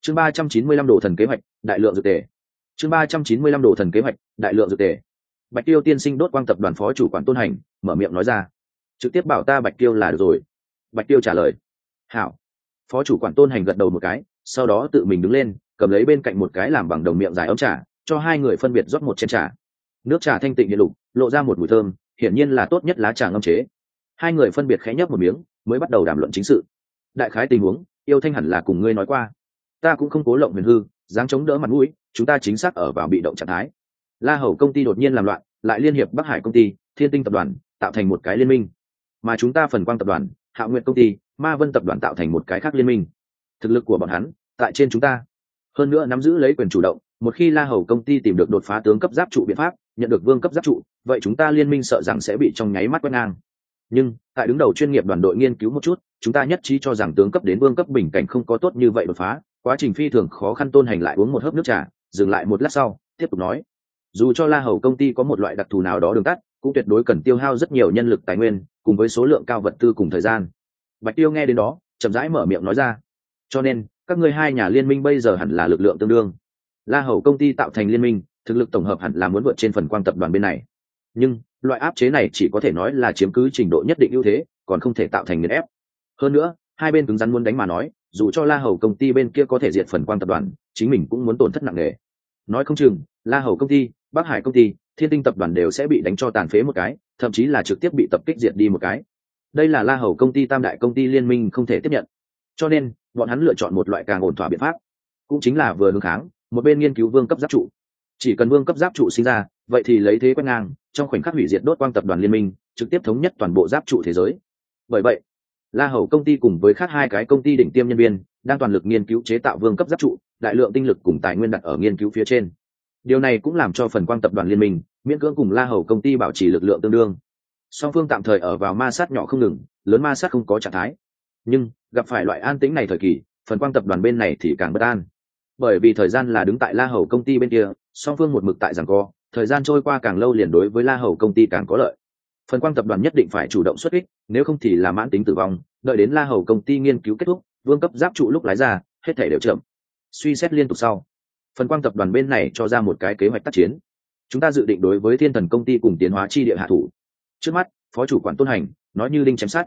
chương 395 đồ thần kế hoạch đại lượng dược tề. chương 395 đồ thần kế hoạch đại lượng dược tề. Bạch Tiêu tiên sinh đốt quang tập đoàn phó chủ quản Tôn Hành mở miệng nói ra, trực tiếp bảo ta Bạch Tiêu là được rồi. Bạch Tiêu trả lời, hảo. Phó chủ quản Tôn Hành gật đầu một cái, sau đó tự mình đứng lên, cầm lấy bên cạnh một cái làm bằng đồng miệng dài ấm trà, cho hai người phân biệt rót một chén trà. Nước trà thanh tịnh hiện lục, lộ ra một mùi thơm, hiển nhiên là tốt nhất lá trà ngâm chế. Hai người phân biệt khẽ nhấp một miếng, mới bắt đầu đàm luận chính sự. Đại khái tình huống, Yêu Thanh hẳn là cùng ngươi nói qua, ta cũng không cố lộng huyền hư, dáng chống đỡ mặt mũi, chúng ta chính xác ở vào bị động trạng thái. La Hầu công ty đột nhiên làm loạn, lại liên hiệp Bắc Hải công ty, Thiên Tinh tập đoàn, tạo thành một cái liên minh. Mà chúng ta Phần Quang tập đoàn, Hạo Nguyệt công ty, Ma Vân tập đoàn tạo thành một cái khác liên minh. Thực lực của bọn hắn tại trên chúng ta, hơn nữa nắm giữ lấy quyền chủ động. Một khi La Hầu công ty tìm được đột phá tướng cấp giáp trụ biện pháp, nhận được vương cấp giáp trụ, vậy chúng ta liên minh sợ rằng sẽ bị trong nháy mắt quét ngang. Nhưng tại đứng đầu chuyên nghiệp đoàn đội nghiên cứu một chút, chúng ta nhất trí cho rằng tướng cấp đến vương cấp bình cảnh không có tốt như vậy đột phá, quá trình phi thường khó khăn. Tôn Hành lại uống một hớp nước trà, dừng lại một lát sau tiếp tục nói, dù cho La Hầu công ty có một loại đặc thù nào đó đường tắt, cũng tuyệt đối cần tiêu hao rất nhiều nhân lực tài nguyên cùng với số lượng cao vật tư cùng thời gian. Bạch Tiêu nghe đến đó chậm rãi mở miệng nói ra, cho nên các ngươi hai nhà liên minh bây giờ hẳn là lực lượng tương đương. La Hầu công ty tạo thành liên minh, thực lực tổng hợp hẳn là muốn vượt trên Phần Quang tập đoàn bên này, nhưng loại áp chế này chỉ có thể nói là chiếm cứ trình độ nhất định ưu thế, còn không thể tạo thành nghiền ép. Hơn nữa hai bên cứng rắn muốn đánh mà nói, dù cho La Hầu công ty bên kia có thể diệt Phần Quang tập đoàn, chính mình cũng muốn tổn thất nặng nề. Nói không chừng La Hầu công ty, Bắc Hải công ty, Thiên Tinh tập đoàn đều sẽ bị đánh cho tàn phế một cái, thậm chí là trực tiếp bị tập kích diệt đi một cái. Đây là La Hầu công ty tam đại công ty liên minh không thể tiếp nhận, cho nên bọn hắn lựa chọn một loại càng ổn thỏa biện pháp, cũng chính là vừa hướng kháng, một bên nghiên cứu vương cấp giáp trụ. Chỉ cần vương cấp giáp trụ sinh ra, vậy thì lấy thế quét ngang, trong khoảnh khắc hủy diệt đốt quang tập đoàn liên minh, trực tiếp thống nhất toàn bộ giáp trụ thế giới. Bởi vậy La Hầu công ty cùng với khác hai cái công ty đỉnh tiêm nhân viên đang toàn lực nghiên cứu chế tạo vương cấp giáp trụ, đại lượng tinh lực cùng tài nguyên đặt ở nghiên cứu phía trên. Điều này cũng làm cho Phần Quang tập đoàn liên minh miễn cưỡng cùng La Hầu công ty bảo trì lực lượng tương đương. Song phương tạm thời ở vào ma sát nhỏ không ngừng, lớn ma sát không có trạng thái. Nhưng gặp phải loại an tĩnh này thời kỳ, Phần Quang tập đoàn bên này thì càng bất an. Bởi vì thời gian là đứng tại La Hầu công ty bên kia, song phương một mực tại giằng co, thời gian trôi qua càng lâu liền đối với La Hầu công ty càng có lợi. Phần Quang tập đoàn nhất định phải chủ động xuất kích, nếu không thì là mãn tính tử vong. Đợi đến La Hầu công ty nghiên cứu kết thúc, vương cấp giáp trụ lúc lái ra, hết thể đều chậm. Suy xét liên tục sau, Phần Quang tập đoàn bên này cho ra một cái kế hoạch tác chiến. Chúng ta dự định đối với Thiên Thần công ty cùng Tiến Hóa chi địa hạ thủ. Trước mắt phó chủ quản Tôn Hành nói như đinh chém sắt.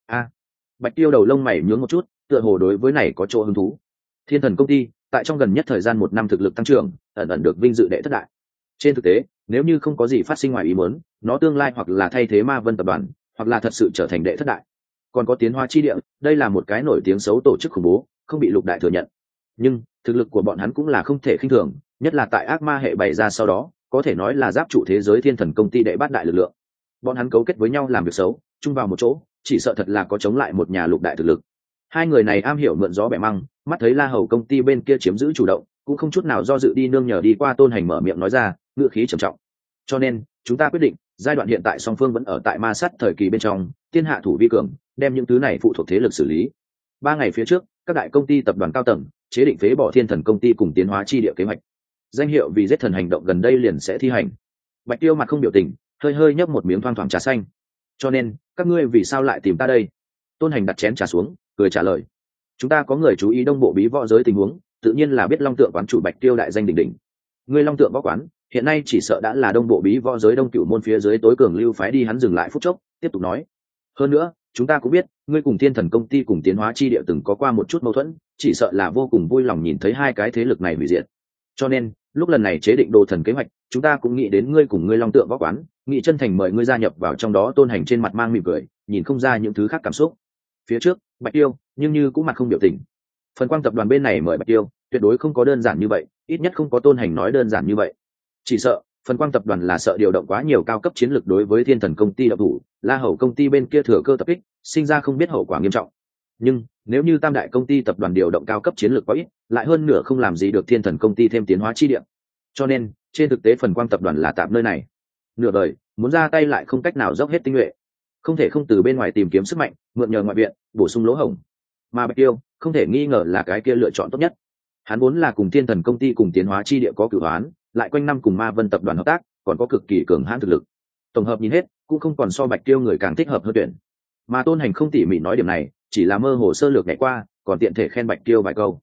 Bạch Tiêu đầu lông mày nhướng một chút, tựa hồ đối với này có chỗ hứng thú. Thiên Thần công ty tại trong gần nhất thời gian 1 năm thực lực tăng trưởng, ẩn ẩn được vinh dự đệ thất đại. Trên thực tế, nếu như không có gì phát sinh ngoài ý muốn, nó tương lai hoặc là thay thế Ma Vân tập đoàn, hoặc là thật sự trở thành đệ thất đại. Còn có Tiến Hóa chi địa, đây là một cái nổi tiếng xấu tổ chức khủng bố, không bị lục đại thừa nhận. Nhưng thực lực của bọn hắn cũng là không thể khinh thường, nhất là tại ác ma hệ bày ra sau đó, có thể nói là giáp trụ thế giới Thiên Thần công ty đệ bát đại lực lượng. Bọn hắn cấu kết với nhau làm việc xấu, chung vào một chỗ, chỉ sợ thật là có chống lại một nhà lục đại thực lực. Hai người này am hiểu mượn gió bẻ măng, mắt thấy La Hầu công ty bên kia chiếm giữ chủ động, cũng không chút nào do dự đi nương nhờ đi qua. Tôn Hành mở miệng nói ra, ngữ khí trầm trọng. Cho nên chúng ta quyết định, giai đoạn hiện tại song phương vẫn ở tại ma sát thời kỳ bên trong, tiên hạ thủ vi cường, đem những thứ này phụ thuộc thế lực xử lý. 3 ngày phía trước, các đại công ty tập đoàn cao tầng chế định phế bỏ Thiên Thần công ty cùng Tiến Hóa chi địa kế hoạch. Danh hiệu vì giết thần hành động gần đây liền sẽ thi hành. Bạch Tiêu mặt không biểu tình, hơi hơi nhấp một miếng thoang thoảng trà xanh. Cho nên các ngươi vì sao lại tìm ta đây? Tôn Hành đặt chén trà xuống, cười trả lời. Chúng ta có người chú ý đông bộ bí võ giới tình huống, tự nhiên là biết Long Tượng quán chủ Bạch Tiêu đại danh đỉnh đỉnh. Ngươi Long Tượng võ quán hiện nay chỉ sợ đã là đông bộ bí võ giới Đông Cửu môn phía dưới tối cường lưu phái đi. Hắn dừng lại phút chốc, tiếp tục nói. Hơn nữa, chúng ta cũng biết, ngươi cùng Thiên Thần công ty cùng Tiến Hóa chi địa từng có qua một chút mâu thuẫn, chỉ sợ là vô cùng vui lòng nhìn thấy hai cái thế lực này hủy diệt. Cho nên, lúc lần này chế định đồ thần kế hoạch, chúng ta cũng nghĩ đến ngươi cùng ngươi Long Tượng võ quán, nghĩ chân thành mời ngươi gia nhập vào trong đó. Tôn Hành trên mặt mang mỉm cười, nhìn không ra những thứ khác cảm xúc. Phía trước Bạch Tiêu nhưng như cũng mặt không biểu tình. Phần Quang tập đoàn bên này mời Bạch Tiêu tuyệt đối không có đơn giản như vậy, ít nhất không có Tôn Hành nói đơn giản như vậy. Chỉ sợ Phần Quang tập đoàn là sợ điều động quá nhiều cao cấp chiến lược đối với Thiên Thần công ty độc thủ, La Hầu công ty bên kia thừa cơ tập kích, sinh ra không biết hậu quả nghiêm trọng. Nhưng nếu như tam đại công ty tập đoàn điều động cao cấp chiến lược quá ít, lại hơn nửa không làm gì được Thiên Thần công ty thêm Tiến Hóa chi địa. Cho nên trên thực tế Phần Quang tập đoàn là tạm nơi này, nửa đời muốn ra tay lại không cách nào dốc hết tinh nhuệ, không thể không từ bên ngoài tìm kiếm sức mạnh, mượn nhờ ngoại viện bổ sung lỗ hổng. Mà Bạch Tiêu không thể nghi ngờ là cái kia lựa chọn tốt nhất. Hắn vốn là cùng Thiên Thần công ty cùng Tiến Hóa chi địa có cửu hoán, lại quanh năm cùng Ma Vân tập đoàn hợp tác, còn có cực kỳ cường hãn thực lực. Tổng hợp nhìn hết, cũng không còn so Bạch Tiêu người càng thích hợp hơn tuyển. Mà Tôn Hành không tỉ mỉ nói điểm này, chỉ là mơ hồ sơ lược nhảy qua, còn tiện thể khen Bạch Tiêu vài câu.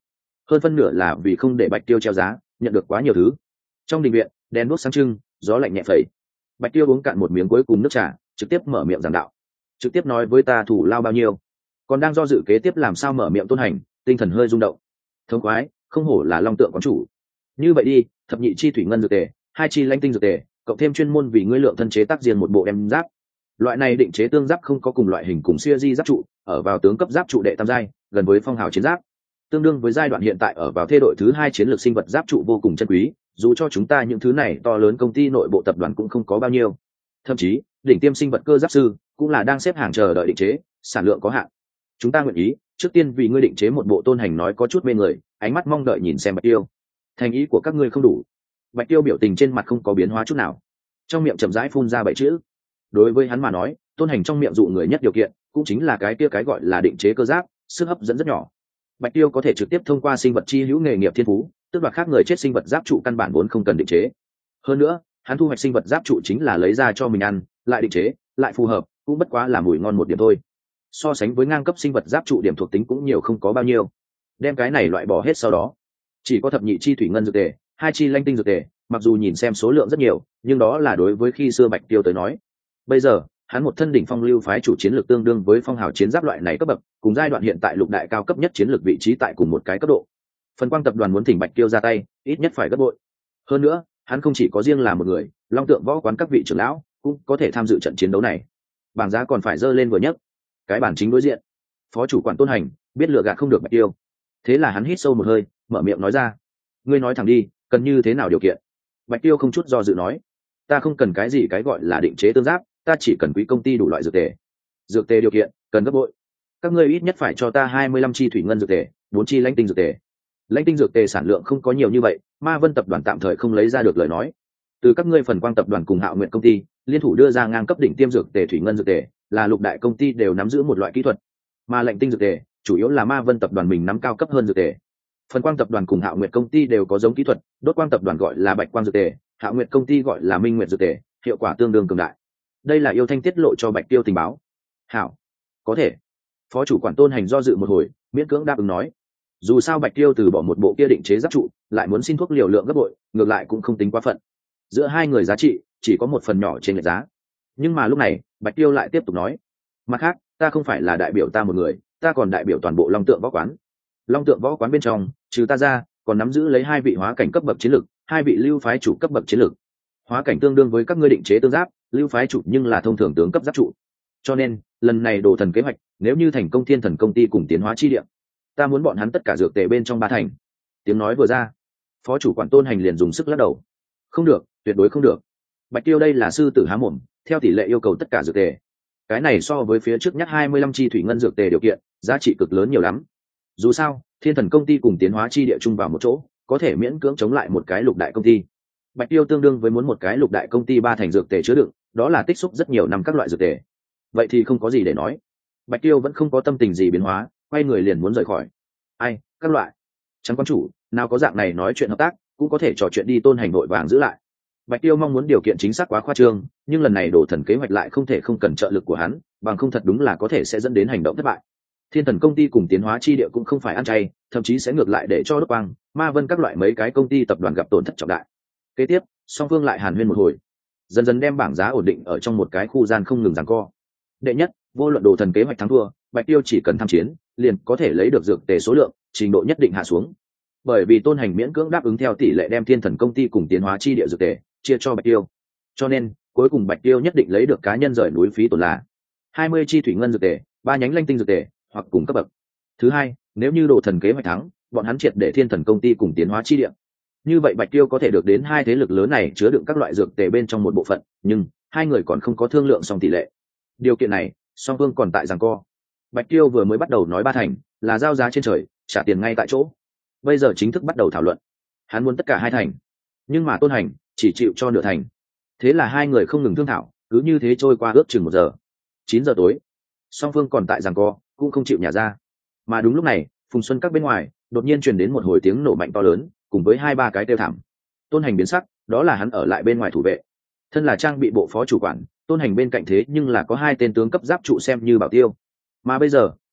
hơn phân nửa là vì không để Bạch Tiêu treo giá, nhận được quá nhiều thứ. Trong đình viện, đèn đuốc sáng trưng, gió lạnh nhẹ phẩy. Bạch Tiêu uống cạn một miếng cuối cùng nước trà, trực tiếp mở miệng giảng đạo. Trực tiếp nói với ta thủ lao bao nhiêu. Còn đang do dự kế tiếp làm sao mở miệng Tôn Hành, tinh thần hơi rung động. Thống khoái, không hổ là long tượng quán chủ. Như vậy đi, thập nhị chi thủy ngân dược tề, 2 chi lãnh tinh dược tề, cộng thêm chuyên môn vì ngươi lượng thân chế tác riêng một bộ đem giáp. Loại này định chế tương giáp không có cùng loại hình cùng siêu di giáp trụ, ở vào tướng cấp giáp trụ đệ tam giai, gần với phong hào chiến giáp. Tương đương với giai đoạn hiện tại ở vào thế đội thứ 2 chiến lược sinh vật giáp trụ vô cùng chân quý, dù cho chúng ta những thứ này to lớn công ty nội bộ tập đoàn cũng không có bao nhiêu. Thậm chí, đỉnh tiêm sinh vật cơ giáp sư cũng là đang xếp hàng chờ đợi định chế, sản lượng có hạn. Chúng ta nguyện ý, trước tiên vì ngươi định chế một bộ. Tôn Hành nói có chút mê người, ánh mắt mong đợi nhìn xem Bạch Tiêu. Thành ý của các ngươi không đủ. Bạch Tiêu biểu tình trên mặt không có biến hóa chút nào, trong miệng chậm rãi phun ra 7 chữ. Đối với hắn mà nói, Tôn Hành trong miệng dụ người nhất điều kiện cũng chính là cái kia cái gọi là định chế cơ giáp, sức hấp dẫn rất nhỏ. Bạch Tiêu có thể trực tiếp thông qua sinh vật chi hữu nghề nghiệp thiên phú, tức là khác người chết sinh vật giáp trụ căn bản vốn không cần định chế. Hơn nữa, hắn thu hoạch sinh vật giáp trụ chính là lấy ra cho mình ăn, lại định chế, lại phù hợp, cũng bất quá là mùi ngon một điểm thôi. So sánh với ngang cấp sinh vật giáp trụ điểm thuộc tính cũng nhiều không có bao nhiêu. Đem cái này loại bỏ hết sau đó, chỉ có thập nhị chi thủy ngân dược tề, 2 chi lãnh tinh dược tề, mặc dù nhìn xem số lượng rất nhiều, nhưng đó là đối với khi xưa Bạch Tiêu tới nói. Bây giờ, hắn một thân đỉnh phong lưu phái chủ chiến lược tương đương với phong hào chiến giáp loại này cấp bậc, cùng giai đoạn hiện tại lục đại cao cấp nhất chiến lược vị trí tại cùng một cái cấp độ. Phần Quang tập đoàn muốn thỉnh Bạch Tiêu ra tay, ít nhất phải gấp bội. Hơn nữa, hắn không chỉ có riêng là một người, long tượng võ quán các vị trưởng lão cũng có thể tham dự trận chiến đấu này. Bảng giá còn phải dơ lên vừa nhất. Cái bản chính đối diện, phó chủ quản Tôn Hành biết lựa gạt không được Bạch Tiêu, thế là hắn hít sâu một hơi, mở miệng nói ra. Ngươi nói thẳng đi, cần như thế nào điều kiện? Bạch Tiêu không chút do dự nói. Ta không cần cái gì cái gọi là định chế tương giáp, ta chỉ cần quý công ty đủ loại dược tề. Dược tề điều kiện cần gấp bội. Các ngươi ít nhất phải cho ta 25 chi thủy ngân dược tề, 4 chi lãnh tinh dược tề. Lãnh tinh dược tề sản lượng không có nhiều như vậy, Ma Vân tập đoàn tạm thời không lấy ra được lời nói. Từ các ngươi Phần Quang tập đoàn cùng Hạo Nguyện công ty liên thủ đưa ra ngang cấp đỉnh tiêm dược tề thủy ngân dược tề, là lục đại công ty đều nắm giữ một loại kỹ thuật. Mà lãnh tinh dược tề chủ yếu là Ma Vân tập đoàn mình nắm cao cấp hơn dược tề. Phần Quang tập đoàn cùng Hạo Nguyệt công ty đều có giống kỹ thuật, Đốt Quang tập đoàn gọi là Bạch Quang dược tề, Hạo Nguyệt công ty gọi là Minh Nguyệt dược tề, hiệu quả tương đương cường đại. Đây là Yêu Thanh tiết lộ cho Bạch Tiêu tình báo. Hảo, có thể. Phó chủ quản Tôn Hành do dự một hồi, miễn cưỡng đáp ứng nói. Dù sao Bạch Tiêu từ bỏ một bộ kia định chế giáp trụ, lại muốn xin thuốc liều lượng gấp bội, ngược lại cũng không tính quá phận. Giữa hai người giá trị chỉ có một phần nhỏ trên lệch giá. Nhưng mà lúc này, Bạch Tiêu lại tiếp tục nói, mặt khác, ta không phải là đại biểu ta một người, ta còn đại biểu toàn bộ Long Tượng Võ quán. Long Tượng Võ quán bên trong, trừ ta ra, còn nắm giữ lấy 2 vị hóa cảnh cấp bậc chiến lực, 2 vị lưu phái chủ cấp bậc chiến lực. Hóa cảnh tương đương với các ngươi định chế tương giáp, lưu phái chủ nhưng là thông thường tướng cấp giáp trụ. Cho nên, lần này đồ thần kế hoạch, nếu như thành công Thiên Thần công ty cùng Tiến Hóa chi địa, ta muốn bọn hắn tất cả dược tề bên trong 3 thành. Tiếng nói vừa ra, phó chủ quản Tôn Hành liền dùng sức lắc đầu. Không được, tuyệt đối không được. Bạch Tiêu đây là sư tử há mồm, theo tỷ lệ yêu cầu tất cả dược tề. Cái này so với phía trước nhắc 25 chi thủy ngân dược tề điều kiện, giá trị cực lớn nhiều lắm. Dù sao, Thiên Thần công ty cùng Tiến Hóa chi địa chung vào một chỗ, có thể miễn cưỡng chống lại một cái lục đại công ty. Bạch Tiêu tương đương với muốn một cái lục đại công ty 3 thành dược tề chứa đựng, đó là tích xúc rất nhiều năm các loại dược tề. Vậy thì không có gì để nói. Bạch Tiêu vẫn không có tâm tình gì biến hóa, quay người liền muốn rời khỏi. Ai, các loại. Chẳng quan chủ, nào có dạng này nói chuyện hợp tác, cũng có thể trò chuyện đi. Tôn Hành vội vàng giữ lại. Bạch Tiêu mong muốn điều kiện chính xác quá khoa trương, nhưng lần này đồ thần kế hoạch lại không thể không cần trợ lực của hắn, bằng không thật đúng là có thể sẽ dẫn đến hành động thất bại. Thiên Thần công ty cùng Tiến Hóa chi địa cũng không phải ăn chay, thậm chí sẽ ngược lại để cho Đốt Quang, Ma Vân các loại mấy cái công ty tập đoàn gặp tổn thất trọng đại. Kế tiếp, song phương lại hàn huyên một hồi, dần dần đem bảng giá ổn định ở trong một cái khu gian không ngừng giằng co. Đệ nhất, vô luận đồ thần kế hoạch thắng thua, Bạch Tiêu chỉ cần tham chiến, liền có thể lấy được dược tề số lượng, trình độ nhất định hạ xuống. Bởi vì Tôn Hành miễn cưỡng đáp ứng theo tỷ lệ đem Thiên Thần công ty cùng Tiến Hóa chi địa dược tề chia cho Bạch Tiêu, cho nên cuối cùng Bạch Tiêu nhất định lấy được cá nhân rời núi phí tổn là 20 chi thủy ngân dược tề, 3 nhánh lanh tinh dược tề, hoặc cùng cấp bậc. Thứ hai, nếu như đồ thần kế hoạch thắng, bọn hắn triệt để Thiên Thần công ty cùng Tiến Hóa chi địa, như vậy Bạch Tiêu có thể được đến 2 thế lực lớn này chứa đựng các loại dược tề bên trong một bộ phận, nhưng hai người còn không có thương lượng xong tỷ lệ. Điều kiện này, song phương còn tại giằng co. Bạch Tiêu vừa mới bắt đầu nói 3 thành, là giao giá trên trời, trả tiền ngay tại chỗ. Bây giờ chính thức bắt đầu thảo luận. Hắn muốn tất cả 2 thành, nhưng mà Tôn Hành chỉ chịu cho nửa thành. Thế là hai người không ngừng thương thảo, cứ như thế trôi qua ước chừng 1 giờ. 9 giờ tối, song phương còn tại giằng co, cũng không chịu nhả ra. Mà đúng lúc này, Phùng Xuân các bên ngoài đột nhiên truyền đến một hồi tiếng nổ mạnh to lớn, cùng với 2-3 cái kêu thảm. Tôn Hành biến sắc, đó là hắn ở lại bên ngoài thủ vệ. Thân là trang bị bộ phó chủ quản, Tôn Hành bên cạnh thế nhưng là có 2 tên tướng cấp giáp trụ xem như bảo tiêu. Mà bây giờ,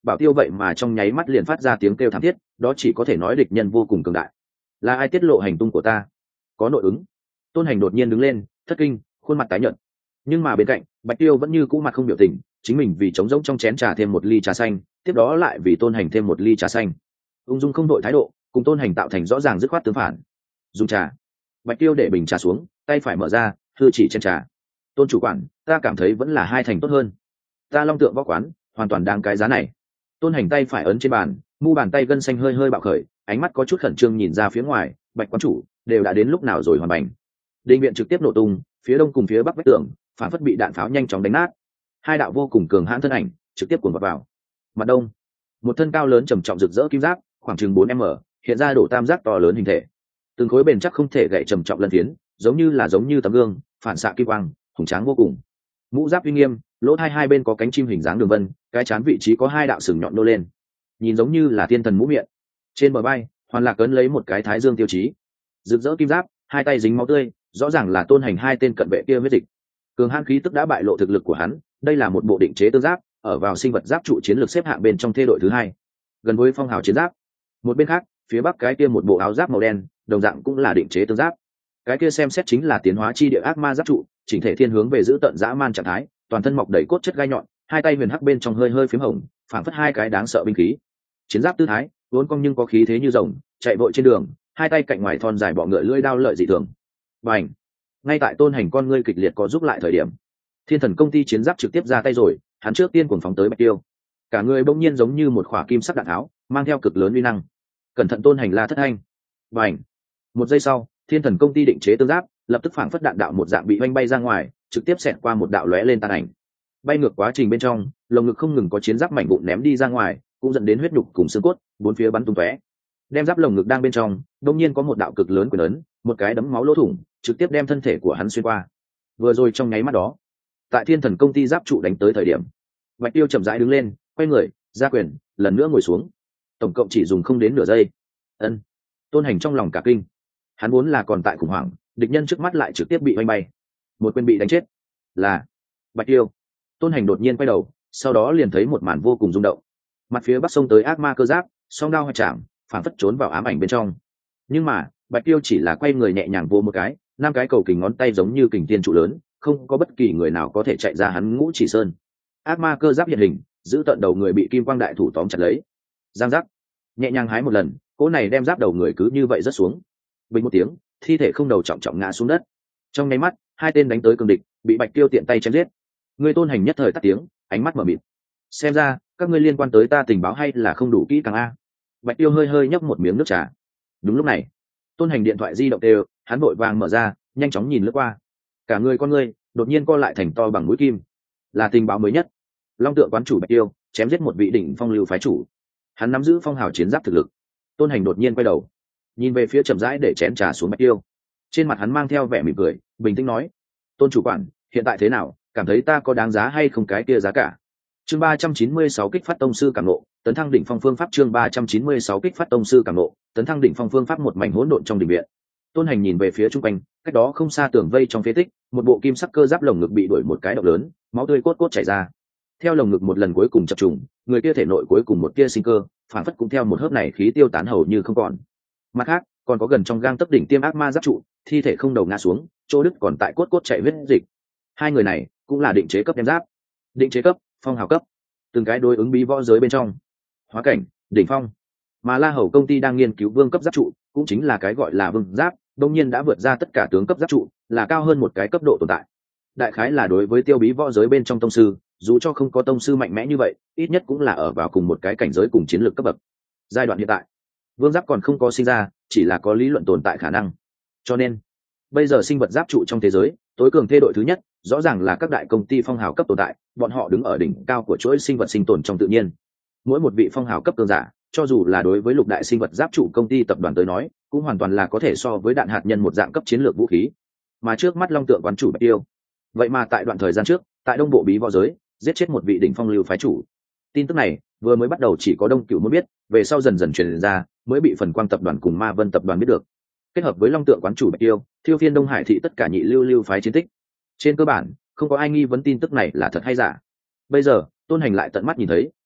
Bảo Tiêu vậy mà trong nháy mắt liền phát ra tiếng kêu thảm thiết, đó chỉ có thể nói địch nhân vô cùng cường đại. Là ai tiết lộ hành tung của ta? Có nội ứng. Tôn Hành đột nhiên đứng lên, thất kinh, khuôn mặt tái nhợt. Nhưng mà bên cạnh, Bạch Tiêu vẫn như cũ mặt không biểu tình, chính mình vì trống rỗng trong chén trà thêm một ly trà xanh, tiếp đó lại vì Tôn Hành thêm một ly trà xanh. Ung dung không đội thái độ, cùng Tôn Hành tạo thành rõ ràng dứt khoát tương phản. Dùng trà. Bạch Tiêu để bình trà xuống, tay phải mở ra, thư chỉ trên trà. Tôn chủ quản, ta cảm thấy vẫn là hai thành tốt hơn. Ta Long Tượng Võ Quán hoàn toàn đáng cái giá này. Tôn Hành tay phải ấn trên bàn, mu bàn tay gân xanh hơi hơi bạo khởi, ánh mắt có chút khẩn trương nhìn ra phía ngoài. Bạch quán chủ, đều đã đến lúc nào rồi hoàn bành? Đình viện trực tiếp nổ tung, phía đông cùng phía bắc vách tường phản phất bị đạn pháo nhanh chóng đánh nát. Hai đạo vô cùng cường hãn thân ảnh trực tiếp cuồng vào. Mặt đông, một thân cao lớn trầm trọng rực rỡ kim giáp, khoảng chừng 4m, hiện ra đổ tam giác to lớn hình thể. Từng khối bền chắc không thể gãy trầm trọng lân phiến, giống như tấm gương, phản xạ kim quang, hùng tráng vô cùng. Mũ giáp uy nghiêm, lỗ hai bên có cánh chim hình dáng đường vân, cái trán vị trí có hai đạo sừng nhọn nô lên, nhìn giống như là thiên thần mũ miệng. Trên bờ vai, Hoàn Lạc ấn lấy một cái thái dương tiêu chí. Rực rỡ kim giáp, hai tay dính máu tươi, rõ ràng là Tôn Hành hai tên cận vệ kia huyết dịch. Cường hãn khí tức đã bại lộ thực lực của hắn, đây là một bộ định chế tương giáp, ở vào sinh vật giáp trụ chiến lược xếp hạng bên trong thê đội thứ hai, gần với phong hào chiến giáp. Một bên khác, phía bắc cái kia một bộ áo giáp màu đen, đồng dạng cũng là định chế tương giáp. Cái kia xem xét chính là tiến hóa chi địa ác ma giáp trụ, chỉnh thể thiên hướng về giữ tận dã man trạng thái, toàn thân mọc đầy cốt chất gai nhọn, hai tay huyền hắc bên trong hơi hơi phím hồng, phảng phất hai cái đáng sợ binh khí. Chiến giáp tư thái, vốn cong nhưng có khí thế như rồng, chạy vội trên đường, hai tay cạnh ngoài thon dài bọ ngựa lưỡi đao lợi dị thường. Bành! Ngay tại Tôn Hành con ngươi kịch liệt có giúp lại thời điểm, Thiên Thần công ty chiến giáp trực tiếp ra tay rồi, hắn trước tiên cuồng phóng tới Bạch Tiêu. Cả người bỗng nhiên giống như một quả kim sắc đạn tháo, mang theo cực lớn uy năng. Cẩn thận Tôn Hành la thất thanh. Bành! Một giây sau, Thiên Thần công ty định chế tương giáp lập tức phảng phất đạn đạo một dạng bị oanh bay ra ngoài, trực tiếp xẹt qua một đạo lóe lên tàn ảnh. Bay ngược quá trình bên trong, lồng ngực không ngừng có chiến giáp mảnh vụn ném đi ra ngoài, cũng dẫn đến huyết nhục cùng xương cốt bốn phía bắn tung tóe. Đem giáp lồng ngực đang bên trong, đột nhiên có một đạo cực lớn quyền ấn, một cái đấm máu lỗ thủng, trực tiếp đem thân thể của hắn xuyên qua. Vừa rồi trong nháy mắt đó, tại Thiên Thần công ty giáp trụ đánh tới thời điểm, Bạch Tiêu chậm rãi đứng lên, quay người, ra quyền, lần nữa ngồi xuống. Tổng cộng chỉ dùng không đến nửa giây. Ân. Tôn Hành trong lòng cả kinh. Hắn vốn là còn tại khủng hoảng, địch nhân trước mắt lại trực tiếp bị oanh bay. Một quyền bị đánh chết. Là Bạch Tiêu. Tôn Hành đột nhiên quay đầu, sau đó liền thấy một màn vô cùng rung động. Mặt phía bắc sông tới ác ma cơ giáp, song đao hoạch chạm, phản phất trốn vào ám ảnh bên trong. Nhưng mà Bạch Tiêu chỉ là quay người nhẹ nhàng vô một cái, năm cái cầu kình ngón tay giống như kình tiên trụ lớn, không có bất kỳ người nào có thể chạy ra hắn ngũ chỉ sơn. Ác ma cơ giáp hiện hình, giữ tận đầu người bị kim quang đại thủ tóm chặt lấy. Giang giác, nhẹ nhàng hái một lần, cỗ này đem giáp đầu người cứ như vậy rớt xuống. Bình một tiếng, thi thể không đầu trọng trọng ngã xuống đất. Trong nháy mắt, hai tên đánh tới cường địch bị Bạch Tiêu tiện tay chém giết. Người Tôn Hành nhất thời tắt tiếng, ánh mắt mở mịt. Xem ra các ngươi liên quan tới ta tình báo hay là không đủ kỹ càng a. Bạch Tiêu hơi hơi nhấp một miếng nước trà. Đúng lúc này, Tôn Hành điện thoại di động đều, hắn vội vàng mở ra, nhanh chóng nhìn lướt qua. Cả người con ngươi đột nhiên co lại thành to bằng mũi kim. Là tình báo mới nhất. Long Tượng quán chủ Bạch Tiêu chém giết một vị đỉnh phong lưu phái chủ. Hắn nắm giữ phong hào chiến giáp thực lực. Tôn Hành đột nhiên quay đầu, nhìn về phía chậm rãi để chén trà xuống Bạch Tiêu. Trên mặt hắn mang theo vẻ mỉm cười, bình tĩnh nói: "Tôn chủ quản, hiện tại thế nào, cảm thấy ta có đáng giá hay không cái kia giá cả?" Chương 396 kích phát tông sư cảm ngộ, tấn thăng đỉnh phong phương pháp. Chương 396 kích phát tông sư cảm ngộ, tấn thăng đỉnh phong phương pháp. Một mảnh hỗn độn trong đình viện. Tôn Hành nhìn về phía trung quanh, cách đó không xa tường vây trong phế tích, một bộ kim sắc cơ giáp lồng ngực bị đuổi một cái động lớn, máu tươi cốt cốt chảy ra. Theo lồng ngực một lần cuối cùng chập trùng, người kia thể nội cuối cùng một tia sinh cơ, phản phất cũng theo một hớp này khí tiêu tán hầu như không còn. Mặt khác, còn có gần trong gang tấc đỉnh tiêm ác ma giáp trụ, thi thể không đầu ngã xuống, chỗ đứt còn tại cốt cốt chảy huyết dịch. Hai người này cũng là định chế cấp đem giáp. Định chế cấp, phong hào cấp, từng cái đối ứng bí võ giới bên trong. Hóa cảnh, đỉnh phong. Mà La Hầu công ty đang nghiên cứu vương cấp giáp trụ, cũng chính là cái gọi là vương giáp, đương nhiên đã vượt ra tất cả tướng cấp giáp trụ, là cao hơn một cái cấp độ tồn tại. Đại khái là đối với tiêu bí võ giới bên trong tông sư, dù cho không có tông sư mạnh mẽ như vậy, ít nhất cũng là ở vào cùng một cái cảnh giới cùng chiến lược cấp bậc. Giai đoạn hiện tại, vương giáp còn không có sinh ra, chỉ là có lý luận tồn tại khả năng. Cho nên, bây giờ sinh vật giáp trụ trong thế giới, tối cường thê đội thứ nhất, rõ ràng là các đại công ty phong hào cấp tồn tại, bọn họ đứng ở đỉnh cao của chuỗi sinh vật sinh tồn trong tự nhiên. Mỗi một vị phong hào cấp cường giả, cho dù là đối với lục đại sinh vật giáp trụ công ty tập đoàn tới nói, cũng hoàn toàn là có thể so với đạn hạt nhân một dạng cấp chiến lược vũ khí. Mà trước mắt Long Tượng quán chủ Bạch Tiêu, vậy mà tại đoạn thời gian trước, tại Đông Bộ bí võ giới, giết chết một vị đỉnh phong lưu phái chủ. Tin tức này vừa mới bắt đầu chỉ có Đông Cửu mới biết, về sau dần dần truyền ra, mới bị Phần Quang tập đoàn cùng Ma Vân tập đoàn biết được. Kết hợp với Long Tượng quán chủ Bạch Tiêu, Thiêu Phiên Đông Hải thị tất cả nhị lưu phái chiến tích. Trên cơ bản, không có ai nghi vấn tin tức này là thật hay giả. Bây giờ, Tôn Hành lại tận mắt nhìn thấy,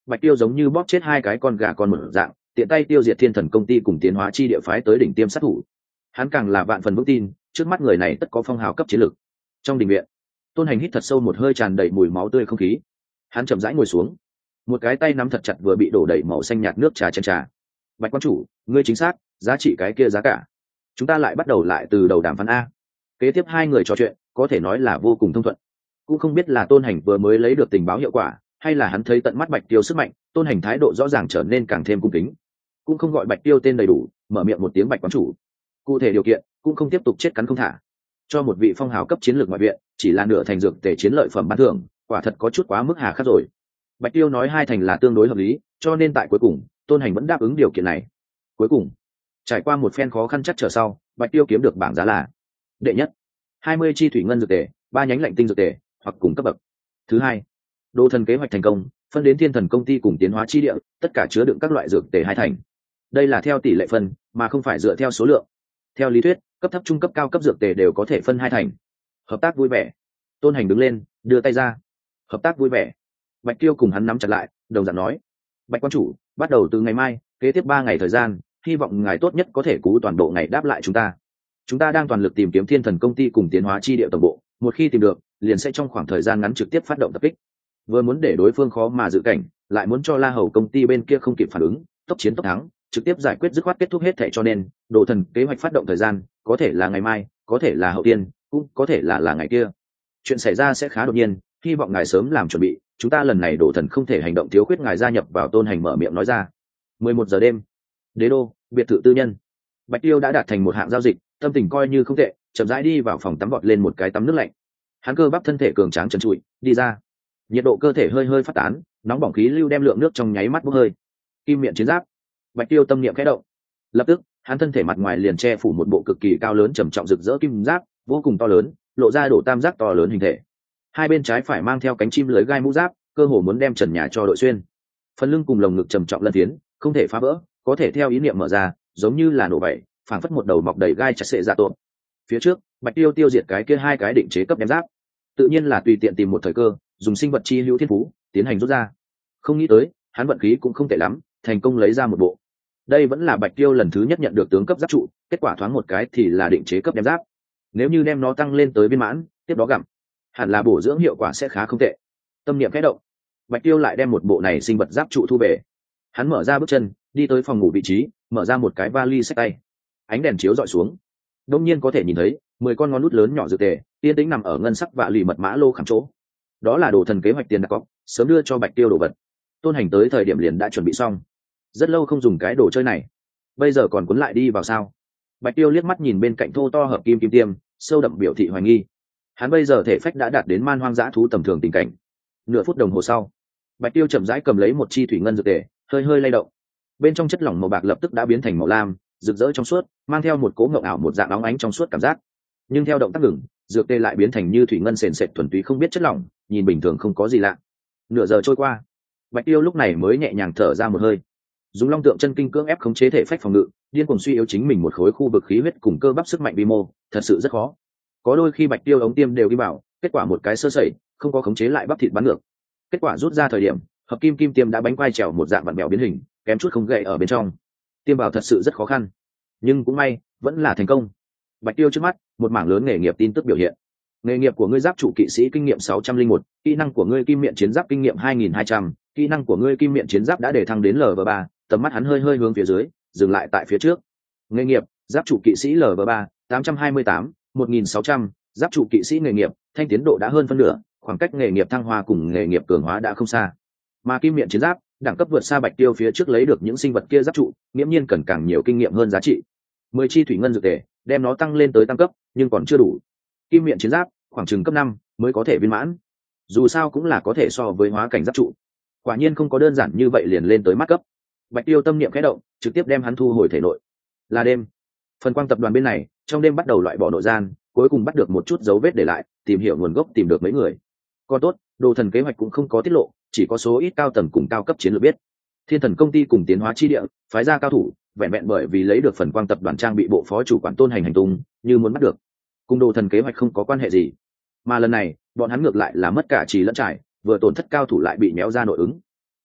Bạch Tiêu giống như bóp chết hai cái con gà con một dạng, tiện tay tiêu diệt Thiên Thần công ty cùng Tiến Hóa chi địa phái tới đỉnh tiêm sát thủ. Hắn càng là vạn phần vững tin, trước mắt người này tất có phong hào cấp chiến lực. Trong đình viện, Tôn Hành hít thật sâu một hơi tràn đầy mùi máu tươi không khí. Hắn chậm rãi ngồi xuống, một cái tay nắm thật chặt vừa bị đổ đầy màu xanh nhạt nước trà chén trà. Bạch quan chủ, ngươi chính xác, giá trị cái kia giá cả. Chúng ta lại bắt đầu lại từ đầu đàm phán a. Kế tiếp hai người trò chuyện, có thể nói là vô cùng thông thuận. Cũng không biết là Tôn Hành vừa mới lấy được tình báo hiệu quả, hay là hắn thấy tận mắt Bạch Tiêu sức mạnh, Tôn Hành thái độ rõ ràng trở nên càng thêm cung kính. Cũng không gọi Bạch Tiêu tên đầy đủ, mở miệng một tiếng Bạch quán chủ. Cụ thể điều kiện, cũng không tiếp tục chết cắn không thả. Cho một vị phong hào cấp chiến lược ngoại viện, chỉ là nửa thành dược tề chiến lợi phẩm ban thưởng, quả thật có chút quá mức hà khắc rồi. Bạch Tiêu nói hai thành là tương đối hợp lý, cho nên tại cuối cùng, Tôn Hành vẫn đáp ứng điều kiện này. Cuối cùng, trải qua một phen khó khăn chắc trở sau, Bạch Tiêu kiếm được bảng giá là: đệ nhất, 20 chi thủy ngân dược tề, 3 nhánh lạnh tinh dược tề, hoặc cùng cấp bậc. Thứ hai, đồ thần kế hoạch thành công, phân đến Thiên Thần công ty cùng Tiến Hóa chi địa, tất cả chứa đựng các loại dược tề hai thành. Đây là theo tỷ lệ phân, mà không phải dựa theo số lượng. Theo lý thuyết, cấp thấp trung cấp cao cấp dược tề đều có thể phân hai thành. Hợp tác vui vẻ. Tôn Hành đứng lên, đưa tay ra. Hợp tác vui vẻ. Bạch Tiêu cùng hắn nắm chặt lại, đồng dạng nói: Bạch quan chủ, bắt đầu từ ngày mai, kế tiếp 3 ngày thời gian, hy vọng ngài tốt nhất có thể cứu toàn bộ ngày đáp lại chúng ta. Chúng ta đang toàn lực tìm kiếm Thiên Thần công ty cùng Tiến Hóa chi địa tổng bộ, một khi tìm được, liền sẽ trong khoảng thời gian ngắn trực tiếp phát động tập kích. Vừa muốn để đối phương khó mà dự cảnh, lại muốn cho La Hầu công ty bên kia không kịp phản ứng, tốc chiến tốc thắng, trực tiếp giải quyết dứt khoát kết thúc hết thảy, cho nên đồ thần kế hoạch phát động thời gian có thể là ngày mai, có thể là hậu tiên, cũng có thể là ngày kia. Chuyện xảy ra sẽ khá đột nhiên, hy vọng ngài sớm làm chuẩn bị, chúng ta lần này đồ thần không thể hành động thiếu khuyết ngài gia nhập vào. Tôn Hành mở miệng nói ra. 11 giờ đêm, Đế đô, biệt thự tư nhân. Bạch Tiêu đã đạt thành một hạng giao dịch, tâm tình coi như không tệ, chậm rãi đi vào phòng tắm vọt lên một cái tắm nước lạnh. Hắn cơ bắp thân thể cường tráng trần trụi, đi ra. Nhiệt độ cơ thể hơi hơi phát tán, nóng bỏng khí lưu đem lượng nước trong nháy mắt bốc hơi. Kim miện chiến giáp. Bạch Tiêu tâm niệm khẽ động, lập tức hắn thân thể mặt ngoài liền che phủ một bộ cực kỳ cao lớn trầm trọng rực rỡ kim giáp, vô cùng to lớn, lộ ra đổ tam giác to lớn hình thể. Hai bên trái phải mang theo cánh chim lưới gai mũ giáp, cơ hồ muốn đem trần nhà cho đội xuyên. Phần lưng cùng lồng ngực trầm trọng lân phiến, không thể phá vỡ, có thể theo ý niệm mở ra, giống như là nổ vậy, phảng phất một đầu mọc đầy gai chặt sệ ra tộn. Phía trước, Bạch Tiêu tiêu diệt cái kia hai cái định chế cấp đem giáp, tự nhiên là tùy tiện tìm một thời cơ, dùng sinh vật chi hữu thiên phú tiến hành rút ra. Không nghĩ tới, hắn vận khí cũng không tệ lắm, thành công lấy ra một bộ. Đây vẫn là Bạch Tiêu lần thứ nhất nhận được tướng cấp giáp trụ, kết quả thoáng một cái thì là định chế cấp đem giáp. Nếu như đem nó tăng lên tới viên mãn, tiếp đó gặm, hẳn là bổ dưỡng hiệu quả sẽ khá không tệ. Tâm niệm khẽ động, Bạch Tiêu lại đem một bộ này sinh vật giáp trụ thu về. Hắn mở ra bước chân, đi tới phòng ngủ vị trí, mở ra một cái vali xách tay. Ánh đèn chiếu dọi xuống, đông nhiên có thể nhìn thấy 10 con ngón nút lớn nhỏ dược tề, yên tĩnh nằm ở ngân sắc và lì mật mã lô khảm chỗ. Đó là đồ thần kế hoạch tiền đặt cọc, sớm đưa cho Bạch Tiêu đồ vật. Tôn Hành tới thời điểm liền đã chuẩn bị xong, rất lâu không dùng cái đồ chơi này, bây giờ còn cuốn lại đi vào sao? Bạch Tiêu liếc mắt nhìn bên cạnh thô to hợp kim kim tiêm, sâu đậm biểu thị hoài nghi. Hắn bây giờ thể phách đã đạt đến man hoang dã thú tầm thường tình cảnh. Nửa phút đồng hồ sau, Bạch Tiêu chậm rãi cầm lấy một chi thủy ngân dược tề, hơi hơi lay động. Bên trong chất lỏng màu bạc lập tức đã biến thành màu lam, rực rỡ trong suốt, mang theo một cỗ ngộng ảo một dạng óng ánh trong suốt cảm giác. Nhưng theo động tác ngừng, dược tê lại biến thành như thủy ngân sền sệt thuần túy không biết chất lỏng, nhìn bình thường không có gì lạ. Nửa giờ trôi qua, Bạch Tiêu lúc này mới nhẹ nhàng thở ra một hơi. Dùng long tượng chân kinh cưỡng ép khống chế thể phách phòng ngự, điên cuồng suy yếu chính mình một khối khu vực khí huyết cùng cơ bắp sức mạnh vi mô, thật sự rất khó. Có đôi khi Bạch Tiêu ống tiêm đều đi bảo, kết quả một cái sơ sẩy, không có khống chế lại bắp thịt bắn ngược. Kết quả rút ra thời điểm, hợp kim kim tiêm đã bánh quai trèo một dạng vặn bèo biến hình, kém chút không gãy ở bên trong. Tiêm vào thật sự rất khó khăn, nhưng cũng may, vẫn là thành công. Bạch Tiêu trước mắt, một mảng lớn nghề nghiệp tin tức biểu hiện. Nghề nghiệp của ngươi giáp trụ kỵ sĩ kinh nghiệm 601, kỹ năng của ngươi kim miện chiến giáp kinh nghiệm 2200, kỹ năng của ngươi kim miện chiến giáp đã để thăng đến Lv3, tầm mắt hắn hơi hơi hướng phía dưới, dừng lại tại phía trước. Nghề nghiệp, giáp trụ kỵ sĩ Lv3, 828, 1600, giáp trụ kỵ sĩ nghề nghiệp, thanh tiến độ đã hơn phân nửa, khoảng cách nghề nghiệp thăng hoa cùng nghề nghiệp cường hóa đã không xa. Mà kim miện chiến giáp, đẳng cấp vượt xa Bạch Tiêu phía trước lấy được những sinh vật kia giáp trụ, nghiễm nhiên cần càng nhiều kinh nghiệm hơn giá trị. 10 chi thủy ngân dược tề, đem nó tăng lên tới tăng cấp, nhưng còn chưa đủ. Kim miện chiến giáp, khoảng chừng cấp 5 mới có thể viên mãn. Dù sao cũng là có thể so với hóa cảnh giáp trụ. Quả nhiên không có đơn giản như vậy liền lên tới mắt cấp. Bạch Tiêu tâm niệm khẽ động, trực tiếp đem hắn thu hồi thể nội. Là đêm. Phần quang tập đoàn bên này, trong đêm bắt đầu loại bỏ nội gian, cuối cùng bắt được một chút dấu vết để lại, tìm hiểu nguồn gốc tìm được mấy người. Còn tốt, đồ thần kế hoạch cũng không có tiết lộ, chỉ có số ít cao tầng cùng cao cấp chiến lược biết. Thiên Thần công ty cùng Tiến Hóa chi địa, phái ra cao thủ, vẹn vẹn bởi vì lấy được phần quang tập đoàn trang bị bộ phó chủ quản Tôn Hành hành tung, như muốn bắt được. Cùng đồ thần kế hoạch không có quan hệ gì. Mà lần này, bọn hắn ngược lại là mất cả trì lẫn trải, vừa tổn thất cao thủ lại bị méo ra nội ứng.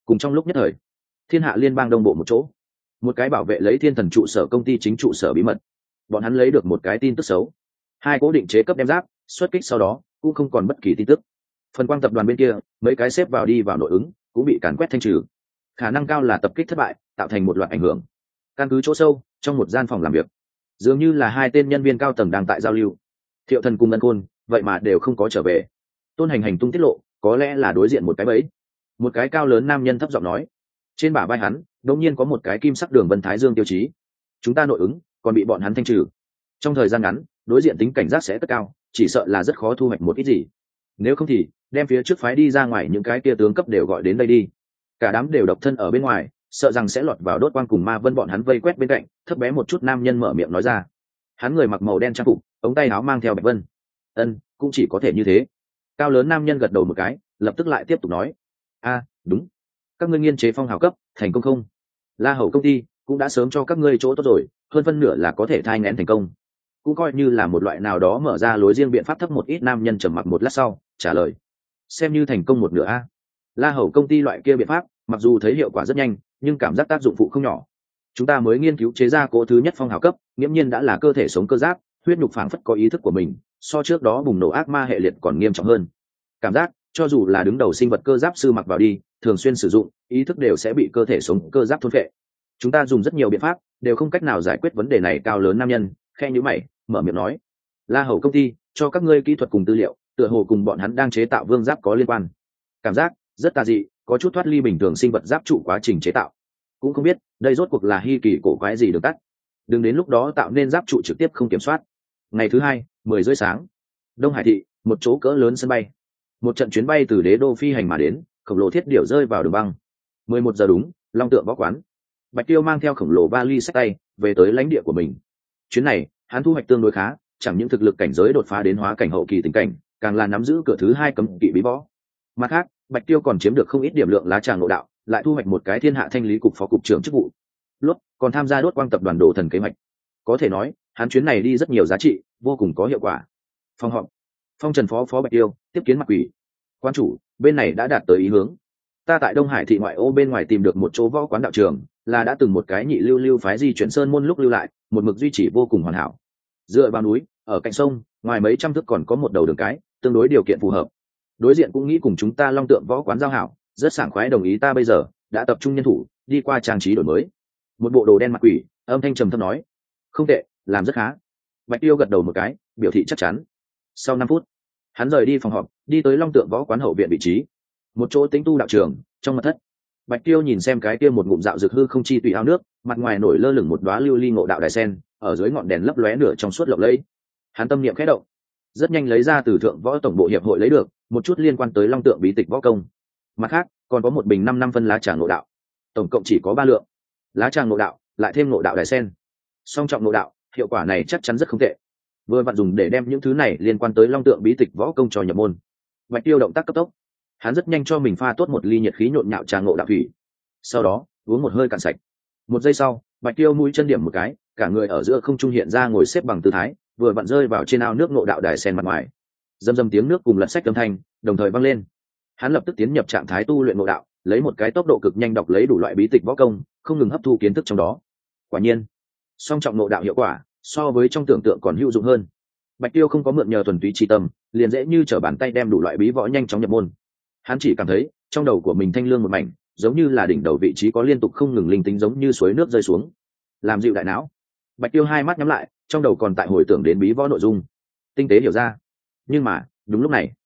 Cùng trong lúc nhất thời, Thiên Hạ Liên bang đông bộ một chỗ, một cái bảo vệ lấy Thiên Thần trụ sở công ty chính trụ sở bí mật, bọn hắn lấy được một cái tin tức xấu. Hai cố định chế cấp đem giáp xuất kích sau đó cũng không còn bất kỳ tin tức. Phần Quang tập đoàn bên kia, mấy cái xếp vào đi vào nội ứng cũng bị càn quét thanh trừ. Khả năng cao là tập kích thất bại, tạo thành một loạt ảnh hưởng. Căn cứ chỗ sâu, trong một gian phòng làm việc, dường như là hai tên nhân viên cao tầng đang tại giao lưu. Thiệu Thần cùng Ân Côn, vậy mà đều không có trở về. Tôn Hành hành tung tiết lộ, có lẽ là đối diện một cái bẫy. Một cái cao lớn nam nhân thấp giọng nói, trên bả vai hắn đột nhiên có một cái kim sắc đường vân thái dương tiêu chí. Chúng ta nội ứng còn bị bọn hắn thanh trừ. Trong thời gian ngắn, đối diện tính cảnh giác sẽ rất cao, chỉ sợ là rất khó thu hoạch một ít gì. Nếu không thì đem phía trước phái đi ra ngoài những cái kia tướng cấp đều gọi đến đây đi. Cả đám đều độc thân ở bên ngoài, sợ rằng sẽ lọt vào Đốt Quang cùng Ma Vân bọn hắn vây quét bên cạnh. Thấp bé một chút nam nhân mở miệng nói ra. Hắn người mặc màu đen trang phục, ống tay áo mang theo bạch vân. Cũng chỉ có thể như thế. Cao lớn nam nhân gật đầu một cái, lập tức lại tiếp tục nói, đúng, các ngươi nghiên chế phong hào cấp thành công không? La Hầu công ty cũng đã sớm cho các ngươi chỗ tốt rồi, hơn phân nửa là có thể thai nghén thành công, cũng coi như là một loại nào đó mở ra lối riêng biện pháp. Thấp một ít nam nhân trầm mặc một lát sau trả lời, xem như thành công một nửa a. La Hầu công ty loại kia biện pháp mặc dù thấy hiệu quả rất nhanh, nhưng cảm giác tác dụng phụ không nhỏ. Chúng ta mới nghiên cứu chế ra cỗ thứ nhất phong hào cấp, nghiễm nhiên đã là cơ thể sống cơ giáp, huyết nhục phảng phất có ý thức của mình, so trước đó bùng nổ ác ma hệ liệt còn nghiêm trọng hơn. Cảm giác cho dù là đứng đầu sinh vật cơ giáp sư mặc vào đi, thường xuyên sử dụng, ý thức đều sẽ bị cơ thể sống cơ giáp thôn phệ. Chúng ta dùng rất nhiều biện pháp, đều không cách nào giải quyết vấn đề này. Cao lớn nam nhân khe nhíu mày, mở miệng nói, La Hầu công ty cho các ngươi kỹ thuật cùng tư liệu, tựa hồ cùng bọn hắn đang chế tạo vương giáp có liên quan. Cảm giác rất tà dị, có chút thoát ly bình thường sinh vật giáp trụ quá trình chế tạo. Cũng không biết đây rốt cuộc là hy kỳ cổ quái gì được tắt. Đừng đến lúc đó tạo nên giáp trụ trực tiếp không kiểm soát. Ngày thứ hai, 10 rưỡi sáng, Đông Hải thị, một chỗ cỡ lớn sân bay. Một trận chuyến bay từ Đế đô phi hành mà đến, khổng lồ thiết điểu rơi vào đường băng. 11 giờ đúng, Long Tượng Võ quán. Bạch Tiêu mang theo khổng lồ vali xách tay về tới lãnh địa của mình. Chuyến này hắn thu hoạch tương đối khá, chẳng những thực lực cảnh giới đột phá đến hóa cảnh hậu kỳ tình cảnh, càng là nắm giữ cửa thứ 2 cấm kỵ bí võ. Mặt khác, Bạch Tiêu còn chiếm được không ít điểm lượng lá trà ngộ đạo, lại thu hoạch một cái Thiên Hạ Thanh lý cục phó cục trưởng chức vụ. Lốt còn tham gia Đốt Quang tập đoàn Đồ Thần kế hoạch. Có thể nói, hắn chuyến này đi rất nhiều giá trị, vô cùng có hiệu quả. Phòng họp, Phong Trần phó Bạch Tiêu tiếp kiến Mặt Quỷ. Quan chủ, bên này đã đạt tới ý hướng. Ta tại Đông Hải thị ngoại ô bên ngoài tìm được một chỗ võ quán đạo trường, là đã từng một cái nhị lưu phái di chuyển sơn môn lúc lưu lại, một mực duy trì vô cùng hoàn hảo. Dựa vào núi, ở cạnh sông, ngoài mấy trăm thước còn có một đầu đường cái, tương đối điều kiện phù hợp. Đối diện cũng nghĩ cùng chúng ta Long Tượng Võ quán giao hảo, rất sảng khoái đồng ý. Ta bây giờ đã tập trung nhân thủ, đi qua trang trí đổi mới. Một bộ đồ đen Mặt Quỷ âm thanh trầm thấp nói, không tệ, làm rất khá. Bạch Tiêu gật đầu một cái, biểu thị chắc chắn. Sau 5 phút, hắn rời đi phòng họp, đi tới Long Tượng Võ quán hậu viện vị trí, một chỗ tĩnh tu đạo trường. Trong mật thất, Bạch Tiêu nhìn xem cái kia một ngụm dạo dược hư không chi tùy ao nước, mặt ngoài nổi lơ lửng một đóa lưu ly ngộ đạo đài sen, ở dưới ngọn đèn lấp lóe nửa trong suốt lộng lẫy. Hắn tâm niệm khẽ động, rất nhanh lấy ra từ Thượng Võ tổng bộ hiệp hội lấy được một chút liên quan tới Long Tượng bí tịch võ công. Mặt khác, còn có một bình 5 năm phân lá trà ngộ đạo, tổng cộng chỉ có 3 lượng. Lá trà ngộ đạo lại thêm ngộ đạo đài sen, song trọng ngộ đạo, hiệu quả này chắc chắn rất không tệ. Vừa vặn dùng để đem những thứ này liên quan tới Long Tượng bí tịch võ công cho nhập môn. Bạch Tiêu động tác cấp tốc, hắn rất nhanh cho mình pha tốt một ly nhiệt khí nhộn nhạo trà ngộ đạo thủy, sau đó uống một hơi cạn sạch. Một giây sau, Bạch Tiêu mũi chân điểm một cái, cả người ở giữa không trung hiện ra ngồi xếp bằng tư thái, vừa vặn rơi vào trên ao nước ngộ đạo đài sen mặt ngoài. Rầm rầm tiếng nước cùng lật sách âm thanh đồng thời vang lên. Hắn lập tức tiến nhập trạng thái tu luyện ngộ đạo, lấy một cái tốc độ cực nhanh đọc lấy đủ loại bí tịch võ công, không ngừng hấp thu kiến thức trong đó. Quả nhiên, song trọng ngộ đạo hiệu quả so với trong tưởng tượng còn hữu dụng hơn. Bạch Tiêu không có mượn nhờ thuần túy chi tâm, liền dễ như trở bàn tay đem đủ loại bí võ nhanh chóng nhập môn. Hắn chỉ cảm thấy trong đầu của mình thanh lương một mảnh, giống như là đỉnh đầu vị trí có liên tục không ngừng linh tính, giống như suối nước rơi xuống, làm dịu đại não. Bạch Tiêu hai mắt nhắm lại, trong đầu còn tại hồi tưởng đến bí võ nội dung, tinh tế hiểu ra. Nhưng mà đúng lúc này,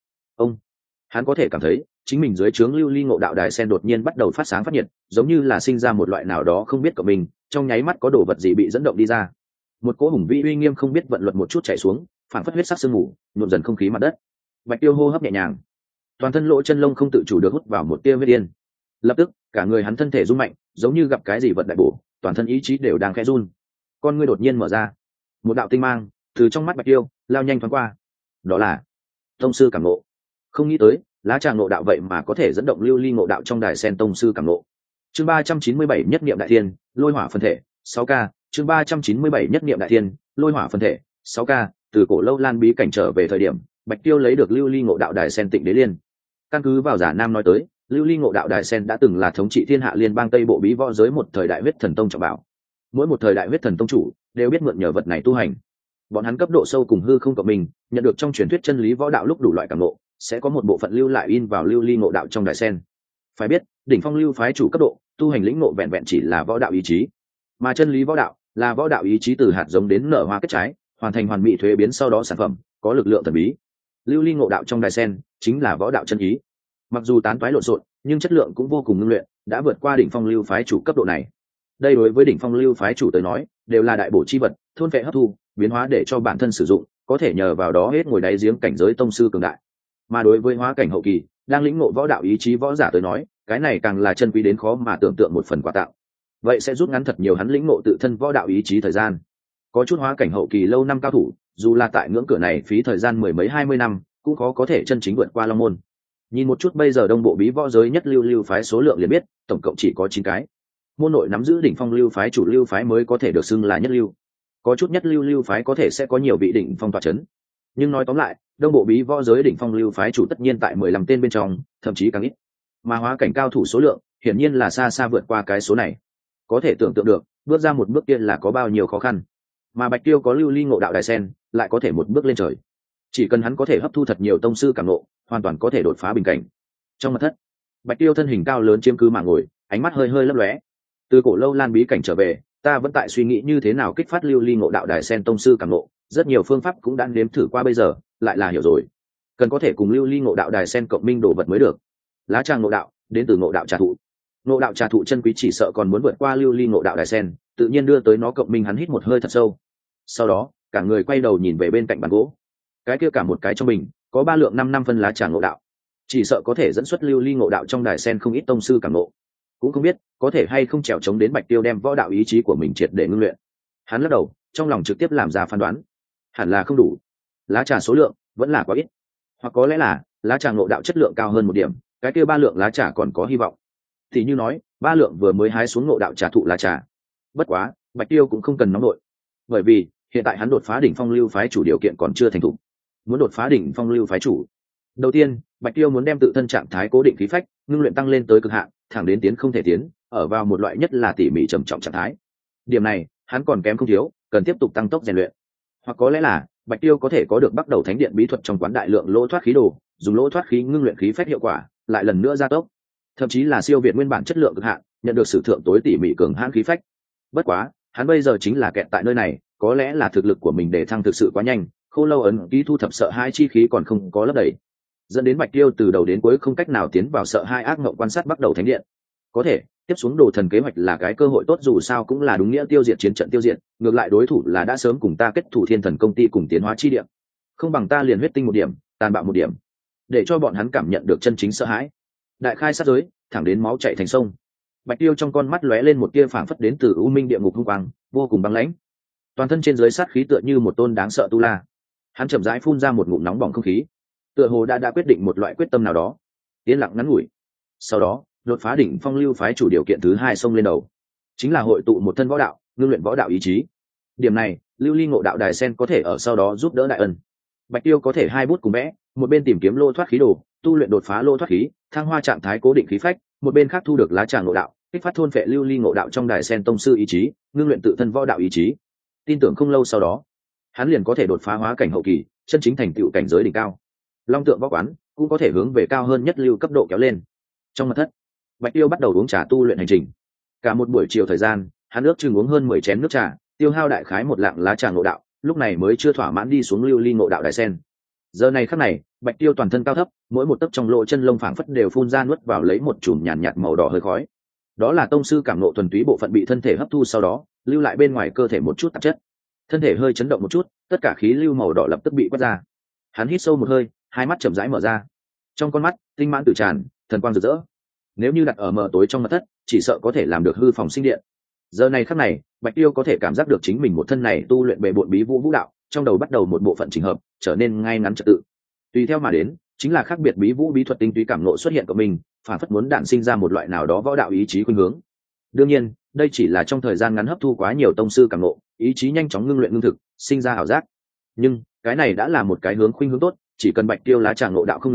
hắn có thể cảm thấy chính mình dưới trướng lưu ly ngộ đạo đài sen đột nhiên bắt đầu phát sáng phát nhiệt, giống như là sinh ra một loại nào đó không biết của mình, trong nháy mắt có đồ vật gì bị dẫn động đi ra. Một cỗ hùng vĩ uy nghiêm không biết vận luật một chút chảy xuống, phản phất huyết sắc sương mù nhuộm dần không khí mặt đất. Bạch Tiêu hô hấp nhẹ nhàng, toàn thân lỗ chân lông không tự chủ được hút vào một tia huyết yên. Lập tức cả người hắn thân thể run mạnh, giống như gặp cái gì vật đại bổ, toàn thân ý chí đều đang khẽ run. Con ngươi đột nhiên mở ra, một đạo tinh mang từ trong mắt Bạch Tiêu lao nhanh thoáng qua. Đó là tông sư cảm ngộ. Không nghĩ tới lá trà ngộ đạo vậy mà có thể dẫn động lưu ly ngộ đạo trong đài sen tông sư cảm ngộ. Chương 397 nhất niệm đại thiên, lôi hỏa phân thể, 6K. Chương 397 nhất niệm đại thiên, lôi hỏa phân thể, 6K. Từ cổ lâu lan bí cảnh trở về thời điểm, Bạch Tiêu lấy được lưu ly ngộ đạo đài sen Tịnh Đế Liên. Căn cứ vào giả nam nói tới, lưu ly ngộ đạo đài sen đã từng là thống trị thiên hạ liên bang tây bộ bí võ giới một thời đại huyết thần tông trọng bảo. Mỗi một thời đại huyết thần tông chủ đều biết mượn nhờ vật này tu hành. Bọn hắn cấp độ sâu cùng hư không cộng mình, nhận được trong truyền thuyết chân lý võ đạo lúc đủ loại cảm ngộ, sẽ có một bộ phận lưu lại in vào lưu ly ngộ đạo trong đài sen. Phải biết, đỉnh phong lưu phái chủ cấp độ tu hành lĩnh ngộ vẹn vẹn chỉ là võ đạo ý chí, mà chân lý võ đạo là võ đạo ý chí từ hạt giống đến nở hoa kết trái, hoàn thành hoàn mỹ thuế biến sau đó sản phẩm có lực lượng thần bí. Lưu ly ngộ đạo trong đài sen chính là võ đạo chân ý. Mặc dù tán toái lộn xộn, nhưng chất lượng cũng vô cùng ngưng luyện, đã vượt qua đỉnh phong lưu phái chủ cấp độ này. Đây đối với đỉnh phong lưu phái chủ tới nói, đều là đại bổ chi vật, thôn vệ hấp thu, biến hóa để cho bản thân sử dụng, có thể nhờ vào đó hết ngồi đáy giếng cảnh giới tông sư cường đại. Mà đối với hóa cảnh hậu kỳ, đang lĩnh ngộ võ đạo ý chí võ giả tới nói, cái này càng là chân quý đến khó mà tưởng tượng một phần quà tặng. Vậy sẽ rút ngắn thật nhiều hắn lĩnh ngộ tự thân võ đạo ý chí thời gian. Có chút hóa cảnh hậu kỳ lâu năm cao thủ, dù là tại ngưỡng cửa này phí thời gian mười mấy 20 năm, cũng khó có thể chân chính vượt qua long môn. Nhìn một chút bây giờ đông bộ bí võ giới nhất lưu phái số lượng liền biết, tổng cộng chỉ có 9 cái. Môn nội nắm giữ đỉnh phong lưu phái chủ lưu phái mới có thể được xưng là nhất lưu. Có chút nhất lưu phái có thể sẽ có nhiều vị đỉnh phong tọa chấn. Nhưng nói tóm lại, đông bộ bí võ giới đỉnh phong lưu phái chủ tất nhiên tại 15 tên bên trong, thậm chí càng ít. Mà hóa cảnh cao thủ số lượng, hiển nhiên là xa xa vượt qua cái số này. Có thể tưởng tượng được, bước ra một bước kia là có bao nhiêu khó khăn. Mà Bạch Tiêu có lưu ly ngộ đạo đài sen, lại có thể một bước lên trời. Chỉ cần hắn có thể hấp thu thật nhiều tông sư cảm ngộ, hoàn toàn có thể đột phá bình cảnh. Trong mật thất, Bạch Tiêu thân hình cao lớn chiếm cứ mà ngồi, ánh mắt hơi hơi lấp lóe. Từ cổ lâu lan bí cảnh trở về, ta vẫn tại suy nghĩ như thế nào kích phát lưu ly ngộ đạo đài sen tông sư cảm ngộ, rất nhiều phương pháp cũng đã nếm thử qua, bây giờ lại là hiểu rồi. Cần có thể cùng lưu ly ngộ đạo đài sen cộng minh đồ vật mới được. Lá tràng ngộ đạo đến từ ngộ đạo trà thụ. Ngộ đạo trà thụ chân quý chỉ sợ còn muốn vượt qua lưu ly ngộ đạo đài sen, tự nhiên đưa tới nó cộng minh. Hắn hít một hơi thật sâu. Sau đó, cả người quay đầu nhìn về bên cạnh bàn gỗ. Cái kia cả một cái trong mình có 3 lượng 5 năm phân lá trà ngộ đạo, chỉ sợ có thể dẫn xuất lưu ly ngộ đạo trong đài sen không ít tông sư cảm ngộ. Cũng không biết có thể hay không trèo chống đến Bạch Tiêu đem võ đạo ý chí của mình triệt để ngưng luyện. Hắn lắc đầu, trong lòng trực tiếp làm ra phán đoán, hẳn là không đủ. Lá trà số lượng vẫn là quá ít, hoặc có lẽ là lá trà ngộ đạo chất lượng cao hơn một điểm, cái kia 3 lượng lá trà còn có hy vọng. Thì như nói 3 lượng vừa mới hái xuống ngộ đạo trà thụ lá trà. Bất quá Bạch Tiêu cũng không cần nóng nội, bởi vì hiện tại hắn đột phá đỉnh phong lưu phái chủ điều kiện còn chưa thành thục. Muốn đột phá đỉnh phong lưu phái chủ, đầu tiên Bạch Tiêu muốn đem tự thân trạng thái cố định khí phách ngưng luyện tăng lên tới cực hạn, thẳng đến tiến không thể tiến, ở vào một loại nhất là tỉ mỉ trầm trọng trạng thái. Điểm này hắn còn kém không thiếu, cần tiếp tục tăng tốc rèn luyện. Hoặc có lẽ là Bạch Tiêu có thể có được bắt đầu thánh điện bí thuật trong quán đại lượng lỗ thoát khí đồ, dùng lỗ thoát khí ngưng luyện khí phách hiệu quả, lại lần nữa gia tốc, thậm chí là siêu việt nguyên bản chất lượng cực hạn, nhận được sự thượng tối tỉ mỉ cường hãn khí phách. Bất quá hắn bây giờ chính là kẹt tại nơi này, có lẽ là thực lực của mình để thăng thực sự quá nhanh, khô lâu ấn ký thu thập sợ hai chi khí còn không có lấp đầy, dẫn đến Bạch Tiêu từ đầu đến cuối không cách nào tiến vào sợ hai ác mộng quan sát bắt đầu thánh điện. Có thể tiếp xuống đồ thần kế hoạch là cái cơ hội tốt, dù sao cũng là đúng nghĩa tiêu diệt chiến trận tiêu diệt, ngược lại đối thủ là đã sớm cùng ta kết thủ thiên thần công ty cùng tiến hóa chi điểm, không bằng ta liền huyết tinh một điểm, tàn bạo một điểm, để cho bọn hắn cảm nhận được chân chính sợ hãi. Đại khai sát giới, thẳng đến máu chảy thành sông. Bạch Tiêu trong con mắt lóe lên một tia phảng phất đến từ u minh địa ngục hung quang, vô cùng băng lãnh. Toàn thân trên dưới sát khí tựa như một tôn đáng sợ tu la. Hắn chậm rãi phun ra một ngụm nóng bỏng không khí, tựa hồ đã quyết định một loại quyết tâm nào đó. Yên lặng ngắn ngủi, sau đó đột phá đỉnh phong lưu phái chủ điều kiện thứ 2 xông lên đầu, chính là hội tụ một thân võ đạo, ngưng luyện võ đạo ý chí. Điểm này lưu ly ngộ đạo đài sen có thể ở sau đó giúp đỡ đại ân. Bạch Tiêu có thể 2 bút cùng vẽ, một bên tìm kiếm lô thoát khí đồ, tu luyện đột phá lô thoát khí, thăng hoa trạng thái cố định khí phách, một bên khác thu được lá trà ngộ đạo, kích phát thôn phệ lưu ly ngộ đạo trong đài sen tông sư ý chí, ngưng luyện tự thân võ đạo ý chí. Tin tưởng không lâu sau đó, hắn liền có thể đột phá hóa cảnh hậu kỳ, chân chính thành tựu cảnh giới đỉnh cao. Long tượng võ quán cũng có thể hướng về cao hơn nhất lưu cấp độ kéo lên. Trong mật thất, Bạch Tiêu bắt đầu uống trà tu luyện hành trình. Cả một buổi chiều thời gian, hắn ước chừng uống hơn 10 chén nước trà, tiêu hao đại khái một lạng lá trà ngộ đạo, lúc này mới chưa thỏa mãn đi xuống lưu ly ngộ đạo đài sen. Giờ này khắc này, Bạch Tiêu toàn thân cao thấp, mỗi một tấc trong lỗ chân lông phảng phất đều phun ra nuốt vào lấy một chùm nhàn nhạt màu đỏ hơi khói. Đó là tông sư cảm ngộ thuần túy bộ phận bị thân thể hấp thu, sau đó lưu lại bên ngoài cơ thể một chút tạp chất. Thân thể hơi chấn động một chút, tất cả khí lưu màu đỏ lập tức bị quét ra. Hắn hít sâu một hơi, hai mắt chậm rãi mở ra. Trong con mắt tinh mãn tử tràn, thần quang rực rỡ. Nếu như đặt ở mờ tối trong mật thất, chỉ sợ có thể làm được hư phòng sinh điện. Giờ này khắc này, Bạch Tiêu có thể cảm giác được chính mình một thân này tu luyện bề bộn bí vũ vũ đạo, trong đầu bắt đầu một bộ phận chỉnh hợp, trở nên ngay ngắn trật tự. Tùy theo mà đến, chính là khác biệt bí vũ bí thuật tinh túy cảm ngộ xuất hiện của mình, phản phất muốn đản sinh ra một loại nào đó võ đạo ý chí khuynh hướng. Đương nhiên, đây chỉ là trong thời gian ngắn hấp thu quá nhiều tông sư cảm ngộ, ý chí nhanh chóng ngưng luyện ngưng thực, sinh ra ảo giác. Nhưng cái này đã là một cái hướng khuynh hướng tốt, chỉ cần Bạch Tiêu lá trà ngộ đạo không ngừng,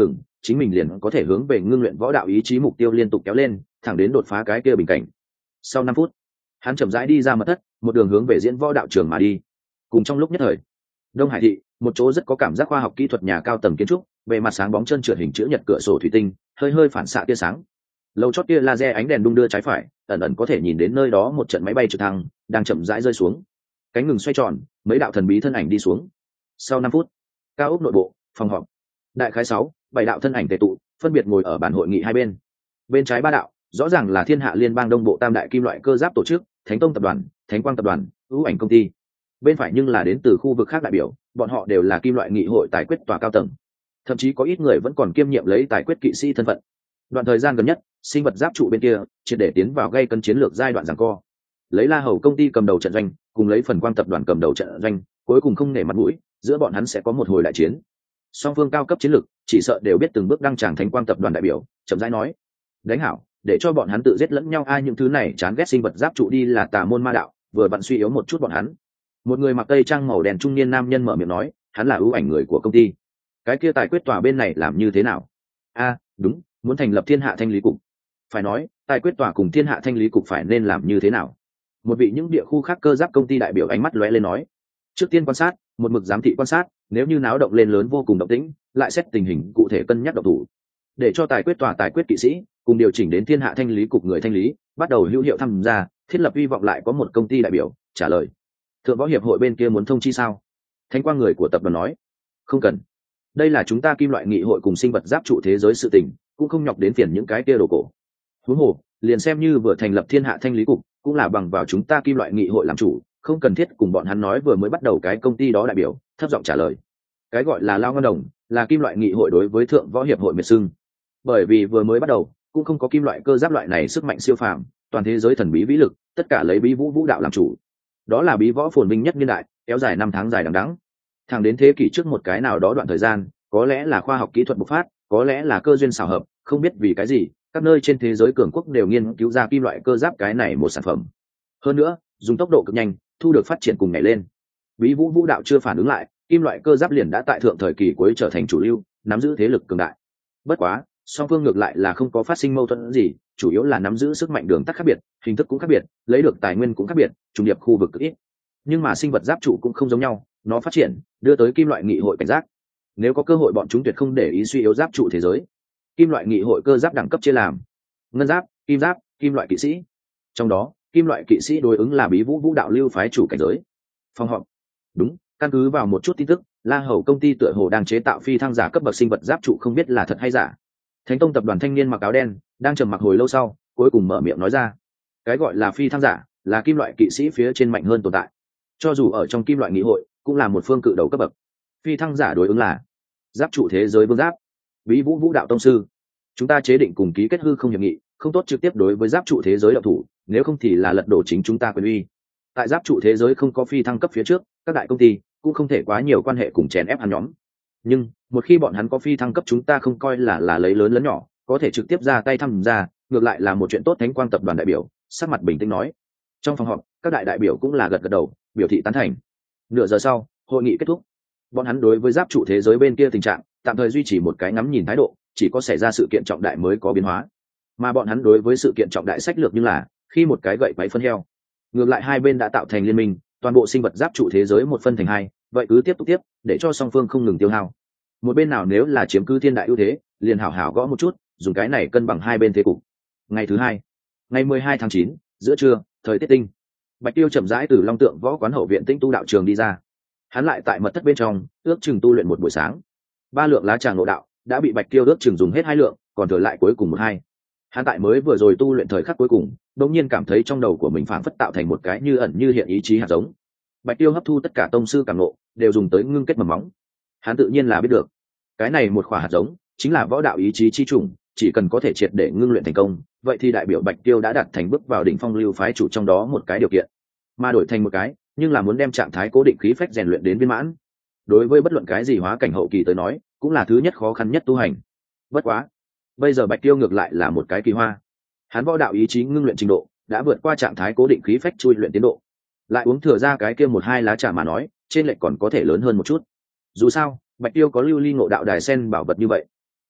chính mình liền có thể hướng về ngưng luyện võ đạo ý chí mục tiêu liên tục kéo lên, thẳng đến đột phá cái kia bình cảnh. Sau 5 phút, hắn chậm rãi đi ra mật thất, một đường hướng về diễn võ đạo trường mà đi. Cùng trong lúc nhất thời, Đông Hải thị, một chỗ rất có cảm giác khoa học kỹ thuật nhà cao tầng kiến trúc, bề mặt sáng bóng trơn trượt hình chữ nhật cửa sổ thủy tinh, hơi hơi phản xạ tia sáng. Lầu chót kia laser ánh đèn đung đưa trái phải, ẩn ẩn có thể nhìn đến nơi đó một trận máy bay trực thăng đang chậm rãi rơi xuống. Cánh ngừng xoay tròn, mấy đạo thần bí thân ảnh đi xuống. Sau 5 phút, cao ốc nội bộ, phòng họp. Đại khái 6, 7 đạo thân ảnh tề tụ, phân biệt ngồi ở bàn hội nghị hai bên. Bên trái 3 đạo, rõ ràng là Thiên Hạ Liên bang Đông Bộ Tam đại kim loại cơ giáp tổ chức, Thánh Tông tập đoàn, Thánh Quang tập đoàn, ưu ảnh công ty. Bên phải nhưng là đến từ khu vực khác đại biểu, bọn họ đều là kim loại nghị hội tài quyết tòa cao tầng. Thậm chí có ít người vẫn còn kiêm nhiệm lấy tài quyết kỵ sĩ thân phận. Đoạn thời gian gần nhất, sinh vật giáp trụ bên kia triệt để tiến vào gây cân chiến lược giai đoạn giằng co. Lấy La Hầu công ty cầm đầu trận doanh, cùng lấy Phần Quang tập đoàn cầm đầu trận doanh, cuối cùng không nể mặt mũi, giữa bọn hắn sẽ có một hồi đại chiến. Song phương cao cấp chiến lược, chỉ sợ đều biết từng bước đăng tràng Thánh Quang tập đoàn đại biểu, chậm rãi nói: "Đánh hảo, để cho bọn hắn tự giết lẫn nhau, ai những thứ này chán ghét sinh vật giáp trụ đi là tà môn ma đạo, vừa vặn suy yếu một chút bọn hắn." Một người mặc tây trang màu đen trung niên nam nhân mở miệng nói, hắn là ưu ảnh người của công ty. Cái kia tài quyết tòa bên này làm như thế nào? Đúng, muốn thành lập Thiên Hạ Thanh lý cục. Phải nói, tài quyết tòa cùng Thiên Hạ Thanh lý cục phải nên làm như thế nào? Một vị những địa khu khác cơ giáp công ty đại biểu ánh mắt lóe lên nói: "Trước tiên quan sát, một mực giám thị quan sát, nếu như náo động lên lớn vô cùng động tĩnh, lại xét tình hình cụ thể cân nhắc động thủ. Để cho tài quyết tòa tài quyết kỵ sĩ cùng điều chỉnh đến Thiên Hạ Thanh lý cục người thanh lý, bắt đầu hữu hiệu tham gia, thiết lập hy vọng." Lại có một công ty đại biểu trả lời: "Thượng võ hiệp hội bên kia muốn thông chi sao?" Thánh Quang người của tập đoàn nói: "Không cần, đây là chúng ta kim loại nghị hội cùng sinh vật giáp trụ thế giới sự tình, cũng không nhọc đến phiền những cái kia đồ cổ. Huống hồ, liền xem như vừa thành lập Thiên Hạ Thanh lý cục, cũng là bằng vào chúng ta kim loại nghị hội làm chủ, không cần thiết cùng bọn hắn nói." Vừa mới bắt đầu cái công ty đó đại biểu thấp giọng trả lời. Cái gọi là lao ngân đồng, là kim loại nghị hội đối với thượng võ hiệp hội miệt xưng. Bởi vì vừa mới bắt đầu, cũng không có kim loại cơ giáp loại này sức mạnh siêu phàm, toàn thế giới thần bí vĩ lực, tất cả lấy bí vũ vũ đạo làm chủ. Đó là bí võ phồn vinh nhất niên đại, kéo dài 5 tháng dài đằng đẵng. Thẳng đến thế kỷ trước một cái nào đó đoạn thời gian, có lẽ là khoa học kỹ thuật bộc phát, có lẽ là cơ duyên xảo hợp, không biết vì cái gì, các nơi trên thế giới cường quốc đều nghiên cứu ra kim loại cơ giáp cái này một sản phẩm. Hơn nữa, dùng tốc độ cực nhanh, thu được phát triển cùng nhảy lên. Bí vũ vũ đạo chưa phản ứng lại, kim loại cơ giáp liền đã tại thượng thời kỳ cuối trở thành chủ lưu, nắm giữ thế lực cường đại. Bất quá, song phương ngược lại là không có phát sinh mâu thuẫn gì, chủ yếu là nắm giữ sức mạnh đường tắt khác biệt, hình thức cũng khác biệt, lấy được tài nguyên cũng khác biệt, trùng điệp khu vực cực ít. Nhưng mà sinh vật giáp trụ cũng không giống nhau, nó phát triển đưa tới kim loại nghị hội cảnh giác. Nếu có cơ hội bọn chúng tuyệt không để ý suy yếu giáp trụ thế giới. Kim loại nghị hội cơ giáp đẳng cấp chia làm ngân giáp, kim loại kỵ sĩ. Trong đó, kim loại kỵ sĩ đối ứng là bí vũ vũ đạo lưu phái chủ cảnh giới. Phòng họp. Đúng, căn cứ vào một chút tin tức, La Hầu công ty tựa hồ đang chế tạo phi thăng giả cấp bậc sinh vật giáp trụ, không biết là thật hay giả. Thánh Tông tập đoàn thanh niên mặc áo đen đang trầm mặc hồi lâu sau, cuối cùng mở miệng nói ra: "Cái gọi là phi thăng giả, là kim loại kỵ sĩ phía trên mạnh hơn tồn tại. Cho dù ở trong kim loại nghị hội, cũng là một phương cự đầu cấp bậc. Phi thăng giả đối ứng là giáp trụ thế giới vương giáp, bí vũ vũ đạo tông sư. Chúng ta chế định cùng ký kết hư không hiệp nghị, không tốt trực tiếp đối với giáp trụ thế giới động thủ, nếu không thì là lật đổ chính chúng ta quyền uy. Tại giáp trụ thế giới không có phi thăng cấp phía trước, các đại công ty cũng không thể quá nhiều quan hệ cùng chèn ép hắn nhóm. Nhưng một khi bọn hắn có phi thăng cấp, chúng ta không coi là lấy lớn lớn nhỏ, có thể trực tiếp ra tay tham gia, ngược lại là một chuyện tốt." Thánh Quang tập đoàn đại biểu sắc mặt bình tĩnh nói. Trong phòng họp, các đại đại biểu cũng là gật gật đầu, biểu thị tán thành. Nửa giờ sau, hội nghị kết thúc. Bọn hắn đối với giáp trụ thế giới bên kia tình trạng tạm thời duy trì một cái ngắm nhìn thái độ, chỉ có xảy ra sự kiện trọng đại mới có biến hóa. Mà bọn hắn đối với sự kiện trọng đại sách lược như là khi một cái gậy quấy phân heo. Ngược lại hai bên đã tạo thành liên minh, toàn bộ sinh vật giáp trụ thế giới một phân thành hai, vậy cứ tiếp tục tiếp, để cho song phương không ngừng tiêu hao. Một bên nào nếu là chiếm cứ thiên đại ưu thế, liền hảo hảo gõ một chút, dùng cái này cân bằng hai bên thế cục. Ngày thứ hai, ngày 12 tháng 9, giữa trưa, thời tiết tinh. Bạch Tiêu chậm rãi từ Long Tượng Võ Quán hậu viện Tĩnh tu đạo trường đi ra. Hắn lại tại mật thất bên trong ước chừng tu luyện một buổi sáng. 3 lượng lá trà ngộ đạo đã bị Bạch Tiêu ước chừng dùng hết 2 lượng, còn thừa lại cuối cùng 1-2. Hắn tại mới vừa rồi tu luyện thời khắc cuối cùng, đột nhiên cảm thấy trong đầu của mình phảng phất tạo thành một cái như ẩn như hiện ý chí hạt giống. Bạch Tiêu hấp thu tất cả tông sư cảm ngộ, đều dùng tới ngưng kết mầm móng. Hắn tự nhiên là biết được, cái này một quả hạt giống chính là võ đạo ý chí chi trùng, chỉ cần có thể triệt để ngưng luyện thành công, vậy thì đại biểu Bạch Tiêu đã đạt thành bước vào đỉnh phong lưu phái chủ trong đó một cái điều kiện. Mà đổi thành một cái, nhưng là muốn đem trạng thái cố định khí phách rèn luyện đến viên mãn. Đối với bất luận cái gì hóa cảnh hậu kỳ tới nói, cũng là thứ nhất khó khăn nhất tu hành. Bất quá, bây giờ Bạch Tiêu ngược lại là một cái kỳ hoa. Hắn võ đạo ý chí ngưng luyện trình độ đã vượt qua trạng thái cố định khí phách chui luyện tiến độ. Lại uống thừa ra cái kia 1-2 lá trà mà nói, trên lệch còn có thể lớn hơn một chút. Dù sao, Bạch Tiêu có lưu ly ngộ đạo đài sen bảo vật như vậy.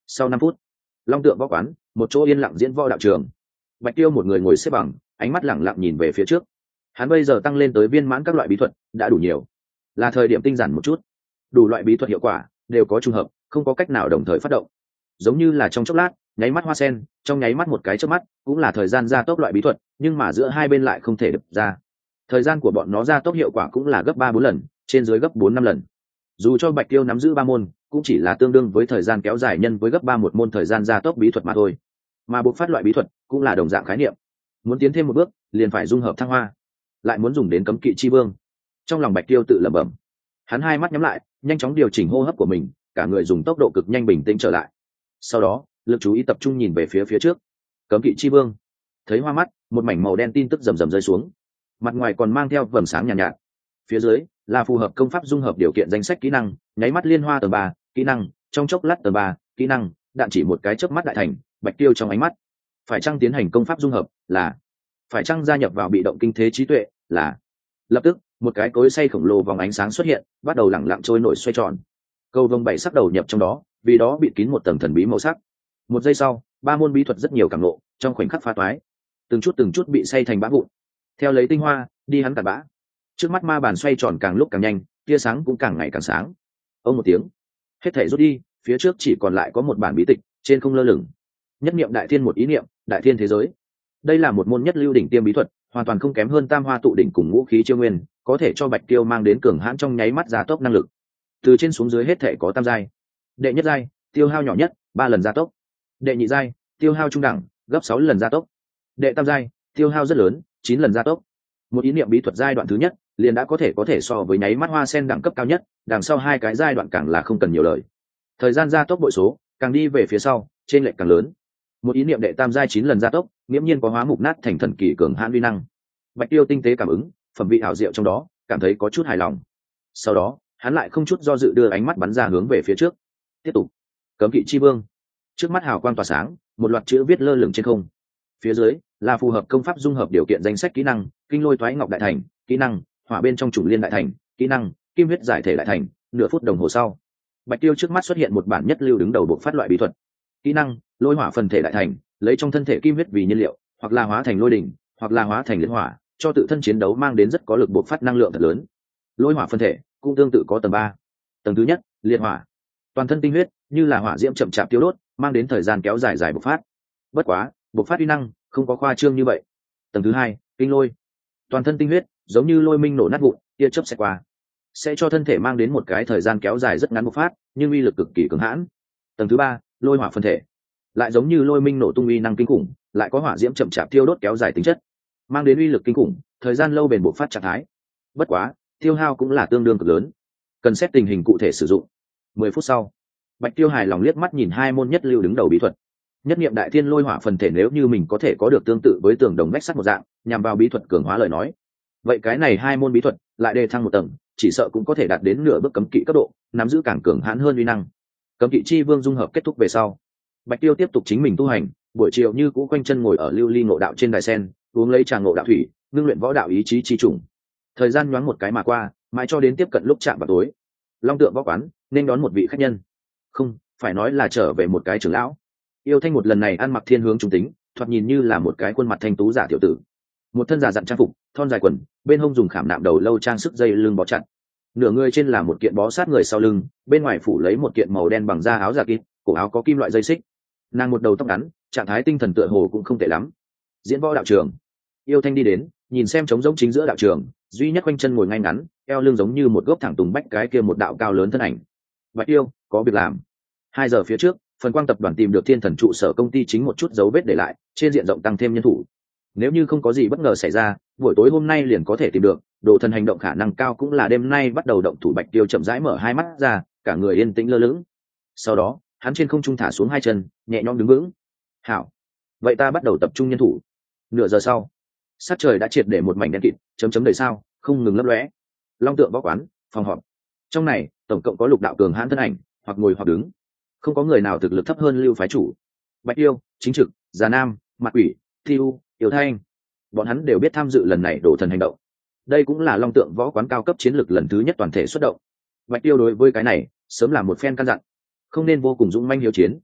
Sau 5 phút, long tượng võ quán, một chỗ yên lặng diễn võ đạo trường. Bạch Tiêu một người ngồi xếp bằng, ánh mắt lẳng lặng nhìn về phía trước. Hắn bây giờ tăng lên tới viên mãn các loại bí thuật đã đủ nhiều, là thời điểm tinh giản một chút. Đủ loại bí thuật hiệu quả đều có trùng hợp, không có cách nào đồng thời phát động. Giống như là trong chốc lát, nháy mắt hoa sen, trong nháy mắt một cái chớp mắt, cũng là thời gian gia tốc loại bí thuật, nhưng mà giữa hai bên lại không thể đập ra. Thời gian của bọn nó gia tốc hiệu quả cũng là gấp 3-4 lần, trên dưới gấp 4-5 lần. Dù cho Bạch Tiêu nắm giữ 3 môn, cũng chỉ là tương đương với thời gian kéo dài nhân với gấp 3 một môn thời gian gia tốc bí thuật mà thôi. Mà bộc phát loại bí thuật cũng là đồng dạng khái niệm. Muốn tiến thêm một bước, liền phải dung hợp thăng hoa, lại muốn dùng đến cấm kỵ chi vương. Trong lòng Bạch Tiêu tự lẩm bẩm. Hắn hai mắt nhắm lại, nhanh chóng điều chỉnh hô hấp của mình, cả người dùng tốc độ cực nhanh bình tĩnh trở lại. Sau đó, lực chú ý tập trung nhìn về phía trước. Cấm kỵ chi vương. Thấy hoa mắt, một mảnh màu đen tin tức rầm rầm rơi xuống. Mặt ngoài còn mang theo vầng sáng nhàn nhạt. Phía dưới là phù hợp công pháp dung hợp điều kiện danh sách kỹ năng, nháy mắt liên hoa tầng 3, kỹ năng, trong chốc lát tầng 3, kỹ năng, đạn chỉ một cái chớp mắt đại thành. Bạch Tiêu trong ánh mắt. Phải chăng tiến hành công pháp dung hợp, là. Phải chăng gia nhập vào bị động kinh thế trí tuệ, là. Lập tức, một cái cối xay khổng lồ vòng ánh sáng xuất hiện, bắt đầu lẳng lặng trôi nổi xoay tròn. Cầu vồng 7 sắc đầu nhập trong đó, vì đó bịt kín một tầng thần bí màu sắc. Một giây sau, 3 môn bí thuật rất nhiều cảm ngộ, trong khoảnh khắc phá toái, từng chút bị xay thành bã vụn. Theo lấy tinh hoa, đi hắn cặn bã. Trước mắt ma bàn xoay tròn càng lúc càng nhanh, tia sáng cũng càng ngày càng sáng. Ông một tiếng, hết thể rút đi, phía trước chỉ còn lại có một bản bí tịch, trên không lơ lửng. Nhất niệm đại thiên một ý niệm, đại thiên thế giới. Đây là một môn nhất lưu đỉnh tiêm bí thuật, hoàn toàn không kém hơn tam hoa tụ đỉnh cùng ngũ khí chiêu nguyên, có thể cho Bạch Tiêu mang đến cường hãn trong nháy mắt gia tốc năng lực. Từ trên xuống dưới hết thể có tam giai. Đệ nhất giai, tiêu hao nhỏ nhất, 3 lần gia tốc. Đệ nhị giai, tiêu hao trung đẳng, gấp 6 lần gia tốc. Đệ tam giai, tiêu hao rất lớn, 9 lần gia tốc. Một ý niệm bí thuật giai đoạn thứ nhất, liền đã có thể so với nháy mắt hoa sen đẳng cấp cao nhất, đằng sau hai cái giai đoạn càng là không cần nhiều lời. Thời gian gia tốc bội số, càng đi về phía sau, trên lệch càng lớn. Một ý niệm đệ tam giai 9 lần gia tốc, nghiễm nhiên có hóa mục nát thành thần kỳ cường hãn uy năng. Bạch Tiêu tinh tế cảm ứng, phẩm vị ảo diệu trong đó, cảm thấy có chút hài lòng. Sau đó, hắn lại không chút do dự đưa ánh mắt bắn ra hướng về phía trước. Tiếp tục. Cấm kỵ chi vương. Trước mắt hào quang tỏa sáng, một loạt chữ viết lơ lửng trên không. Phía dưới là phù hợp công pháp dung hợp điều kiện danh sách kỹ năng, kinh lôi toái ngọc đại thành, kỹ năng, hỏa bên trong chủng liên đại thành, kỹ năng, kim huyết giải thể đại thành. Nửa phút đồng hồ sau, Bạch Tiêu trước mắt xuất hiện một bản nhất lưu đứng đầu bộ phát loại bí thuật. Kỹ năng, lôi hỏa phần thể đại thành, lấy trong thân thể kim huyết vì nhiên liệu, hoặc là hóa thành lôi đỉnh, hoặc là hóa thành liệt hỏa, cho tự thân chiến đấu mang đến rất có lực bộc phát năng lượng thật lớn. Lôi hỏa phân thể cũng tương tự có tầng 3. Tầng thứ nhất, liệt hỏa, toàn thân tinh huyết như là hỏa diễm chậm chạp tiêu đốt, mang đến thời gian kéo dài bộc phát. Bất quá, bộc phát uy năng không có khoa trương như vậy. Tầng thứ hai, kinh lôi, toàn thân tinh huyết giống như lôi minh nổ nát vụn, tia chớp sẽ qua, sẽ cho thân thể mang đến một cái thời gian kéo dài rất ngắn bộc phát, nhưng uy lực cực kỳ cường hãn. Tầng thứ ba, lôi hỏa phân thể, lại giống như lôi minh nổ tung uy năng kinh khủng, lại có hỏa diễm chậm chạp tiêu đốt kéo dài tính chất, mang đến uy lực kinh khủng, thời gian lâu bền bộc phát trạng thái. Bất quá, tiêu hao cũng là tương đương cực lớn, cần xét tình hình cụ thể sử dụng. 10 phút sau, Bạch Tiêu hài lòng liếc mắt nhìn hai môn nhất lưu đứng đầu bí thuật. Nhất niệm đại thiên lôi hỏa phần thể, nếu như mình có thể có được tương tự với tường đồng vách sắt một dạng, nhằm vào bí thuật cường hóa lời nói, vậy cái này hai môn bí thuật lại đề thăng một tầng, chỉ sợ cũng có thể đạt đến nửa bước cấm kỵ cấp độ, nắm giữ càng cường hãn hơn uy năng. Cấm kỵ chi vương dung hợp kết thúc về sau, Bạch Tiêu tiếp tục chính mình tu hành, buổi chiều như cũ quanh chân ngồi ở lưu ly ngộ đạo trên đài sen, uống lấy trà ngộ đạo thủy, ngưng luyện võ đạo ý chí chi trùng. Thời gian nhoáng một cái mà qua, mãi cho đến tiếp cận lúc chạm vào tối, Long Tượng võ quán nên đón một vị khách nhân, không phải nói là trở về một cái trưởng lão. Yêu Thanh một lần này ăn mặc thiên hướng trung tính, thoạt nhìn như là một cái khuôn mặt thanh tú giả tiểu tử, một thân giả dặn trang phục, thon dài quần, bên hông dùng khảm nạm đầu lâu trang sức dây lưng bó chặt, nửa người trên là một kiện bó sát người sau lưng, bên ngoài phủ lấy một kiện màu đen bằng da áo giả kín, cổ áo có kim loại dây xích. Nàng một đầu tóc ngắn, trạng thái tinh thần tựa hồ cũng không tệ lắm. Diễn võ đạo trường, Yêu Thanh đi đến, nhìn xem trống rỗng chính giữa đạo trường, duy nhất quanh chân ngồi ngay ngắn, eo lưng giống như một gốc thẳng tùng bách cái kia một đạo cao lớn thân ảnh. Bạch Tiêu, có việc làm. 2 giờ phía trước, Phần Quang tập đoàn tìm được Thiên Thần trụ sở công ty chính một chút dấu vết để lại, trên diện rộng tăng thêm nhân thủ. Nếu như không có gì bất ngờ xảy ra, buổi tối hôm nay liền có thể tìm được. Đồ thần hành động khả năng cao cũng là đêm nay bắt đầu động thủ. Bạch Tiêu chậm rãi mở hai mắt ra, cả người yên tĩnh lơ lửng. Sau đó, hắn trên không trung thả xuống 2 chân, nhẹ nhõm đứng vững. Hảo, vậy ta bắt đầu tập trung nhân thủ. Nửa giờ sau, sát trời đã triệt để một mảnh đen kịt, chấm chấm đầy sao không ngừng lấp lóe. Long Tượng võ quán, phòng họp. Trong này tổng cộng có 6 đạo cường hãn thân ảnh, hoặc ngồi hoặc đứng, không có người nào thực lực thấp hơn Lưu phái chủ. Bạch Tiêu, Chính Trực, Già Nam, Mặt Quỷ, Thiu, Yêu Thanh, bọn hắn đều biết tham dự lần này đổ thần hành động. Đây cũng là Long Tượng võ quán cao cấp chiến lược lần thứ nhất toàn thể xuất động. Bạch Tiêu đối với cái này sớm là một phen căn dặn, không nên vô cùng dũng manh hiếu chiến.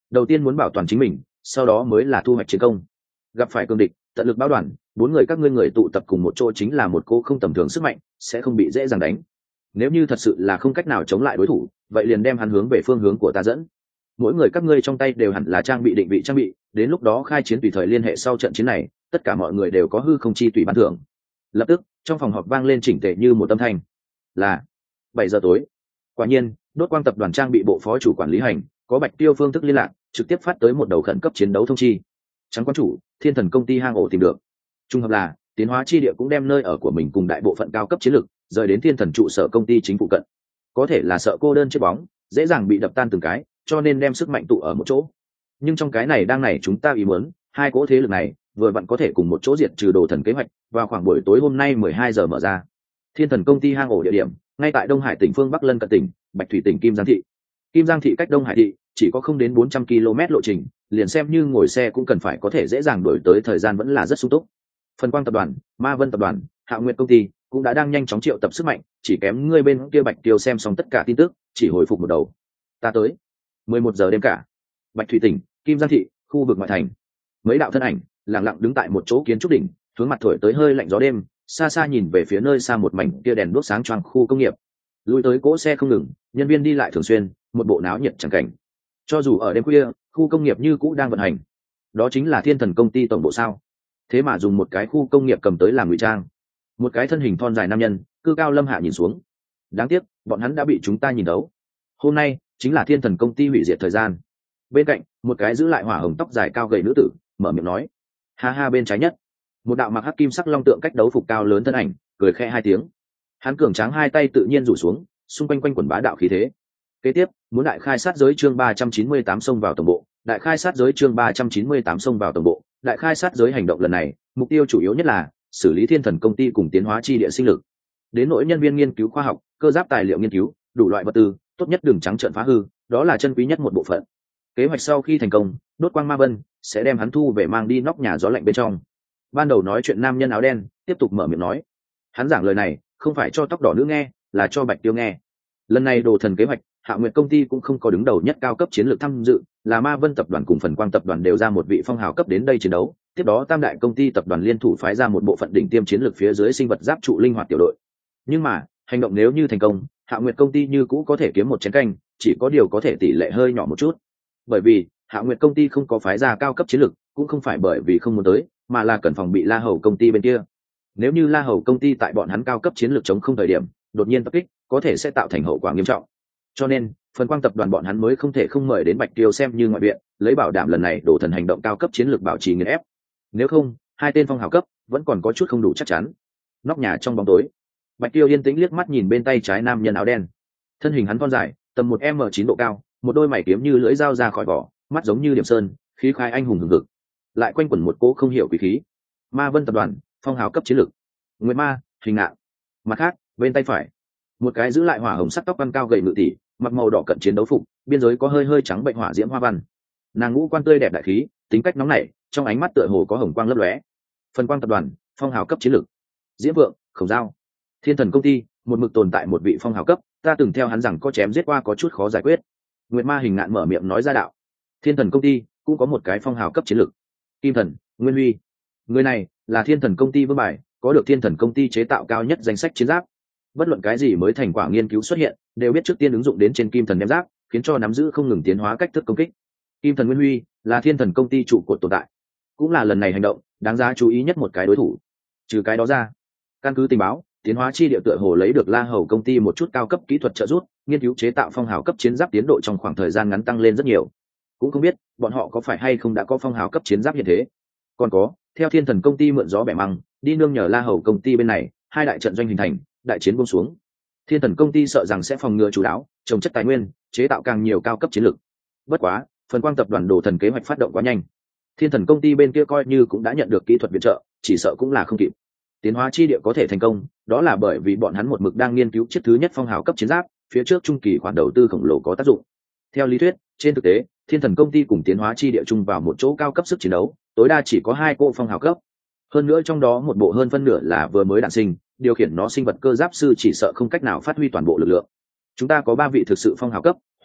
đầu tiên muốn bảo toàn chính mình, sau đó mới là thu hoạch chiến công. Gặp phải cường địch, tận lực báo đoàn, 4 người các ngươi người tụ tập cùng một chỗ chính là một cô không tầm thường sức mạnh, sẽ không bị dễ dàng đánh. Nếu như thật sự là không cách nào chống lại đối thủ, vậy liền đem hắn hướng về phương hướng của ta dẫn. Mỗi người các ngươi trong tay đều hẳn là trang bị định vị trang bị, đến lúc đó khai chiến tùy thời liên hệ sau trận chiến này, tất cả mọi người đều có hư không chi tùy ban thưởng. Lập tức, trong phòng họp vang lên chỉnh tề như một âm thanh. Là 7 giờ tối. Quả nhiên, Đốt Quang tập đoàn trang bị bộ phó chủ quản lý hành, có Bạch Tiêu phương thức liên lạc, trực tiếp phát tới một đầu khẩn cấp chiến đấu thông chi. Trắng quan chủ, Thiên Thần công ty hang ổ tìm được. Trung hợp là, Tiến hóa chi địa cũng đem nơi ở của mình cùng đại bộ phận cao cấp chiến lược rời đến Thiên Thần trụ sở công ty chính phụ cận. Có thể là sợ cô đơn chơi bóng, dễ dàng bị đập tan từng cái, cho nên đem sức mạnh tụ ở một chỗ. Nhưng trong cái này đang này chúng ta ý muốn, hai cỗ thế lực này vừa vặn có thể cùng một chỗ diệt trừ đồ thần kế hoạch, vào khoảng buổi tối hôm nay 12 giờ mở ra. Thiên Thần công ty hang ổ địa điểm, ngay tại Đông Hải tỉnh phương Bắc lân cận tỉnh, Bạch Thủy tỉnh Kim Giang thị. Kim Giang thị cách Đông Hải thị chỉ có không đến 400 km lộ trình, liền xem như ngồi xe cũng cần phải có thể dễ dàng đổi tới, thời gian vẫn là rất sung túc. Phần Quang tập đoàn, Ma Vân tập đoàn, Hạo Nguyệt công ty cũng đã đang nhanh chóng triệu tập sức mạnh, chỉ kém ngươi bên kia Bạch Tiêu xem xong tất cả tin tức, chỉ hồi phục một đầu. Ta tới. 11 giờ đêm cả. Bạch Thủy tỉnh, Kim Giang thị, khu vực ngoại thành. Mấy đạo thân ảnh lặng lặng đứng tại một chỗ kiến trúc đỉnh, hướng mặt thổi tới hơi lạnh gió đêm, xa xa nhìn về phía nơi xa một mảnh kia đèn đuốc sáng choang khu công nghiệp. Lui tới cỗ xe không ngừng, nhân viên đi lại thường xuyên, một bộ náo nhiệt chẳng cảnh. Cho dù ở đêm khuya, khu công nghiệp như cũ đang vận hành. Đó chính là Thiên Thần công ty tổng bộ sao? Thế mà dùng một cái khu công nghiệp cầm tới làm ngụy trang. Một cái thân hình thon dài nam nhân, cư cao lâm hạ nhìn xuống. Đáng tiếc, bọn hắn đã bị chúng ta nhìn đấu. Hôm nay chính là Thiên Thần công ty hủy diệt thời gian. Bên cạnh, một cái giữ lại hỏa hồng tóc dài cao gầy nữ tử, mở miệng nói. Ha ha, bên trái nhất, một đạo mặc hắc kim sắc long tượng cách đấu phục cao lớn thân ảnh, cười khẽ hai tiếng. Hắn cường tráng hai tay tự nhiên rủ xuống, xung quanh quanh quần bá đạo khí thế. Kế tiếp, muốn đại khai sát giới chương 398 xông vào tổng bộ, đại khai sát giới chương 398 xông vào tổng bộ, đại khai sát giới hành động lần này, mục tiêu chủ yếu nhất là xử lý Thiên Thần công ty cùng tiến hóa chi địa sinh lực. Đến nỗi nhân viên nghiên cứu khoa học, cơ giáp tài liệu nghiên cứu, đủ loại vật tư, tốt nhất đừng trắng trợn phá hư, đó là chân quý nhất một bộ phận. Kế hoạch sau khi thành công, Đốt Quang Ma Vân sẽ đem hắn thu về mang đi nóc nhà gió lạnh bên trong. Ban đầu nói chuyện nam nhân áo đen tiếp tục mở miệng nói, hắn giảng lời này không phải cho tóc đỏ nữ nghe, là cho Bạch Tiêu nghe. Lần này đồ thần kế hoạch, Hạo Nguyệt công ty cũng không có đứng đầu nhất cao cấp chiến lược tham dự, là Ma Vân tập đoàn cùng Phần Quang tập đoàn đều ra một vị phong hào cấp đến đây chiến đấu. Tiếp đó tam đại công ty tập đoàn liên thủ phái ra một bộ phận đỉnh tiêm chiến lược phía dưới sinh vật giáp trụ linh hoạt tiểu đội. Nhưng mà hành động nếu như thành công, Hạo Nguyệt công ty như cũ có thể kiếm một chén canh, chỉ có điều có thể tỷ lệ hơi nhỏ một chút. Bởi vì Hạo Nguyệt công ty không có phái ra cao cấp chiến lược, cũng không phải bởi vì không muốn tới, mà là cần phòng bị La Hầu công ty bên kia. Nếu như La Hầu công ty tại bọn hắn cao cấp chiến lược chống không thời điểm đột nhiên tập kích, có thể sẽ tạo thành hậu quả nghiêm trọng. Cho nên Phần Quang tập đoàn bọn hắn mới không thể không mời đến Bạch Tiêu xem như ngoại viện, lấy bảo đảm lần này đồ thần hành động cao cấp chiến lược bảo trì nghiền ép. Nếu không, hai tên phong hào cấp vẫn còn có chút không đủ chắc chắn. Nóc nhà trong bóng tối, Bạch Tiêu yên tĩnh liếc mắt nhìn bên tay trái nam nhân áo đen. Thân hình hắn thon dài, tầm 1m9 độ cao, một đôi mày kiếm như lưỡi dao ra khỏi vỏ, mắt giống như điểm sơn, khí khai anh hùng hừng hực, lại quanh quẩn một cỗ không hiểu quý khí. Ma Vân tập đoàn, phong hào cấp chiến lược. Nguyệt Ma, hình ngạn. Mặt khác, bên tay phải, một cái giữ lại hỏa hồng sắc tóc văn cao gầy ngự tỷ, mặc màu đỏ cận chiến đấu phục, biên giới có hơi hơi trắng bệnh hỏa diễm hoa văn. Nàng ngũ quan tươi đẹp đại khí, tính cách nóng nảy, trong ánh mắt tựa hồ có hồng quang lấp lóe. Phần Quang tập đoàn, phong hào cấp chiến lược. Diễm Vượng, Khổng Giao. Thiên Thần công ty, một mực tồn tại một vị phong hào cấp, ta từng theo hắn rằng có chém giết qua có chút khó giải quyết. Nguyệt Ma hình ngạn mở miệng nói ra đạo. Thiên Thần công ty cũng có một cái phong hào cấp chiến lược. Kim Thần, Nguyên Huy. Người này là Thiên Thần công ty vương bài, có được Thiên Thần công ty chế tạo cao nhất danh sách chiến giáp. Bất luận cái gì mới thành quả nghiên cứu xuất hiện, đều biết trước tiên ứng dụng đến trên Kim Thần đem giáp, khiến cho nắm giữ không ngừng tiến hóa cách thức công kích. Kim Thần Nguyên Huy là Thiên Thần công ty trụ cột tồn tại, cũng là lần này hành động đáng giá chú ý nhất một cái đối thủ. Trừ cái đó ra, căn cứ tình báo, tiến hóa chi địa tựa hồ lấy được La Hầu công ty một chút cao cấp kỹ thuật trợ giúp, nghiên cứu chế tạo phong hào cấp chiến giáp tiến độ trong khoảng thời gian ngắn tăng lên rất nhiều. Cũng không biết bọn họ có phải hay không đã có phong hào cấp chiến giáp hiện thế. Còn có, theo Thiên Thần công ty mượn gió bẻ măng, đi nương nhờ La Hầu công ty bên này, hai đại trận doanh hình thành, đại chiến buông xuống. Thiên Thần công ty sợ rằng sẽ phòng ngừa chủ đáo, trồng chất tài nguyên, chế tạo càng nhiều cao cấp chiến lược. Bất quá, Phần Quang tập đoàn đồ thần kế hoạch phát động quá nhanh. Thiên Thần công ty bên kia coi như cũng đã nhận được kỹ thuật viện trợ, chỉ sợ cũng là không kịp. Tiến hóa chi địa có thể thành công, đó là bởi vì bọn hắn một mực đang nghiên cứu chiếc thứ nhất phong hào cấp chiến giáp, phía trước trung kỳ khoản đầu tư khổng lồ có tác dụng. Theo lý thuyết, trên thực tế, Thiên Thần công ty cùng tiến hóa chi địa chung vào một chỗ cao cấp sức chiến đấu, tối đa chỉ có 2 cỗ phong hào cấp. Hơn nữa trong đó một bộ hơn phân nửa là vừa mới đản sinh, điều khiển nó sinh vật cơ giáp sư chỉ sợ không cách nào phát huy toàn bộ lực lượng. Chúng ta có 3 vị thực sự phong hào cấp,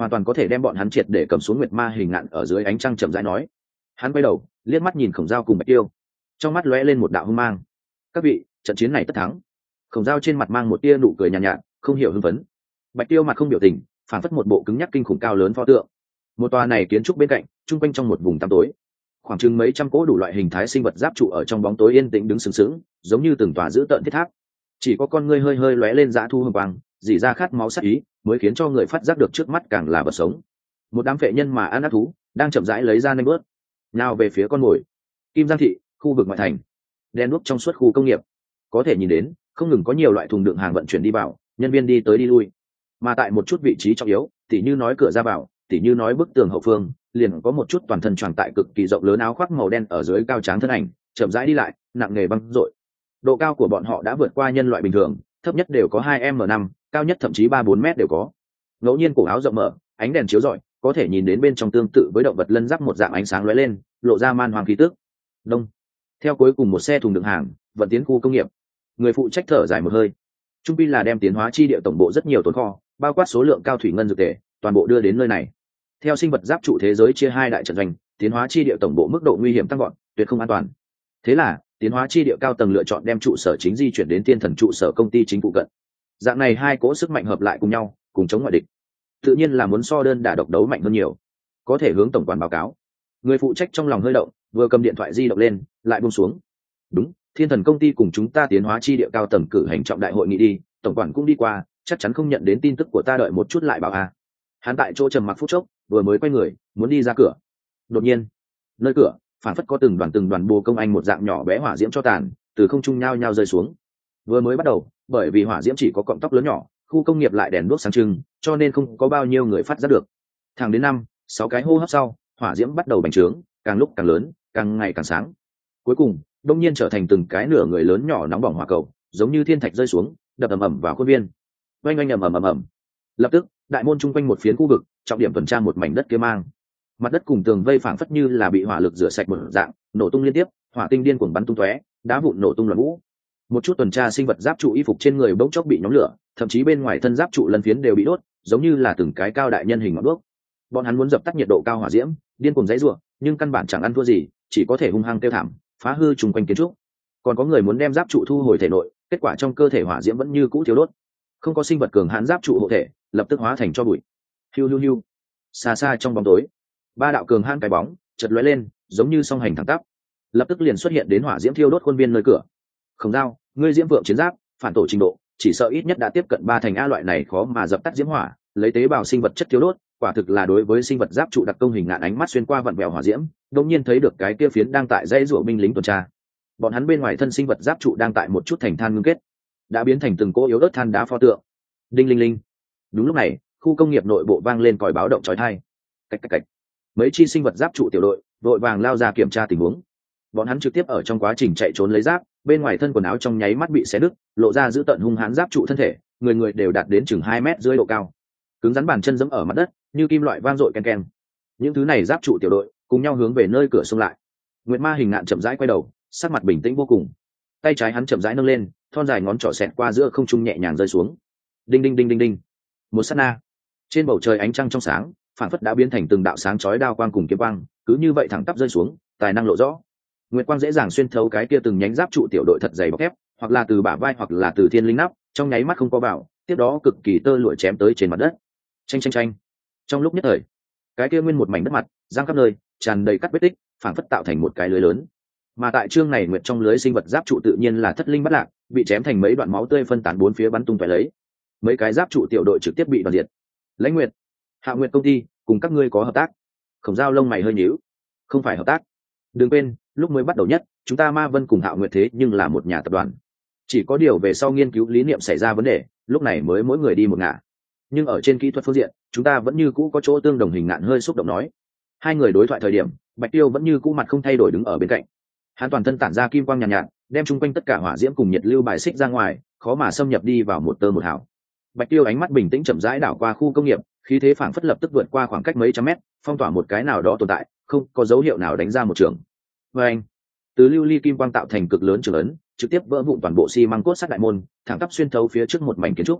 hoàn toàn có thể đem bọn hắn triệt để cầm xuống. Nguyệt Ma hình ngạn ở dưới ánh trăng chậm rãi nói. Hắn quay đầu liếc mắt nhìn Khổng Dao cùng Bạch Tiêu, trong mắt lóe lên một đạo hung mang. Các vị, trận chiến này tất thắng. Khổng Dao trên mặt mang một tia nụ cười nhàn nhạt, không hiểu hưng phấn. Bạch Tiêu mặt không biểu tình, phản phất một bộ cứng nhắc kinh khủng cao lớn pho tượng. Một tòa này kiến trúc bên cạnh, trung quanh trong một vùng tăm tối, khoảng chừng mấy trăm cỗ đủ loại hình thái sinh vật giáp trụ ở trong bóng tối yên tĩnh đứng sừng sững, giống như từng tòa giữ tợn thiết tháp. Chỉ có con ngươi hơi hơi lóe lên dã thu hồng quang, dỉ ra khát máu sát ý, mới khiến cho người phát giác được trước mắt càng là vật sống. Một đám phệ nhân mà ăn ác thú đang chậm rãi lấy ra nanh bớt, nào về phía con mồi. Kim Giang thị, khu vực ngoại thành, đen đuốc trong suốt khu công nghiệp, có thể nhìn đến không ngừng có nhiều loại thùng đựng hàng vận chuyển đi vào, nhân viên đi tới đi lui. Mà tại một chút vị trí trọng yếu, tỉ như nói cửa ra vào, tỉ như nói bức tường hậu phương, liền có một chút toàn thân tròn tại cực kỳ rộng lớn áo khoác màu đen ở dưới cao tráng thân ảnh chậm rãi đi lại, nặng nề băng rội. Độ cao của bọn họ đã vượt qua nhân loại bình thường, thấp nhất đều có 2m5, cao nhất thậm chí 3-4 mét đều có. Ngẫu nhiên cổ áo rộng mở, ánh đèn chiếu rọi, có thể nhìn đến bên trong tương tự với động vật lân giáp một dạng ánh sáng lóe lên, lộ ra man hoàng khí tức. Đông. Theo cuối cùng một xe thùng đựng hàng vận tiến khu công nghiệp, người phụ trách thở dài một hơi. Trung pi là đem tiến hóa chi địa tổng bộ rất nhiều tồn kho, bao quát số lượng cao thủy ngân dược tề, toàn bộ đưa đến nơi này. Theo sinh vật giáp trụ thế giới chia hai đại trận doanh, tiến hóa chi địa tổng bộ mức độ nguy hiểm tăng gọn, tuyệt không an toàn. Thế là tiến hóa chi địa cao tầng lựa chọn đem trụ sở chính di chuyển đến Tiên Thần trụ sở công ty chính phụ cận. Dạng này hai cỗ sức mạnh hợp lại cùng nhau, cùng chống ngoại địch, tự nhiên là muốn so đơn đả độc đấu mạnh hơn nhiều. Có thể hướng tổng quản báo cáo. Người phụ trách trong lòng hơi động, vừa cầm điện thoại di động lên, lại buông xuống. Đúng, Thiên Thần công ty cùng chúng ta tiến hóa chi địa cao tầng cử hành trọng đại hội nghị đi, tổng quản cũng đi qua, chắc chắn không nhận đến tin tức của ta, đợi một chút lại báo a. Hắn tại chỗ trầm mặc phút chốc, vừa mới quay người muốn đi ra cửa, đột nhiên nơi cửa phản phất có từng đoàn bồ công anh một dạng nhỏ bé hỏa diễm cho tàn từ không trung nhao nhao rơi xuống. Vừa mới bắt đầu, bởi vì hỏa diễm chỉ có cọng tóc lớn nhỏ, khu công nghiệp lại đèn đuốc sáng trưng, cho nên không có bao nhiêu người phát giác được. Thẳng đến 5-6 cái hô hấp sau, hỏa diễm bắt đầu bành trướng, càng lúc càng lớn, càng ngày càng sáng. Cuối cùng đông nhiên trở thành từng cái nửa người lớn nhỏ nóng bỏng hỏa cầu, giống như thiên thạch rơi xuống, đập ầm ầm vào khuôn viên. Oanh oanh ầm ầm ầm ầm. Lập tức đại môn chung quanh một phiến khu vực, trọng điểm tuần tra một mảnh đất kia mang. Mặt đất cùng tường vây phảng phất như là bị hỏa lực rửa sạch một dạng, nổ tung liên tiếp, hỏa tinh điên cuồng bắn tung tóe, đá vụn nổ tung loạn vũ. Một chút tuần tra sinh vật giáp trụ y phục trên người bỗng chốc bị nhóm lửa, thậm chí bên ngoài thân giáp trụ lân phiến đều bị đốt, giống như là từng cái cao đại nhân hình ngọn đuốc. Bọn hắn muốn dập tắt nhiệt độ cao hỏa diễm, điên cuồng giãy giụa, nhưng căn bản chẳng ăn thua gì, chỉ có thể hung hăng kêu thảm, phá hư chung quanh kiến trúc. Còn có người muốn đem giáp trụ thu hồi thể nội, kết quả trong cơ thể hỏa diễm vẫn như cũ thiếu đốt. Không có sinh vật cường hãn giáp trụ hộ thể, lập tức hóa thành tro bụi. Hiu hiu hiu. Xa xa trong bóng tối, ba đạo cường hãn cái bóng chợt lóe lên, giống như song hành thẳng tắp, lập tức liền xuất hiện đến hỏa diễm thiêu đốt khuôn viên nơi cửa. Khổng Dao, ngươi diễm vượng chiến giáp, phản tổ trình độ, chỉ sợ ít nhất đã tiếp cận 3 thành a, loại này khó mà dập tắt diễm hỏa, lấy tế bào sinh vật chất thiêu đốt, quả thực là đối với sinh vật giáp trụ đặc công hình ngạn ánh mắt xuyên qua vặn vẹo hỏa diễm, đột nhiên thấy được cái kia phiến đang tại dãy rủa binh lính tuần tra. Bọn hắn bên ngoài thân sinh vật giáp trụ đang tại một chút thành than ngưng kết, đã biến thành từng cỗ yếu ớt than đá pho tượng. Đinh linh linh. Đúng lúc này, khu công nghiệp nội bộ vang lên còi báo động chói tai. Cách cách cách. Mấy chi sinh vật giáp trụ tiểu đội vội vàng lao ra kiểm tra tình huống. Bọn hắn trực tiếp ở trong quá trình chạy trốn lấy giáp, bên ngoài thân quần áo trong nháy mắt bị xé nứt, lộ ra giữ tận hung hãn giáp trụ thân thể, người người đều đạt đến chừng 2 mét dưới độ cao, cứng rắn bàn chân giẫm ở mặt đất, như kim loại vang dội ken ken. Những thứ này giáp trụ tiểu đội cùng nhau hướng về nơi cửa xông lại. Nguyệt Ma hình ngạn chậm rãi quay đầu, sắc mặt bình tĩnh vô cùng. Tay trái hắn chậm rãi nâng lên, thon dài ngón trỏ xẹt qua giữa không trung nhẹ nhàng rơi xuống. Đinh đinh đinh đinh đinh. Một sát na, trên bầu trời ánh trăng trong sáng, phản phất đã biến thành từng đạo sáng chói đao quang cùng kiếm quang, cứ như vậy thẳng tắp rơi xuống, tài năng lộ rõ. Nguyệt quang dễ dàng xuyên thấu cái kia từng nhánh giáp trụ tiểu đội thật dày bọc thép, hoặc là từ bả vai hoặc là từ thiên linh nắp, trong nháy mắt không có vào, tiếp đó cực kỳ tơ lụa chém tới trên mặt đất. Chanh chanh chanh. Trong lúc nhất thời, cái kia nguyên một mảnh đất mặt, giang khắp nơi, tràn đầy cắt vết tích, phản phất tạo thành một cái lưới lớn. Mà tại chương này nguyệt trong lưới sinh vật giáp trụ tự nhiên là thất linh bất lạc, bị chém thành mấy đoạn máu tươi phân tán bốn phía bắn tung tóe lấy. Mấy cái giáp trụ tiểu đội trực tiếp bị đoàn diệt. Lãnh Nguyệt, Hạ Nguyệt công ty cùng các ngươi có hợp tác. Khổng Dao lông mày hơi nhíu. Không phải hợp tác. Đừng quên, lúc mới bắt đầu nhất, chúng ta Ma Vân cùng Hạ Nguyệt thế nhưng là một nhà tập đoàn. Chỉ có điều về sau nghiên cứu lý niệm xảy ra vấn đề, lúc này mới mỗi người đi một ngả. Nhưng ở trên kỹ thuật phương diện, chúng ta vẫn như cũ có chỗ tương đồng. Hình ngạn hơi xúc động nói. Hai người đối thoại thời điểm, Bạch Tiêu vẫn như cũ mặt không thay đổi đứng ở bên cạnh. Hắn toàn thân tản ra kim quang nhàn nhạt, đem chung quanh tất cả hỏa diễm cùng nhiệt lưu bài xích ra ngoài, khó mà xâm nhập đi vào một tơ một hào. Bạch Tiêu ánh mắt bình tĩnh chậm rãi đảo qua khu công nghiệp, khí thế phảng phất lập tức vượt qua khoảng cách mấy trăm mét, phong tỏa một cái nào đó tồn tại, không có dấu hiệu nào đánh ra một trường. Và anh, từ lưu ly kim quang tạo thành cực lớn trường ấn, trực tiếp vỡ vụn toàn bộ xi măng cốt sắt đại môn, thẳng tắp xuyên thấu phía trước một mảnh kiến trúc.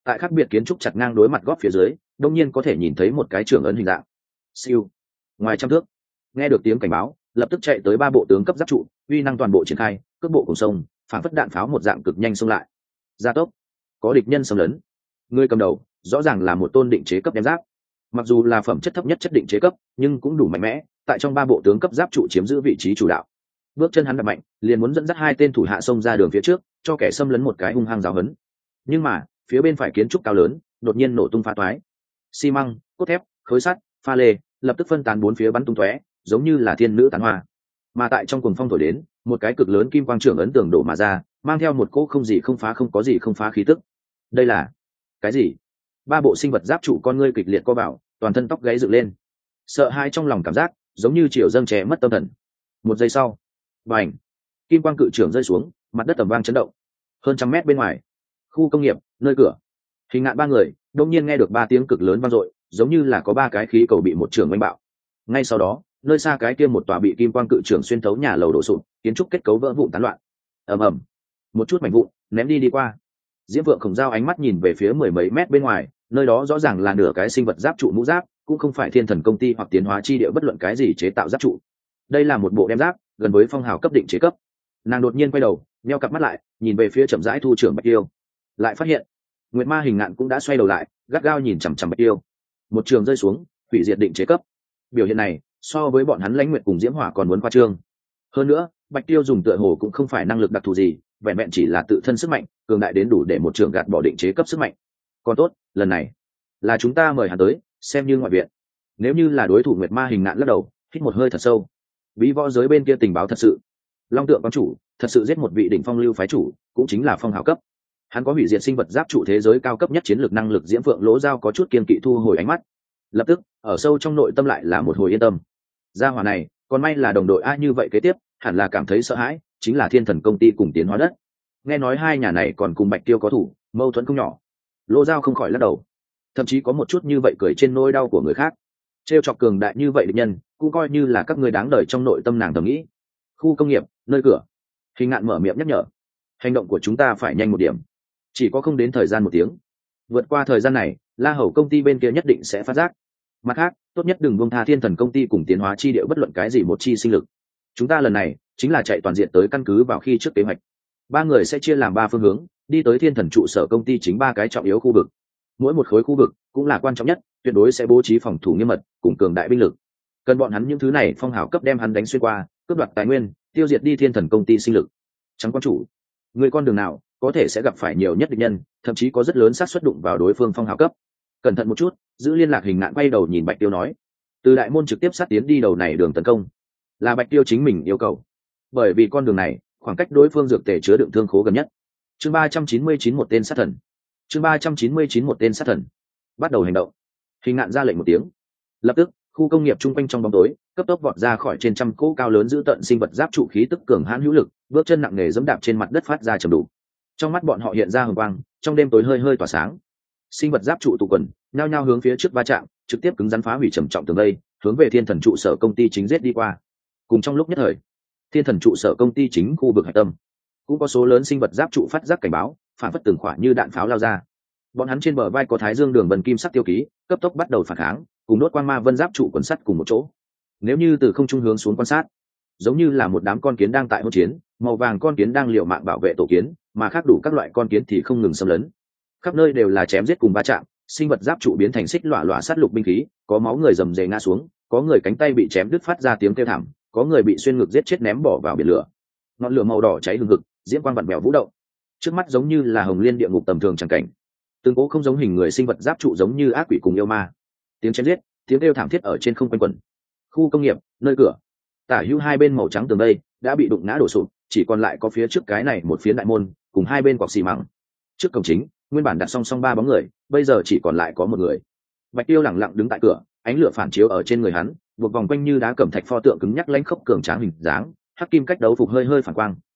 tại khác biệt kiến trúc chặt ngang đối mặt góp phía dưới đông nhiên có thể nhìn thấy một cái trưởng ấn hình dạng. Siêu. Ngoài trăm thước, nghe được tiếng cảnh báo, lập tức chạy tới 3 bộ tướng cấp giáp trụ, uy năng toàn bộ triển khai, cước bộ cùng sông, phản phất đạn pháo một dạng cực nhanh xông lại. Gia tốc, có địch nhân xâm lấn. Người cầm đầu rõ ràng là một tôn định chế cấp đem giáp, mặc dù là phẩm chất thấp nhất chất định chế cấp nhưng cũng đủ mạnh mẽ, tại trong 3 bộ tướng cấp giáp trụ chiếm giữ vị trí chủ đạo. Bước chân hắn đập mạnh, liền muốn dẫn dắt 2 tên thủ hạ xông ra đường phía trước, cho kẻ xâm lấn một cái hung hăng giáo hấn. Nhưng mà phía bên phải kiến trúc cao lớn đột nhiên nổ tung phá toái, xi măng, cốt thép, khối sắt, pha lê lập tức phân tán bốn phía bắn tung tóe, giống như là thiên nữ tán hoa. Mà tại trong cuồng phong thổi đến, một cái cực lớn kim quang trưởng ấn tường đổ mà ra, mang theo một cỗ không gì không phá không có gì không phá khí tức. Đây là cái gì? 3 bộ sinh vật giáp trụ con ngươi kịch liệt co vào, toàn thân tóc gáy dựng lên, sợ hãi trong lòng cảm giác giống như chiều dâng trẻ mất tâm thần. Một giây sau, bành, kim quang cự trưởng rơi xuống, mặt đất ầm vang chấn động. Hơn trăm mét bên ngoài, khu công nghiệp, nơi cửa, Hình Ngạn 3 người đột nhiên nghe được 3 tiếng cực lớn vang dội, giống như là có 3 cái khí cầu bị một trường oanh bạo. Ngay sau đó, nơi xa cái kia một tòa bị kim quang cự trưởng xuyên thấu nhà lầu đổ sụp, kiến trúc kết cấu vỡ vụn tán loạn. Ầm ầm, một chút mảnh vụn ném đi qua. Diễm Vượng Khổng Dao ánh mắt nhìn về phía mười mấy mét bên ngoài, nơi đó rõ ràng là nửa cái sinh vật giáp trụ mũ giáp, cũng không phải Thiên Thần công ty hoặc Tiến hóa chi địa bất luận cái gì chế tạo giáp trụ. Đây là một bộ đem giáp, gần với phong hào cấp định chế cấp. Nàng đột nhiên quay đầu, nheo cặp mắt lại, nhìn về phía chậm rãi thu trưởng Bạch Tiêu, lại phát hiện Nguyệt Ma Hình Ngạn cũng đã xoay đầu lại, gắt gao nhìn chằm chằm Bạch Tiêu. Một trường rơi xuống, hủy diệt định chế cấp. Biểu hiện này so với bọn hắn Lãnh Nguyệt cùng Diễm Hỏa còn muốn khoa trương. Hơn nữa, Bạch Tiêu dùng tựa hồ cũng không phải năng lực đặc thù gì, vẹn vẹn chỉ là tự thân sức mạnh cường đại đến đủ để một trường gạt bỏ định chế cấp sức mạnh. Còn tốt, lần này là chúng ta mời hắn tới, xem như ngoại viện. Nếu như là đối thủ Nguyệt Ma Hình Ngạn lắc đầu, hít một hơi thật sâu. Bí võ giới bên kia tình báo thật sự, Long Tượng Quang chủ thật sự giết một vị đỉnh phong lưu phái chủ, cũng chính là phong hào cấp. Hắn có hủy diệt sinh vật giáp trụ thế giới cao cấp nhất chiến lược năng lực. Diễm Phượng Lỗ Dao có chút kiên kỵ thu hồi ánh mắt, lập tức ở sâu trong nội tâm lại là một hồi yên tâm. Gia hỏa này còn may là đồng đội a, như vậy kế tiếp hẳn là cảm thấy sợ hãi chính là Thiên Thần công ty cùng Tiến Hóa đất. Nghe nói hai nhà này còn cùng Bạch Tiêu có thủ, mâu thuẫn không nhỏ. Lỗ Dao không khỏi lắc đầu, thậm chí có một chút như vậy cười trên nỗi đau của người khác. Trêu chọc cường đại như vậy địch nhân cũng coi như là các người đáng đời trong nội tâm nàng thầm nghĩ. Khu công nghiệp, nơi cửa, Hình Ngạn mở miệng nhắc nhở, hành động của chúng ta phải nhanh một điểm, chỉ có không đến thời gian 1 tiếng. Vượt qua thời gian này, La Hầu công ty bên kia nhất định sẽ phát giác. Mặt khác, tốt nhất đừng buông tha Thiên Thần công ty cùng Tiến Hóa chi địa bất luận cái gì một chi sinh lực. Chúng ta lần này chính là chạy toàn diện tới căn cứ vào khi trước kế hoạch. 3 người sẽ chia làm 3 phương hướng, đi tới Thiên Thần trụ sở công ty chính 3 cái trọng yếu khu vực. Mỗi một khối khu vực cũng là quan trọng nhất, tuyệt đối sẽ bố trí phòng thủ nghiêm mật cùng cường đại binh lực. Cần bọn hắn những thứ này phong hào cấp đem hắn đánh xuyên qua, cướp đoạt tài nguyên, tiêu diệt đi Thiên Thần công ty sinh lực. Trắng quan chủ, người con đường nào có thể sẽ gặp phải nhiều nhất địch nhân, thậm chí có rất lớn xác suất đụng vào đối phương phong hào cấp. Cẩn thận một chút, giữ liên lạc. Hình Ngạn quay đầu nhìn Bạch Tiêu nói, từ đại môn trực tiếp sát tiến đi đầu này đường tấn công, là Bạch Tiêu chính mình yêu cầu, bởi vì con đường này khoảng cách đối phương dược tề chứa đựng thương khố gần nhất. Chương 399 một tên sát thần. Chương 399 một tên sát thần. Bắt đầu hành động. Hình Ngạn ra lệnh một tiếng, lập tức khu công nghiệp chung quanh trong bóng tối cấp tốc vọt ra khỏi trên trăm cỗ cao lớn giữ tận sinh vật giáp trụ, khí tức cường hãn hữu lực, bước chân nặng nề dẫm đạp trên mặt đất phát ra trầm đủ. Trong mắt bọn họ hiện ra hồng quang, trong đêm tối hơi hơi tỏa sáng. Sinh vật giáp trụ tụ quần nhao nhao hướng phía trước va chạm, trực tiếp cứng rắn phá hủy trầm trọng tường vây, hướng về Thiên Thần trụ sở công ty chính giết đi qua. Cùng trong lúc nhất thời, Thiên Thần trụ sở công ty chính khu vực hạch tâm cũng có số lớn sinh vật giáp trụ phát giác cảnh báo, phản phất từng khỏa như đạn pháo lao ra. Bọn hắn trên bờ vai có Thái Dương đường vân kim sắc tiêu ký, cấp tốc bắt đầu phản kháng, cùng đốt quang ma vân giáp trụ quần sắt cùng một chỗ. Nếu như từ không trung hướng xuống quan sát, giống như là một đám con kiến đang tại hỗn chiến, màu vàng con kiến đang liều mạng bảo vệ tổ kiến, mà khác đủ các loại con kiến thì không ngừng xâm lấn. Khắp nơi đều là chém giết cùng va chạm, sinh vật giáp trụ biến thành xích lọa lọa sát lục binh khí, có máu người rầm rề ngã xuống, có người cánh tay bị chém đứt phát ra tiếng kêu thảm, có người bị xuyên ngực giết chết ném bỏ vào biển lửa. Ngọn lửa màu đỏ cháy hừng hực, diễm quang vặn vẹo vũ động, trước mắt giống như là hồng liên địa ngục tầm thường chẳng cảnh. Từng cố không giống hình người sinh vật giáp trụ giống như ác quỷ cùng yêu ma, tiếng chém giết, tiếng kêu thảm thiết ở trên không quanh quẩn. Khu công nghiệp, nơi cửa, tả hữu hai bên màu trắng tường đây đã bị đụng ngã đổ sụp, chỉ còn lại có phía trước cái này một phiến đại môn cùng hai bên quạt xì măng. Trước cổng chính nguyên bản đặt song song 3 bóng người, bây giờ chỉ còn lại có 1 người. Bạch Tiêu lẳng lặng đứng tại cửa, ánh lửa phản chiếu ở trên người hắn, buộc vòng quanh như đá cẩm thạch pho tượng cứng nhắc lãnh khốc cường tráng hình dáng, hắc kim cách đấu phục hơi hơi phản quang.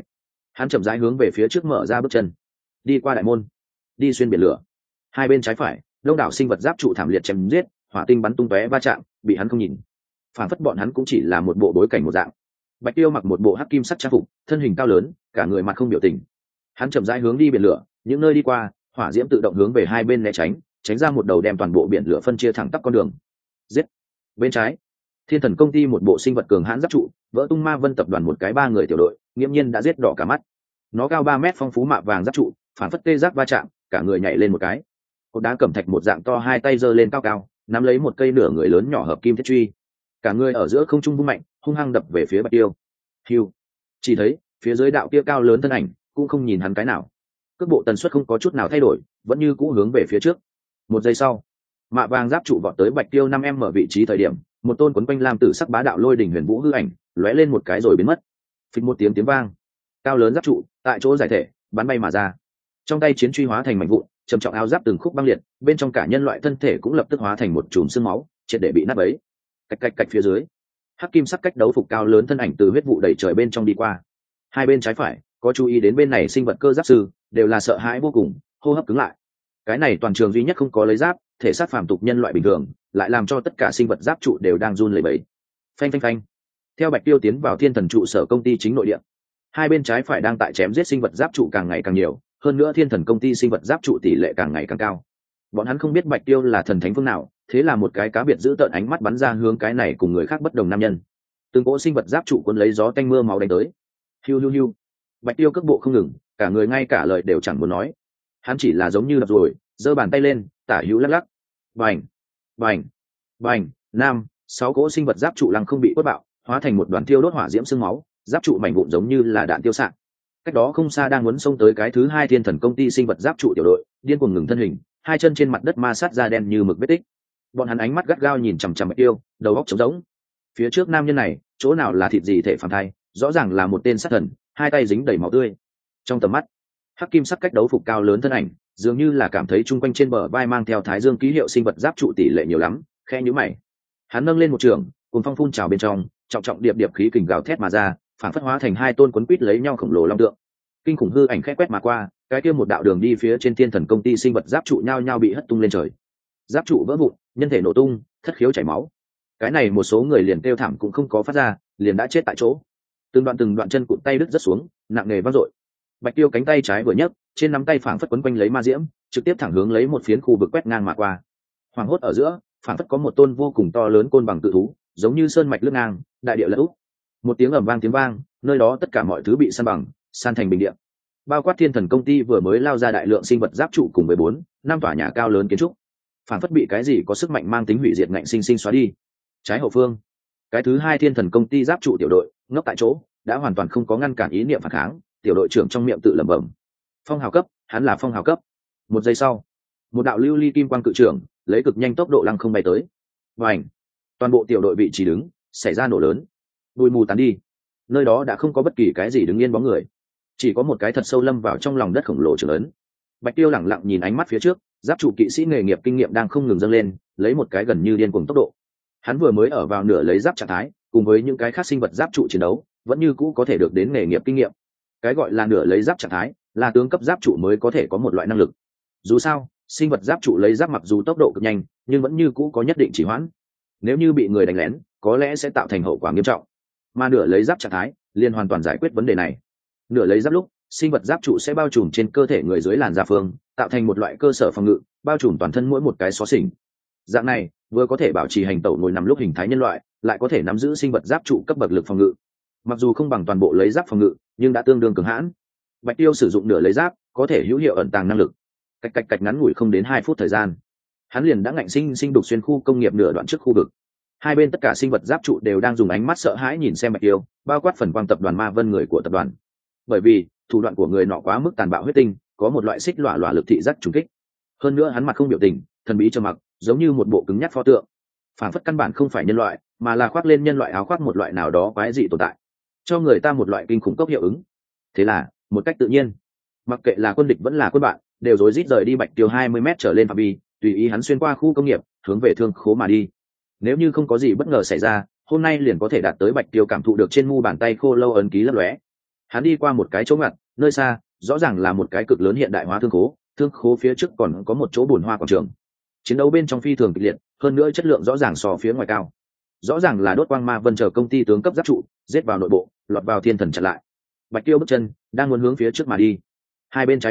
Hắn chậm rãi hướng về phía trước mở ra bước chân, đi qua đại môn, đi xuyên biển lửa. Hai bên trái phải, đông đảo sinh vật giáp trụ thảm liệt chém giết, hỏa tinh bắn tung tóe va chạm, bị hắn không nhìn. Phản phất bọn hắn cũng chỉ là một bộ bối cảnh một dạng. Bạch Tiêu mặc một bộ hắc kim sắc trang phục, thân hình cao lớn, cả người mặt không biểu tình. Hắn chậm rãi hướng đi biển lửa, những nơi đi qua, hỏa diễm tự động hướng về hai bên né tránh, tránh ra một đầu đem toàn bộ biển lửa phân chia thẳng tắp con đường. Giết. Bên trái, Thiên Thần công ty một bộ sinh vật cường hãn giáp trụ, vỡ tung Ma Vân tập đoàn một cái 3 người tiểu đội, nghiễm nhiên đã giết đỏ cả mắt. Nó cao 3 mét phong phú mạ vàng giáp trụ, phản phất tê giác va chạm, cả người nhảy lên một cái. Cột đá cẩm thạch một dạng to, hai tay giơ lên cao cao, nắm lấy một cây nửa người lớn nhỏ hợp kim thiết truy. Cả người ở giữa không trung vung mạnh, hung hăng đập về phía Bạch Tiêu. Hưu. Chỉ thấy, phía dưới đạo kia cao lớn thân ảnh, cũng không nhìn hắn cái nào. Cước bộ tần suất không có chút nào thay đổi, vẫn như cũ hướng về phía trước. Một giây sau, mạ vàng giáp trụ vọt tới Bạch Tiêu 5m ở vị trí thời điểm, một tôn quấn quanh lam tử sắc bá đạo lôi đỉnh huyền vũ hư ảnh lóe lên một cái rồi biến mất. Phịch một tiếng vang, cao lớn giáp trụ tại chỗ giải thể bắn bay mà ra, trong tay chiến truy hóa thành mảnh vụn, trầm trọng áo giáp từng khúc băng liệt, bên trong cả nhân loại thân thể cũng lập tức hóa thành một chùm xương máu, triệt để bị nát bấy. Cạch cạch cạch phía dưới, hắc kim sắc cách đấu phục cao lớn thân ảnh từ huyết vụ đầy trời bên trong đi qua. Hai bên trái phải có chú ý đến bên này sinh vật cơ giáp sư đều là sợ hãi vô cùng, hô hấp cứng lại. Cái này toàn trường duy nhất không có lấy giáp, thể xác phàm tục nhân loại bình thường, lại làm cho tất cả sinh vật giáp trụ đều đang run lẩy bẩy. Phanh phanh phanh. Theo Bạch Tiêu tiến vào Thiên Thần trụ sở công ty chính nội địa, hai bên trái phải đang tại chém giết sinh vật giáp trụ càng ngày càng nhiều, hơn nữa Thiên Thần công ty sinh vật giáp trụ tỷ lệ càng ngày càng cao. Bọn hắn không biết Bạch Tiêu là thần thánh phương nào, thế là một cái cá biệt giữ tợn ánh mắt bắn ra hướng cái này cùng người khác bất đồng nam nhân. Từng cỗ sinh vật giáp trụ cuốn lấy gió tanh mưa máu đánh tới. Hiu hiu hiu. Bạch Tiêu cước bộ không ngừng, cả người ngay cả lời đều chẳng muốn nói. Hắn chỉ là giống như đập rồi, giơ bàn tay lên, tả hữu lắc lắc. Bành, bành, bành, nam, 6 cỗ sinh vật giáp trụ lăng không bị quất bạo, hóa thành một đoàn thiêu đốt hỏa diễm sương máu, giáp trụ mảnh vụn giống như là đạn tiêu xạ. Cách đó không xa đang muốn xông tới cái thứ hai Thiên Thần công ty sinh vật giáp trụ tiểu đội, điên cuồng ngừng thân hình, hai chân trên mặt đất ma sát da đen như mực vết tích. Bọn hắn ánh mắt gắt gao nhìn chằm chằm Bạch Tiêu, đầu óc trống rỗng. Phía trước nam nhân này, chỗ nào là thịt gì thể phàm thai, rõ ràng là một tên sát thần, hai tay dính đầy máu tươi. Trong tầm mắt, hắc kim sắc cách đấu phục cao lớn thân ảnh, dường như là cảm thấy chung quanh trên bờ vai mang theo thái dương ký hiệu sinh vật giáp trụ tỷ lệ nhiều lắm, khe nhíu mày. Hắn nâng lên một trường, cùng phong phun trào bên trong, trọng trọng điệp điệp khí kình gào thét mà ra, phản phất hóa thành hai tôn quấn quýt lấy nhau khổng lồ long tượng. Kinh khủng hư ảnh khẽ quét mà qua, cái kia một đạo đường đi phía trên Thiên Thần công ty sinh vật giáp trụ nhao nhao bị hất tung lên trời. Giáp trụ vỡ vụn, nhân thể nổ tung, thất khiếu chảy máu. Cái này một số người liền kêu thảm cũng không có phát ra, liền đã chết tại chỗ. Từng đoạn chân cụt tay đứt rất xuống, nặng nề vang dội. Bạch Tiêu cánh tay trái vừa nhấc, trên nắm tay phảng phất quấn quanh lấy ma diễm, trực tiếp thẳng hướng lấy một phiến khu vực quét ngang mà qua. Hoàng hốt ở giữa, phảng phất có một tôn vô cùng to lớn côn bằng cự thú, giống như sơn mạch lướt ngang, đại địa lật úp. Một tiếng ầm vang tiếng vang, nơi đó tất cả mọi thứ bị san bằng, san thành bình địa. Bao quát Thiên Thần công ty vừa mới lao ra đại lượng sinh vật giáp trụ cùng với 4-5 tòa nhà cao lớn kiến trúc, phảng phất bị cái gì có sức mạnh mang tính hủy diệt ngạnh sinh sinh xóa đi. Trái hậu phương, cái thứ hai Thiên Thần công ty giáp trụ tiểu đội, ngốc tại chỗ, đã hoàn toàn không có ngăn cản ý niệm phản kháng, tiểu đội trưởng trong miệng tự lẩm bẩm: phong hào cấp, hắn là phong hào cấp. Một giây sau, một đạo lưu ly kim quang cự trưởng lấy cực nhanh tốc độ lăng không bay tới, và ảnh toàn bộ tiểu đội vị trí đứng xảy ra nổ lớn, bụi mù tán đi, nơi đó đã không có bất kỳ cái gì đứng yên bóng người, chỉ có một cái thật sâu lâm vào trong lòng đất khổng lồ trở lớn. Bạch Tiêu lẳng lặng nhìn ánh mắt phía trước, giáp trụ kỵ sĩ nghề nghiệp kinh nghiệm đang không ngừng dâng lên, lấy một cái gần như điên cuồng tốc độ. Hắn vừa mới ở vào nửa lấy giáp trạng thái, cùng với những cái khác sinh vật giáp trụ chiến đấu, vẫn như cũ có thể được đến nghề nghiệp kinh nghiệm. Cái gọi là nửa lấy giáp trạng thái, là tướng cấp giáp trụ mới có thể có một loại năng lực. Dù sao, sinh vật giáp trụ lấy giáp mặc dù tốc độ cực nhanh, nhưng vẫn như cũ có nhất định chỉ hoãn. Nếu như bị người đánh lén, có lẽ sẽ tạo thành hậu quả nghiêm trọng. Mà nửa lấy giáp trạng thái, liền hoàn toàn giải quyết vấn đề này. Nửa lấy giáp lúc, sinh vật giáp trụ sẽ bao trùm trên cơ thể người dưới làn da phương, tạo thành một loại cơ sở phòng ngự, bao trùm toàn thân mỗi một cái xó xỉnh. Dạng này, vừa có thể bảo trì hành tẩu ngồi nằm lúc hình thái nhân loại, lại có thể nắm giữ sinh vật giáp trụ cấp bậc lực phòng ngự. Mặc dù không bằng toàn bộ lấy giáp phòng ngự, nhưng đã tương đương cường hãn. Bạch Tiêu sử dụng nửa lấy giáp, có thể hữu hiệu ẩn tàng năng lực. Cạch cạch cạch, ngắn ngủi không đến 2 phút thời gian, hắn liền đã ngạnh sinh đục xuyên khu công nghiệp nửa đoạn trước khu vực. Hai bên tất cả sinh vật giáp trụ đều đang dùng ánh mắt sợ hãi nhìn xem Bạch Tiêu, bao quát phần quang tập đoàn Ma Vân người của tập đoàn. Bởi vì thủ đoạn của người nọ quá mức tàn bạo huyết tinh, có một loại xích lọa lọa lực thị giác trùng kích. Hơn nữa hắn mặt không biểu tình, thần bí trầm mặc, giống như một bộ cứng nhắc pho tượng, phản phất căn bản không phải nhân loại, mà là khoác lên nhân loại áo khoác một loại nào đó quái dị tồn tại, cho người ta một loại kinh khủng cốc hiệu ứng. Thế là, một cách tự nhiên, mặc kệ là quân địch vẫn là quân bạn, đều rối rít rời đi Bạch Tiêu 20 m trở lên phạm vi, tùy ý hắn xuyên qua khu công nghiệp, hướng về thương khố mà đi. Nếu như không có gì bất ngờ xảy ra, hôm nay liền có thể đạt tới Bạch Tiêu cảm thụ được trên mu bàn tay khô lâu ấn ký lấp lóe. Hắn đi qua một cái chỗ ngặt, nơi xa, rõ ràng là một cái cực lớn hiện đại hóa thương khố phía trước còn có một chỗ bùn hoa quảng trường. Chiến đấu bên trong phi thường kịch liệt, hơn nữa chất lượng rõ ràng so phía ngoài cao. Rõ ràng là Đốt Quang Ma Vân chờ công ty tướng cấp giáp trụ, giết vào nội bộ, lọt vào Thiên Thần chặn lại. Bạch Tiêu bước chân, đang muốn hướng phía trước mà đi. Hai bên trái phải,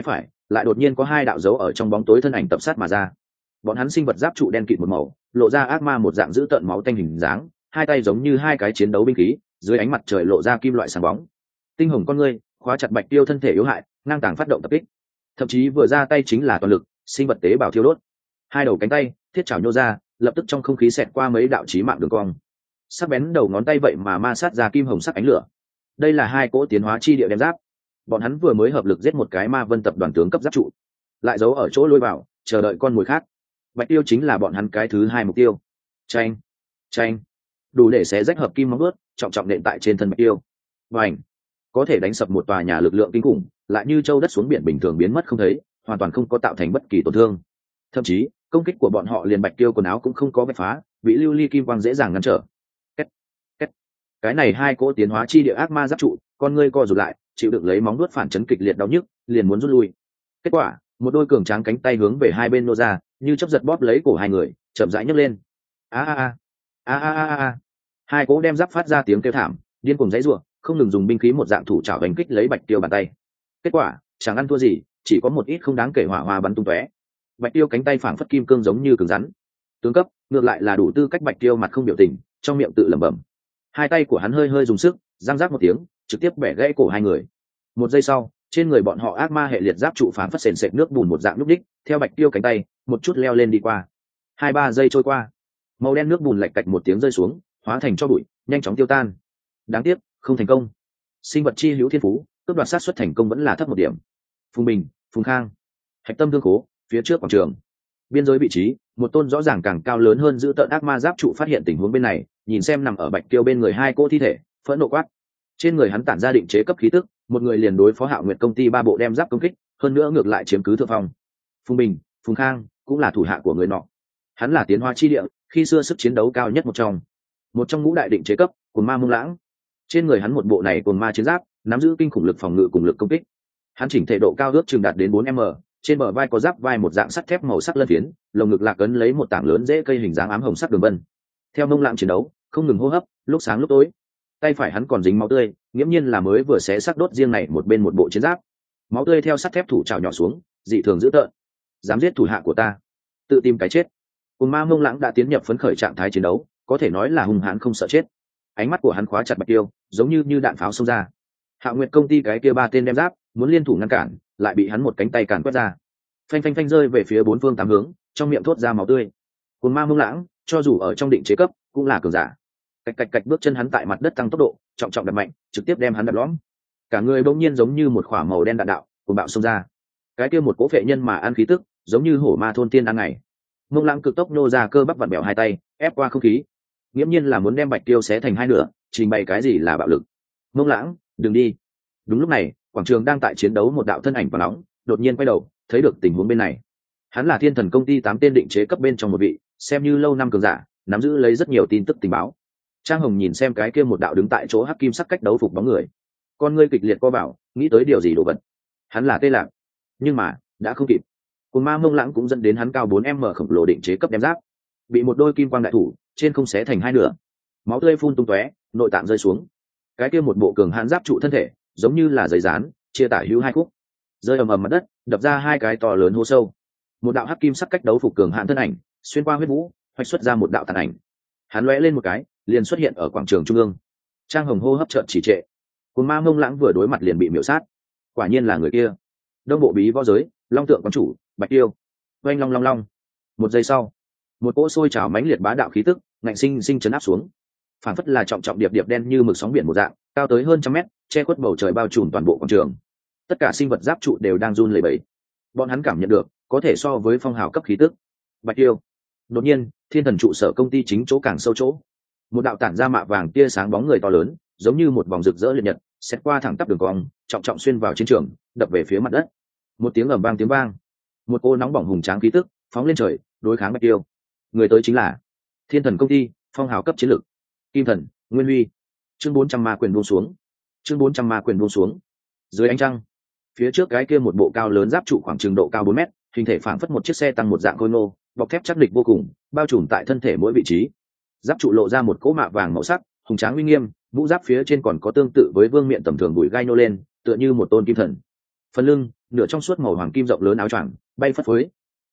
lại đột nhiên có hai đạo dấu ở trong bóng tối thân ảnh tập sát mà ra. Bọn hắn sinh vật giáp trụ đen kịt một màu, lộ ra ác ma một dạng dữ tợn máu tanh hình dáng, hai tay giống như hai cái chiến đấu binh khí, dưới ánh mặt trời lộ ra kim loại sáng bóng. Tinh hồng con ngươi khóa chặt Bạch Tiêu thân thể yếu hại, ngang tàng phát động tập kích. Thậm chí vừa ra tay chính là toàn lực, sinh vật tế bào thiêu đốt. Hai đầu cánh tay thiết chảo nhô ra, lập tức trong không khí xẹt qua mấy đạo chí mạng đường cong. Sắc bén đầu ngón tay vậy mà ma sát ra kim hồng sắc ánh lửa. Đây là hai cỗ tiến hóa chi địa đem giáp. Bọn hắn vừa mới hợp lực giết một cái ma vân tập đoàn tướng cấp giáp trụ, lại giấu ở chỗ lôi vào, chờ đợi con mồi khác. Bạch Tiêu chính là bọn hắn cái thứ hai mục tiêu. Chanh, chanh, đủ để xé rách hợp kim móng vuốt, trọng trọng nện tại trên thân Bạch Tiêu. Vành, có thể đánh sập một tòa nhà lực lượng kinh khủng, lại như châu đất xuống biển bình thường biến mất không thấy, hoàn toàn không có tạo thành bất kỳ tổn thương. Thậm chí công kích của bọn họ liền Bạch Tiêu quần áo cũng không có vạch phá, bị lưu ly kim quang dễ dàng ngăn trở. Kết, kết. Cái này hai cỗ tiến hóa chi địa ác ma giáp trụ, con ngươi co rụt lại, chịu đựng lấy móng vuốt phản chấn kịch liệt đau nhức, liền muốn rút lui. Kết quả, một đôi cường tráng cánh tay hướng về hai bên nô ra, như chớp giật bóp lấy cổ hai người, chậm rãi nhấc lên. A a a, a a a a. Hai cỗ đem giáp phát ra tiếng kêu thảm, điên cuồng giãy giụa, không ngừng dùng binh khí một dạng thủ chảo đánh kích lấy Bạch Tiêu bàn tay. Kết quả, chẳng ăn thua gì, chỉ có một ít không đáng kể hỏa hoa bắn tung tóe. Bạch Tiêu cánh tay phảng phất kim cương giống như cứng rắn. Tướng cấp, ngược lại là đủ tư cách Bạch Tiêu mặt không biểu tình, trong miệng tự lẩm bẩm. Hai tay của hắn hơi hơi dùng sức, răng rác một tiếng, trực tiếp bẻ gãy cổ hai người. Một giây sau, trên người bọn họ ác ma hệ liệt giáp trụ phảng phất sền sệt nước bùn một dạng lúc đích, theo Bạch Tiêu cánh tay, một chút leo lên đi qua. 2-3 giây trôi qua, màu đen nước bùn lạch cạch một tiếng rơi xuống, hóa thành cho bụi, nhanh chóng tiêu tan. Đáng tiếc, không thành công. Sinh vật chi hữu thiên phú, cướp đoạt sát suất thành công vẫn là thấp một điểm. Phùng Bình, Phùng Khang, hạch tâm thương khố, phía trước quảng trường, biên giới vị trí, một tôn rõ ràng càng cao lớn hơn giữ tợn ác ma giáp trụ phát hiện tình huống bên này, nhìn xem nằm ở Bạch Tiêu bên người hai cô thi thể, phẫn nộ quát. Trên người hắn tản ra định chế cấp khí tức, một người liền đối phó Hạo Nguyệt công ty 3 bộ đem giáp công kích, hơn nữa ngược lại chiếm cứ thượng phong. Phùng Bình, Phùng Khang cũng là thủ hạ của người nọ. Hắn là tiến hóa chi địa, khi xưa sức chiến đấu cao nhất một trong ngũ đại định chế cấp của ma mông lãng. Trên người hắn một bộ này cồn ma chiến giáp, nắm giữ kinh khủng lực phòng ngự cùng lực công kích. Hắn chỉnh thể độ cao ước chừng đạt đến 4m, trên bờ vai có giáp vai một dạng sắt thép màu sắc lân phiến, lồng ngực lạc ấn lấy một tảng lớn rễ cây hình dáng ám hồng sắc đường vân. Theo mông lãng chiến đấu, không ngừng hô hấp, lúc sáng lúc tối. Tay phải hắn còn dính máu tươi, nghiễm nhiên là mới vừa xé xác đốt riêng này một bên một bộ chiến giáp. Máu tươi theo sắt thép thủ trào nhỏ xuống, dị thường dữ tợn. Dám giết thủ hạ của ta, tự tìm cái chết. Cùng ma mông lãng đã tiến nhập phấn khởi trạng thái chiến đấu, có thể nói là hung hãn không sợ chết. Ánh mắt của hắn khóa chặt Bạch Tiêu, giống như đạn pháo xông ra. Hạo Nguyệt công ty cái kia 3 tên đem giáp, muốn liên thủ ngăn cản, lại bị hắn một cánh tay cản quét ra. Phanh phanh phanh rơi về phía 4 phương 8 hướng, trong miệng thốt ra máu tươi. Cùng ma mông lãng, cho dù ở trong định chế cấp, cũng là cường giả. Cạch cạch cạch bước chân hắn tại mặt đất tăng tốc độ, trọng trọng đập mạnh, trực tiếp đem hắn đập lõm. Cả người bỗng nhiên giống như một quả màu đen đạn đạo, cuồng bạo xông ra. Cái kia một cỗ phệ nhân mà ăn khí tức, giống như hổ ma thôn tiên ăn ngày. Mông lãng cực tốc nô ra cơ bắp vặn bẹo hai tay, ép qua không khí, nghiễm nhiên là muốn đem Bạch Tiêu xé thành hai nửa, trình bày cái gì là bạo lực. Mông lãng, đừng đi. Đúng lúc này, quảng trường đang tại chiến đấu một đạo thân ảnh vàng nóng, đột nhiên quay đầu, thấy được tình huống bên này. Hắn là Thiên Thần công ty 8 tên định chế cấp bên trong một vị, xem như lâu năm cường giả, nắm giữ lấy rất nhiều tin tức tình báo. Trang Hồng nhìn xem cái kia một đạo đứng tại chỗ hắc kim sắc cách đấu phục bóng người, con ngươi kịch liệt co bảo, nghĩ tới điều gì đồ vật. Hắn là Tê Lạc, nhưng mà đã không kịp. Cùng ma mông lãng cũng dẫn đến hắn cao 4m khổng lồ định chế cấp đem giáp, bị một đôi kim quang đại thủ trên không xé thành hai nửa, máu tươi phun tung tóe, nội tạng rơi xuống. Cái kia một bộ cường hãn giáp trụ thân thể, giống như là giấy dán, chia tả hữu hai khúc, rơi ầm ầm mặt đất, đập ra hai cái to lớn hố sâu. Một đạo hắc kim sắc cách đấu phục cường hãn thân ảnh, xuyên qua huyết vũ, hoạch xuất ra một đạo tàn ảnh. Hắn lóe lên một cái, liền xuất hiện ở quảng trường trung ương. Trang Hồng hô hấp chợt trì trệ. Cùng ma mông lãng vừa đối mặt liền bị miểu sát. Quả nhiên là người kia. Đông bộ bí võ giới, Long tượng quán chủ, Bạch Tiêu. Oanh long long long. Một giây sau, một cỗ sôi trào mãnh liệt bá đạo khí tức, ngạnh sinh sinh chấn áp xuống. Phản phất là trọng trọng điệp điệp đen như mực sóng biển một dạng, cao tới hơn trăm mét, che khuất bầu trời bao trùm toàn bộ quảng trường. Tất cả sinh vật giáp trụ đều đang run lẩy bẩy. Bọn hắn cảm nhận được, có thể so với phong hào cấp khí tức. Bạch Tiêu. Đột nhiên, Thiên Thần trụ sở công ty chính chỗ càng sâu chỗ, một đạo tản ra mạ vàng tia sáng bóng người to lớn, giống như một vòng rực rỡ liệt nhật, xét qua thẳng tắp đường cong, trọng trọng xuyên vào chiến trường, đập về phía mặt đất. Một tiếng ầm vang tiếng vang, một cô nóng bỏng hùng tráng khí tức phóng lên trời, đối kháng Bạch Tiêu. Người tới chính là Thiên Thần công ty, phong hào cấp chiến lược, Kim Thần, Nguyên Huy. Chương 400 ma quyền buông xuống. Chương 400 ma quyền buông xuống. Dưới ánh trăng, phía trước cái kia một bộ cao lớn giáp trụ khoảng chừng độ cao 4 mét, hình thể phảng phất một chiếc xe tăng một dạng khôi ngô, bọc thép chắc địch vô cùng, bao trùm tại thân thể mỗi vị trí. Giáp trụ lộ ra một cỗ mạ vàng màu sắc, hùng tráng uy nghiêm, mũ giáp phía trên còn có tương tự với vương miện tầm thường bụi gai nô lên, tựa như một tôn kim thần. phần lưng nửa trong suốt màu hoàng kim rộng lớn áo choàng bay phất phới.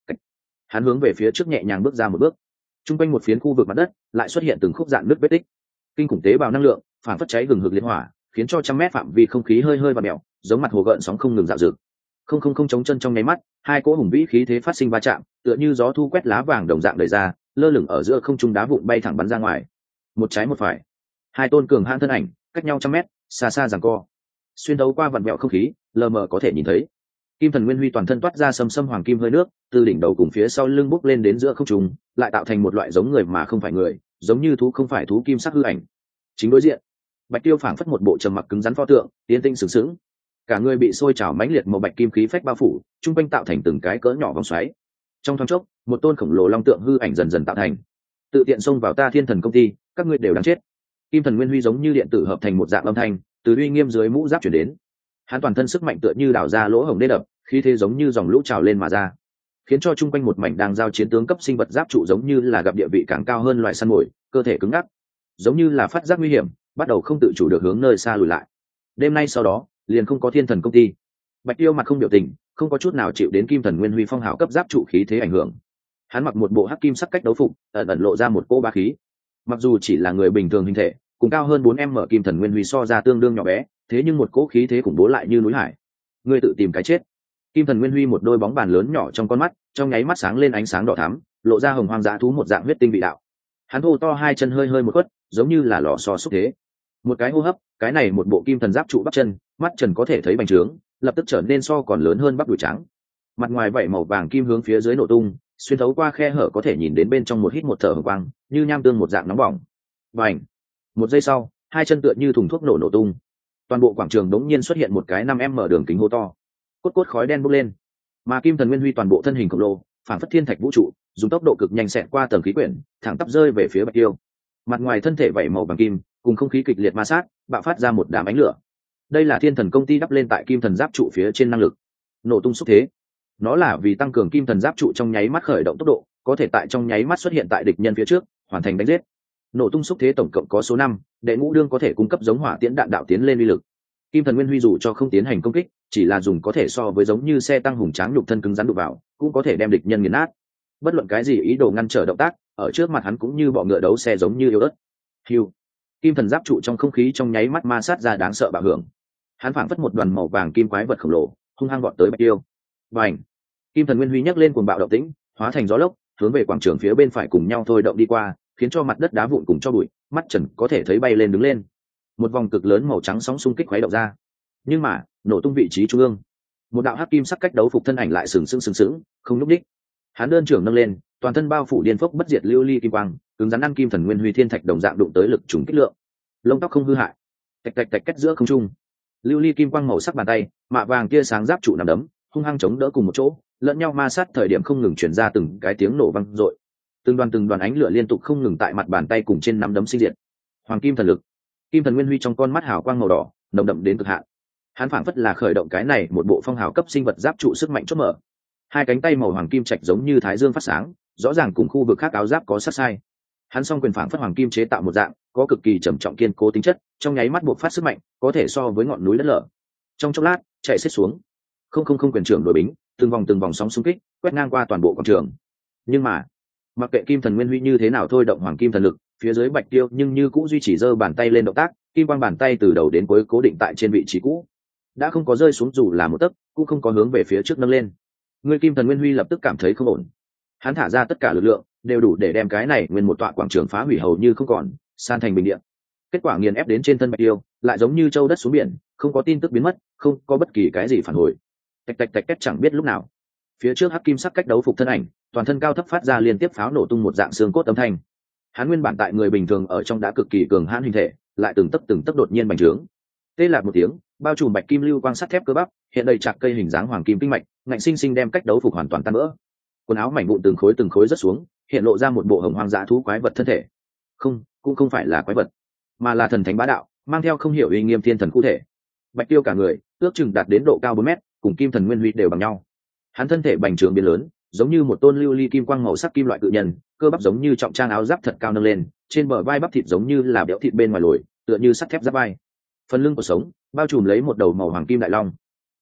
Hắn hướng về phía trước nhẹ nhàng bước ra một bước, trung quanh một phiến khu vực mặt đất lại xuất hiện từng khúc dạn nước vết tích, kinh khủng tế bào năng lượng phản phất cháy gừng hực liệt hỏa, khiến cho trăm mét phạm vi không khí hơi hơi và mèo, giống mặt hồ gợn sóng không ngừng dạo dực. Không chống chân trong nháy mắt, hai cỗ hùng vĩ khí thế phát sinh va chạm, tựa như gió thu quét lá vàng đồng dạng đẩy ra, lơ lửng ở giữa không trung đá vụn bay thẳng bắn ra ngoài. Một trái một phải, hai tôn cường hãn thân ảnh cách nhau trăm mét, xa xa giằng co, xuyên thấu qua vặn vẹo không khí, lờ mờ có thể nhìn thấy kim thần nguyên huy toàn thân toát ra sầm sâm hoàng kim hơi nước, từ đỉnh đầu cùng phía sau lưng bốc lên đến giữa không trung, lại tạo thành một loại giống người mà không phải người, giống như thú không phải thú kim sắc hư ảnh. Chính đối diện, Bạch Tiêu phảng phất một bộ trầm mặc cứng rắn pho tượng, tiến tinh sướng sướng, cả người bị sôi trào mãnh liệt màu bạch kim khí phách bao phủ, trung quanh tạo thành từng cái cỡ nhỏ vòng xoáy. Trong thoáng chốc, một tôn khổng lồ long tượng hư ảnh dần dần tạo thành. Tự tiện xông vào ta Thiên Thần công ty, các ngươi đều đáng chết. Kim thần nguyên huy giống như điện tử hợp thành một dạng âm thanh, từ uy nghiêm dưới mũ giáp chuyển đến. Hắn toàn thân sức mạnh tựa như đào ra lỗ hổng đê đập, khí thế giống như dòng lũ trào lên mà ra, khiến cho chung quanh một mảnh đang giao chiến tướng cấp sinh vật giáp trụ giống như là gặp địa vị càng cao hơn loại săn mồi, cơ thể cứng ngắc, giống như là phát giác nguy hiểm, bắt đầu không tự chủ được hướng nơi xa lùi lại. Đêm nay sau đó, liền không có Thiên Thần công ty. Bạch Tiêu mặt không biểu tình, không có chút nào chịu đến kim thần nguyên huy phong hào cấp giáp trụ khí thế ảnh hưởng. Hắn mặc một bộ hắc kim sắc cách đấu phục, ẩn ẩn lộ ra một cỗ bá khí. Mặc dù chỉ là người bình thường hình thể, cùng cao hơn 4m kim thần nguyên huy so ra tương đương nhỏ bé, thế nhưng một cỗ khí thế khủng bố lại như núi hải. Ngươi tự tìm cái chết. Kim thần nguyên huy một đôi bóng bàn lớn nhỏ trong con mắt, trong nháy mắt sáng lên ánh sáng đỏ thắm, lộ ra hồng hoang dã thú một dạng huyết tinh vị đạo. Hắn thô to hai chân hơi hơi một quất, giống như là lò xo xúc thế. Một cái hô hấp, cái này một bộ kim thần giáp trụ bắp chân, mắt trần có thể thấy bành trướng, lập tức trở nên so còn lớn hơn bắp đùi trắng. Mặt ngoài vảy màu vàng kim hướng phía dưới nổ tung, xuyên thấu qua khe hở có thể nhìn đến bên trong một hít một thở hồng quang, như nham tương một dạng nóng bỏng. Bành! Một giây sau, hai chân tựa như thùng thuốc nổ tung. Toàn bộ quảng trường đống nhiên xuất hiện một cái 5m đường kính hố to, cốt cốt khói đen bốc lên. Mà kim thần nguyên huy toàn bộ thân hình khổng lồ, phản phất thiên thạch vũ trụ, dùng tốc độ cực nhanh xẹt qua tầng khí quyển, thẳng tắp rơi về phía Bạch Tiêu. Mặt ngoài thân thể vảy màu vàng kim, cùng không khí kịch liệt ma sát, bạo phát ra một đám ánh lửa. Đây là Thiên Thần công ty đắp lên tại kim thần giáp trụ phía trên năng lực nổ tung xúc thế. Nó là vì tăng cường kim thần giáp trụ trong nháy mắt khởi động tốc độ, có thể tại trong nháy mắt xuất hiện tại địch nhân phía trước, hoàn thành đánh giết. Nổ tung xúc thế tổng cộng có số 5, đệ ngũ đương có thể cung cấp giống hỏa tiễn đạn đạo tiến lên uy lực. Kim thần nguyên huy dù cho không tiến hành công kích, chỉ là dùng có thể so với giống như xe tăng hùng tráng nhục thân cứng rắn đụng vào, cũng có thể đem địch nhân nghiền nát. Bất luận cái gì ý đồ ngăn trở động tác, ở trước mặt hắn cũng như bọ ngựa đấu xe giống như yếu ớt. Hưu. Kim thần giáp trụ trong không khí trong nháy mắt ma sát ra đáng sợ bạo hưởng. Hắn phảng phất một đoàn màu vàng kim quái vật khổng lồ, hung hăng vọt tới Bạch Tiêu. Bành! Kim thần nguyên huy nhấc lên cuồng bạo động tĩnh, hóa thành gió lốc, hướng về quảng trường phía bên phải cùng nhau thôi động đi qua, khiến cho mặt đất đá vụn cùng cho bụi, mắt trần có thể thấy bay lên đứng lên. Một vòng cực lớn màu trắng sóng xung kích khuấy động ra. Nhưng mà, nổ tung vị trí trung ương, một đạo hắc kim sắc cách đấu phục thân ảnh lại sừng sững, không nhúc nhích. Hắn đơn trưởng nâng lên, toàn thân bao phủ điên phốc bất diệt lưu ly kim quang, cứng rắn ăn kim thần nguyên huy thiên thạch đồng dạng đụng tới lực trùng kích lượng. Lông tóc không hư hại, tạch tạch tạch cách giữa không trung. Lưu ly kim quang màu sắc bàn tay, mạ vàng kia sáng giáp trụ nằm đấm, hung hăng chống đỡ cùng một chỗ, lẫn nhau ma sát thời điểm không ngừng truyền ra từng cái tiếng nổ vang dội. Từng đoàn ánh lửa liên tục không ngừng tại mặt bàn tay cùng trên nắm đấm sinh diệt. Hoàng kim thần lực. Kim thần nguyên huy trong con mắt hào quang màu đỏ, nồng đậm đến cực hạn. Hắn phảng phất là khởi động cái này một bộ phong hào cấp sinh vật giáp trụ sức mạnh chốt mở. Hai cánh tay màu hoàng kim trạch giống như thái dương phát sáng, rõ ràng cùng khu vực khác áo giáp có sát sai. Hắn song quyền phảng phất hoàng kim chế tạo một dạng, có cực kỳ trầm trọng kiên cố tính chất, trong nháy mắt buộc phát sức mạnh, có thể so với ngọn núi đất lở. Trong chốc lát, chạy xiết xuống. Không quyền trưởng đội bính, từng vòng sóng xung kích, quét ngang qua toàn bộ quảng trường. Nhưng mà, mặc kệ kim thần nguyên huy như thế nào thôi động hoàng kim thần lực, phía dưới Bạch Tiêu nhưng như cũng duy trì giơ bàn tay lên động tác, kim quang bàn tay từ đầu đến cuối cố định tại trên vị trí cũ, đã không có rơi xuống dù là một tấc, cũng không có hướng về phía trước nâng lên. Người kim thần nguyên huy lập tức cảm thấy không ổn. Hắn thả ra tất cả lực lượng, đều đủ để đem cái này nguyên một tọa quảng trường phá hủy hầu như không còn, san thành bình địa. Kết quả nghiền ép đến trên thân Bạch Tiêu, lại giống như châu đất xuống biển, không có tin tức biến mất, không có bất kỳ cái gì phản hồi. Tạch tạch tạch cách chẳng biết lúc nào, phía trước hắc kim sắc cách đấu phục thân ảnh, toàn thân cao thấp phát ra liên tiếp pháo nổ tung một dạng xương cốt âm thanh. Hắn nguyên bản tại người bình thường ở trong đã cực kỳ cường hãn hình thể, lại từng tấc đột nhiên bành trướng. Tê lạc một tiếng, bao trùm bạch kim lưu quang sắt thép cơ bắp, hiện đầy chạc cây hình dáng hoàng kim kinh mạch, ngạnh sinh sinh đem cách đấu phục hoàn toàn tan vỡ. Quần áo mảnh vụn từng khối rớt xuống, hiện lộ ra một bộ hồng hoang dã thú quái vật thân thể. Cũng không phải là quái vật, mà là thần thánh bá đạo, mang theo không hiểu uy nghiêm thiên thần cụ thể. Bạch Tiêu cả người, ước chừng đạt đến độ cao 4 mét, cùng kim thần nguyên huy đều bằng nhau. Hắn thân thể bành trướng biến lớn, giống như một tôn lưu ly kim quang màu sắc kim loại cự nhân, cơ bắp giống như trọng trang áo giáp thật cao nâng lên, trên bờ vai bắp thịt giống như là béo thịt bên ngoài lồi, tựa như sắt thép giáp vai. Phần lưng của sống bao trùm lấy một đầu màu hoàng kim đại long.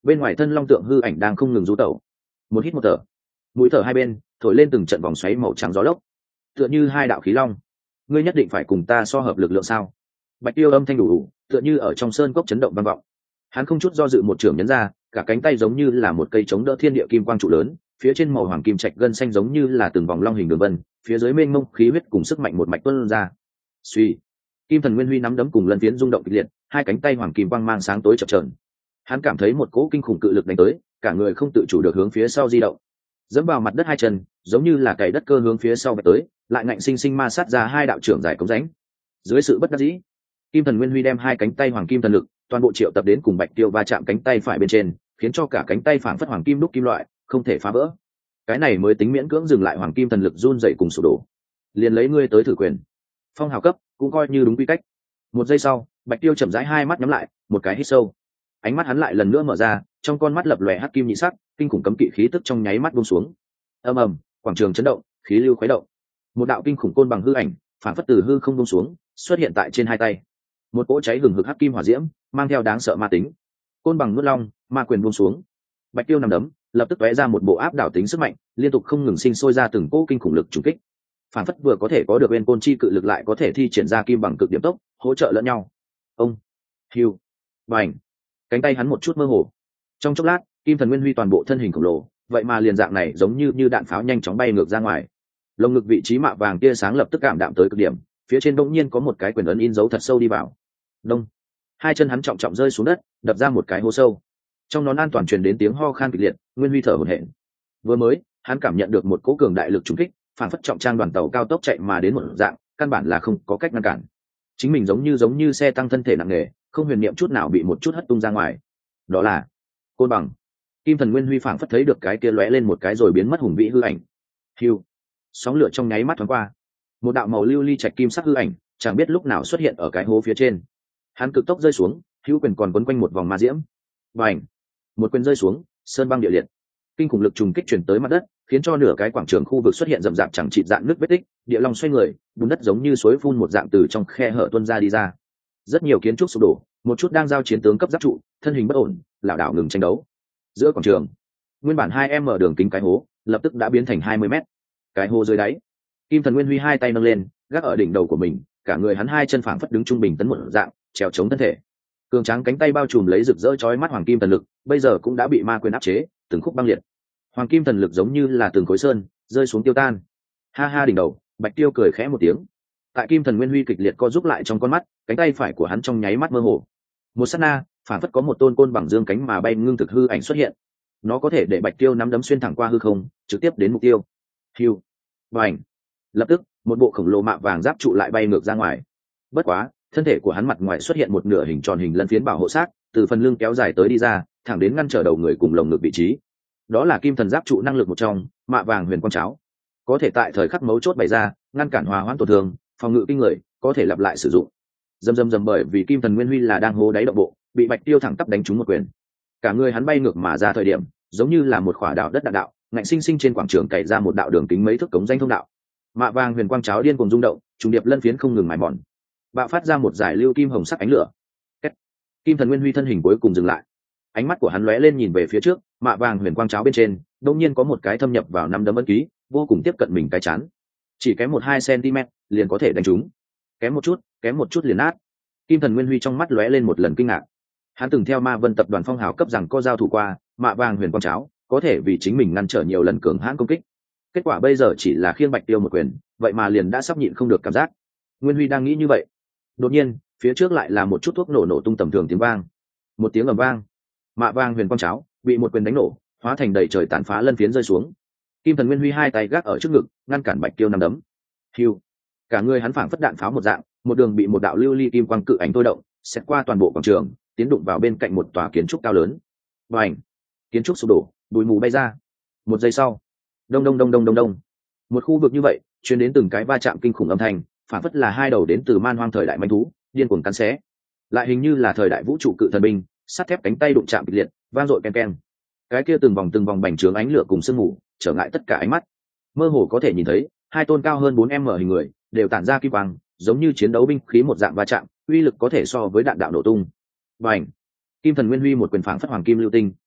bên ngoài thân long tượng hư ảnh đang không ngừng rú tẩu. Một hít một thở, mũi thở hai bên thổi lên từng trận vòng xoáy màu trắng gió lốc, tựa như hai đạo khí long. Ngươi nhất định phải cùng ta so hợp lực lượng sao? Bạch Tiêu âm thanh đủ tựa như ở trong sơn cốc chấn động vang vọng. Hắn không chút do dự một trường nhấn ra, cả cánh tay giống như là một cây chống đỡ thiên địa kim quang trụ lớn, phía trên màu hoàng kim trạch gân xanh giống như là từng vòng long hình đường vân, phía dưới mênh mông khí huyết cùng sức mạnh một mạch tuôn ra. Suy, Kim Thần Nguyên Huy nắm đấm cùng lân phiến rung động kịch liệt, hai cánh tay hoàng kim quang mang sáng tối chập chờn. Hắn cảm thấy một cỗ kinh khủng cự lực đánh tới, cả người không tự chủ được hướng phía sau di động. Dẫm vào mặt đất hai chân, giống như là cày đất cơ hướng phía sau vạch tới, lại ngạnh sinh sinh ma sát ra hai đạo trưởng dài cống rãnh. Dưới sự bất đắc dĩ, Kim Thần Nguyên Huy đem hai cánh tay hoàng kim thần lực toàn bộ triệu tập đến cùng Bạch Tiêu va chạm cánh tay phải bên trên, khiến cho cả cánh tay phảng phất hoàng kim đúc kim loại, không thể phá vỡ. Cái này mới tính miễn cưỡng dừng lại hoàng kim thần lực run dậy cùng sụp đổ. Liền lấy ngươi tới thử quyền. Phong hào cấp cũng coi như đúng quy cách. Một giây sau, Bạch Tiêu chậm rãi hai mắt nhắm lại, một cái hít sâu. Ánh mắt hắn lại lần nữa mở ra, trong con mắt lập lòe hắc kim nhị sắc, kinh khủng cấm kỵ khí tức trong nháy mắt buông xuống. Ầm ầm, quảng trường chấn động, khí lưu khuấy động. Một đạo kinh khủng côn bằng hư ảnh, phản phất từ hư không buông xuống, xuất hiện tại trên hai tay. Một cỗ cháy hừng hực hắc kim hỏa diễm, mang theo đáng sợ ma tính. Côn bằng nuốt long, ma quyền buông xuống. Bạch Tiêu nằm đấm, lập tức tóe ra một bộ áp đảo tính sức mạnh, liên tục không ngừng sinh sôi ra từng cỗ kinh khủng lực trùng kích. Phản phất vừa có thể có được bên côn chi cự lực lại có thể thi triển ra kim bằng cực điểm tốc, hỗ trợ lẫn nhau. Ông, hiu, bành, cánh tay hắn một chút mơ hồ. Trong chốc lát, Kim Thần Nguyên Huy toàn bộ thân hình khổng lồ, vậy mà liền dạng này giống như đạn pháo nhanh chóng bay ngược ra ngoài. Lồng ngực vị trí mạ vàng tia sáng lập tức cảm đạm tới cực điểm, phía trên bỗng nhiên có một cái quyền ấn in dấu thật sâu đi vào. Đông, hai chân hắn trọng trọng rơi xuống đất, đập ra một cái hố sâu. Trong nón an toàn truyền đến tiếng ho khan kịch liệt, Nguyên Huy thở hổn hển. Vừa mới, hắn cảm nhận được một cỗ cường đại lực trùng kích, phản phất trọng trang đoàn tàu cao tốc chạy mà đến một dạng, căn bản là không có cách ngăn cản. Chính mình giống như xe tăng thân thể nặng nề, không huyền niệm chút nào bị một chút hất tung ra ngoài. Đó là côn bằng. Kim Thần Nguyên Huy phảng phất thấy được cái kia lóe lên một cái rồi biến mất hùng vĩ hư ảnh. Hưu, sóng lửa trong nháy mắt thoáng qua, một đạo màu lưu ly trạch kim sắc hư ảnh, chẳng biết lúc nào xuất hiện ở cái hố phía trên. Hắn cực tốc rơi xuống, hữu quyền còn quấn quanh một vòng ma diễm. Bành, một quyền rơi xuống, sơn băng địa liệt. Kinh khủng lực trùng kích chuyển tới mặt đất, khiến cho nửa cái quảng trường khu vực xuất hiện rậm rạp chẳng chịt dạng nước vết tích, địa long xoay người, bùn đất giống như suối phun một dạng từ trong khe hở tuôn ra đi ra. Rất nhiều kiến trúc sụp đổ, một chút đang giao chiến tướng cấp giáp trụ, thân hình bất ổn, lảo đảo ngừng tranh đấu. Giữa quảng trường, nguyên bản 2m đường kính cái hố, lập tức đã biến thành 20m. Cái hố dưới đáy, Kim Thần Nguyên Huy hai tay nâng lên, gác ở đỉnh đầu của mình, cả người hắn hai chân phảng phất đứng trung bình tấn một dạng, trèo chống thân thể. Cường tráng cánh tay bao trùm lấy rực rỡ chói mắt hoàng kim thần lực, bây giờ cũng đã bị ma quyền áp chế, từng khúc băng liệt. Hoàng kim thần lực giống như là từng khối sơn, rơi xuống tiêu tan. Ha ha, đỉnh đầu, Bạch Tiêu cười khẽ một tiếng. Tại Kim Thần Nguyên Huy kịch liệt co giúp lại trong con mắt, cánh tay phải của hắn trong nháy mắt mơ hồ. Một sát na, phản phất có một tôn côn bằng dương cánh mà bay ngưng thực hư ảnh xuất hiện. Nó có thể để Bạch Tiêu nắm đấm xuyên thẳng qua hư không, trực tiếp đến mục tiêu. Hiu, bành. Lập tức, một bộ khổng lồ mạ vàng giáp trụ lại bay ngược ra ngoài. Bất quá, thân thể của hắn mặt ngoài xuất hiện một nửa hình tròn hình lân phiến bảo hộ sát, từ phần lưng kéo dài tới đi ra, thẳng đến ngăn trở đầu người cùng lồng ngực vị trí. Đó là kim thần giáp trụ năng lực một trong, mạ vàng huyền quang cháo, có thể tại thời khắc mấu chốt bày ra, ngăn cản hòa hoãn tổn thương, phòng ngự kinh người, có thể lặp lại sử dụng. Dầm bởi vì Kim Thần Nguyên Huy là đang hố đáy động bộ, bị Bạch Tiêu thẳng tắp đánh trúng một quyền. Cả người hắn bay ngược mà ra thời điểm, giống như là một khỏa đảo đất đạn đạo, ngạnh sinh sinh trên quảng trường cày ra một đạo đường kính mấy thước cống danh thông đạo. Mạ vàng huyền quang cháo điên cuồng rung động, trùng điệp lân phiến không ngừng mài mòn, bạo phát ra một giải lưu kim hồng sắc ánh lửa. Kim Thần Nguyên Huy thân hình cuối cùng dừng lại, ánh mắt của hắn lóe lên nhìn về phía trước, mạ vàng huyền quang cháo bên trên đột nhiên có một cái thâm nhập vào năm đấm ấn ký, vô cùng tiếp cận mình cái chán, chỉ kém 1-2 cm liền có thể đánh trúng, kém một chút liền nát. Kim Thần Nguyên Huy trong mắt lóe lên một lần kinh ngạc. Hắn từng theo Ma Vân tập đoàn phong hào cấp rằng có giao thủ qua, mạ vàng huyền quang cháo có thể vì chính mình ngăn trở nhiều lần cường hãn công kích. Kết quả bây giờ chỉ là khiêng Bạch Tiêu một quyền, vậy mà liền đã sắp nhịn không được cảm giác. Nguyên Huy đang nghĩ như vậy, đột nhiên phía trước lại là một chút thuốc nổ tung tầm thường tiếng vang, một tiếng ầm vang, mạ vàng huyền quang cháo bị một quyền đánh nổ, hóa thành đầy trời tàn phá lân phiến rơi xuống. Kim Thần Nguyên Huy hai tay gác ở trước ngực, ngăn cản Bạch Tiêu năm đấm. Hiu, cả người hắn phảng phất đạn pháo một dạng, một đường bị một đạo lưu ly kim quang cự ảnh thôi động, xét qua toàn bộ quảng trường, tiến đụng vào bên cạnh một tòa kiến trúc cao lớn. Bành! Kiến trúc sụp đổ, bụi mù bay ra. Một giây sau, đông đông đông đông đông đông, một khu vực như vậy truyền đến từng cái va chạm kinh khủng âm thanh, phảng phất là hai đầu đến từ man hoang thời đại manh thú điên cuồng cắn xé, lại hình như là thời đại vũ trụ cự thần binh, sắt thép cánh tay đụng chạm kịch liệt, vang dội ken ken. Cái kia từng vòng bành trướng ánh lửa cùng sương mù trở ngại tất cả ánh mắt, mơ hồ có thể nhìn thấy hai tôn cao hơn 4m hình người đều tản ra kim quang, giống như chiến đấu binh khí một dạng va chạm, uy lực có thể so với đạn đạo nổ tung. Bành! Kim Thần Nguyên Huy một quyền phảng phất hoàng kim lưu tinh,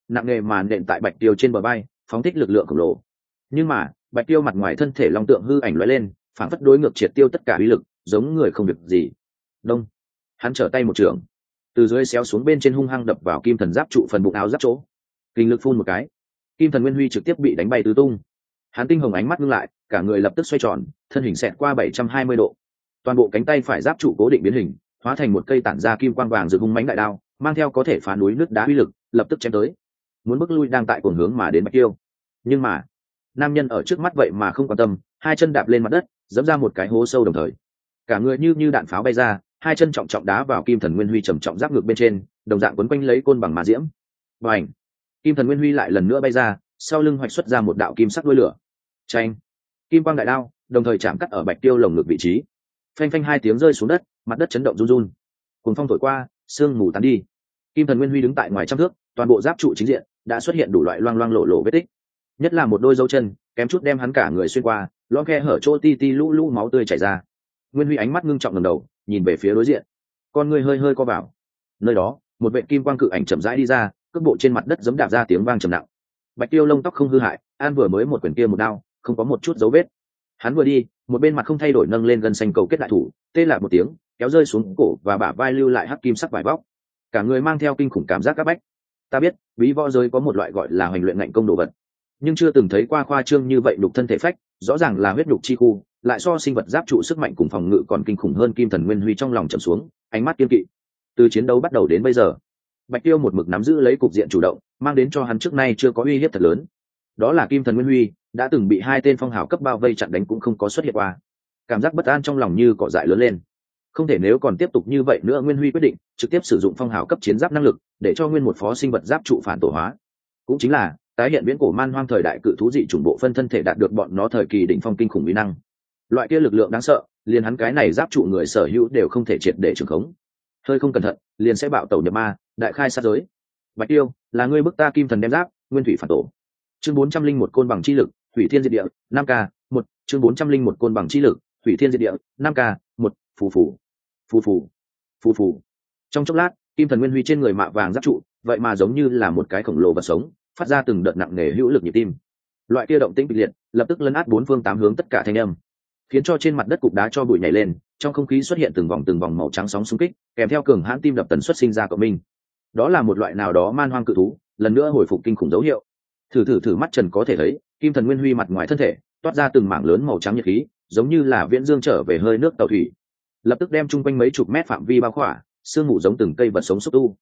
nặng nề mà nện tại bạch tiêu trên bờ vai, phóng thích lực lượng khổng lồ. Nhưng mà bạch tiêu mặt ngoài thân thể long tượng hư ảnh lóe lên, phản phất đối ngược triệt tiêu tất cả uy lực, giống người không việc gì. Đông, hắn trở tay một trường, từ dưới xéo xuống bên trên hung hăng đập vào kim thần giáp trụ phần bụng áo giáp chỗ, kinh lực phun một cái, kim thần nguyên huy trực tiếp bị đánh bay tứ tung. Hắn tinh hồng ánh mắt ngưng lại, cả người lập tức xoay tròn, thân hình xẹt qua 720 độ, toàn bộ cánh tay phải giáp trụ cố định biến hình, hóa thành một cây tản ra kim quang vàng rực hung mãnh đại đao, mang theo có thể phá núi nứt đá uy lực, lập tức chém tới, muốn bước lui đang tại cuồng hướng mà đến bạch tiêu. Nhưng mà nam nhân ở trước mắt vậy mà không quan tâm, hai chân đạp lên mặt đất, dẫm ra một cái hố sâu đồng thời, cả người như đạn pháo bay ra, hai chân trọng trọng đá vào kim thần nguyên huy trầm trọng giáp ngực bên trên, đồng dạng quấn quanh lấy côn bằng ma diễm. Và ảnh, kim thần nguyên huy lại lần nữa bay ra, sau lưng hoạch xuất ra một đạo kim sắc đuôi lửa. Chanh, kim quang đại đao đồng thời chạm cắt ở bạch tiêu lồng ngực vị trí, phanh phanh hai tiếng rơi xuống đất, mặt đất chấn động run run. Cuồng phong thổi qua, sương mù tán đi. Kim thần nguyên huy đứng tại ngoài trăm thước, toàn bộ giáp trụ chính diện đã xuất hiện đủ loại loang loang lộ lộ vết tích, nhất là một đôi dấu chân kém chút đem hắn cả người xuyên qua, lõ khe hở chỗ ti ti lũ lũ máu tươi chảy ra. Nguyên huy ánh mắt ngưng trọng ngẩng đầu nhìn về phía đối diện, con người hơi hơi co vào. Nơi đó một vệ kim quang cự ảnh chậm rãi đi ra, cước bộ trên mặt đất giẫm đạp ra tiếng vang trầm nặng. Bạch tiêu lông tóc không hư hại, an vừa mới một quyền kia một đao, không có một chút dấu vết. Hắn vừa đi, một bên mặt không thay đổi nâng lên gần xanh cầu kết đại thủ, tê lại một tiếng, kéo rơi xuống cổ và bả vai lưu lại hắc kim sắc vải vóc, cả người mang theo kinh khủng cảm giác áp bách. Ta biết bí võ giới có một loại gọi là hoành luyện ngạnh công đồ vật, nhưng chưa từng thấy qua khoa trương như vậy đục thân thể phách, rõ ràng là huyết nhục chi khu, lại so sinh vật giáp trụ sức mạnh cùng phòng ngự còn kinh khủng hơn. Kim thần nguyên huy trong lòng trầm xuống, ánh mắt kiên kỵ. Từ chiến đấu bắt đầu đến bây giờ, bạch tiêu một mực nắm giữ lấy cục diện chủ động, mang đến cho hắn trước nay chưa có uy hiếp thật lớn. Đó là kim thần nguyên huy đã từng bị hai tên phong hào cấp bao vây chặn đánh cũng không có xuất hiện qua. Cảm giác bất an trong lòng như cỏ dại lớn lên. Không thể nếu còn tiếp tục như vậy nữa, nguyên huy quyết định trực tiếp sử dụng phong hào cấp chiến giáp năng lực để cho nguyên một phó sinh vật giáp trụ phản tổ hóa, cũng chính là tái hiện viễn cổ man hoang thời đại cự thú dị chủng bộ phân thân thể đạt được bọn nó thời kỳ đỉnh phong kinh khủng uy năng. Loại kia lực lượng đáng sợ, liền hắn cái này giáp trụ người sở hữu đều không thể triệt để trường khống, hơi không cẩn thận liền sẽ bạo tẩu nhập ma, đại khai sát giới. Bạch tiêu, là ngươi bức ta kim thần đem giáp, nguyên thủy phản tổ. Chương 401 côn bằng chi lực, hủy thiên diệt địa, 5k, 1, chương 401 côn bằng chi lực, hủy thiên diệt địa, 5k, 1, phù phù, phù phù, phù phù. Trong chốc lát, kim thần nguyên huy trên người mạ vàng giáp trụ vậy mà giống như là một cái khổng lồ vật sống, phát ra từng đợt nặng nề hữu lực nhịp tim. Loại kia động tĩnh kịch liệt lập tức lấn át bốn phương tám hướng tất cả thanh âm, khiến cho trên mặt đất cục đá cho bụi nhảy lên, trong không khí xuất hiện từng vòng màu trắng sóng xung kích, kèm theo cường hãn tim đập tần suất sinh ra cộng minh. Đó là một loại nào đó man hoang cự thú lần nữa hồi phục kinh khủng dấu hiệu. Thử mắt trần có thể thấy, kim thần nguyên huy mặt ngoài thân thể toát ra từng mảng lớn màu trắng nhiệt khí, giống như là viễn dương trở về hơi nước tàu thủy, lập tức đem chung quanh mấy chục mét phạm vi bao khỏa, sương mù giống từng cây vật sống xúc tu.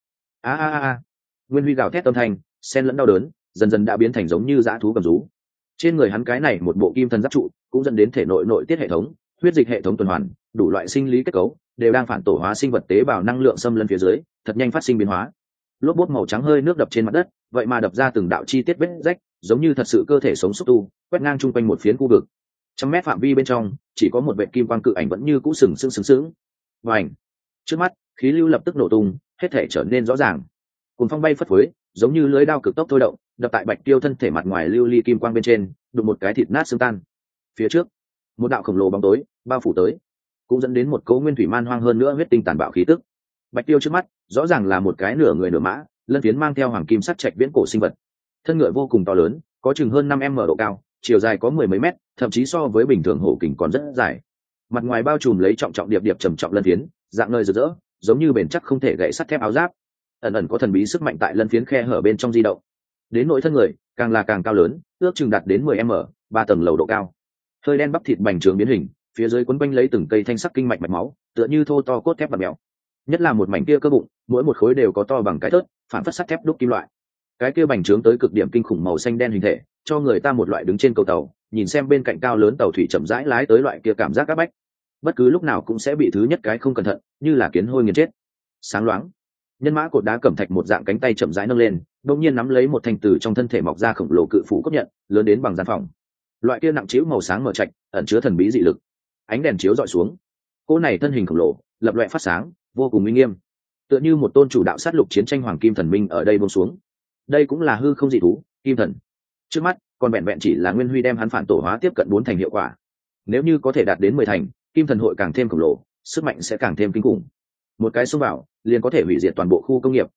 Nguyên huy gào thét âm thanh xen lẫn đau đớn, dần dần đã biến thành giống như dã thú gầm rú. Trên người hắn cái này một bộ kim thần giáp trụ cũng dẫn đến thể nội nội tiết hệ thống, huyết dịch hệ thống tuần hoàn, đủ loại sinh lý kết cấu đều đang phản tổ hóa sinh vật tế bào năng lượng xâm lấn phía dưới, thật nhanh phát sinh biến hóa. Lốp bốt màu trắng hơi nước đập trên mặt đất, vậy mà đập ra từng đạo chi tiết vết rách, giống như thật sự cơ thể sống xúc tu, quét ngang chung quanh một phiến khu vực. Trăm mét phạm vi bên trong, chỉ có một vệ kim quang cự ảnh vẫn như cũ sừng sững. Và ảnh, trước mắt, khí lưu lập tức nổ tung, hết thể trở nên rõ ràng. Cùng phong bay phất phới, giống như lưới đao cực tốc thôi động, đập tại bạch tiêu thân thể mặt ngoài lưu ly kim quang bên trên, đụng một cái thịt nát xương tan. Phía trước, một đạo khổng lồ bóng tối bao phủ tới, cũng dẫn đến một cấu nguyên thủy man hoang hơn nữa huyết tinh tàn bạo khí tức. Bạch tiêu trước mắt rõ ràng là một cái nửa người nửa mã, lân phiến mang theo hoàng kim sắc trạch viễn cổ sinh vật, thân ngựa vô cùng to lớn, có chừng hơn 5m độ cao, chiều dài có 10 mấy mét, thậm chí so với bình thường hổ kình còn rất dài. Mặt ngoài bao trùm lấy trọng trọng điệp trầm trọng lân phiến, dạng nơi rực rỡ, giống như bền chắc không thể gãy sắt thép áo giáp, ẩn có thần bí sức mạnh tại lân phiến khe hở bên trong di động. Đến nội thân người càng là càng cao lớn, ước chừng đạt đến 10m, 3 tầng lầu độ cao. Hơi đen bắp thịt bành trướng biến hình, phía dưới quấn quanh lấy từng cây thanh sắc kinh mạch mạch máu, tựa như thô to cốt thép và mèo. Nhất là một mảnh kia cơ bụng, mỗi một khối đều có to bằng cái thớt, phản phất sắt thép đúc kim loại. Cái kia bành trướng tới cực điểm kinh khủng màu xanh đen hình thể, cho người ta một loại đứng trên cầu tàu, nhìn xem bên cạnh cao lớn tàu thủy chậm rãi lái tới loại kia cảm giác áp bách. Bất cứ lúc nào cũng sẽ bị thứ nhất cái không cẩn thận, như là kiến hôi nghiền chết. Sáng loáng, nhân mã cột đá cẩm thạch một dạng cánh tay chậm rãi nâng lên, đột nhiên nắm lấy một thanh từ trong thân thể mọc ra khổng lồ cự phủ cốt nhận, lớn đến bằng gian phòng. Loại kia nặng trĩu màu sáng mở trạch, ẩn chứa thần bí dị lực. Ánh đèn chiếu dọi xuống, cô này thân hình khổng lồ, lập loè phát sáng, vô cùng uy nghiêm, tựa như một tôn chủ đạo sát lục chiến tranh hoàng kim thần minh ở đây buông xuống. Đây cũng là hư không dị thú, kim thần. Trước mắt, còn vẹn vẹn chỉ là nguyên huy đem hắn phản tổ hóa tiếp cận 4 thành hiệu quả. Nếu như có thể đạt đến 10 thành, kim thần hội càng thêm khổng lồ, sức mạnh sẽ càng thêm kinh khủng. Một cái xông vào, liền có thể hủy diệt toàn bộ khu công nghiệp.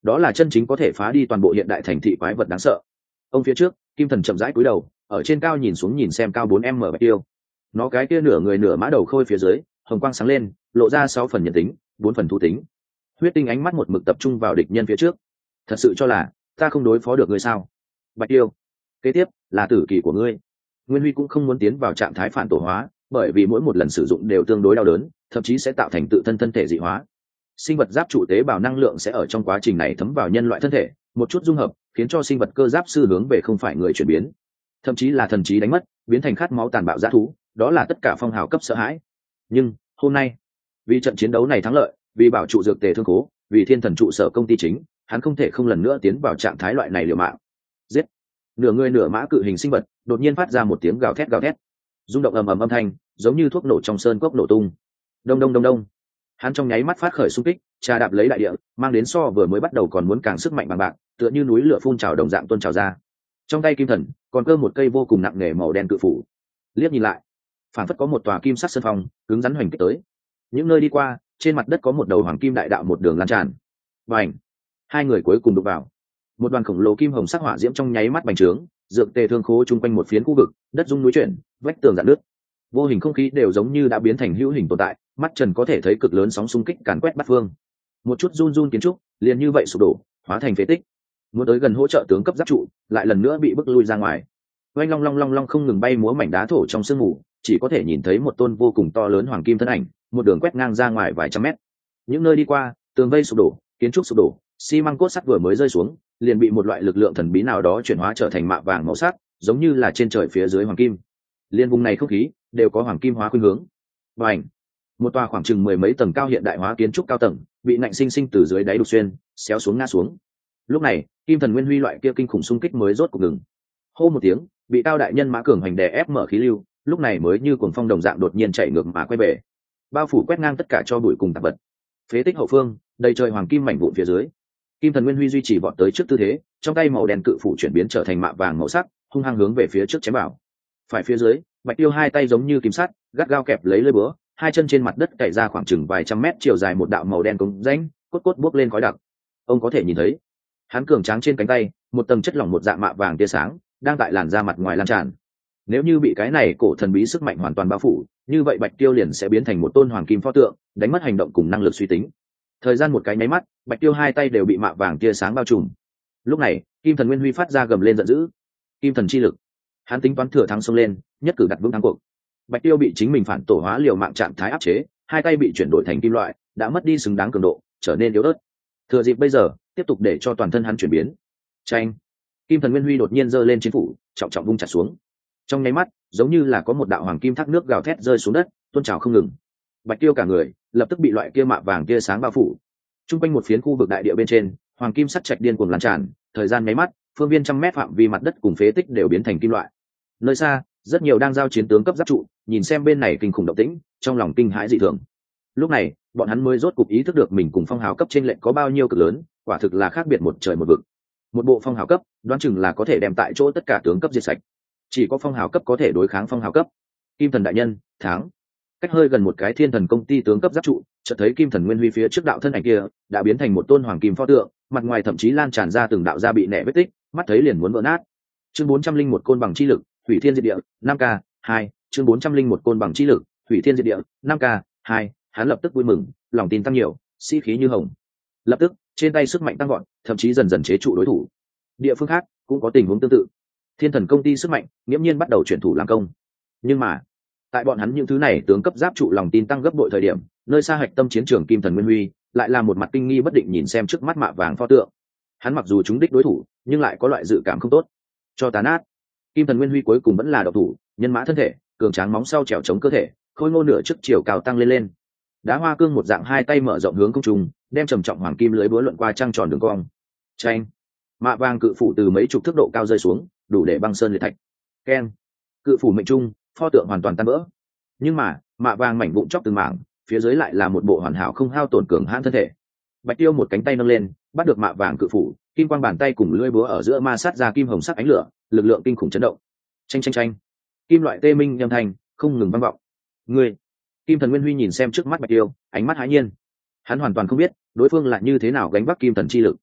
đó là chân chính có thể phá đi toàn bộ hiện đại thành thị quái vật đáng sợ. Ông phía trước, kim thần chậm rãi cúi đầu, ở trên cao nhìn xuống nhìn xem cao 4m bạch tiêu. Nó cái kia nửa người nửa mã đầu khôi phía dưới, hồng quang sáng lên, lộ ra 6 phần nhân tính, 4 phần thú tính. Huyết tinh ánh mắt một mực tập trung vào địch nhân phía trước. Thật sự cho là ta không đối phó được ngươi sao? Bạch tiêu, kế tiếp là tử kỳ của ngươi. Nguyên Huy cũng không muốn tiến vào trạng thái phản tổ hóa, bởi vì mỗi một lần sử dụng đều tương đối đau đớn, thậm chí sẽ tạo thành tự thân thân thể dị hóa. Sinh vật giáp trụ tế bào năng lượng sẽ ở trong quá trình này thấm vào nhân loại thân thể, một chút dung hợp, khiến cho sinh vật cơ giáp sư hướng về không phải người chuyển biến, thậm chí là thần trí đánh mất, biến thành khát máu tàn bạo dã thú, đó là tất cả phong hào cấp sợ hãi. Nhưng hôm nay, vì trận chiến đấu này thắng lợi, vì bảo trụ dược tề thương khố, vì thiên thần trụ sở công ty chính, hắn không thể không lần nữa tiến vào trạng thái loại này liều mạng. Giết! Nửa người nửa mã cự hình sinh vật đột nhiên phát ra một tiếng gào thét, rung động ầm ầm âm thanh, giống như thuốc nổ trong sơn cốc nổ tung. Đông đông đông đông. Hắn trong nháy mắt phát khởi xung kích, trà đạp lấy đại địa, mang đến so vừa mới bắt đầu còn muốn càng sức mạnh bằng bạc, tựa như núi lửa phun trào đồng dạng tuôn trào ra. Trong tay kim thần còn cơ một cây vô cùng nặng nề màu đen cự phủ. Liếc nhìn lại, phản phất có một tòa kim sắc sơn phong cứng rắn hoành kích tới. Những nơi đi qua, trên mặt đất có một đầu hoàng kim đại đạo một đường lan tràn. Bành! Hai người cuối cùng đụng vào. Một đoàn khổng lồ kim hồng sắc hỏa diễm trong nháy mắt bành trướng, dược tề thương khố chung quanh một phiến khu vực, đất rung núi chuyển, vách tường rạn nứt. Vô hình không khí đều giống như đã biến thành hữu hình tồn tại, mắt trần có thể thấy cực lớn sóng xung kích càn quét bát phương. Một chút run run kiến trúc liền như vậy sụp đổ, hóa thành phế tích. Muốn tới gần hỗ trợ tướng cấp giáp trụ, lại lần nữa bị bức lui ra ngoài. Oanh long long long long không ngừng bay múa mảnh đá thổ trong sương mù, chỉ có thể nhìn thấy một tôn vô cùng to lớn hoàng kim thân ảnh, một đường quét ngang ra ngoài vài trăm mét. Những nơi đi qua, tường vây sụp đổ, kiến trúc sụp đổ, xi măng cốt sắt vừa mới rơi xuống, liền bị một loại lực lượng thần bí nào đó chuyển hóa trở thành mạ vàng màu sắc, giống như là trên trời phía dưới hoàng kim. Liên vùng này không khí đều có hoàng kim hóa khuynh hướng. Bành! Một tòa khoảng chừng mười mấy tầng cao hiện đại hóa kiến trúc cao tầng bị nạnh sinh sinh từ dưới đáy đục xuyên, xéo xuống ngã xuống. Lúc này, kim thần nguyên huy loại kia kinh khủng xung kích mới rốt cuộc ngừng. Hô một tiếng, bị cao đại nhân mã cường hành đè ép mở khí lưu, lúc này mới như cuồng phong đồng dạng đột nhiên chạy ngược mà quay về, bao phủ quét ngang tất cả cho bụi cùng tạp vật. Phế tích hậu phương, đầy trời hoàng kim mảnh vụn phía dưới. Kim thần nguyên huy duy trì vọt tới trước tư thế, trong tay màu đen cự phủ chuyển biến trở thành mạ vàng màu sắc, hung hăng hướng về phía trước chém vào. Phải phía dưới, Bạch Tiêu hai tay giống như kim sắt, gắt gao kẹp lấy lưỡi búa, hai chân trên mặt đất cày ra khoảng chừng vài trăm mét chiều dài một đạo màu đen cống rãnh, cốt cốt bốc lên khói đặc. Ông có thể nhìn thấy, hắn cường tráng trên cánh tay, một tầng chất lỏng một dạng mạ vàng tia sáng, đang tại làn da mặt ngoài lan tràn. Nếu như bị cái này cổ thần bí sức mạnh hoàn toàn bao phủ, như vậy Bạch Tiêu liền sẽ biến thành một tôn hoàng kim pho tượng, đánh mất hành động cùng năng lực suy tính. Thời gian một cái nháy mắt, Bạch Tiêu hai tay đều bị mạ vàng tia sáng bao trùm. Lúc này, Kim Thần Nguyên Huy phát ra gầm lên giận dữ. Kim thần chi lực, hắn tính toán thừa thắng xông lên, nhất cử đặt vững thắng cuộc. Bạch Tiêu bị chính mình phản tổ hóa liều mạng trạng thái áp chế, hai tay bị chuyển đổi thành kim loại, đã mất đi xứng đáng cường độ, trở nên yếu ớt. Thừa dịp bây giờ, tiếp tục để cho toàn thân hắn chuyển biến. Chanh! Kim Thần Nguyên Huy đột nhiên giơ lên chiến phủ, trọng trọng vung chặt xuống. Trong nháy mắt, giống như là có một đạo hoàng kim thác nước gào thét rơi xuống đất, tuôn trào không ngừng. Bạch Tiêu cả người lập tức bị loại kia mạ vàng tia sáng bao phủ. Trung quanh một phiến khu vực đại địa bên trên, hoàng kim sắt trạch điên cuồng lan tràn, thời gian nháy mắt, phương viên trăm mét phạm vi mặt đất cùng phế tích đều biến thành kim loại. Nơi xa, rất nhiều đang giao chiến tướng cấp giáp trụ, nhìn xem bên này kinh khủng động tĩnh, trong lòng kinh hãi dị thường. Lúc này, bọn hắn mới rốt cục ý thức được mình cùng phong hào cấp trên lệnh có bao nhiêu cực lớn, quả thực là khác biệt một trời một vực. Một bộ phong hào cấp, đoán chừng là có thể đem tại chỗ tất cả tướng cấp diệt sạch. Chỉ có phong hào cấp có thể đối kháng phong hào cấp. Kim thần đại nhân, thắng. Cách hơi gần một cái thiên thần công ty tướng cấp giáp trụ, chợt thấy Kim Thần Nguyên Huy phía trước đạo thân ảnh kia đã biến thành một tôn hoàng kim pho tượng, mặt ngoài thậm chí lan tràn ra từng đạo da bị nẻ vết tích, mắt thấy liền muốn vỡ nát. Chương 401 côn bằng chi lực, hủy thiên diệt địa, 5K, 2, chương 401 côn bằng chi lực, hủy thiên diệt địa, 5K, 2, hắn lập tức vui mừng, lòng tin tăng nhiều, sĩ khí như hồng. Lập tức, trên tay sức mạnh tăng gọn, thậm chí dần dần chế trụ đối thủ. Địa phương khác cũng có tình huống tương tự. Thiên thần công ty sức mạnh nghiễm nhiên bắt đầu chuyển thủ làm công. Nhưng mà, tại bọn hắn những thứ này tướng cấp giáp trụ lòng tin tăng gấp bội thời điểm, nơi xa hạch tâm chiến trường Kim Thần Nguyên Huy lại là một mặt kinh nghi bất định nhìn xem trước mắt mạ vàng pho tượng. Hắn mặc dù trúng đích đối thủ, nhưng lại có loại dự cảm không tốt. Cho tàn át. Kim Thần Nguyên Huy cuối cùng vẫn là độc thủ, nhân mã thân thể, cường tráng móng sau trèo chống cơ thể, khôi ngô nửa trước chiều cao tăng lên. Đá hoa cương một dạng hai tay mở rộng hướng không trung, đem trầm trọng hoàng kim lưới búa luận qua trăng tròn đường cong. Chanh. Mạ vàng cự phủ từ mấy chục thước độ cao rơi xuống, đủ để băng sơn liệt thạch. Keng. Cự phủ mệnh trung, pho tượng hoàn toàn tan vỡ. Nhưng mà, mạ vàng mảnh vụn chóc từng mảng, phía dưới lại là một bộ hoàn hảo không hao tổn cường hãn thân thể. Bạch Tiêu một cánh tay nâng lên, bắt được mạ vàng cự phủ, kim quang bàn tay cùng lưỡi búa ở giữa ma sát ra kim hồng sắc ánh lửa, lực lượng kinh khủng chấn động. Chanh chanh chanh. Kim loại tê minh âm thanh không ngừng vang vọng. Ngươi, Kim Thần Nguyên Huy nhìn xem trước mắt Bạch Tiêu, ánh mắt hãi nhiên. Hắn hoàn toàn không biết đối phương là như thế nào gánh vác kim thần chi lực.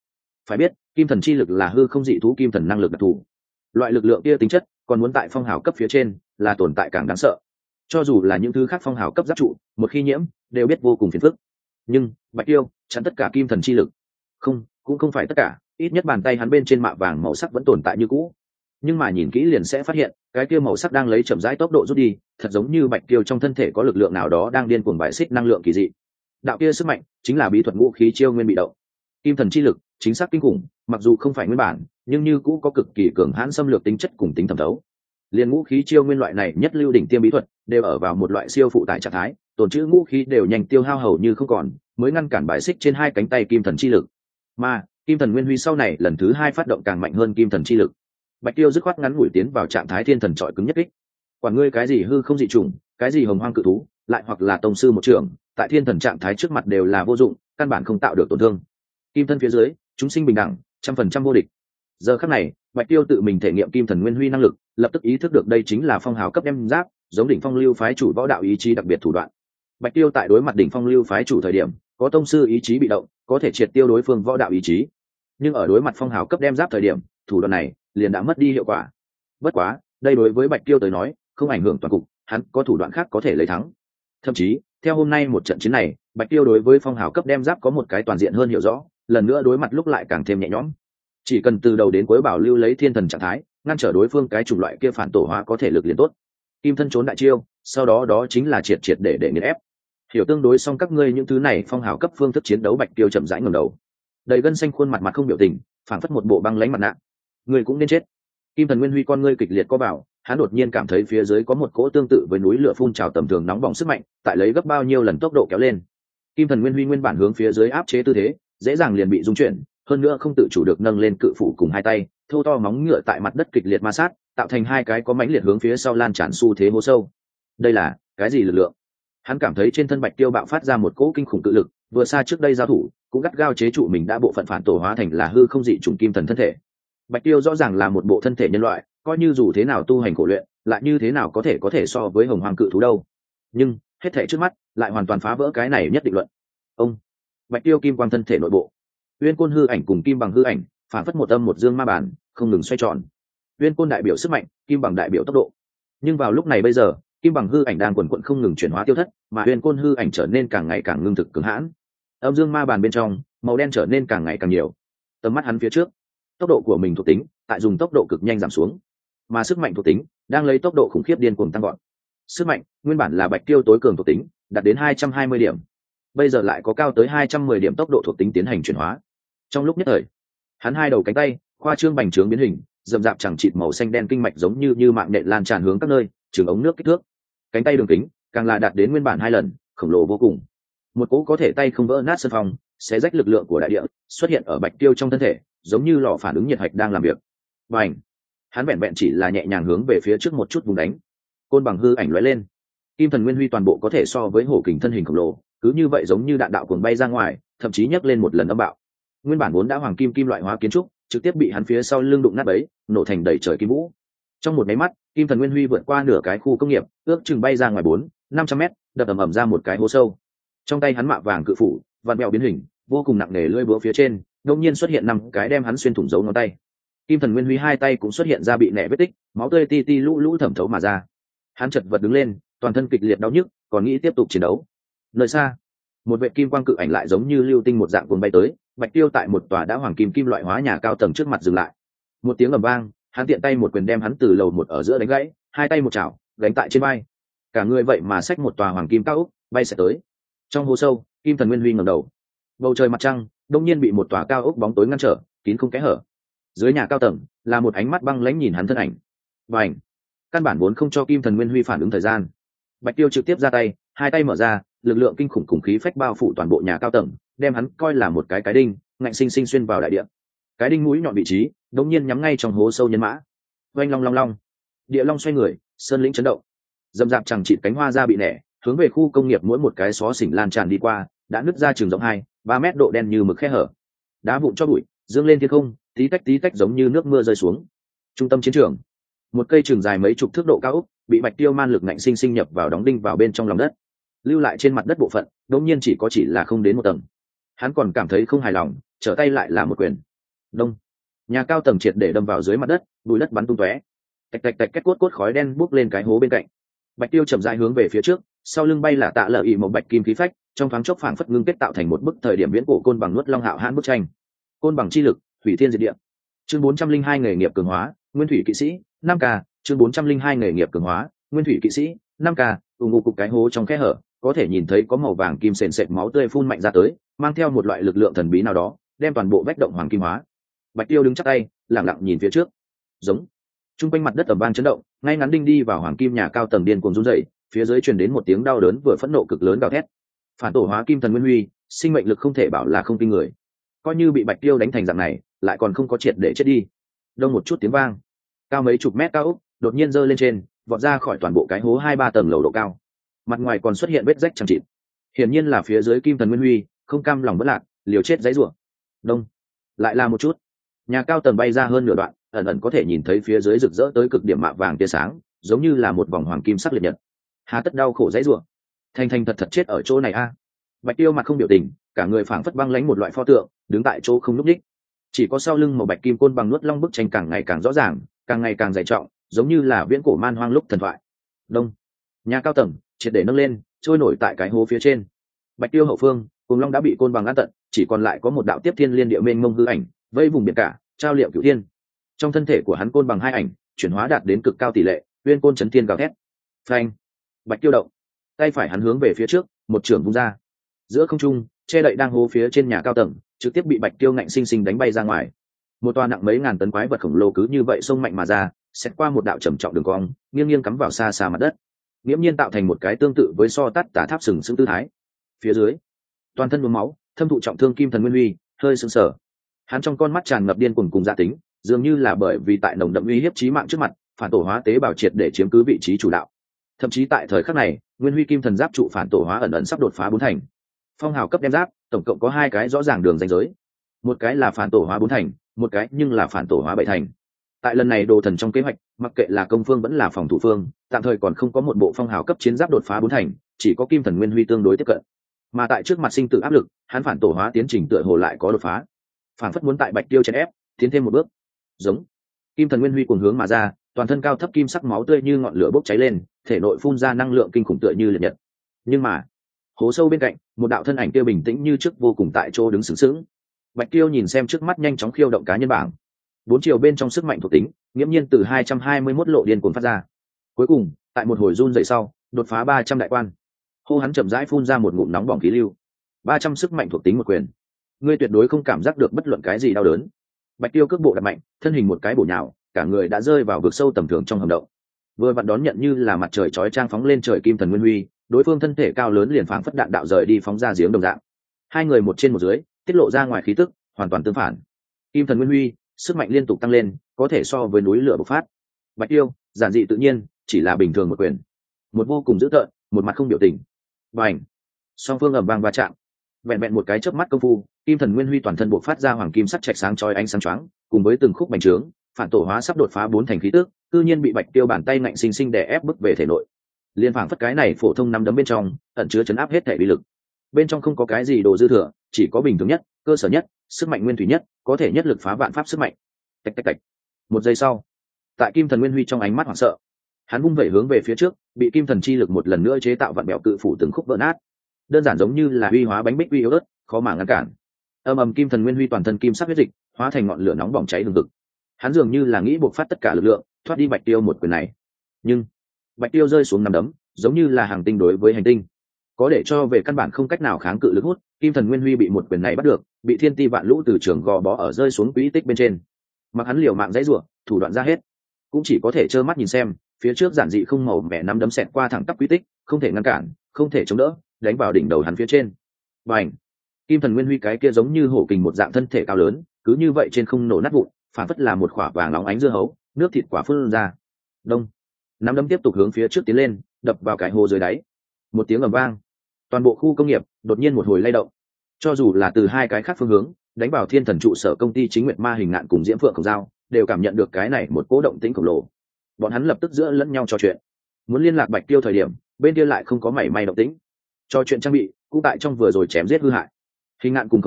Phải biết kim thần chi lực là hư không dị thú kim thần năng lực đặc thù, loại lực lượng kia tính chất còn muốn tại phong hào cấp phía trên là tồn tại càng đáng sợ. Cho dù là những thứ khác phong hào cấp giáp trụ một khi nhiễm đều biết vô cùng phiền phức, nhưng Bạch Tiêu chắn tất cả kim thần chi lực. Không, cũng không phải tất cả, ít nhất bàn tay hắn bên trên mạ vàng màu sắc vẫn tồn tại như cũ, nhưng mà nhìn kỹ liền sẽ phát hiện cái kia màu sắc đang lấy chậm rãi tốc độ rút đi, thật giống như Bạch Tiêu trong thân thể có lực lượng nào đó đang điên cuồng bài xích năng lượng kỳ dị. Đạo kia sức mạnh chính là bí thuật ngũ khí chiêu nguyên bị động. Kim thần chi lực chính xác kinh khủng, mặc dù không phải nguyên bản nhưng như cũ có cực kỳ cường hãn xâm lược tính chất cùng tính thẩm thấu. Liên ngũ khí chiêu nguyên loại này nhất lưu đỉnh tiêm bí thuật đều ở vào một loại siêu phụ tải trạng thái, tồn trữ ngũ khí đều nhanh tiêu hao hầu như không còn, mới ngăn cản bài xích trên hai cánh tay kim thần chi lực. Mà kim thần nguyên huy sau này lần thứ hai phát động càng mạnh hơn kim thần chi lực. Bạch Tiêu dứt khoát ngắn ngủi tiến vào trạng thái thiên thần trọi cứng nhất kích. Quản ngươi cái gì hư không dị trùng, cái gì hồng hoang cự thú, lại hoặc là tông sư một trưởng, tại thiên thần trạng thái trước mặt đều là vô dụng, căn bản không tạo được tổn thương. Kim thân phía dưới, chúng sinh bình đẳng, 100% vô địch. Giờ khắc này, Bạch Tiêu tự mình thể nghiệm kim thần nguyên huy năng lực, lập tức ý thức được đây chính là phong hào cấp đem giáp, giống đỉnh phong lưu phái chủ võ đạo ý chí đặc biệt thủ đoạn. Bạch Tiêu tại đối mặt đỉnh phong lưu phái chủ thời điểm, có tông sư ý chí bị động, có thể triệt tiêu đối phương võ đạo ý chí. Nhưng ở đối mặt phong hào cấp đem giáp thời điểm, thủ đoạn này liền đã mất đi hiệu quả. Bất quá, đây đối với Bạch Tiêu tới nói, không ảnh hưởng toàn cục, hắn có thủ đoạn khác có thể lấy thắng. Thậm chí, theo hôm nay một trận chiến này, Bạch Tiêu đối với phong hào cấp đem giáp có một cái toàn diện hơn hiểu rõ, lần nữa đối mặt lúc lại càng thêm nhẹ nhõm. Chỉ cần từ đầu đến cuối bảo lưu lấy thiên thần trạng thái, ngăn trở đối phương cái chủng loại kia phản tổ hóa có thể lực liền tốt. Kim thân trốn đại chiêu, sau đó đó chính là triệt triệt để nghiền ép. Hiểu tương đối xong các ngươi những thứ này phong hào cấp phương thức chiến đấu, Bạch Tiêu chậm rãi ngẩng đầu. Đầy gân xanh khuôn mặt mặt không biểu tình, phảng phất một bộ băng lãnh mặt nạ. Ngươi cũng nên chết. Kim thần nguyên huy con ngươi kịch liệt co vào, hắn đột nhiên cảm thấy phía dưới có một cỗ tương tự với núi lửa phun trào tầm thường nóng bỏng sức mạnh, tại lấy gấp bao nhiêu lần tốc độ kéo lên. Kim thần nguyên huy nguyên bản hướng phía dưới áp chế tư thế, dễ dàng liền bị rung chuyển, hơn nữa không tự chủ được nâng lên cự phủ cùng hai tay, thô to móng ngựa tại mặt đất kịch liệt ma sát, tạo thành hai cái có mãnh liệt hướng phía sau lan tràn xu thế hố sâu. Đây là cái gì lực lượng? Hắn cảm thấy trên thân Bạch Tiêu bạo phát ra một cỗ kinh khủng cự lực, vừa xa trước đây giao thủ, cũng gắt gao chế trụ mình đã bộ phận phản tổ hóa thành là hư không dị trùng kim thần thân thể. Bạch Tiêu rõ ràng là một bộ thân thể nhân loại, coi như dù thế nào tu hành khổ luyện, lại như thế nào có thể so với hồng hoàng cự thú đâu. Nhưng hết thảy trước mắt lại hoàn toàn phá vỡ cái này nhất định luận. Ông Bạch Tiêu kim quang thân thể nội bộ, uyên côn hư ảnh cùng kim bằng hư ảnh phản phất một âm một dương ma bản, không ngừng xoay tròn. Uyên côn đại biểu sức mạnh, kim bằng đại biểu tốc độ. Nhưng vào lúc này bây giờ, kim bằng hư ảnh đang quần quận không ngừng chuyển hóa tiêu thất, mà uyên côn hư ảnh trở nên càng ngày càng ngưng thực cứng hãn. Âm dương ma bàn bên trong, màu đen trở nên càng ngày càng nhiều. Tầm mắt hắn phía trước, tốc độ của mình thuộc tính tại dùng tốc độ cực nhanh giảm xuống, mà sức mạnh thuộc tính đang lấy tốc độ khủng khiếp điên cuồng tăng gọn. Sức mạnh nguyên bản là Bạch Tiêu tối cường thuộc tính, đạt đến 220 điểm, bây giờ lại có cao tới 210 điểm tốc độ thuộc tính tiến hành chuyển hóa. Trong lúc nhất thời, hắn hai đầu cánh tay khoa trương bành trướng biến hình, rậm rạp chẳng chịt màu xanh đen kinh mạch giống như mạng nhện lan tràn hướng các nơi, trường ống nước kích thước. Cánh tay đường kính càng là đạt đến nguyên bản 2 lần, khổng lồ vô cùng. Một cỗ có thể tay không vỡ nát sơn phong, xé rách lực lượng của đại địa xuất hiện ở Bạch Tiêu trong thân thể, giống như lò phản ứng nhiệt hạch đang làm việc. Bành! Hắn vẹn vẹn chỉ là nhẹ nhàng hướng về phía trước một chút vùng đánh, côn bằng hư ảnh lóe lên. Kim thần nguyên huy toàn bộ có thể so với hổ kình thân hình khổng lồ, cứ như vậy giống như đạn đạo cuồng bay ra ngoài, thậm chí nhấc lên một lần âm bạo. Nguyên bản vốn đã hoàng kim kim loại hóa kiến trúc, trực tiếp bị hắn phía sau lưng đụng nát bấy, nổ thành đầy trời kim vũ. Trong một máy mắt, kim thần nguyên huy vượt qua nửa cái khu công nghiệp, ước chừng bay ra ngoài 400-500 mét, đập ầm ầm ra một cái hố sâu. Trong tay hắn mạ vàng cự phủ, vặn bèo biến hình, vô cùng nặng nề lưỡi búa phía trên, đột nhiên xuất hiện 5 cái đem hắn xuyên thủng dấu ngón tay. Kim thần nguyên huy hai tay cũng xuất hiện ra bị nẻ vết tích, máu tươi ti ti lũ lũ thẩm thấu mà ra. Hắn chật vật đứng lên, toàn thân kịch liệt đau nhức, còn nghĩ tiếp tục chiến đấu. Nơi xa, một vệ kim quang cự ảnh lại giống như lưu tinh một dạng cuồng bay tới, Bạch Tiêu tại một tòa đã hoàng kim kim loại hóa nhà cao tầng trước mặt dừng lại. Một tiếng ầm vang, hắn tiện tay một quyền đem hắn từ lầu một ở giữa đánh gãy, hai tay một chảo gánh tại trên vai, cả người vậy mà xách một tòa hoàng kim cao ốc bay sẽ tới. Trong hố sâu, kim thần nguyên huy ngẩng đầu, bầu trời mặt trăng đông nhiên bị một tòa cao ốc bóng tối ngăn trở, kín không kẽ hở. Dưới nhà cao tầng là một ánh mắt băng lãnh nhìn hắn thân ảnh, và ảnh căn bản vốn không cho kim thần nguyên huy phản ứng thời gian. Bạch Tiêu trực tiếp ra tay, hai tay mở ra, lực lượng kinh khủng khủng khí phách bao phủ toàn bộ nhà cao tầng, đem hắn coi là một cái đinh ngạnh sinh sinh xuyên vào đại địa. Cái đinh mũi nhọn vị trí đống nhiên nhắm ngay trong hố sâu nhân mã. Oanh long long long, địa long xoay người, sơn lĩnh chấn động, dầm dạp chẳng chịt cánh hoa ra bị nẻ, hướng về khu công nghiệp mỗi một cái xó xỉnh lan tràn đi qua, đã nứt ra chừng rộng 2-3 mét độ đen như mực khe hở. Đá vụn cho bụi dương lên thiên không, tí tách giống như nước mưa rơi xuống. Trung tâm chiến trường, một cây trường dài mấy chục thước độ cao ốc bị Bạch Tiêu man lực ngạnh sinh sinh nhập vào đóng đinh vào bên trong lòng đất, lưu lại trên mặt đất bộ phận đống nhiên chỉ là không đến một tầng. Hắn còn cảm thấy không hài lòng, trở tay lại là một quyền. Đông. Nhà cao tầng triệt để đâm vào dưới mặt đất, bụi đất bắn tung tóe. Tạch tạch tạch, két cốt cốt khói đen bốc lên cái hố bên cạnh. Bạch Tiêu chậm rãi hướng về phía trước, sau lưng bay là tạ lở ỉ một bạch kim khí phách, trong thoáng chốc phảng phất ngưng kết tạo thành một bức thời điểm viễn cổ côn bằng nuốt long hạo hãn bức tranh. Côn bằng chi lực, hủy thiên diệt địa. Chương 402 nghề nghiệp cường hóa, nguyên thủy kỵ sĩ, 5K, chương 402 nghề nghiệp cường hóa, nguyên thủy kỵ sĩ, 5K, ngụ cục cái hố trong khe hở, có thể nhìn thấy có màu vàng kim sền sệt máu tươi phun mạnh ra tới, mang theo một loại lực lượng thần bí nào đó, đem toàn bộ vách động hoàng kim hóa. Bạch Tiêu đứng chắp tay, lặng lặng nhìn phía trước. Giống. Trung quanh mặt đất ầm vang chấn động, ngay ngắn đinh đi vào hoàng kim nhà cao tầng điên cuồng run rẩy, phía dưới truyền đến một tiếng đau đớn vừa phẫn nộ cực lớn gào thét. Phản tổ hóa kim thần nguyên huy, sinh mệnh lực không thể bảo là không kinh người. Coi như bị Bạch Tiêu đánh thành dạng này, lại còn không có triệt để chết đi. Đông một chút tiếng vang, cao mấy chục mét cao ốc đột nhiên giơ lên trên, vọt ra khỏi toàn bộ cái hố 2-3 tầng lầu độ cao. Mặt ngoài còn xuất hiện vết rách chẳng chịt. Hiển nhiên là phía dưới kim thần nguyên huy không cam lòng bất lạc, liều chết giãy giụa. Đông, lại là một chút. Nhà cao tầng bay ra hơn nửa đoạn, ẩn ẩn có thể nhìn thấy phía dưới rực rỡ tới cực điểm mạ vàng tia sáng, giống như là một vòng hoàng kim sắc liệt nhật. Hà tất đau khổ giãy giụa, thành thành thật thật chết ở chỗ này a. Bạch Tiêu mặt không biểu tình, cả người phảng phất băng lãnh một loại pho tượng, đứng tại chỗ không nhúc nhích. Chỉ có sau lưng màu bạch kim côn bằng nuốt long bức tranh càng ngày càng rõ ràng, càng ngày càng dày trọng, giống như là viễn cổ man hoang lúc thần thoại. Đông, nhà cao tầng triệt để nâng lên, trôi nổi tại cái hố phía trên. Bạch Tiêu hậu phương, cùng long đã bị côn bằng ăn tận, chỉ còn lại có một đạo tiếp thiên liên địa mênh mông hư ảnh, vây vùng biển cả, trao liệu cửu thiên. Trong thân thể của hắn côn bằng hai ảnh chuyển hóa đạt đến cực cao tỷ lệ, uyên côn chấn thiên gào thét. Phanh. Bạch Tiêu động, tay phải hắn hướng về phía trước, một chưởng vung ra. Giữa không trung, che đậy đang hố phía trên nhà cao tầng, trực tiếp bị Bạch Tiêu ngạnh sinh sinh đánh bay ra ngoài. Một toa nặng mấy ngàn tấn quái vật khổng lồ cứ như vậy xông mạnh mà ra, xét qua một đạo trầm trọng đường cong, nghiêng nghiêng cắm vào xa xa mặt đất, nghiễm nhiên tạo thành một cái tương tự với so tát tả tháp sừng sững tư thái. Phía dưới, toàn thân nhuốm máu, thâm thụ trọng thương kim thần nguyên huy hơi sững sờ. Hắn trong con mắt tràn ngập điên cuồng cùng dạ tính, dường như là bởi vì tại nồng đậm uy hiếp chí mạng trước mặt, phản tổ hóa tế bào triệt để chiếm cứ vị trí chủ đạo. Thậm chí tại thời khắc này, nguyên huy kim thần giáp trụ phản tổ hóa ẩn ẩn sắp đột phá 4 thành. Phong hào cấp đem giáp, tổng cộng có 2 cái rõ ràng đường ranh giới. Một cái là phản tổ hóa 4 thành, một cái nhưng là phản tổ hóa 7 thành. Tại lần này đồ thần trong kế hoạch, mặc kệ là công phương vẫn là phòng thủ phương, tạm thời còn không có một bộ phong hào cấp chiến giáp đột phá 4 thành, chỉ có kim thần nguyên huy tương đối tiếp cận. Mà tại trước mặt sinh tử áp lực, hắn phản tổ hóa tiến trình tựa hồ lại có đột phá. Phản phất muốn tại Bạch Tiêu chèn ép, tiến thêm một bước. Giống. Kim thần nguyên huy cuồng hướng mà ra, toàn thân cao thấp kim sắc máu tươi như ngọn lửa bốc cháy lên, thể nội phun ra năng lượng kinh khủng tựa như liệt nhật. Nhưng mà, hố sâu bên cạnh, một đạo thân ảnh kia bình tĩnh như trước vô cùng tại chỗ đứng sướng sướng. Bạch Tiêu nhìn xem trước mắt nhanh chóng khiêu động cá nhân bảng. 4 chiều bên trong sức mạnh thuộc tính, nghiễm nhiên từ 221 lộ điên cuồng phát ra. Cuối cùng, tại một hồi run dậy sau, đột phá 300 đại quan. Hô hắn chậm rãi phun ra một ngụm nóng bỏng khí lưu. 300 sức mạnh thuộc tính một quyền. Ngươi tuyệt đối không cảm giác được bất luận cái gì đau đớn. Bạch Tiêu cước bộ đạp mạnh, thân hình một cái bổ nhào, cả người đã rơi vào vực sâu tầm thường trong hầm động. Vừa vặn đón nhận như là mặt trời chói chang phóng lên trời kim thần nguyên huy, đối phương thân thể cao lớn liền phảng phất đạn đạo rời đi phóng ra giếng đồng dạng. Hai người một trên một dưới, tiết lộ ra ngoài khí tức, hoàn toàn tương phản. Kim thần nguyên huy, sức mạnh liên tục tăng lên, có thể so với núi lửa bộc phát. Bạch Tiêu, giản dị tự nhiên, chỉ là bình thường một quyền. Một vô cùng dữ tợn, một mặt không biểu tình. Bành! Song phương ầm vang va chạm. Vẹn vẹn một cái chớp mắt công phu, kim thần nguyên huy toàn thân bộc phát ra hoàng kim sắc trạch sáng chói ánh sáng choáng, cùng với từng khúc bành trướng, phản tổ hóa sắp đột phá 4 thành khí tức, tự nhiên bị Bạch Tiêu bàn tay ngạnh sinh sinh đè ép bức về thể nội. Liên phảng phất cái này phổ thông năm đấm bên trong, ẩn chứa chấn áp hết thể uy lực. Bên trong không có cái gì đồ dư thừa, chỉ có bình thường nhất, cơ sở nhất, sức mạnh nguyên thủy nhất, có thể nhất lực phá vạn pháp sức mạnh. Tạch tạch tạch. Một giây sau, tại kim thần nguyên huy trong ánh mắt hoảng sợ, hắn vung vẩy hướng về phía trước, bị kim thần chi lực một lần nữa chế tạo vạn bèo cự phủ từng khúc vỡ nát. Đơn giản giống như là uy hóa bánh bích uy yếu ớt, khó mà ngăn cản. Ầm ầm, kim thần nguyên huy toàn thân kim sắc huyết dịch, hóa thành ngọn lửa nóng bỏng cháy hừng hực. Hắn dường như là nghĩ buộc phát tất cả lực lượng, thoát đi Bạch Tiêu một quyền này. Nhưng Bạch Tiêu rơi xuống nằm đấm, giống như là hàng tinh đối với hành tinh, có để cho về căn bản không cách nào kháng cự lực hút. Kim thần nguyên huy bị một quyền này bắt được, bị thiên ti vạn lũ từ trường gò bó ở rơi xuống quỹ tích bên trên. Mặc hắn liều mạng dãy rủa, thủ đoạn ra hết, cũng chỉ có thể trơ mắt nhìn xem phía trước giản dị không màu mẻ nắm đấm xẹt qua thẳng tắp quỹ tích, không thể ngăn cản, không thể chống đỡ, đánh vào đỉnh đầu hắn phía trên. Bành! Kim thần nguyên huy cái kia giống như hổ kình một dạng thân thể cao lớn, cứ như vậy trên không nổ nát vụn, phản phất là một quả vàng nóng ánh dưa hấu, nước thịt quả phun ra. Đông! Nắm đấm tiếp tục hướng phía trước tiến lên, đập vào cái hồ dưới đáy. Một tiếng ầm vang, toàn bộ khu công nghiệp đột nhiên một hồi lay động. Cho dù là từ hai cái khác phương hướng đánh vào thiên thần trụ sở công ty chính nguyệt ma hình ngạn cùng diễm phượng khổng giao, đều cảm nhận được cái này một cố động tĩnh khổng lồ. Bọn hắn lập tức giữa lẫn nhau trò chuyện, muốn liên lạc Bạch Tiêu thời điểm, bên kia lại không có mảy may động tĩnh. Trò chuyện trang bị cũng tại trong vừa rồi chém giết hư hại. Hình ngạn cùng khổng giao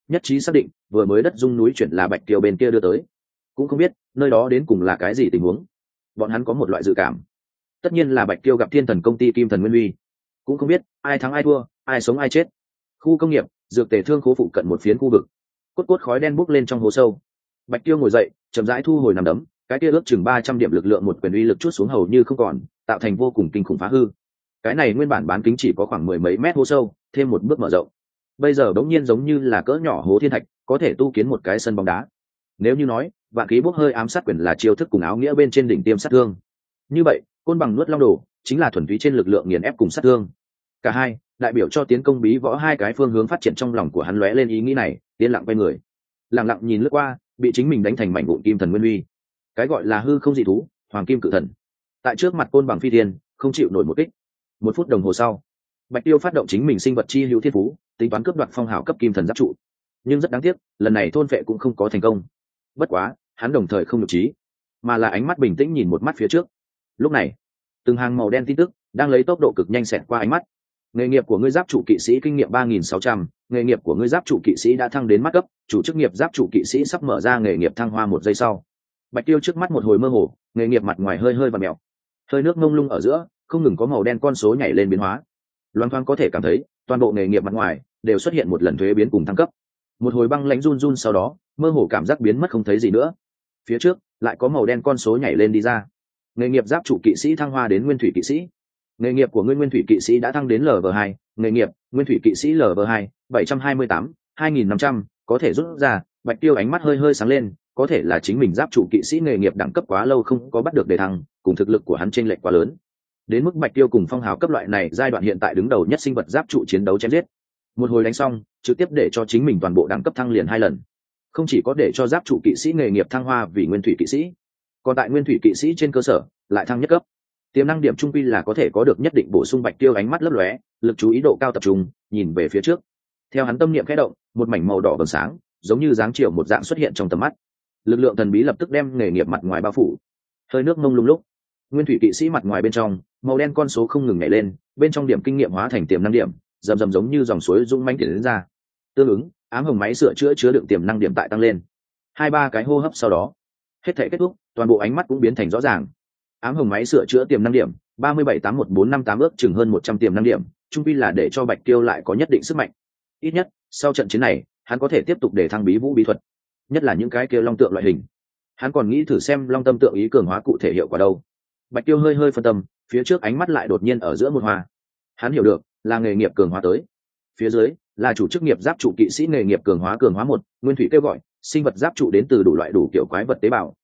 nhất trí xác định vừa mới đất dung núi chuyển là Bạch Tiêu bên kia đưa tới, cũng không biết nơi đó đến cùng là cái gì tình huống. Bọn hắn có một loại dự cảm, tất nhiên là Bạch Tiêu gặp thiên thần công ty Kim Thần Nguyên Huy, cũng không biết ai thắng ai thua, ai sống ai chết. Khu công nghiệp dược tề thương khố phụ cận một phiến khu vực, cốt cốt khói đen bốc lên trong hố sâu. Bạch Tiêu ngồi dậy, chậm rãi thu hồi nằm đấm, cái kia ước chừng 300 điểm lực lượng một quyền uy lực chút xuống hầu như không còn, tạo thành vô cùng kinh khủng phá hư. Cái này nguyên bản bán kính chỉ có khoảng 10 mấy mét hố sâu, thêm một bước mở rộng, bây giờ đống nhiên giống như là cỡ nhỏ hố thiên thạch, có thể tu kiến một cái sân bóng đá. Nếu như nói vạn khí bốc hơi ám sát quyền là chiêu thức cùng áo nghĩa bên trên đỉnh tiêm sát thương, như vậy côn bằng nuốt long đồ chính là thuần túy trên lực lượng nghiền ép cùng sát thương. Cả hai đại biểu cho tiến công bí võ hai cái phương hướng phát triển. Trong lòng của hắn lóe lên ý nghĩ này, yên lặng quay người, lặng lặng nhìn lướt qua bị chính mình đánh thành mảnh vụn Kim Thần Nguyên Huy, cái gọi là hư không dị thú hoàng kim cự thần, tại trước mặt côn bằng phi thiên không chịu nổi một kích. Một phút đồng hồ sau, Bạch Tiêu phát động chính mình sinh vật chi hữu thiên phú, tính toán cướp đoạt phong hào cấp kim thần giáp trụ, nhưng rất đáng tiếc lần này thôn vệ cũng không có thành công. Bất quá hắn đồng thời không nhục trí, mà là ánh mắt bình tĩnh nhìn một mắt phía trước. Lúc này từng hàng màu đen tin tức đang lấy tốc độ cực nhanh xẹt qua ánh mắt. Nghề nghiệp của ngươi giáp trụ kỵ sĩ kinh nghiệm 3.600, nghề nghiệp của ngươi giáp trụ kỵ sĩ đã thăng đến mắt cấp, chủ chức nghiệp giáp trụ kỵ sĩ sắp mở ra nghề nghiệp thăng hoa. Một giây sau, Bạch Tiêu trước mắt một hồi mơ hồ, nghề nghiệp mặt ngoài hơi hơi và mèo, hơi nước ngông lung ở giữa không ngừng có màu đen con số nhảy lên biến hóa. Loan thoáng có thể cảm thấy toàn bộ nghề nghiệp mặt ngoài đều xuất hiện một lần thuế biến cùng thăng cấp. Một hồi băng lãnh run run sau đó, mơ hồ cảm giác biến mất không thấy gì nữa. Phía trước lại có màu đen con số nhảy lên đi ra. Nghề nghiệp giáp trụ kỵ sĩ thăng hoa đến nguyên thủy kỵ sĩ. Nghề nghiệp của ngươi nguyên thủy kỵ sĩ đã thăng đến LV2, nghề nghiệp nguyên thủy kỵ sĩ LV2, 728, 2500, có thể rút ra. Bạch Tiêu ánh mắt hơi hơi sáng lên, có thể là chính mình giáp trụ kỵ sĩ nghề nghiệp đẳng cấp quá lâu không có bắt được đề thăng, cùng thực lực của hắn chênh lệch quá lớn. Đến mức Bạch Tiêu cùng phong hào cấp loại này giai đoạn hiện tại đứng đầu nhất sinh vật giáp trụ chiến đấu chém giết. Một hồi đánh xong, trực tiếp để cho chính mình toàn bộ đẳng cấp thăng liền 2 lần. Không chỉ có để cho giáp trụ kỵ sĩ nghề nghiệp thăng hoa vì nguyên thủy kỵ sĩ, còn tại nguyên thủy kỵ sĩ trên cơ sở lại thăng nhất cấp. Tiềm năng điểm trung quy là có thể có được nhất định bổ sung. Bạch Tiêu ánh mắt lấp lóe, lực chú ý độ cao tập trung, nhìn về phía trước. Theo hắn tâm niệm khẽ động, một mảnh màu đỏ vầng sáng, giống như dáng chiều một dạng xuất hiện trong tầm mắt. Lực lượng thần bí lập tức đem nghề nghiệp mặt ngoài bao phủ. Hơi nước mông lung lúc, nguyên thủy kỵ sĩ mặt ngoài bên trong, màu đen con số không ngừng nhảy lên, bên trong điểm kinh nghiệm hóa thành tiềm năng điểm, rầm rầm giống như dòng suối dũng mãnh tiến đến ra. Tương ứng, ám hồng máy sửa chữa chứa đựng tiềm năng điểm tại tăng lên. 2-3 cái hô hấp sau đó, hết thể kết thúc, toàn bộ ánh mắt cũng biến thành rõ ràng. Ám hồng máy sửa chữa tiềm năng điểm 37811458 ước chừng hơn 100 tiềm năng điểm, chung quy là để cho Bạch Tiêu lại có nhất định sức mạnh. Ít nhất sau trận chiến này, hắn có thể tiếp tục để thăng bí vũ bí thuật, nhất là những cái kia long tượng loại hình. Hắn còn nghĩ thử xem long tâm tượng ý cường hóa cụ thể hiệu quả đâu. Bạch Tiêu hơi hơi phân tâm, phía trước ánh mắt lại đột nhiên ở giữa một hoa. Hắn hiểu được là nghề nghiệp cường hóa tới. Phía dưới là chủ chức nghiệp giáp trụ kỵ sĩ nghề nghiệp cường hóa 1, nguyên thủy kêu gọi sinh vật giáp trụ đến từ đủ loại đủ kiểu quái vật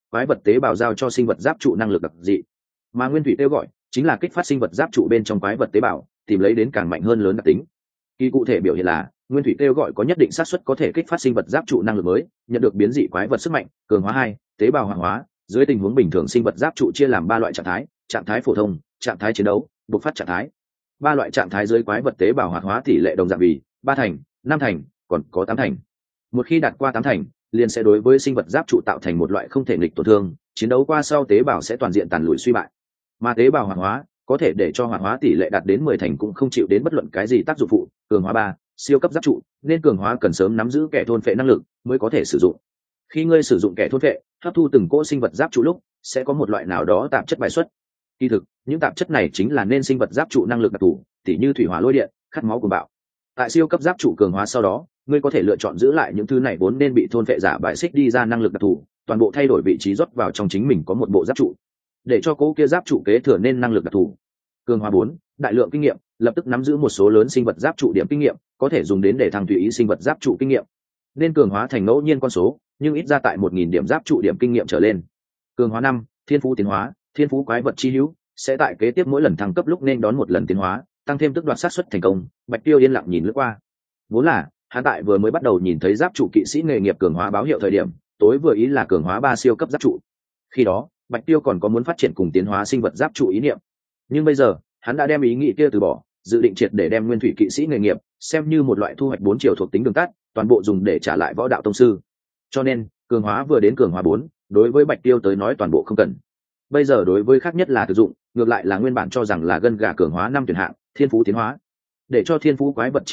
tế bào giao cho sinh vật giáp trụ năng lực đặc dị, mà nguyên thủy kêu gọi chính là kích phát sinh vật giáp trụ bên trong quái vật tế bào, tìm lấy đến càng mạnh hơn lớn đặc tính. Kỳ cụ thể biểu hiện là nguyên thủy kêu gọi có nhất định xác suất có thể kích phát sinh vật giáp trụ năng lực mới, nhận được biến dị quái vật sức mạnh cường hóa 2, tế bào hoạt hóa. Dưới tình huống bình thường sinh vật giáp trụ chia làm 3 loại trạng thái: trạng thái phổ thông, trạng thái chiến đấu, bộc phát trạng thái. 3 loại trạng thái dưới quái vật tế bào hoạt hóa tỷ lệ đồng dạng vì 3 thành, 5 thành, còn có 8 thành. Một khi đạt qua 8 thành, liền sẽ đối với sinh vật giáp trụ tạo thành một loại không thể nghịch tổn thương, chiến đấu qua sau tế bào sẽ toàn diện tàn lụi suy bại. Mà tế bào hoạt hóa có thể để cho hoạt hóa tỷ lệ đạt đến 10 thành cũng không chịu đến bất luận cái gì tác dụng phụ. Cường hóa 3, siêu cấp giáp trụ, nên cường hóa cần sớm nắm giữ kẻ thôn phệ năng lực mới có thể sử dụng. Khi ngươi sử dụng kẻ thôn phệ, hấp thu từng cỗ sinh vật giáp trụ lúc, sẽ có một loại nào đó tạp chất bài xuất. Kỳ thực, những tạp chất này chính là nên sinh vật giáp trụ năng lực đặc thù, tỉ như thủy hỏa lôi điện, khát máu cuồng bạo. Tại siêu cấp giáp trụ cường hóa sau đó, ngươi có thể lựa chọn giữ lại những thứ này vốn nên bị thôn phệ giả bài xích đi ra năng lực đặc thù, toàn bộ thay đổi vị trí rót vào trong chính mình có một bộ giáp trụ, để cho cố kia giáp trụ kế thừa nên năng lực đặc thù. Cường hóa 4, đại lượng kinh nghiệm, lập tức nắm giữ một số lớn sinh vật giáp trụ điểm kinh nghiệm, có thể dùng đến để thăng tùy ý sinh vật giáp trụ kinh nghiệm. Nên cường hóa thành ngẫu nhiên con số, nhưng ít ra tại 1000 điểm giáp trụ điểm kinh nghiệm trở lên. Cường hóa 5, thiên phú tiến hóa, thiên phú quái vật chi hữu, sẽ tại kế tiếp mỗi lần thăng cấp lúc nên đón một lần tiến hóa, tăng thêm tức đoạt xác suất thành công. Bạch Tiêu yên lặng nhìn lướt qua. Vốn là hắn tại vừa mới bắt đầu nhìn thấy giáp trụ kỵ sĩ nghề nghiệp cường hóa báo hiệu thời điểm, tối vừa ý là cường hóa 3 siêu cấp giáp trụ. Khi đó Bạch Tiêu còn có muốn phát triển cùng tiến hóa sinh vật giáp trụ ý niệm, nhưng bây giờ hắn đã đem ý nghĩ kia từ bỏ, dự định triệt để đem nguyên thủy kỵ sĩ nghề nghiệp xem như một loại thu hoạch 4 chiều thuộc tính đường tắt, toàn bộ dùng để trả lại võ đạo tông sư. Cho nên cường hóa vừa đến cường hóa 4, đối với Bạch Tiêu tới nói toàn bộ không cần. Bây giờ đối với khác nhất là thực dụng, ngược lại là nguyên bản cho rằng là gân gà cường hóa 5 tuyển hạng, thiên phú tiến hóa, để cho thiên phú quái vật chi hữu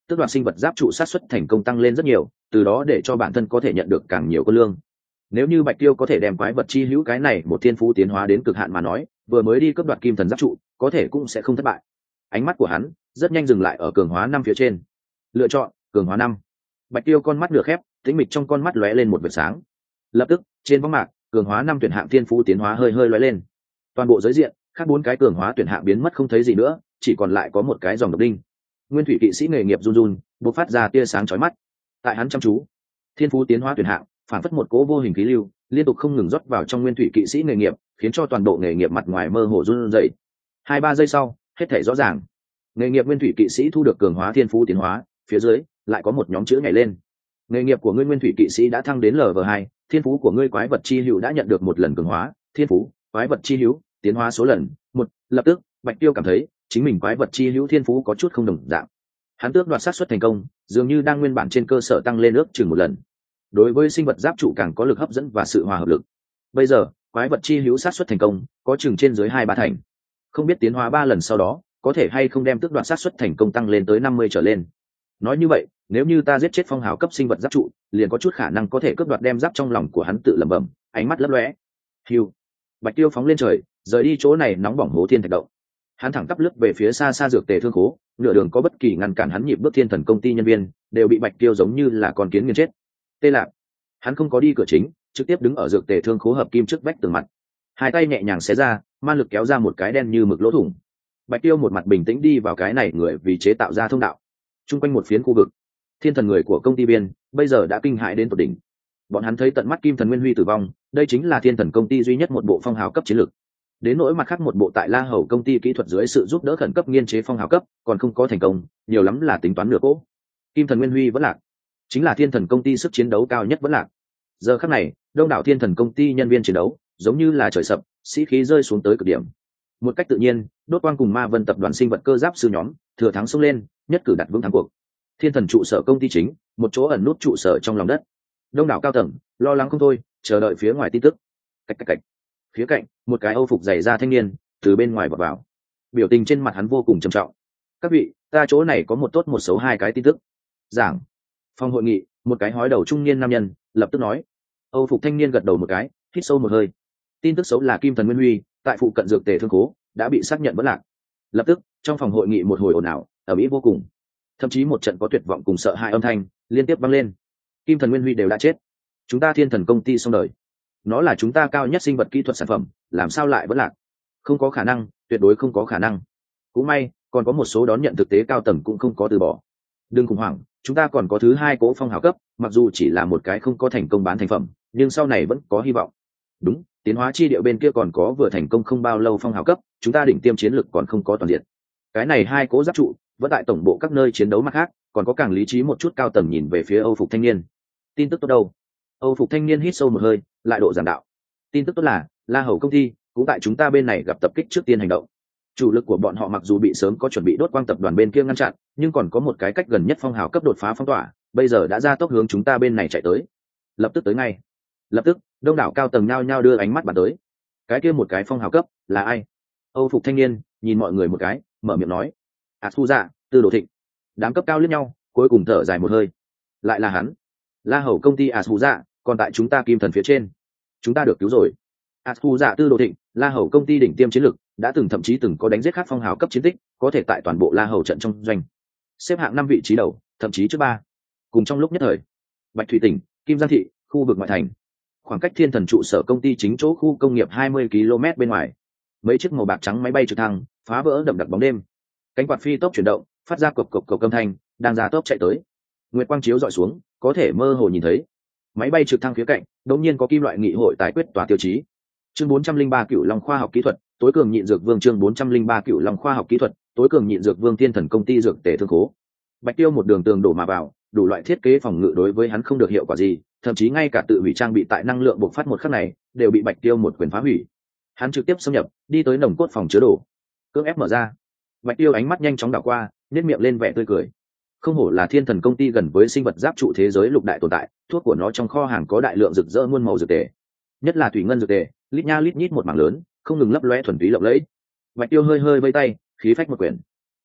tước đoạt sinh vật giáp trụ sát xuất thành công tăng lên rất nhiều, từ đó để cho bản thân có thể nhận được càng nhiều quân lương. Nếu như Bạch Tiêu có thể đem quái vật chi hữu cái này một thiên phú tiến hóa đến cực hạn mà nói, vừa mới đi cướp đoạt kim thần giáp trụ có thể cũng sẽ không thất bại. Ánh mắt của hắn rất nhanh dừng lại ở cường hóa 5 phía trên. Lựa chọn cường hóa 5. Bạch Tiêu con mắt nửa khép, tĩnh mịch trong con mắt lóe lên một vệt sáng. Lập tức trên võng mạc cường hóa 5 tuyển hạng thiên phú tiến hóa hơi hơi lóe lên. Toàn bộ giới diện khác 4 cái cường hóa tuyển hạng biến mất không thấy gì nữa, chỉ còn lại có một cái dòng độc đinh. Nguyên thủy kỵ sĩ nghề nghiệp run run, bộc phát ra tia sáng chói mắt. Tại hắn chăm chú, thiên phú tiến hóa tuyển hạng phản phất một cỗ vô hình khí lưu liên tục không ngừng rót vào trong nguyên thủy kỵ sĩ nghề nghiệp, khiến cho toàn bộ nghề nghiệp mặt ngoài mơ hồ run rẩy. 2-3 giây sau, hết thảy rõ ràng. Nghề nghiệp nguyên thủy kỵ sĩ thu được cường hóa thiên phú tiến hóa, phía dưới lại có một nhóm chữ nhảy lên. Nghề nghiệp của ngươi nguyên thủy kỵ sĩ đã thăng đến Lv2, thiên phú của ngươi quái vật chi hữu đã nhận được một lần cường hóa, thiên phú quái vật chi hữu tiến hóa số lần 1. Lập tức Bạch Tiêu cảm thấy chính mình quái vật chi hữu thiên phú có chút không đồng dạng. Hắn tước đoạt xác suất thành công dường như đang nguyên bản trên cơ sở tăng lên ước chừng một lần. Đối với sinh vật giáp trụ càng có lực hấp dẫn và sự hòa hợp lực. Bây giờ quái vật chi hữu xác suất thành công có chừng trên dưới 2-3 thành. Không biết tiến hóa 3 lần sau đó có thể hay không đem tước đoạt xác suất thành công tăng lên tới 50 trở lên. Nói như vậy, nếu như ta giết chết phong hào cấp sinh vật giáp trụ, liền có chút khả năng có thể cướp đoạt đem giáp trong lòng của hắn tự lẩm bẩm, ánh mắt lấp lóe. Hưu. Bạch Tiêu phóng lên trời, rời đi chỗ này nóng bỏng hố thiên thạch động. Hắn thẳng tắp lướt về phía xa xa dược tề thương khố, nửa đường có bất kỳ ngăn cản hắn nhịp bước thiên thần công ty nhân viên đều bị Bạch Tiêu giống như là con kiến nghiền chết. Tê Lạp. Hắn không có đi cửa chính, trực tiếp đứng ở dược tề thương khố hợp kim trước vách tường mặt. Hai tay nhẹ nhàng xé ra, ma lực kéo ra một cái đen như mực lỗ thủng. Bạch Tiêu một mặt bình tĩnh đi vào cái này người vì chế tạo ra thông đạo. Trung quanh một phiến khu vực, thiên thần người của công ty biên bây giờ đã kinh hãi đến tột đỉnh. Bọn hắn thấy tận mắt kim thần nguyên huy tử vong, đây chính là thiên thần công ty duy nhất một bộ phong hào cấp chiến lược. Đến nỗi mặt khác một bộ tại La Hầu công ty kỹ thuật dưới sự giúp đỡ khẩn cấp nghiên chế phong hào cấp còn không có thành công, nhiều lắm là tính toán nửa cỗ. Kim thần nguyên huy vẫn lạc, chính là thiên thần công ty sức chiến đấu cao nhất vẫn lạc. Giờ khắc này, đông đảo thiên thần công ty nhân viên chiến đấu giống như là trời sập, sĩ khí rơi xuống tới cực điểm. Một cách tự nhiên, Đốt Quang cùng Ma Vân tập đoàn sinh vật cơ giáp sư nhóm thừa thắng xông lên, nhất cử đặt vững thắng cuộc. Thiên thần trụ sở công ty chính, một chỗ ẩn nút trụ sở trong lòng đất. Đông đảo cao tầng lo lắng không thôi, chờ đợi phía ngoài tin tức. Cạch cạch cạch. Phía cạnh, một cái Âu phục dày da thanh niên từ bên ngoài vọt vào. Biểu tình trên mặt hắn vô cùng trầm trọng. Các vị, ta chỗ này có một tốt một xấu 2 cái tin tức. Giảng. Phòng hội nghị, một cái hói đầu trung niên nam nhân lập tức nói. Âu phục thanh niên gật đầu một cái, hít sâu một hơi. Tin tức xấu là Kim Thần Nguyên Huy tại phụ cận dược tề thương cố đã bị xác nhận vẫn lạc. Lập tức, trong phòng hội nghị một hồi ồn ào, ầm ĩ vô cùng. Thậm chí một trận có tuyệt vọng cùng sợ hãi âm thanh liên tiếp vang lên. Kim Thần Nguyên Huy đều đã chết, chúng ta thiên thần công ty xong đời. Nó là chúng ta cao nhất sinh vật kỹ thuật sản phẩm, làm sao lại vẫn lạc? Không có khả năng, tuyệt đối không có khả năng. Cũng may còn có một số đón nhận thực tế cao tầng cũng không có từ bỏ. Đừng khủng hoảng, chúng ta còn có thứ 2 cỗ phong hào cấp, mặc dù chỉ là một cái không có thành công bán thành phẩm, nhưng sau này vẫn có hy vọng. Đúng, tiến hóa chi địa bên kia còn có vừa thành công không bao lâu phong hào cấp, chúng ta đỉnh tiêm chiến lực còn không có toàn diện. Cái này 2 cỗ giáp trụ vẫn tại tổng bộ các nơi chiến đấu mặt khác, còn có càng lý trí một chút cao tầng nhìn về phía Âu phục thanh niên. Tin tức tốt đâu? Âu phục thanh niên hít sâu một hơi, lại độ giảng đạo. Tin tức tốt là La Hầu công ty cũng tại chúng ta bên này gặp tập kích trước tiên hành động. Chủ lực của bọn họ mặc dù bị sớm có chuẩn bị Đốt Quang tập đoàn bên kia ngăn chặn, nhưng còn có một cái cách gần nhất phong hào cấp đột phá phong tỏa, bây giờ đã ra tốc hướng chúng ta bên này chạy tới. Lập tức tới ngay. Lập tức, đông đảo cao tầng nhao nhao đưa ánh mắt bàn tới. Cái kia một cái phong hào cấp là ai? Âu phục thanh niên nhìn mọi người một cái, mở miệng nói. Thu dạ, Tư Đồ Thịnh. Đám cấp cao liếc nhau, cuối cùng thở dài một hơi. Lại là hắn. La Hầu công ty Thu dạ, còn tại chúng ta Kim Thần phía trên. Chúng ta được cứu rồi. Thu dạ Tư Đồ Thịnh, La Hầu công ty đỉnh tiêm chiến lực, đã thậm chí từng có đánh giết khác phong hào cấp chiến tích, có thể tại toàn bộ La Hầu trận trong doanh xếp hạng 5 vị trí đầu, thậm chí trước 3. Cùng trong lúc nhất thời, Bạch Thủy tỉnh, Kim Giang thị, khu vực ngoại thành, khoảng cách thiên thần trụ sở công ty chính chỗ khu công nghiệp 20 km bên ngoài, mấy chiếc màu bạc trắng máy bay trực thăng phá vỡ đậm đặc bóng đêm, cánh quạt phi tốc chuyển động, phát ra cộc cộc cộc âm thanh, đang ra tốc chạy tới. Nguyệt quang chiếu dọi xuống, có thể mơ hồ nhìn thấy máy bay trực thăng phía cạnh đột nhiên có kim loại nghị hội tài quyết tòa tiêu chí. Chương 403 Cửu Long khoa học kỹ thuật, tối cường nhịn dược vương. Chương 403 Cửu Long khoa học kỹ thuật, tối cường nhịn dược vương. Thiên thần công ty dược tề thương khố. Bạch Tiêu một đường tường đổ mà vào, đủ loại thiết kế phòng ngự đối với hắn không được hiệu quả gì, thậm chí ngay cả tự hủy trang bị tại năng lượng bộc phát một khắc này đều bị Bạch Tiêu một quyền phá hủy. Hắn trực tiếp xâm nhập, đi tới nồng cốt phòng chứa đồ, cưỡng ép mở ra. Bạch Tiêu ánh mắt nhanh chóng đảo qua, nhếch miệng lên vẻ tươi cười. Không hổ là thiên thần công ty gần với sinh vật giáp trụ thế giới lục đại tồn tại, thuốc của nó trong kho hàng có đại lượng rực rỡ muôn màu dược tề, nhất là thủy ngân dược tề, lít nha lít nhít một mảng lớn, không ngừng lấp loe thuần túy lộng lẫy. Bạch Tiêu hơi hơi vây tay, khí phách một quyển.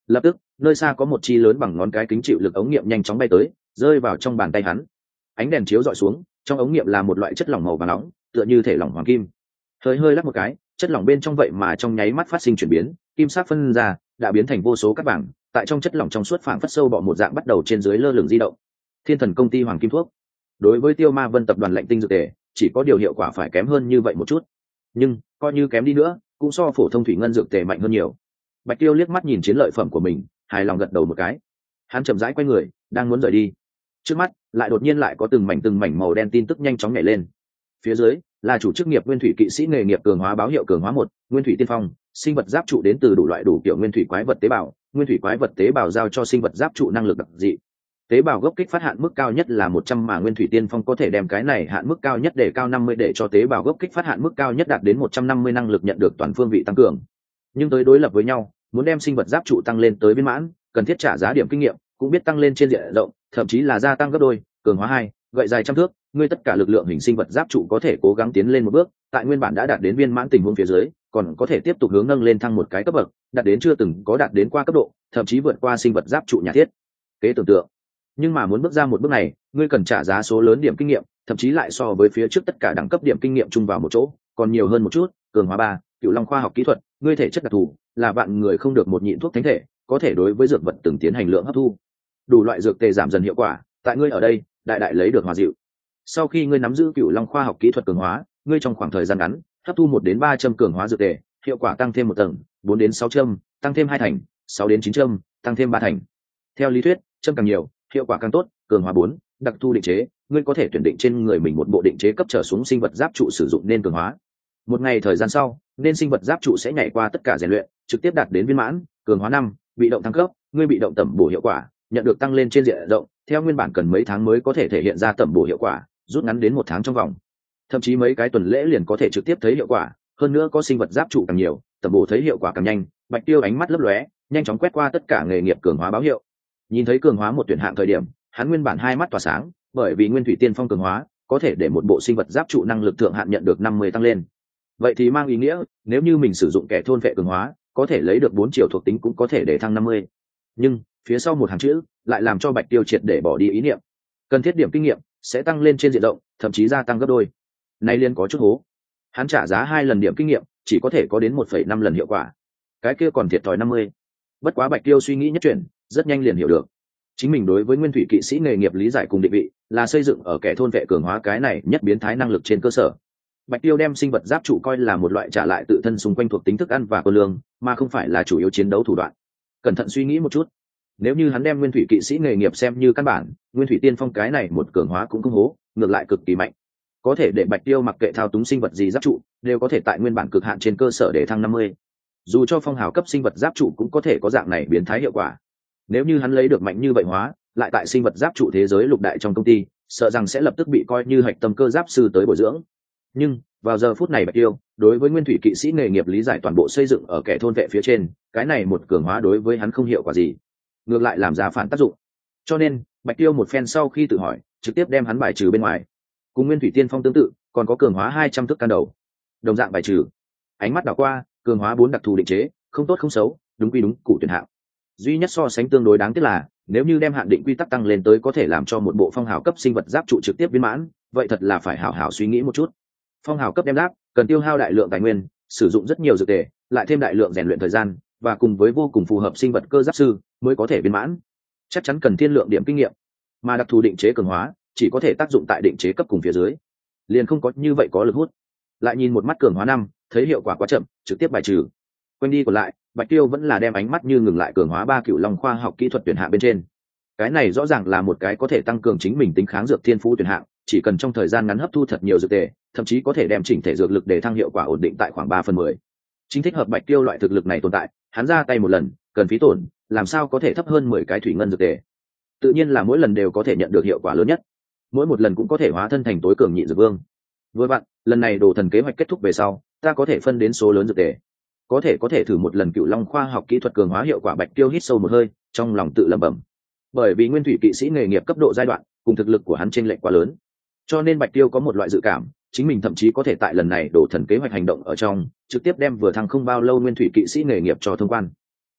Lập tức nơi xa có một chi lớn bằng ngón cái kính chịu lực ống nghiệm nhanh chóng bay tới, rơi vào trong bàn tay hắn. Ánh đèn chiếu dọi xuống, trong ống nghiệm là một loại chất lỏng màu vàng nóng, tựa như thể lỏng hoàng kim. Hơi hơi lắc một cái, chất lỏng bên trong vậy mà trong nháy mắt phát sinh chuyển biến, kim sắc phân ra, đã biến thành vô số cát vàng, tại trong chất lỏng trong suốt phảng phất sâu bọ một dạng bắt đầu trên dưới lơ lửng di động. Thiên Thần công ty hoàng kim thuốc. Đối với Tiêu Ma Vân tập đoàn lạnh tinh dược tề, chỉ có điều hiệu quả phải kém hơn như vậy một chút. Nhưng coi như kém đi nữa, cũng so phổ thông thủy ngân dược tề mạnh hơn nhiều. Bạch Tiêu liếc mắt nhìn chiến lợi phẩm của mình, hài lòng gật đầu một cái. Hắn chậm rãi quay người, đang muốn rời đi. Trước mắt lại đột nhiên lại có từng mảnh màu đen tin tức nhanh chóng nhảy lên. Phía dưới là chủ chức nghiệp nguyên thủy kỵ sĩ nghề nghiệp cường hóa báo hiệu cường hóa 1, nguyên thủy tiên phong, sinh vật giáp trụ đến từ đủ loại đủ kiểu nguyên thủy quái vật tế bào, nguyên thủy quái vật tế bào giao cho sinh vật giáp trụ năng lực đặc dị. Tế bào gốc kích phát hạn mức cao nhất là 100 mà nguyên thủy tiên phong có thể đem cái này hạn mức cao nhất để cao 50 để cho tế bào gốc kích phát hạn mức cao nhất đạt đến 150 năng lực nhận được toàn phương vị tăng cường. Nhưng tới đối lập với nhau, muốn đem sinh vật giáp trụ tăng lên tới viên mãn, cần thiết trả giá điểm kinh nghiệm, cũng biết tăng lên trên diện rộng, thậm chí là gia tăng gấp đôi, cường hóa 2, gậy dài trăm thước, ngươi tất cả lực lượng hình sinh vật giáp trụ có thể cố gắng tiến lên một bước, tại nguyên bản đã đạt đến viên mãn tình huống phía dưới, còn có thể tiếp tục hướng nâng lên thăng một cái cấp bậc, đạt đến chưa từng có đạt đến qua cấp độ, thậm chí vượt qua sinh vật giáp trụ nhà thiết kế tưởng tượng. Nhưng mà muốn bước ra một bước này, ngươi cần trả giá số lớn điểm kinh nghiệm, thậm chí lại so với phía trước tất cả đẳng cấp điểm kinh nghiệm chung vào một chỗ, còn nhiều hơn một chút. Cường hóa 3, Cựu Long khoa học kỹ thuật, ngươi thể chất đặc thù, là vạn người không được một nhịn thuốc thánh thể, có thể đối với dược vật từng tiến hành lượng hấp thu. Đủ loại dược tề giảm dần hiệu quả, tại ngươi ở đây, đại lấy được hòa dịu. Sau khi ngươi nắm giữ Cựu Long khoa học kỹ thuật cường hóa, ngươi trong khoảng thời gian ngắn, hấp thu 1 đến 3 châm cường hóa dược tề, hiệu quả tăng thêm 1 tầng, 4 đến 6 châm, tăng thêm 2 thành, 6 đến 9 châm, tăng thêm 3 thành. Theo lý thuyết, châm càng nhiều, hiệu quả càng tốt. Cường hóa 4, đặc thu định chế, ngươi có thể tuyển định trên người mình một bộ định chế cấp trở xuống sinh vật giáp trụ sử dụng nên cường hóa. Một ngày thời gian sau, nên sinh vật giáp trụ sẽ nhảy qua tất cả rèn luyện, trực tiếp đạt đến viên mãn. Cường hóa 5, bị động thăng cấp, ngươi bị động tẩm bổ hiệu quả, nhận được tăng lên trên diện rộng, theo nguyên bản cần mấy tháng mới có thể thể hiện ra tẩm bổ hiệu quả, rút ngắn đến 1 tháng trong vòng. Thậm chí mấy cái tuần lễ liền có thể trực tiếp thấy hiệu quả, hơn nữa có sinh vật giáp trụ càng nhiều, tẩm bổ thấy hiệu quả càng nhanh. Bạch Tiêu ánh mắt lấp lóe, nhanh chóng quét qua tất cả nghề nghiệp cường hóa báo hiệu. Nhìn thấy cường hóa 1 tuyển hạng thời điểm, hắn nguyên bản 2 mắt tỏa sáng, bởi vì nguyên thủy tiên phong cường hóa có thể để một bộ sinh vật giáp trụ năng lực thượng hạn nhận được 50 tăng lên. Vậy thì mang ý nghĩa, nếu như mình sử dụng kẻ thôn vệ cường hóa, có thể lấy được 4 triệu thuộc tính cũng có thể để thăng 50. Nhưng phía sau một hàng chữ lại làm cho Bạch Tiêu triệt để bỏ đi ý niệm. Cần thiết điểm kinh nghiệm sẽ tăng lên trên diện rộng, thậm chí gia tăng gấp đôi. Nay liên có chút hố. Hắn trả giá 2 lần điểm kinh nghiệm, chỉ có thể có đến 1,5 lần hiệu quả. Cái kia còn thiệt thòi 50. Bất quá Bạch Tiêu suy nghĩ nhất chuyển, rất nhanh liền hiểu được. Chính mình đối với nguyên thủy kỵ sĩ nghề nghiệp lý giải cùng định vị là xây dựng ở kẻ thôn vệ cường hóa cái này nhất biến thái năng lực trên cơ sở. Bạch Tiêu đem sinh vật giáp trụ coi là một loại trả lại tự thân xung quanh thuộc tính thức ăn và cơ lương, mà không phải là chủ yếu chiến đấu thủ đoạn. Cẩn thận suy nghĩ một chút, nếu như hắn đem nguyên thủy kỵ sĩ nghề nghiệp xem như căn bản, nguyên thủy tiên phong cái này một cường hóa cũng không hố, ngược lại cực kỳ mạnh, có thể để Bạch Tiêu mặc kệ thao túng sinh vật gì giáp trụ đều có thể tại nguyên bản cực hạn trên cơ sở để thăng 50. Dù cho phong hào cấp sinh vật giáp trụ cũng có thể có dạng này biến thái hiệu quả. Nếu như hắn lấy được mạnh như vậy hóa, lại tại sinh vật giáp trụ thế giới lục đại trong công ty, sợ rằng sẽ lập tức bị coi như hạch tâm cơ giáp sư tới bồi dưỡng. Nhưng vào giờ phút này Bạch Tiêu đối với nguyên thủy kỵ sĩ nghề nghiệp lý giải toàn bộ xây dựng ở kẻ thôn vệ phía trên, cái này một cường hóa đối với hắn không hiệu quả gì, ngược lại làm ra phản tác dụng. Cho nên Bạch Tiêu một phen sau khi tự hỏi, trực tiếp đem hắn bài trừ bên ngoài. Cùng nguyên thủy tiên phong tương tự, còn có cường hóa 200 thức can đầu, đồng dạng bài trừ. Ánh mắt đảo qua, cường hóa 4 đặc thù định chế, không tốt không xấu, đúng quy đúng cụ tuyển hạng. Duy nhất so sánh tương đối đáng tiếc là, nếu như đem hạn định quy tắc tăng lên tới có thể làm cho một bộ phong hào cấp sinh vật giáp trụ trực tiếp viên mãn, vậy thật là phải hảo hảo suy nghĩ một chút. Phong hào cấp đem giáp cần tiêu hao đại lượng tài nguyên, sử dụng rất nhiều dược tề, lại thêm đại lượng rèn luyện thời gian, và cùng với vô cùng phù hợp sinh vật cơ giáp sư mới có thể viên mãn. Chắc chắn cần thiên lượng điểm kinh nghiệm, mà đặc thù định chế cường hóa chỉ có thể tác dụng tại định chế cấp cùng phía dưới, liền không có như vậy có lực hút. Lại nhìn một mắt cường hóa 5, thấy hiệu quả quá chậm, trực tiếp bài trừ. Quanh đi còn lại, Bạch Tiêu vẫn là đem ánh mắt như ngừng lại cường hóa 3 Cựu Long khoa học kỹ thuật tuyển hạng bên trên. Cái này rõ ràng là một cái có thể tăng cường chính mình tính kháng dược thiên phú tuyển hạng, chỉ cần trong thời gian ngắn hấp thu thật nhiều dược tề, thậm chí có thể đem chỉnh thể dược lực để thăng hiệu quả ổn định tại khoảng 3/10. Chính thích hợp Bạch Tiêu loại thực lực này tồn tại, hắn ra tay một lần, cần phí tổn, làm sao có thể thấp hơn 10 cái thủy ngân dược tề. Tự nhiên là mỗi lần đều có thể nhận được hiệu quả lớn nhất, mỗi một lần cũng có thể hóa thân thành tối cường nhị dược vương. Với bạn, lần này đồ thần kế hoạch kết thúc về sau, ta có thể phân đến số lớn dược tề, có thể thử một lần Cựu Long khoa học kỹ thuật cường hóa hiệu quả. Bạch Tiêu hít sâu một hơi, trong lòng tự lẩm bẩm. Bởi vì nguyên thủy kỵ sĩ nghề nghiệp cấp độ giai đoạn cùng thực lực của hắn chênh lệch quá lớn, cho nên Bạch Tiêu có một loại dự cảm, chính mình thậm chí có thể tại lần này đồ thần kế hoạch hành động ở trong trực tiếp đem vừa thăng không bao lâu nguyên thủy kỵ sĩ nghề nghiệp cho thông quan.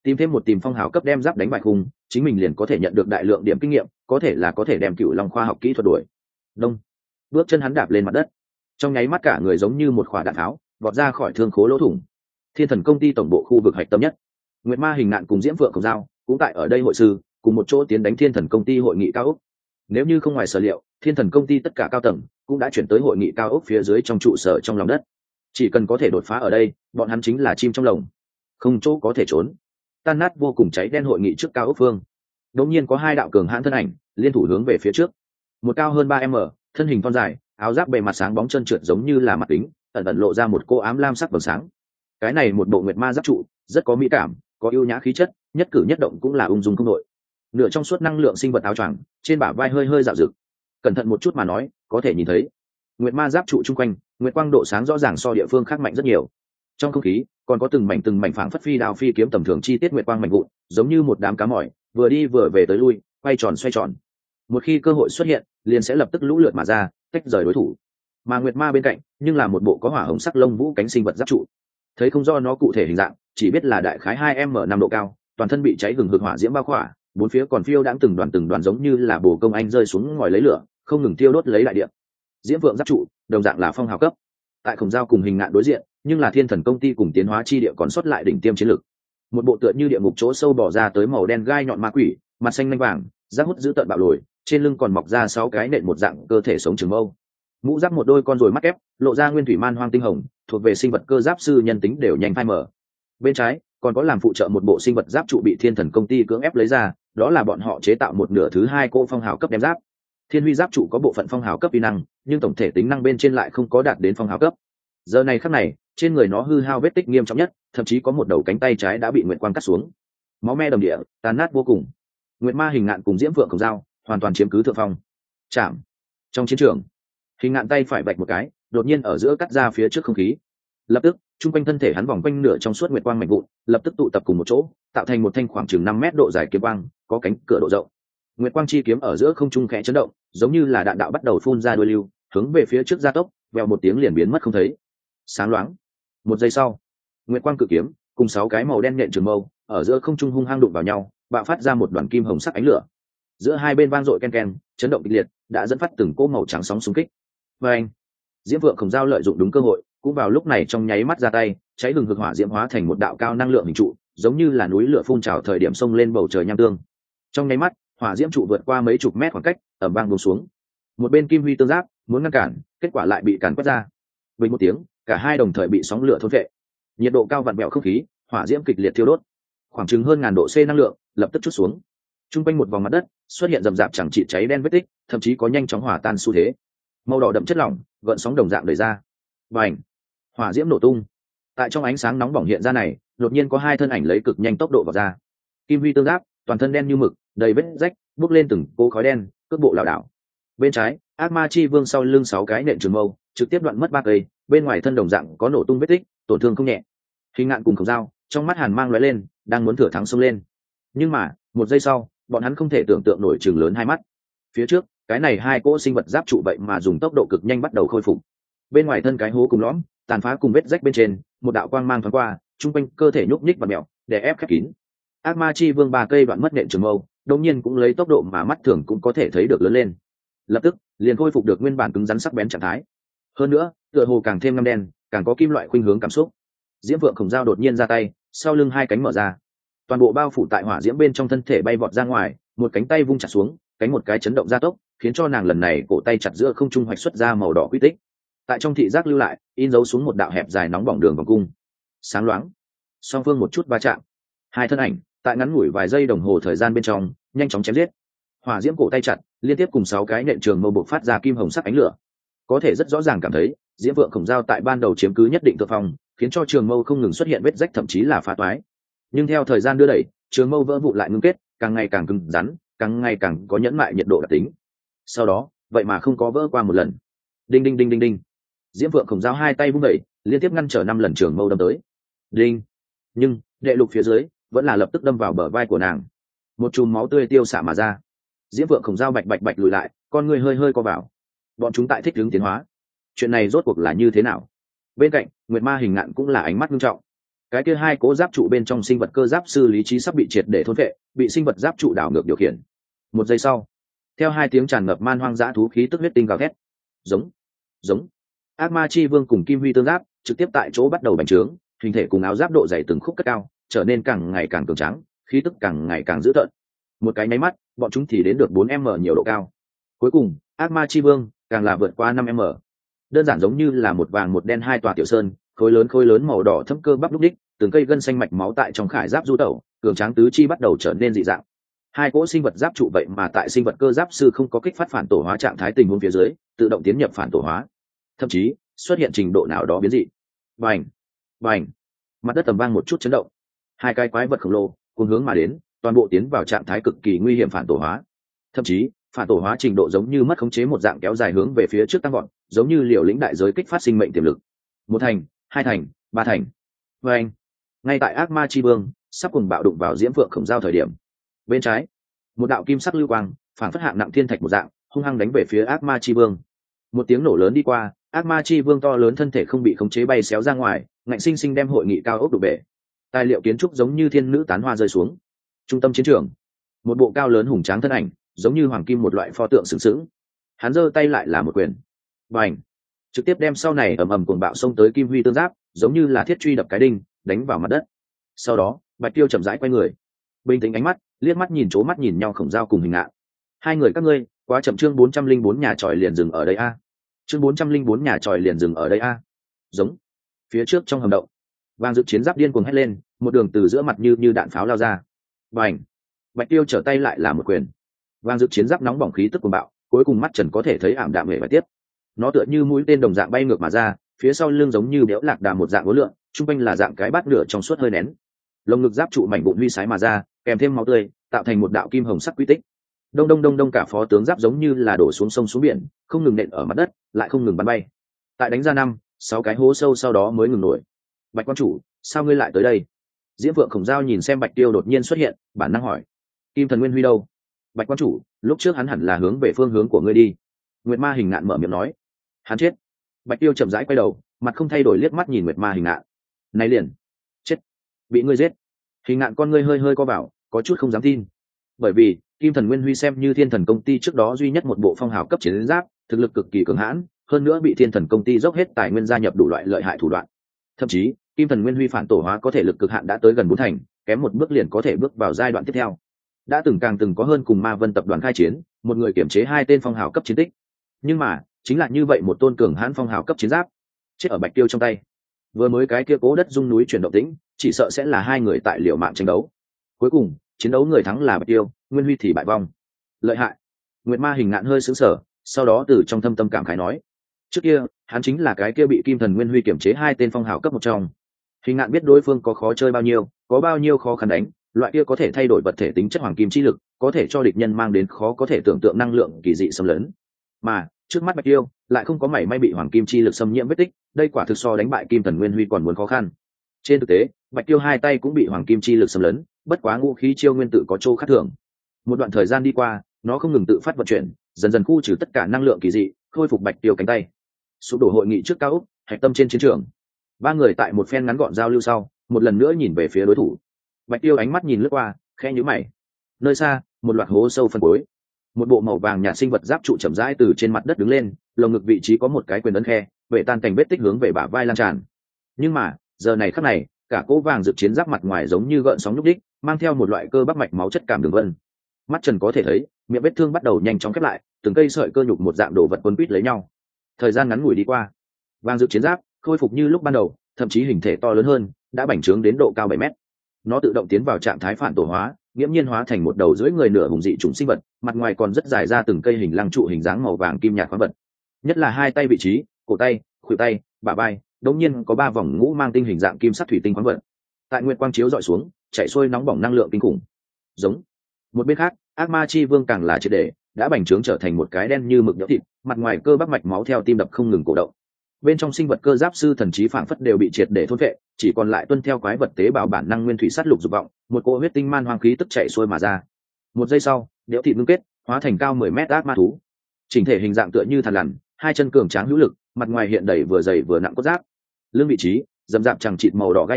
tìm thêm một tìm phong hào cấp đem giáp đánh bại khung, chính mình liền có thể nhận được đại lượng điểm kinh nghiệm, có thể là có thể đem cựu long khoa học kỹ thuật đuổi. Đông, bước chân hắn đạp lên mặt đất, trong nháy mắt cả người giống như một quả đạn tháo vọt ra khỏi thương khố lỗ thủng. Thiên Thần công ty tổng bộ khu vực hạch tâm nhất, Nguyệt Ma Hình Ngạn cùng Diễm Phượng Khổng Giao cũng tại ở đây hội sư, cùng một chỗ tiến đánh Thiên Thần công ty hội nghị cao ốc. Nếu như không ngoài sở liệu, Thiên Thần công ty tất cả cao tầng cũng đã chuyển tới hội nghị cao ốc phía dưới trong trụ sở trong lòng đất. Chỉ cần có thể đột phá ở đây, bọn hắn chính là chim trong lồng, không chỗ có thể trốn. Tan nát vô cùng cháy đen hội nghị trước cao ốc phương, đột nhiên có hai đạo cường hãn thân ảnh liên thủ hướng về phía trước. Một cao hơn 3m, thân hình thon dài, áo giáp bề mặt sáng bóng chân trượt giống như là mặt kính, ẩn ẩn lộ ra một cô ám lam sắc vầng sáng. Cái này một bộ Nguyệt Ma giáp trụ, rất có mỹ cảm, có ưu nhã khí chất, nhất cử nhất động cũng là ung dung không đội. Nửa trong suốt năng lượng sinh vật áo choàng, trên bả vai hơi hơi dạo rực. Cẩn thận một chút mà nói, có thể nhìn thấy Nguyệt Ma giáp trụ chung quanh, nguyệt quang độ sáng rõ ràng so địa phương khác mạnh rất nhiều. Trong không khí còn có từng mảnh phảng phất phi đao phi kiếm tầm thường chi tiết nguyệt quang mạnh vụn, giống như một đám cá mỏi, vừa đi vừa về tới lui, quay tròn xoay tròn. Một khi cơ hội xuất hiện, liền sẽ lập tức lũ lượt mà ra, tách rời đối thủ. Mà Nguyệt Ma bên cạnh, nhưng là một bộ có hỏa hồng sắc lông vũ cánh sinh vật giáp trụ. Thấy không do nó cụ thể hình dạng, chỉ biết là đại khái 2m5 độ cao, toàn thân bị cháy hừng hực hỏa diễm bao khỏa, bốn phía còn phiêu đãng từng đoàn giống như là bồ công anh rơi xuống ngòi lấy lửa, không ngừng tiêu đốt lấy đại địa. Diễm Vượng giáp trụ, đồng dạng là phong hào cấp. Tại Khổng Giao cùng Hình Ngạn đối diện, nhưng là Thiên Thần công ty cùng Tiến hóa chi địa còn sót lại đỉnh tiêm chiến lực. Một bộ tựa như địa ngục chỗ sâu bỏ ra tới màu đen gai nhọn ma quỷ, mặt xanh lanh vàng, rác hút dữ tợn bạo lồi, trên lưng còn mọc ra 6 cái nện một dạng cơ thể sống trường mâu. Mũ giáp một đôi con rồi mắt ép, lộ ra nguyên thủy man hoang tinh hồng, thuộc về sinh vật cơ giáp sư nhân tính đều nhanh phai mở. Bên trái còn có làm phụ trợ một bộ sinh vật giáp trụ bị Thiên Thần công ty cưỡng ép lấy ra, đó là bọn họ chế tạo một nửa thứ hai cỗ phong hào cấp đem giáp. Thiên Huy giáp trụ có bộ phận phong hào cấp uy năng, nhưng tổng thể tính năng bên trên lại không có đạt đến phong hào cấp. Giờ này khắc này, trên người nó hư hao vết tích nghiêm trọng nhất, thậm chí có một đầu cánh tay trái đã bị nguyệt quang cắt xuống, máu me đầm địa, tàn nát vô cùng. Nguyệt Ma Hình Ngạn cùng Diễm Phượng Khổng Giao hoàn toàn chiếm cứ thượng phong. Chạm. Trong chiến trường, Hình Ngạn tay phải vạch một cái, đột nhiên ở giữa cắt ra phía trước không khí. Lập tức, trung quanh thân thể hắn vòng quanh nửa trong suốt nguyệt quang mạnh vụn, lập tức tụ tập cùng một chỗ, tạo thành một thanh khoảng chừng 5 mét độ dài kiếm quang, có cánh cửa độ rộng. Nguyệt quang chi kiếm ở giữa không trung khẽ chấn động, giống như là đạn đạo bắt đầu phun ra đuôi lưu, hướng về phía trước gia tốc, vèo một tiếng liền biến mất không thấy. Sáng loáng. Một giây sau, Nguyệt quang cự kiếm cùng 6 cái màu đen nhện trường mâu ở giữa không trung hung hăng đụng vào nhau, bạo phát ra một đoàn kim hồng sắc ánh lửa. Giữa hai bên vang dội ken ken, chấn động kịch liệt, đã dẫn phát từng cỗ màu trắng sóng xung kích. Và anh, Diễm Vượng Khổng Giao lợi dụng đúng cơ hội, cũng vào lúc này trong nháy mắt ra tay, cháy hừng hực hỏa diễm hóa thành một đạo cao năng lượng hình trụ, giống như là núi lửa phun trào thời điểm xông lên bầu trời nham tương. Trong nháy mắt, hỏa diễm trụ vượt qua mấy chục mét khoảng cách, ầm vang buông xuống. Một bên Kim Huy tương giáp muốn ngăn cản, kết quả lại bị cản quét ra. Bình một tiếng, cả hai đồng thời bị sóng lửa thôn vệ. Nhiệt độ cao vặn vẹo không khí, hỏa diễm kịch liệt thiêu đốt. Khoảng chừng hơn 1000 độ C năng lượng lập tức trút xuống. Trung quanh một vòng mặt đất xuất hiện rầm rạp chẳng trị cháy đen vết tích, thậm chí có nhanh chóng hỏa tan xu thế. Màu đỏ đậm chất lỏng, gợn sóng đồng dạng đẩy ra. Bành! Hỏa diễm nổ tung. Tại trong ánh sáng nóng bỏng hiện ra này, đột nhiên có hai thân ảnh lấy cực nhanh tốc độ vào ra. Kim Huy tương giáp, toàn thân đen như mực, đầy vết rách, bốc lên từng cỗ khói đen, cước bộ lảo đảo. Bên trái, Ác Ma Chi Vương sau lưng 6 cái nện trường mâu, trực tiếp đoạn mất 3 cây, bên ngoài thân đồng dạng có nổ tung vết tích, tổn thương không nhẹ. Hình Ngạn cùng Khổng Giao, trong mắt hàn mang lóe lên, đang muốn thừa thắng xông lên. Nhưng mà, một giây sau, bọn hắn không thể tưởng tượng nổi chừng lớn hai mắt. Phía trước, cái này hai cỗ sinh vật giáp trụ vậy mà dùng tốc độ cực nhanh bắt đầu khôi phục. Bên ngoài thân cái hố cùng lõm, tàn phá cùng vết rách bên trên, một đạo quang mang thoáng qua, trung quanh cơ thể nhúc nhích và mèo, để ép khép kín. Ác Ma Chi Vương 3 cây đoạn mất nện trường mâu, đột nhiên cũng lấy tốc độ mà mắt thường cũng có thể thấy được lớn lên. Lập tức, liền khôi phục được nguyên bản cứng rắn sắc bén trạng thái. Hơn nữa, tựa hồ càng thêm ngăm đen, càng có kim loại khuynh hướng cảm xúc. Diễm Vượng Khổng Giao đột nhiên ra tay, sau lưng hai cánh mở ra, toàn bộ bao phủ tại hỏa diễm bên trong thân thể bay vọt ra ngoài, một cánh tay vung chặt xuống, cánh một cái chấn động gia tốc, khiến cho nàng lần này cổ tay chặt giữa không trung hoạch xuất ra màu đỏ quy tích. Tại trong thị giác lưu lại, in dấu xuống một đạo hẹp dài nóng bỏng đường vòng cung. Sáng loáng, song phương một chút va chạm, hai thân ảnh tại ngắn ngủi vài giây đồng hồ thời gian bên trong nhanh chóng chém giết. Hỏa diễm cổ tay chặt, liên tiếp cùng 6 cái nện trường mâu bộc phát ra kim hồng sắc ánh lửa. Có thể rất rõ ràng cảm thấy, Diễm Vượng Khổng Giao tại ban đầu chiếm cứ nhất định thượng phong, khiến cho trường mâu không ngừng xuất hiện vết rách thậm chí là phá toái. Nhưng theo thời gian đưa đẩy, trường mâu vỡ vụn lại ngưng kết, càng ngày càng cứng rắn, càng ngày càng có nhẫn mại nhiệt độ đặc tính. Sau đó, vậy mà không có vỡ qua một lần. Đinh đinh đinh đinh đinh. Diễm Vượng Khổng Giao hai tay vung đẩy, liên tiếp ngăn trở 5 lần trường mâu đâm tới. Đinh. Nhưng, đệ lục phía dưới vẫn là lập tức đâm vào bờ vai của nàng. Một chùm máu tươi tiêu xả mà ra. Diễm Vượng Khổng Giao bạch bạch bạch lùi lại, con người hơi hơi co vào. Bọn chúng tại thích ứng tiến hóa. Chuyện này rốt cuộc là như thế nào? Bên cạnh, Nguyệt Ma Hình Ngạn cũng là ánh mắt nghiêm trọng. cái kia hai cố giáp trụ bên trong sinh vật cơ giáp sư lý trí sắp bị triệt để thôn vệ, bị sinh vật giáp trụ đảo ngược điều khiển. Một giây sau, theo hai tiếng tràn ngập man hoang dã thú khí tức huyết tinh gào thét, giống giống ác ma chi vương cùng kim huy tương giáp trực tiếp tại chỗ bắt đầu bành trướng, hình thể cùng áo giáp độ dày từng khúc cất cao, trở nên càng ngày càng cường tráng, khí tức càng ngày càng dữ tợn. Một cái nháy mắt, bọn chúng thì đến được 4m nhiều độ cao. Cuối cùng, ác ma chi vương càng là vượt qua 5m. Đơn giản giống như là một vàng một đen hai tòa tiểu sơn, khối lớn màu đỏ thâm cơ bắp lúc đích, từng cây gân xanh mạch máu tại trong khải giáp du tẩu, cường tráng tứ chi bắt đầu trở nên dị dạng. Hai cỗ sinh vật giáp trụ vậy mà tại sinh vật cơ giáp sư không có kích phát phản tổ hóa trạng thái tình huống phía dưới, tự động tiến nhập phản tổ hóa, thậm chí xuất hiện trình độ nào đó biến dị. Bành, bành, mặt đất tầm vang một chút chấn động. Hai cái quái vật khổng lồ cùng hướng mà đến, toàn bộ tiến vào trạng thái cực kỳ nguy hiểm phản tổ hóa. Thậm chí, phản tổ hóa trình độ giống như mất khống chế một dạng kéo dài hướng về phía trước tăng vọt, giống như liều lĩnh đại giới kích phát sinh mệnh tiềm lực. Một thành, hai thành, ba thành. Bành. Ngay tại ác ma chi vương sắp cùng bạo đụng vào diễm phượng khổng giao thời điểm, bên trái, một đạo kim sắc lưu quang phản phất hạng nặng thiên thạch một dạng hung hăng đánh về phía ác ma chi vương. Một tiếng nổ lớn đi qua, ác ma chi vương to lớn thân thể không bị khống chế bay xéo ra ngoài, ngạnh sinh sinh đem hội nghị cao ốc đục bể. Tài liệu kiến trúc giống như thiên nữ tán hoa rơi xuống. Trung tâm chiến trường, một bộ cao lớn hùng tráng thân ảnh giống như hoàng kim một loại pho tượng sừng sững. Hắn giơ tay lại là một quyền, bành, trực tiếp đem sau này ầm ầm cuồng bạo xông tới kim huy tương giáp giống như là thiết truy đập cái đinh đánh vào mặt đất. Sau đó Bạch Tiêu chậm rãi quay người, bình tĩnh ánh mắt liếc mắt nhìn chố mắt nhìn nhau Khổng Giao cùng Hình Ngạn. Hai người các ngươi quá chậm. Chương 404 nhà tròi liền dừng ở đây a. Chương 404 nhà tròi liền dừng ở đây a. Giống. Phía trước trong hầm động, vang dự chiến giáp điên cuồng hét lên, một đường từ giữa mặt như đạn pháo lao ra. Bành. Bạch Tiêu trở tay lại là một quyền. Vang dự chiến giáp nóng bỏng khí tức cuồng bạo, cuối cùng mắt Trần có thể thấy ảm đạm hệ bài tiếp. Nó tựa như mũi tên đồng dạng bay ngược mà ra, phía sau lưng giống như béo lạc đà một dạng uốn lượn, trung quanh là dạng cái bát nửa trong suốt hơi nén. Lồng ngực giáp trụ mảnh vụn huy sái mà ra, kèm thêm máu tươi, tạo thành một đạo kim hồng sắc quy tích. Đông cả phó tướng giáp giống như là đổ xuống sông xuống biển, không ngừng nện ở mặt đất, lại không ngừng bắn bay. Tại đánh ra 5-6 cái hố sâu sau đó mới ngừng nổi. Bạch quan chủ, sao ngươi lại tới đây? Diễm Phượng Khổng Giao nhìn xem Bạch Tiêu đột nhiên xuất hiện, bản năng hỏi. Kim Thần Nguyên Huy đâu? Bạch quan chủ, lúc trước hắn hẳn là hướng về phương hướng của ngươi đi. Nguyệt Ma Hình Ngạn mở miệng nói. Hắn chết. Bạch Tiêu chậm rãi quay đầu, mặt không thay đổi liếc mắt nhìn Nguyệt Ma Hình Ngạn. Này liền, chết, bị ngươi giết. Hình Ngạn con ngươi hơi co vào, có chút không dám tin. Bởi vì Kim Thần Nguyên Huy xem như Thiên Thần công ty trước đó duy nhất một bộ phong hào cấp chiến giáp, thực lực cực kỳ cường hãn, hơn nữa bị Thiên Thần công ty dốc hết tài nguyên gia nhập đủ loại lợi hại thủ đoạn. Thậm chí, Kim Thần Nguyên Huy phản tổ hóa có thể lực cực hạn đã tới gần 4 thành, kém một bước liền có thể bước vào giai đoạn tiếp theo. Đã từng có hơn cùng Ma Vân tập đoàn khai chiến, một người kiểm chế 2 tên phong hào cấp chiến tích. Nhưng mà, chính là như vậy một tôn cường hãn phong hào cấp chiến giáp, chết ở Bạch Tiêu trong tay. Vừa mới cái kia cố đất rung núi chuyển động tĩnh, chỉ sợ sẽ là hai người tại liều mạng tranh đấu. Cuối cùng, chiến đấu người thắng là Bạch Tiêu, Nguyên Huy thì bại vong. Lợi hại. Nguyệt Ma Hình Ngạn hơi sững sờ, sau đó từ trong thâm tâm cảm khái nói: trước kia, hắn chính là cái kia bị Kim Thần Nguyên Huy kiểm chế 2 tên phong hào cấp một trong. Hình Ngạn biết đối phương có khó chơi bao nhiêu, có bao nhiêu khó khăn đánh, loại kia có thể thay đổi vật thể tính chất hoàng kim chi lực, có thể cho địch nhân mang đến khó có thể tưởng tượng năng lượng kỳ dị xâm lấn. Mà, trước mắt Bạch Tiêu lại không có mảy may bị hoàng kim chi lực xâm nhiễm vết tích, đây quả thực so đánh bại Kim Thần Nguyên Huy còn muốn khó khăn. Trên thực tế, Bạch Tiêu 2 tay cũng bị hoàng kim chi lực xâm lấn, bất quá ngũ khí chiêu nguyên tự có chỗ khác thường. Một đoạn thời gian đi qua, nó không ngừng tự phát vận chuyển, dần dần khu trừ tất cả năng lượng kỳ dị, khôi phục Bạch Tiêu cánh tay. Sụp đổ hội nghị trước cao ốc, hạch tâm trên chiến trường. Ba người tại một phen ngắn gọn giao lưu sau, một lần nữa nhìn về phía đối thủ. Bạch Tiêu ánh mắt nhìn lướt qua, khẽ nhíu mày. Nơi xa, một loạt hố sâu phân cuối. Một bộ màu vàng nhạt sinh vật giáp trụ chậm rãi từ trên mặt đất đứng lên, lồng ngực vị trí có một cái quyền ấn khe, vệ tan cảnh vết tích hướng về bả vai lan tràn. Nhưng mà, giờ này khắc này, cả cỗ vàng rực chiến giáp mặt ngoài giống như gợn sóng nhúc đích, mang theo một loại cơ bắp mạch máu chất cảm đường vân. Mắt Trần có thể thấy, miệng vết thương bắt đầu nhanh chóng khép lại, từng cây sợi cơ nhục một dạng đồ vật quấn quýt lấy nhau. Thời gian ngắn ngủi đi qua, vàng rực chiến giáp khôi phục như lúc ban đầu, thậm chí hình thể to lớn hơn, đã bành trướng đến độ cao 7 mét. Nó tự động tiến vào trạng thái phản tổ hóa, nghiễm nhiên hóa thành một đầu rưỡi người nửa hùng dị chủng sinh vật, mặt ngoài còn rất dài ra từng cây hình lăng trụ hình dáng màu vàng kim nhạt khoáng vật. Nhất là hai tay vị trí, cổ tay, khuỷu tay, bả vai, đống nhiên có 3 vòng ngũ mang tinh hình dạng kim sắc thủy tinh khoáng vật. Tại nguyệt quang chiếu dọi xuống, chạy xuôi nóng bỏng năng lượng kinh khủng. Giống. Một bên khác, ác ma chi vương càng là triệt để đã bành trướng trở thành một cái đen như mực nhỡ thịt, mặt ngoài cơ bắp mạch máu theo tim đập không ngừng cổ động. Bên trong sinh vật cơ giáp sư thần trí phảng phất đều bị triệt để thôn phệ, chỉ còn lại tuân theo quái vật tế bào bản năng nguyên thủy sát lục dục vọng, một cỗ huyết tinh man hoang khí tức chạy xuôi mà ra. Một giây sau, đẽo thịt ngưng kết, hóa thành cao 10 mét ác ma thú. Chỉnh thể hình dạng tựa như thằn lằn, hai chân cường tráng hữu lực, mặt ngoài hiện đầy vừa dày vừa nặng cốt giáp. Lưng vị trí, dầm dạp chẳng chịt màu đỏ gai nhọn,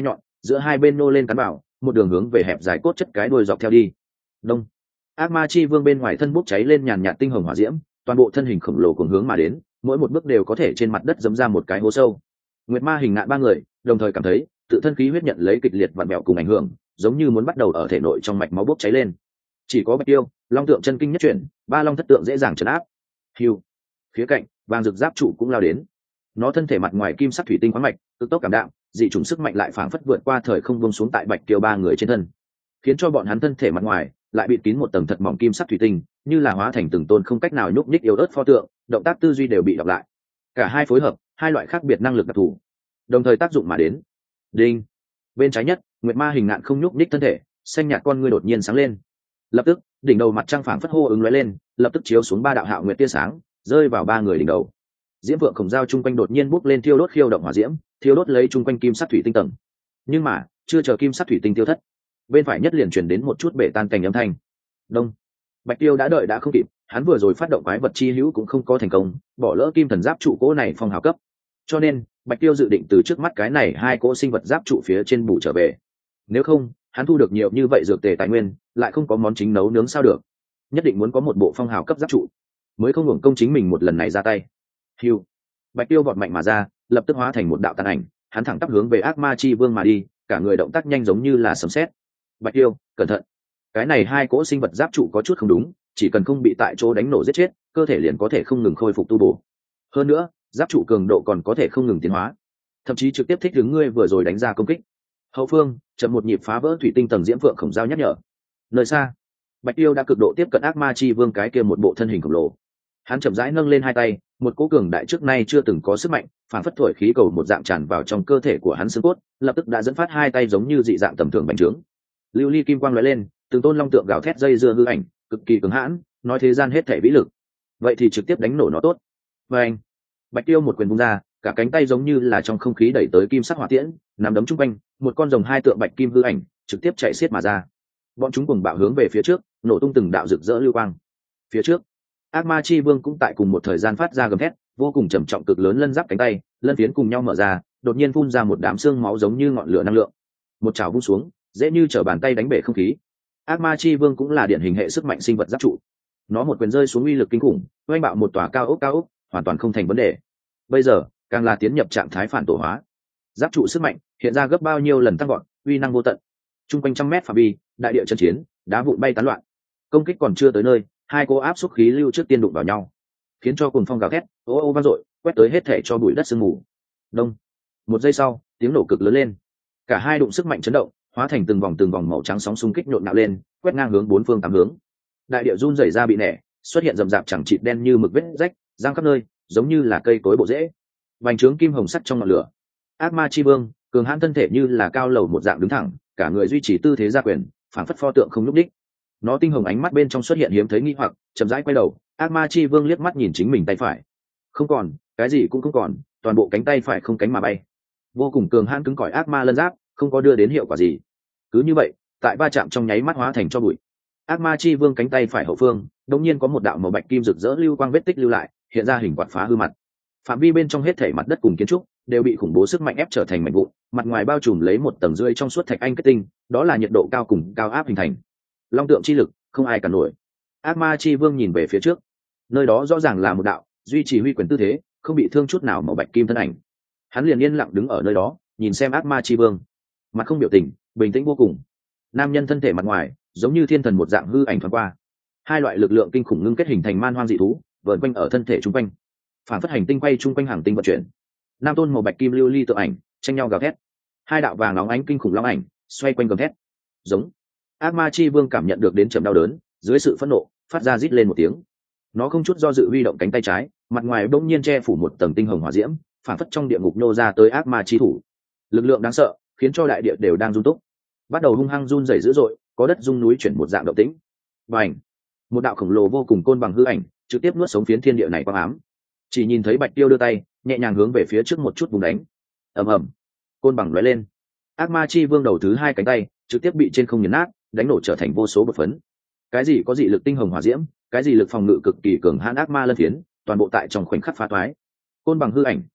giữa hai bên nô lên cắn bảo, một đường hướng về hẹp dài cốt chất cái đuôi dọc theo đi. Đông. Ác ma chi vương bên ngoài thân bốc cháy lên nhàn nhạt tinh hồng hỏa diễm, toàn bộ thân hình khổng lồ cùng hướng mà đến, mỗi một bước đều có thể trên mặt đất giẫm ra một cái hố sâu. Nguyệt ma hình ngạn ba người đồng thời cảm thấy tự thân khí huyết nhận lấy kịch liệt vặn vẹo cùng ảnh hưởng, giống như muốn bắt đầu ở thể nội trong mạch máu bốc cháy lên. Chỉ có Bạch Tiêu, long tượng chân kinh nhất chuyển, ba long thất tượng dễ dàng trấn áp. Hưu. Phía cạnh, vàng rực giáp trụ cũng lao đến. Nó thân thể mặt ngoài kim sắc thủy tinh khoáng mạch, cực tốc cảm đạm, dị chủng sức mạnh lại phảng phất vượt qua thời không buông xuống tại Bạch Tiêu ba người trên thân, khiến cho bọn hắn thân thể mặt ngoài lại bị kín một tầng thật mỏng kim sắc thủy tinh, như là hóa thành từng tôn không cách nào nhúc nhích yếu ớt pho tượng, động tác tư duy đều bị đọc lại. Cả hai phối hợp, hai loại khác biệt năng lực đặc thù, đồng thời tác dụng mà đến. Đinh. Bên trái nhất, Nguyệt ma hình ngạn không nhúc nhích thân thể, xanh nhạt con ngươi đột nhiên sáng lên. Lập tức, đỉnh đầu mặt trăng phảng phất hô ứng lóe lên, lập tức chiếu xuống ba đạo hạo nguyệt tia sáng, rơi vào ba người đỉnh đầu. Diễm vượng khổng dao chung quanh đột nhiên bốc lên thiêu đốt khiêu động hỏa diễm, thiêu đốt lấy chung quanh kim sắc thủy tinh tầng. Nhưng mà, chưa chờ kim sắc thủy tinh tiêu thất, bên phải nhất liền truyền đến một chút bể tan cảnh âm thanh. Đông. Bạch Tiêu đã đợi đã không kịp, hắn vừa rồi phát động quái vật chi hữu cũng không có thành công, bỏ lỡ kim thần giáp trụ cỗ này phong hào cấp. Cho nên, Bạch Tiêu dự định từ trước mắt cái này hai cỗ sinh vật giáp trụ phía trên bù trở về. Nếu không, hắn thu được nhiều như vậy dược tề tài nguyên, lại không có món chính nấu nướng sao được. Nhất định muốn có một bộ phong hào cấp giáp trụ, mới không hưởng công chính mình một lần này ra tay. Hưu. Bạch Tiêu vọt mạnh mà ra, lập tức hóa thành một đạo tàn ảnh, hắn thẳng tắp hướng về ác ma chi vương mà đi, cả người động tác nhanh giống như là sấm sét. Bạch Tiêu, cẩn thận! Cái này hai cỗ sinh vật giáp trụ có chút không đúng, chỉ cần không bị tại chỗ đánh nổ giết chết, cơ thể liền có thể không ngừng khôi phục tu bổ. Hơn nữa, giáp trụ cường độ còn có thể không ngừng tiến hóa, thậm chí trực tiếp thích ứng ngươi vừa rồi đánh ra công kích. Hậu phương, chậm một nhịp phá vỡ thủy tinh tầng diễm phượng khổng dao nhắc nhở. Nơi xa, Bạch Tiêu đã cực độ tiếp cận ác ma chi vương cái kia một bộ thân hình khổng lồ. Hắn chậm rãi nâng lên hai tay, một cỗ cường đại trước nay chưa từng có sức mạnh, phản phất thổi khí cầu một dạng tràn vào trong cơ thể của hắn xương cốt, lập tức đã dẫn phát hai tay giống như dị dạng tầm thường bành trướng. Lưu ly kim quang lóe lên, từng tôn long tượng gào thét dây dưa hư ảnh, cực kỳ cứng hãn, nói thế gian hết thảy vĩ lực. Vậy thì trực tiếp đánh nổ nó tốt. Và anh, Bạch Tiêu một quyền vung ra, cả cánh tay giống như là trong không khí đẩy tới kim sắc hỏa tiễn, nắm đấm trung quanh, một con rồng hai tượng bạch kim hư ảnh, trực tiếp chạy xiết mà ra. Bọn chúng cùng bạo hướng về phía trước, nổ tung từng đạo rực rỡ lưu quang. Phía trước, ác ma chi vương cũng tại cùng một thời gian phát ra gầm thét, vô cùng trầm trọng cực lớn lân giáp cánh tay, lân phiến cùng nhau mở ra, đột nhiên phun ra một đám xương máu giống như ngọn lửa năng lượng. Một chảo vung xuống, dễ như trở bàn tay đánh bể không khí. Ác ma chi vương cũng là điển hình hệ sức mạnh sinh vật giáp trụ, nó một quyền rơi xuống uy lực kinh khủng, oanh bạo một tòa cao ốc, hoàn toàn không thành vấn đề. Bây giờ càng là tiến nhập trạng thái phản tổ hóa, giáp trụ sức mạnh hiện ra gấp bao nhiêu lần tăng gọn, uy năng vô tận. Trung quanh trăm mét phạm vi, đại địa chân chiến, đá vụn bay tán loạn. Công kích còn chưa tới nơi, hai cô áp xúc khí lưu trước tiên đụng vào nhau, khiến cho cùng phong gào thét ô ô vang dội, quét tới hết thể cho bụi đất sương mù. Đông. Một giây sau, tiếng nổ cực lớn lên, cả hai đụng sức mạnh chấn động, hóa thành từng vòng màu trắng sóng xung kích nhộn nhạo lên, quét ngang hướng bốn phương tám hướng. Đại địa run rẩy ra bị nẻ, xuất hiện rậm rạp chẳng chịt đen như mực vết rách, giang khắp nơi, giống như là cây cối bộ rễ. Vành trướng kim hồng sắt trong ngọn lửa. Ác ma chi vương, cường hãn thân thể như là cao lầu một dạng đứng thẳng, cả người duy trì tư thế gia quyền, phảng phất pho tượng không nhúc đích. Nó tinh hồng ánh mắt bên trong xuất hiện hiếm thấy nghi hoặc, chậm rãi quay đầu, ác ma chi vương liếc mắt nhìn chính mình tay phải. Không còn, cái gì cũng không còn, toàn bộ cánh tay phải không cánh mà bay. Vô cùng cường hãn cứng cỏi ác ma lân giáp, không có đưa đến hiệu quả gì. Cứ như vậy, tại va chạm trong nháy mắt hóa thành cho bụi. Ác ma chi vương cánh tay phải hậu phương, đột nhiên có một đạo màu bạch kim rực rỡ lưu quang vết tích lưu lại, hiện ra hình quạt phá hư mặt. Phạm vi bên trong hết thảy mặt đất cùng kiến trúc đều bị khủng bố sức mạnh ép trở thành mảnh vụn, mặt ngoài bao trùm lấy một tầng rưỡi trong suốt thạch anh kết tinh, đó là nhiệt độ cao cùng cao áp hình thành. Long tượng chi lực, không ai cản nổi. Ác ma chi vương nhìn về phía trước, nơi đó rõ ràng là một đạo duy trì huy quyền tư thế, không bị thương chút nào màu bạch kim thân ảnh. Hắn liền yên lặng đứng ở nơi đó, nhìn xem ác ma chi vương, mặt không biểu tình, bình tĩnh vô cùng. Nam nhân thân thể mặt ngoài giống như thiên thần một dạng hư ảnh thoáng qua, hai loại lực lượng kinh khủng ngưng kết hình thành man hoang dị thú, vờn quanh ở thân thể trung quanh, phản phất hành tinh quay trung quanh hàng tinh vận chuyển. Nam tôn màu bạch kim lưu ly tự ảnh tranh nhau gào thét, hai đạo vàng óng ánh kinh khủng long ảnh xoay quanh gầm thét. Giống. Ác ma chi vương cảm nhận được đến trầm đau đớn, dưới sự phẫn nộ phát ra rít lên một tiếng. Nó không chút do dự huy động cánh tay trái, mặt ngoài bỗng nhiên che phủ một tầng tinh hồng hỏa diễm, phản phất trong địa ngục nô ra tới ác ma chi thủ. Lực lượng đáng sợ khiến cho đại địa đều đang run túc, bắt đầu hung hăng run rẩy dữ dội, có đất rung núi chuyển một dạng động tĩnh. Bành. Một đạo khổng lồ vô cùng côn bằng hư ảnh trực tiếp nuốt sống phiến thiên địa này quang ám. Chỉ nhìn thấy Bạch Tiêu đưa tay nhẹ nhàng hướng về phía trước một chút vùng đánh. Ầm ầm. Côn bằng lóe lên, ác ma chi vương đầu thứ hai cánh tay trực tiếp bị trên không nghiền nát, đánh nổ trở thành vô số bột phấn. Cái gì có dị lực tinh hồng hỏa diễm, cái gì lực phòng ngự cực kỳ cường hãn ác ma lân phiến, toàn bộ tại trong khoảnh khắc phá toái. Côn bằng hư ảnh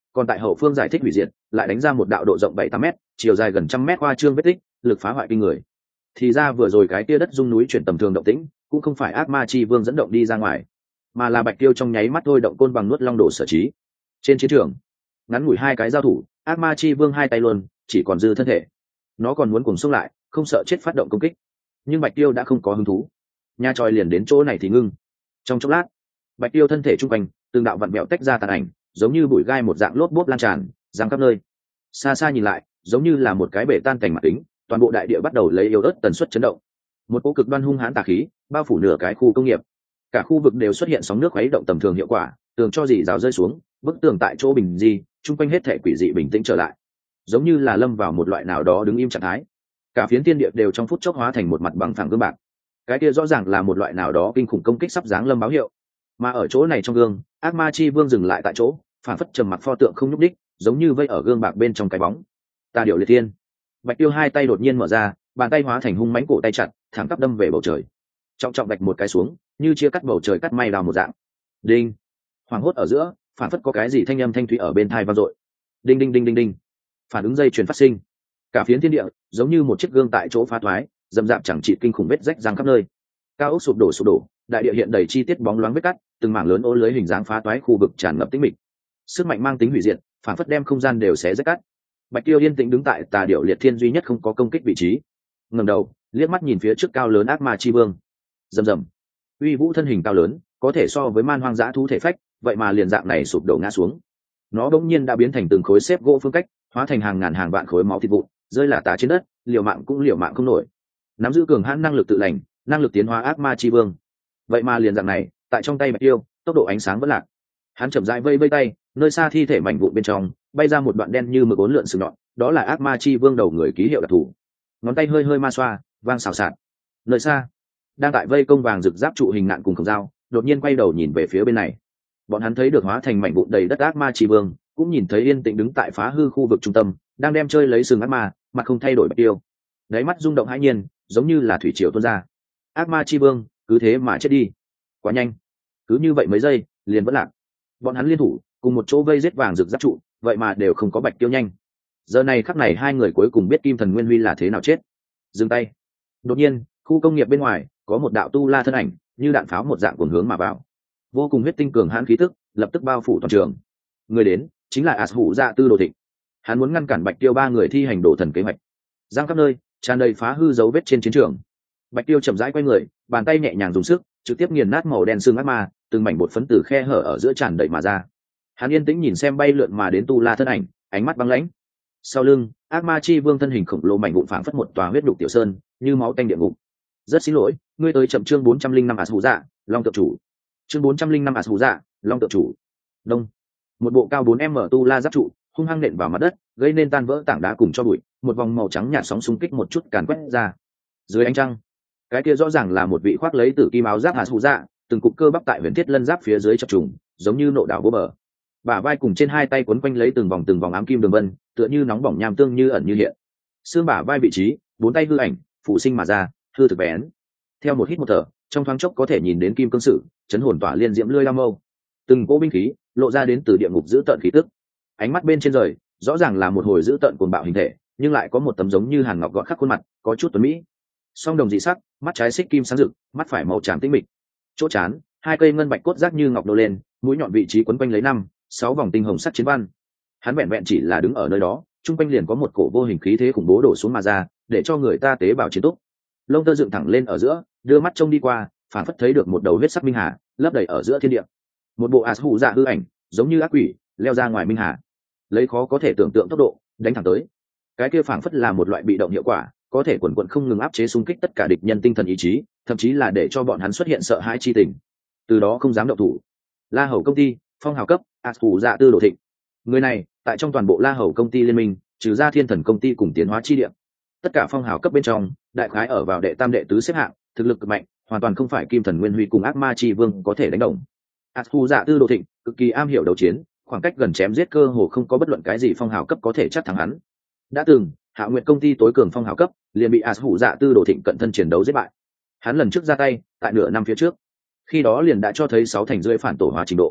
còn tại hậu phương giải thích hủy diệt lại đánh ra một đạo độ rộng 7-8 mét, chiều dài gần 100 mét hoa trương vết tích, lực phá hoại kinh người. Thì ra vừa rồi cái kia đất rung núi chuyển tầm thường động tĩnh cũng không phải ác ma chi vương dẫn động đi ra ngoài, mà là Bạch Tiêu trong nháy mắt thôi động côn bằng nuốt long đổ sở trí. Trên chiến trường ngắn ngủi hai cái giao thủ, ác ma chi vương hai tay luôn chỉ còn dư thân thể, nó còn muốn cùng xông lại không sợ chết phát động công kích, nhưng Bạch Tiêu đã không có hứng thú, nha tròi liền đến chỗ này thì ngưng. Trong chốc lát Bạch Tiêu thân thể trung quanh từng đạo vặn vẹo tách ra tàn ảnh, giống như bụi gai một dạng lốp bốp lan tràn giang khắp nơi. Xa xa nhìn lại giống như là một cái bể tan cảnh mặt kính, toàn bộ đại địa bắt đầu lấy yếu ớt tần suất chấn động. Một cỗ cực đoan hung hãn tà khí bao phủ nửa cái khu công nghiệp, cả khu vực đều xuất hiện sóng nước khuấy động tầm thường hiệu quả, tường cho dì rào rơi xuống, bức tường tại chỗ bình di, chung quanh hết thể quỷ dị bình tĩnh trở lại, giống như là lâm vào một loại nào đó đứng im trạng thái. Cả phiến thiên địa đều trong phút chốc hóa thành một mặt bằng phẳng gương bạc, cái kia rõ ràng là một loại nào đó kinh khủng công kích sắp giáng lâm báo hiệu. Mà ở chỗ này trong gương, ác ma chi vương dừng lại tại chỗ, phản phất trầm mặc pho tượng không nhúc đích, giống như vây ở gương bạc bên trong cái bóng. Ta điệu liệt thiên. Bạch Tiêu hai tay đột nhiên mở ra, bàn tay hóa thành hung mãnh cổ tay chặt, thẳng tắp đâm về bầu trời, trọng trọng đạch một cái xuống, như chia cắt bầu trời cắt may đào một dạng. Đinh. Hoàng hốt ở giữa, phản phất có cái gì thanh âm thanh thúy ở bên tai vang dội. Đinh đinh đinh đinh đinh. Phản ứng dây chuyền phát sinh, cả phiến thiên địa giống như một chiếc gương tại chỗ phá thoái, dầm dạp chẳng trị kinh khủng vết rách răng khắp nơi. Cao ốc sụp đổ, đại địa hiện đầy chi tiết bóng loáng vết cắt, từng mảng lớn ô lưới hình dáng phá toái khu vực tràn ngập tĩnh mịch. Sức mạnh mang tính hủy diệt, phản phất đem không gian đều xé rách cắt. Bạch Tiêu yên tĩnh đứng tại tà điểu liệt thiên duy nhất không có công kích vị trí, ngẩng đầu liếc mắt nhìn phía trước cao lớn ác ma chi vương. Rầm rầm. Uy vũ thân hình cao lớn, có thể so với man hoang dã thú thể phách, vậy mà liền dạng này sụp đổ ngã xuống. Nó bỗng nhiên đã biến thành từng khối xếp gỗ phương cách, hóa thành hàng ngàn hàng vạn khối máu thịt vụn, rơi lả tả trên đất, liều mạng cũng liều mạng không nổi. Nắm giữ cường hãn năng lực tự lành, năng lực tiến hóa ác ma chi vương, vậy mà liền dạng này tại trong tay Bạch Tiêu, tốc độ ánh sáng vẫn lạc. Hắn chậm rãi vây vây tay, nơi xa thi thể mảnh vụn bên trong bay ra một đoạn đen như mực uốn lượn sừng nhọn, đó là ác ma chi vương đầu người ký hiệu đặc thù. Ngón tay hơi hơi ma xoa, vang xào xạc. Nơi xa đang tại vây công vàng rực giáp trụ hình nạn cùng khổng dao đột nhiên quay đầu nhìn về phía bên này. Bọn hắn thấy được hóa thành mảnh vụn đầy đất ác ma chi vương, cũng nhìn thấy yên tĩnh đứng tại phá hư khu vực trung tâm, đang đem chơi lấy sừng ác ma, mặt không thay đổi Bạch Tiêu. Đáy mắt rung động hãi nhiên, giống như là thủy triều tuôn ra. Ác ma chi vương cứ thế mà chết đi, quá nhanh, cứ như vậy mấy giây liền vẫn lạc. Bọn hắn liên thủ cùng một chỗ vây giết vàng rực giáp trụ, vậy mà đều không có Bạch Tiêu nhanh. Giờ này khắc này hai người cuối cùng biết Kim Thần Nguyên Huy là thế nào chết. Dừng tay. Đột nhiên khu công nghiệp bên ngoài có một đạo tu la thân ảnh như đạn pháo một dạng cuồng hướng mà vào, vô cùng huyết tinh cường hãn khí tức lập tức bao phủ toàn trường. Người đến chính là Hủ Dạ Tư Đồ Thịnh. Hắn muốn ngăn cản Bạch Tiêu ba người thi hành đổ thần kế hoạch. Giang khắp nơi tràn đầy phá hư dấu vết trên chiến trường. Bạch Tiêu chậm rãi quay người, bàn tay nhẹ nhàng dùng sức trực tiếp nghiền nát màu đen xương ác ma, từng mảnh bột phấn từ khe hở ở giữa tràn đầy mà ra. Hắn yên tĩnh nhìn xem bay lượn mà đến tu la thân ảnh, ánh mắt băng lãnh. Sau lưng ác ma chi vương thân hình khổng lồ mảnh vụn phảng phất một tòa huyết đục tiểu sơn, như máu tanh địa ngục. Rất xin lỗi, ngươi tới chậm. Chương 405 Hủ Dạ Long Tượng Chủ. Chương 405 Hủ Dạ Long Tượng Chủ. Đông. Một bộ cao 4m tu la giáp trụ hung hăng nện vào mặt đất, gây nên tan vỡ tảng đá cùng cho bụi, một vòng màu trắng nhạt sóng xung kích một chút càn quét ra. Dưới ánh trăng, cái kia rõ ràng là một vị khoác lấy tử kim áo giáp Hủ Dạ, từng cụm cơ bắp tại huyền thiết lân giáp phía dưới chập trùng, giống như nộ đảo vô bờ. Bả vai cùng trên hai tay quấn quanh lấy từng vòng ám kim đường vân, tựa như nóng bỏng nham tương như ẩn như hiện. Xương bả vai vị trí, bốn tay hư ảnh phụ sinh mà ra, hư thực bén. Theo một hít một thở, trong thoáng chốc có thể nhìn đến kim cương sử, chấn hồn tỏa liên diễm lưỡi lam mâu. Từng cỗ binh khí lộ ra đến từ địa ngục giữ tợn khí tức. Ánh mắt bên trên rời, rõ ràng là một hồi giữ tợn cuồng bạo hình thể, nhưng lại có một tấm giống như hàn ngọc gọn khắc khuôn mặt, có chút tuấn mỹ. Song đồng dị sắc, mắt trái xích kim sáng rực, mắt phải màu tràm tĩnh mịch. Chỗ trán, hai cây ngân bạch cốt giác như ngọc nô lên, mũi nhọn vị trí quấn quanh lấy 5-6 vòng tinh hồng sắc chiến văn. Hắn vẹn vẹn chỉ là đứng ở nơi đó, trung quanh liền có một cổ vô hình khí thế khủng bố đổ xuống mà ra, để cho người ta tế bào chiến túc. Lông tơ dựng thẳng lên ở giữa, đưa mắt trông đi qua, phản phất thấy được một đầu huyết sắc minh hà lấp đầy ở giữa thiên địa. Một bộ Hủ Dạ hư ảnh giống như ác quỷ leo ra ngoài minh hà, lấy khó có thể tưởng tượng tốc độ đánh thẳng tới. Cái kia phản phất là một loại bị động hiệu quả, có thể quần quần không ngừng áp chế xung kích tất cả địch nhân tinh thần ý chí, thậm chí là để cho bọn hắn xuất hiện sợ hãi chi tình, từ đó không dám động thủ. La Hầu công ty phong hào cấp Hủ Dạ Tư Đồ Thịnh. Người này tại trong toàn bộ La Hầu công ty liên minh, trừ ra Thiên Thần công ty cùng Tiến Hóa chi địa, tất cả phong hào cấp bên trong đại khái ở vào đệ tam đệ tứ xếp hạng, thực lực cực mạnh, hoàn toàn không phải Kim Thần Nguyên Huy cùng ác ma chi vương có thể đánh đồng. Hủ Dạ Tư Đồ Thịnh cực kỳ am hiểu đấu chiến, khoảng cách gần chém giết cơ hồ không có bất luận cái gì phong hào cấp có thể chắc thắng hắn. Đã từng Hạo Nguyệt công ty tối cường phong hào cấp liền bị Hủ Dạ Tư Đồ Thịnh cận thân chiến đấu giết bại. Hắn lần trước ra tay tại nửa năm phía trước, khi đó liền đã cho thấy 6 thành rưỡi phản tổ hóa trình độ.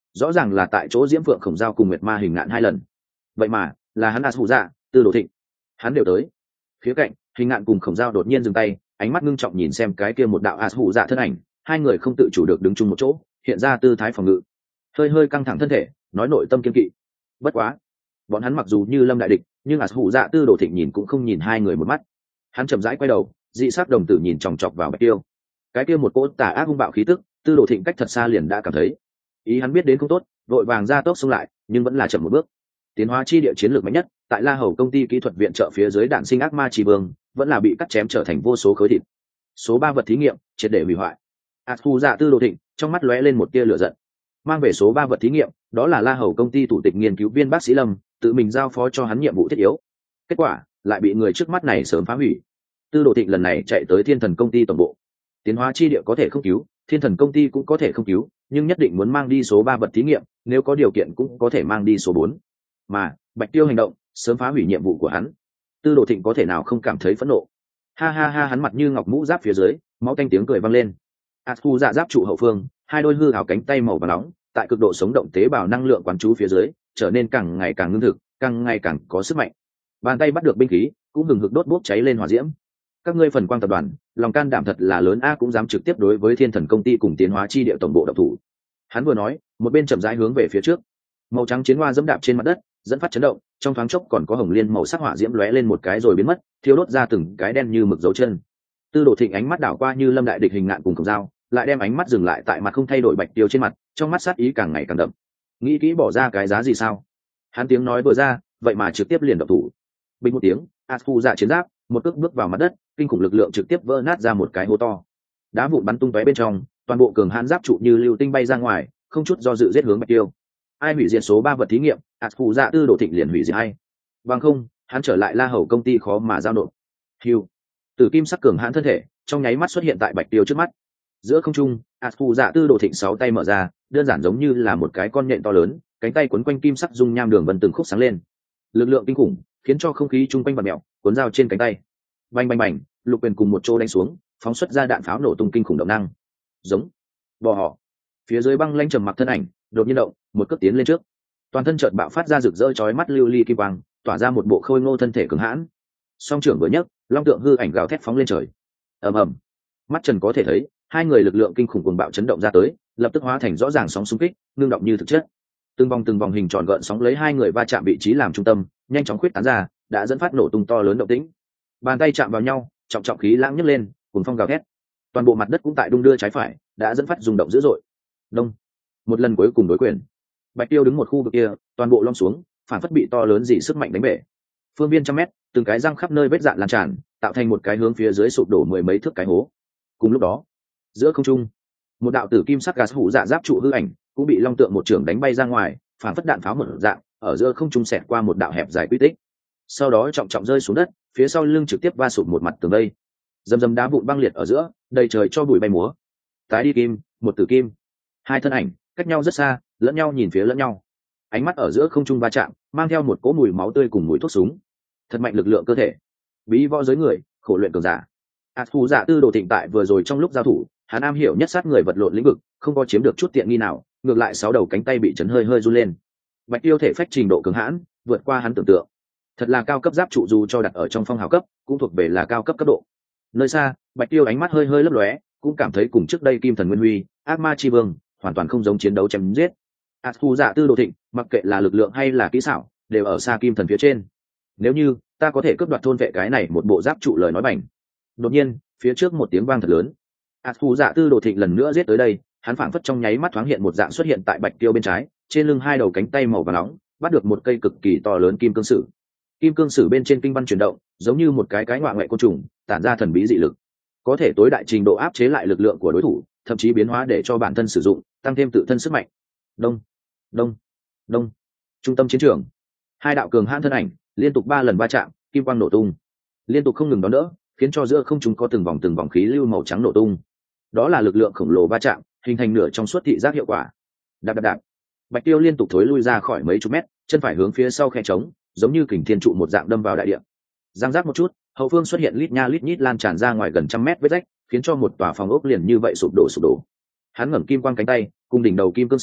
rõ ràng là tại chỗ diễm phượng khổng giao cùng nguyệt ma hình ngạn 2 lần, vậy mà là hắn hủ dạ Tư Đồ Thịnh, hắn đều tới. Phía cạnh hình ngạn cùng khổng giao đột nhiên dừng tay, ánh mắt ngưng trọng nhìn xem cái kia một đạo hủ dạ thân ảnh, hai người không tự chủ được đứng chung một chỗ, hiện ra tư thái phòng ngự, hơi hơi căng thẳng thân thể, nói nội tâm kiên kỵ. Bất quá bọn hắn mặc dù như lâm đại địch, nhưng hủ dạ Tư Đồ Thịnh nhìn cũng không nhìn hai người một mắt. Hắn chậm rãi quay đầu, dị sắc đồng tử nhìn chòng chọc vào Bạch Tiêu. Cái kia một cỗ tà ác hung bạo khí tức, Tư Đồ Thịnh cách thật xa liền đã cảm thấy. Ý hắn biết đến không tốt, vội vàng ra tốc xông lại, nhưng vẫn là chậm một bước. Tiến hóa chi địa chiến lược mạnh nhất, tại La Hầu công ty kỹ thuật viện trợ phía dưới đạn sinh ác ma chi vương, vẫn là bị cắt chém trở thành vô số khối thịt. Số 3 vật thí nghiệm, triệt để hủy hoại. Hủ dạ Tư Đồ Thịnh trong mắt lóe lên một tia lửa giận. Mang về số 3 vật thí nghiệm, đó là La Hầu công ty thủ tịch nghiên cứu viên bác sĩ Lâm, tự mình giao phó cho hắn nhiệm vụ thiết yếu. Kết quả lại bị người trước mắt này sớm phá hủy. Tư Đồ Thịnh lần này chạy tới Thiên Thần công ty tổng bộ. Tiến hóa chi địa có thể không cứu, Thiên Thần công ty cũng có thể không cứu, nhưng nhất định muốn mang đi số 3 vật thí nghiệm, nếu có điều kiện cũng có thể mang đi số 4. Mà Bạch Tiêu hành động sớm phá hủy nhiệm vụ của hắn. Tư Đồ Thịnh có thể nào không cảm thấy phẫn nộ. Ha ha ha, hắn mặt như ngọc mũ giáp phía dưới, máu tanh tiếng cười vang lên. Hủ dạ giáp trụ hậu phương, hai đôi hư hào cánh tay màu vàng nóng, tại cực độ sống động tế bào năng lượng quán chú phía dưới, trở nên càng ngày càng ngưng thực, càng ngày càng có sức mạnh. Bàn tay bắt được binh khí, cũng hừng hực đốt bốc cháy lên hỏa diễm. Các ngươi Phần Quang tập đoàn, lòng can đảm thật là lớn a, cũng dám trực tiếp đối với Thiên Thần công ty cùng Tiến hóa chi địa tổng bộ động thủ. Hắn vừa nói, một bên chậm rãi hướng về phía trước. Màu trắng chiến hoa dẫm đạp trên mặt đất, dẫn phát chấn động, trong thoáng chốc còn có hồng liên màu sắc hỏa diễm lóe lên một cái rồi biến mất, thiêu đốt ra từng cái đen như mực dấu chân. Tư Đồ Thịnh ánh mắt đảo qua như lâm đại địch hình ngạn cùng khổng dao, lại đem ánh mắt dừng lại tại mặt không thay đổi Bạch Tiêu trên mặt, trong mắt sát ý càng ngày càng đậm. Nghĩ kỹ bỏ ra cái giá gì sao? Hắn tiếng nói vừa ra, vậy mà trực tiếp liền động thủ. Bình một tiếng, Hủ dạ chiến giáp một cước bước vào mặt đất, kinh khủng lực lượng trực tiếp vỡ nát ra một cái hố to. Đá vụn bắn tung tóe bên trong, toàn bộ cường hãn giáp trụ như lưu tinh bay ra ngoài, không chút do dự giết hướng Bạch Tiêu. Ai hủy diệt số 3 vật thí nghiệm, Hủ dạ Tư Đồ Thịnh liền hủy diệt ai. Bằng không, hắn trở lại La Hầu công ty khó mà giao nộp. Hưu. Tử kim sắc cường hãn thân thể, trong nháy mắt xuất hiện tại Bạch Tiêu trước mắt. Giữa không trung, Hủ dạ Tư Đồ Thịnh 6 tay mở ra, đơn giản giống như là một cái con nhện to lớn, cánh tay quấn quanh kim sắc dung nham đường vân từng khúc sáng lên. Lực lượng kinh khủng, khiến cho không khí chung quanh bạt mèo, cuốn dao trên cánh tay. Bành bành bành, lục quyền cùng một chỗ đánh xuống, phóng xuất ra đạn pháo nổ tung kinh khủng động năng. Giống bò họ. Phía dưới băng lãnh trầm mặc thân ảnh, đột nhiên động, một cước tiến lên trước. Toàn thân chợt bạo phát ra rực rỡ chói mắt lưu ly kim quang, tỏa ra một bộ khôi ngô thân thể cường hãn. Song trưởng vừa nhấc, long tượng hư ảnh gào thét phóng lên trời. Ầm ầm. Mắt Trần có thể thấy, hai người lực lượng kinh khủng cuồng bạo chấn động ra tới, lập tức hóa thành rõ ràng sóng xung kích, ngưng động như thực chất. Từng vòng hình tròn gợn sóng lấy hai người va chạm vị trí làm trung tâm, nhanh chóng khuyết tán ra, đã dẫn phát nổ tung to lớn động tĩnh. Bàn tay chạm vào nhau, trọng trọng khí lãng nhấc lên, cuồng phong gào thét. Toàn bộ mặt đất cũng tại đung đưa trái phải, đã dẫn phát rung động dữ dội. Đông. Một lần cuối cùng đối quyền. Bạch Tiêu đứng một khu vực kia, toàn bộ lom xuống, phản phất bị to lớn gì sức mạnh đánh bể. Phương viên trăm mét, từng cái răng khắp nơi vết dạn lan tràn, tạo thành một cái hướng phía dưới sụp đổ mười mấy thước cái hố. Cùng lúc đó, giữa không trung, một đạo tử kim sắc gà hủ dạ giáp trụ hư ảnh cũng bị long tượng một trưởng đánh bay ra ngoài, phản phất đạn pháo một dạng, ở giữa không trung xẹt qua một đạo hẹp dài quy tích. Sau đó trọng trọng rơi xuống đất, phía sau lưng trực tiếp va sụp một mặt tường đây. Dầm dầm đá vụn băng liệt ở giữa, đầy trời cho bụi bay múa. Tái đi kim, một tử kim. Hai thân ảnh cách nhau rất xa, lẫn nhau nhìn phía lẫn nhau. Ánh mắt ở giữa không trung va chạm, mang theo một cỗ mùi máu tươi cùng mùi thuốc súng. Thật mạnh lực lượng cơ thể. Bí võ giới người, khổ luyện cường giả. Hủ dạ Tư Đồ Thịnh tại vừa rồi trong lúc giao thủ, hắn am hiểu nhất sát người vật lộn lĩnh vực, không có chiếm được chút tiện nghi nào, ngược lại 6 đầu cánh tay bị chấn hơi hơi run lên. Bạch Tiêu thể phách trình độ cường hãn, vượt qua hắn tưởng tượng. Thật là cao cấp giáp trụ, dù cho đặt ở trong phong hào cấp, cũng thuộc về là cao cấp cấp độ. Nơi xa, Bạch Tiêu ánh mắt hơi hơi lấp lóe, cũng cảm thấy cùng trước đây Kim Thần Nguyên Huy, Ác Ma Chi Vương, hoàn toàn không giống chiến đấu chém giết. Hủ dạ Tư Đồ Thịnh, mặc kệ là lực lượng hay là kỹ xảo, đều ở xa Kim Thần phía trên. Nếu như ta có thể cướp đoạt thôn vệ cái này một bộ giáp trụ lời nói bảnh. Đột nhiên, phía trước một tiếng vang thật lớn. Hủ dạ Tư Đồ Thịnh lần nữa giết tới đây, hắn phảng phất trong nháy mắt thoáng hiện một dạng xuất hiện tại Bạch Tiêu bên trái, trên lưng hai đầu cánh tay màu vàng nóng, bắt được một cây cực kỳ to lớn kim cương sử. Kim cương sử bên trên kinh văn chuyển động, giống như một cái ngoại ngoại côn trùng, tản ra thần bí dị lực, có thể tối đại trình độ áp chế lại lực lượng của đối thủ, thậm chí biến hóa để cho bản thân sử dụng, tăng thêm tự thân sức mạnh. Đông, đông, đông. Trung tâm chiến trường, hai đạo cường hãn thân ảnh liên tục 3 lần va chạm, kim quang nổ tung, liên tục không ngừng đón đỡ, khiến cho giữa không trung có từng vòng khí lưu màu trắng nổ tung. Đó là lực lượng khổng lồ va chạm, hình thành nửa trong suốt thị giác hiệu quả. Đạp đạp đạp. Bạch Tiêu liên tục thối lui ra khỏi mấy chục mét, chân phải hướng phía sau khe trống, giống như kình thiên trụ một dạng đâm vào đại địa. Giang giác một chút, hậu phương xuất hiện lít nha lít nhít lan tràn ra ngoài gần trăm mét vết rách, khiến cho một tòa phòng ốc liền như vậy sụp đổ. Hắn ngẩng kim quang cánh tay, cùng đỉnh đầu kim cương sử,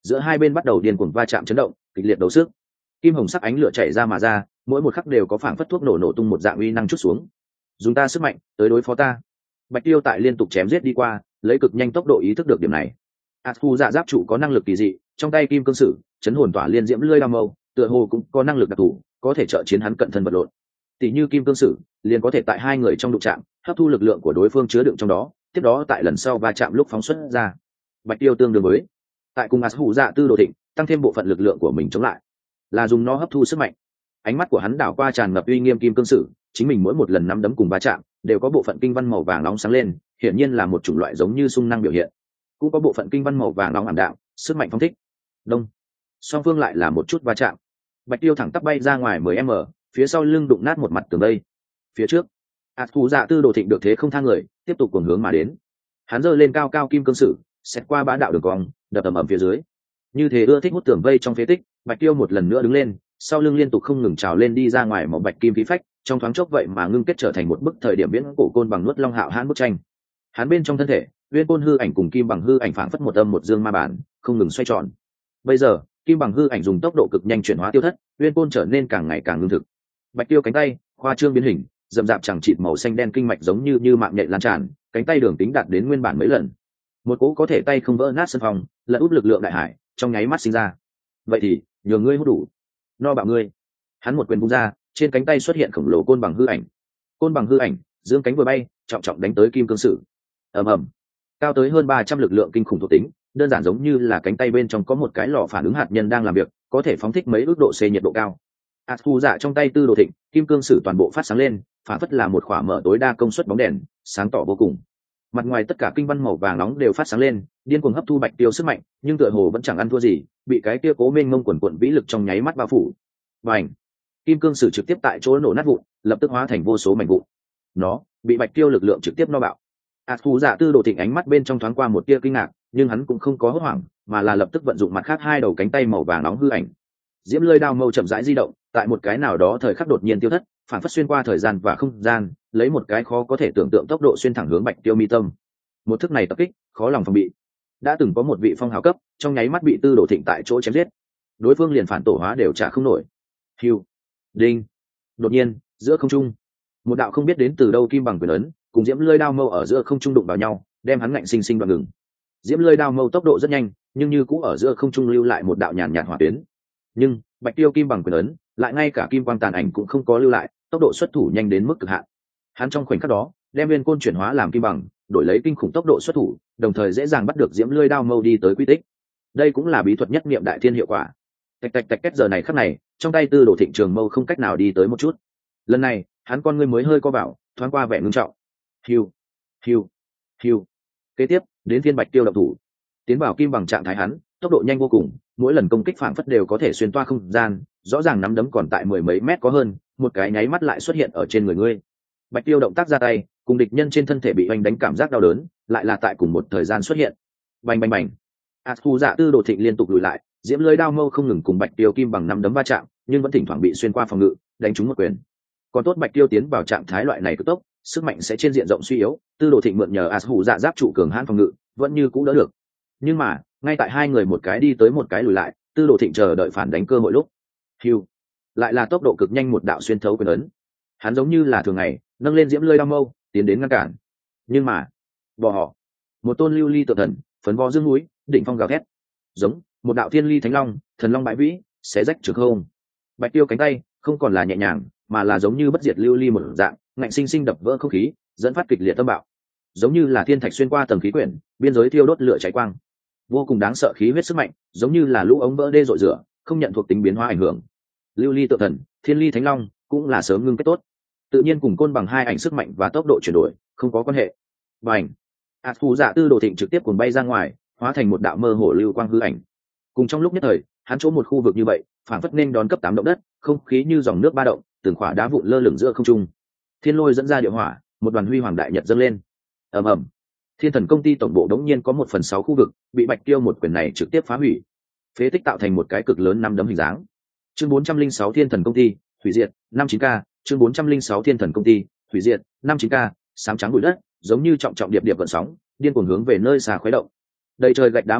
giữa hai bên bắt đầu điên cuồng va chạm chấn động, kịch liệt đấu sức. Kim hồng sắc ánh lửa chảy ra mà ra, mỗi một khắc đều có phảng phất thuốc nổ tung một dạng uy năng chút xuống. Dùng ta sức mạnh tới đối phó ta. Bạch Tiêu tại liên tục chém giết đi qua, lấy cực nhanh tốc độ ý thức được điểm này. Atsu dạ giáp trụ có năng lực kỳ dị, trong tay kim cương sử chấn hồn tỏa liên diễm lưỡi đao mâu, tựa hồ cũng có năng lực đặc thù, có thể trợ chiến hắn cận thân vật lộn. Tỷ như kim cương sử liền có thể tại hai người trong đụng chạm hấp thu lực lượng của đối phương chứa đựng trong đó, tiếp đó tại lần sau va chạm lúc phóng xuất ra. Bạch Tiêu tương đương với tại cùng Atsu dạ tư đồ thịnh tăng thêm bộ phận lực lượng của mình chống lại, là dùng nó hấp thu sức mạnh. Ánh mắt của hắn đảo qua tràn ngập uy nghiêm kim cương sử, chính mình mỗi một lần nắm đấm cùng va chạm đều có bộ phận kinh văn màu vàng nóng sáng lên, hiển nhiên là một chủng loại giống như xung năng biểu hiện. Cũng có bộ phận kinh văn màu vàng nóng ảm đạm, sức mạnh phóng thích. Đông. Song phương lại là một chút va chạm. Bạch Tiêu thẳng tắp bay ra ngoài 10m, phía sau lưng đụng nát một mặt tường đây. Phía trước, Atsu dạ tư đồ thịnh được thế không thang người, tiếp tục cuồng hướng mà đến. Hắn giơ lên cao cao kim cương sử, xét qua bá đạo đường cong, đập ầm ầm phía dưới. Như thế ưa thích hút tường vây trong phế tích, Bạch Tiêu một lần nữa đứng lên, sau lưng liên tục không ngừng trào lên đi ra ngoài một bạch kim khí phách, trong thoáng chốc vậy mà ngưng kết trở thành một bức thời điểm viễn cổ côn bằng nuốt long hạo hãn bức tranh. Hắn bên trong thân thể, uyên côn hư ảnh cùng kim bằng hư ảnh phảng phất một âm một dương ma bản, không ngừng xoay tròn. Bây giờ, kim bằng hư ảnh dùng tốc độ cực nhanh chuyển hóa tiêu thất, uyên côn trở nên càng ngày càng ngưng thực. Bạch Tiêu cánh tay, khoa trương biến hình, rậm rạp chẳng chịt màu xanh đen kinh mạch giống như mạng nhện lan tràn, cánh tay đường tính đạt đến nguyên bản mấy lần. Một cỗ có thể tay không vỡ nát sân phòng, lật út lực lượng đại hải, trong nháy mắt sinh ra. Vậy thì, nhường ngươi hút đủ, no bạo ngươi. Hắn một quyền vung ra, trên cánh tay xuất hiện khổng lồ côn bằng hư ảnh. Côn bằng hư ảnh dương cánh vừa bay, trọng trọng đánh tới kim cương sử. Ầm ầm. Cao tới hơn 300 lực lượng kinh khủng thuộc tính, đơn giản giống như là cánh tay bên trong có một cái lò phản ứng hạt nhân đang làm việc, có thể phóng thích mấy ước độ C nhiệt độ cao. Atsu dạ trong tay tư đồ thịnh, kim cương sử toàn bộ phát sáng lên, phản phất là một khỏa mở tối đa công suất bóng đèn, sáng tỏ vô cùng. Mặt ngoài tất cả kinh văn màu vàng nóng đều phát sáng lên, điên cuồng hấp thu Bạch Tiêu sức mạnh, nhưng tựa hồ vẫn chẳng ăn thua gì, bị cái kia cố mênh mông quần quần vĩ lực trong nháy mắt bao phủ. Bành! Kim cương sử trực tiếp tại chỗ nổ nát vụn, lập tức hóa thành vô số mảnh vụn. Nó bị Bạch Tiêu lực lượng trực tiếp no bạo. Atsu dạ tư đồ thịnh ánh mắt bên trong thoáng qua một tia kinh ngạc, nhưng hắn cũng không có hốt hoảng, mà là lập tức vận dụng mặt khác hai đầu cánh tay màu vàng nóng hư ảnh. Diễm lưỡi đao mâu chậm rãi di động, tại một cái nào đó thời khắc đột nhiên tiêu thất, phản phất xuyên qua thời gian và không gian, lấy một cái khó có thể tưởng tượng tốc độ xuyên thẳng hướng Bạch Tiêu mi tâm. Một thức này tập kích, khó lòng phòng bị. Đã từng có một vị phong hào cấp, trong nháy mắt bị tư đồ thịnh tại chỗ chém giết. Đối phương liền phản tổ hóa đều trả không nổi. Hưu, đinh. Đột nhiên, giữa không trung, một đạo không biết đến từ đâu kim bằng quyền ấn, cùng diễm lưỡi đao mâu ở giữa không trung đụng vào nhau, đem hắn ngạnh sinh sinh đoạn ngừng. Diễm lưỡi đao mâu tốc độ rất nhanh, nhưng như cũ ở giữa không trung lưu lại một đạo nhàn nhạt hỏa tuyến. Nhưng Bạch Tiêu kim bằng quyền ấn, lại ngay cả kim quang tàn ảnh cũng không có lưu lại, tốc độ xuất thủ nhanh đến mức cực hạn. Hắn trong khoảnh khắc đó, đem viên côn chuyển hóa làm kim bằng, đổi lấy kinh khủng tốc độ xuất thủ, đồng thời dễ dàng bắt được diễm lưỡi đao mâu đi tới quy tích. Đây cũng là bí thuật nhất niệm đại thiên hiệu quả. Tạch tạch tạch kết giờ này khắc này, trong tay tư đồ thịnh trường mâu không cách nào đi tới một chút. Lần này, hắn con ngươi mới hơi co vào, thoáng qua vẻ ngưng trọng. Hiu, hiu, hiu. Kế tiếp, đến phiên Bạch Tiêu động thủ. Tiến vào kim bằng trạng thái hắn, tốc độ nhanh vô cùng, mỗi lần công kích phảng phất đều có thể xuyên toa không gian, rõ ràng nắm đấm còn tại mười mấy mét có hơn, một cái nháy mắt lại xuất hiện ở trên người ngươi. Bạch Tiêu động tác ra tay, cùng địch nhân trên thân thể bị oanh đánh cảm giác đau đớn, lại là tại cùng một thời gian xuất hiện. Bành bành bành. Atsu dạ tư đồ thịnh liên tục lùi lại, diễm lưỡi đao mâu không ngừng cùng Bạch Tiêu kim bằng nắm đấm va chạm, nhưng vẫn thỉnh thoảng bị xuyên qua phòng ngự, đánh trúng một quyền. Còn tốt Bạch Tiêu tiến vào trạng thái loại này cực tốc, sức mạnh sẽ trên diện rộng suy yếu, tư đồ thịnh mượn nhờ Atsu dạ giáp trụ cường hãn phòng ngự, vẫn như cũ đỡ được. Nhưng mà, ngay tại hai người một cái đi tới một cái lùi lại, tư đồ thịnh chờ đợi phản đánh cơ hội lúc. Hiu, lại là tốc độ cực nhanh một đạo xuyên thấu quyền ấn. Hắn giống như là thường ngày, nâng lên diễm lưỡi đao mâu, tiến đến ngăn cản. Nhưng mà, bỏ họ, một tôn lưu ly tự thần, phấn vo dương núi, đỉnh phong gào thét, giống một đạo thiên ly thánh long, thần long bãi vĩ, xé rách trường không. Bạch Tiêu cánh tay không còn là nhẹ nhàng, mà là giống như bất diệt lưu ly một dạng, ngạnh sinh sinh đập vỡ không khí, dẫn phát kịch liệt tâm bạo, giống như là thiên thạch xuyên qua tầng khí quyển, biên giới thiêu đốt lửa cháy quang. Vô cùng đáng sợ khí huyết sức mạnh, giống như là lũ ống vỡ đê rội rửa, không nhận thuộc tính biến hóa ảnh hưởng. Lưu ly tự thần, thiên ly thánh long cũng là sớm ngưng kết tốt, tự nhiên cùng côn bằng hai ảnh sức mạnh và tốc độ chuyển đổi không có quan hệ. Bành! Atsu dạ tư đồ thịnh trực tiếp cuồng bay ra ngoài, hóa thành một đạo mơ hồ lưu quang hư ảnh. Cùng trong lúc nhất thời, hắn chỗ một khu vực như vậy, phản phất nên đón cấp 8 động đất, không khí như dòng nước ba động, từng khỏa đá vụn lơ lửng giữa không trung. Thiên lôi dẫn ra địa hỏa, một đoàn huy hoàng đại nhật dâng lên. Ầm ầm. Thiên thần công ty tổng bộ đống nhiên có 1/6 khu vực bị Bạch Tiêu một quyền này trực tiếp phá hủy, phế tích tạo thành một cái cực lớn năm đấm hình dáng. Chương 406 Thiên thần công ty hủy diệt 59K. Chương 406 Thiên thần công ty hủy diệt 59K. Sám trắng bụi đất giống như trọng trọng điệp điệp vận sóng, điên cuồng hướng về nơi xa khuấy động. Đầy trời gạch đá mảnh vụn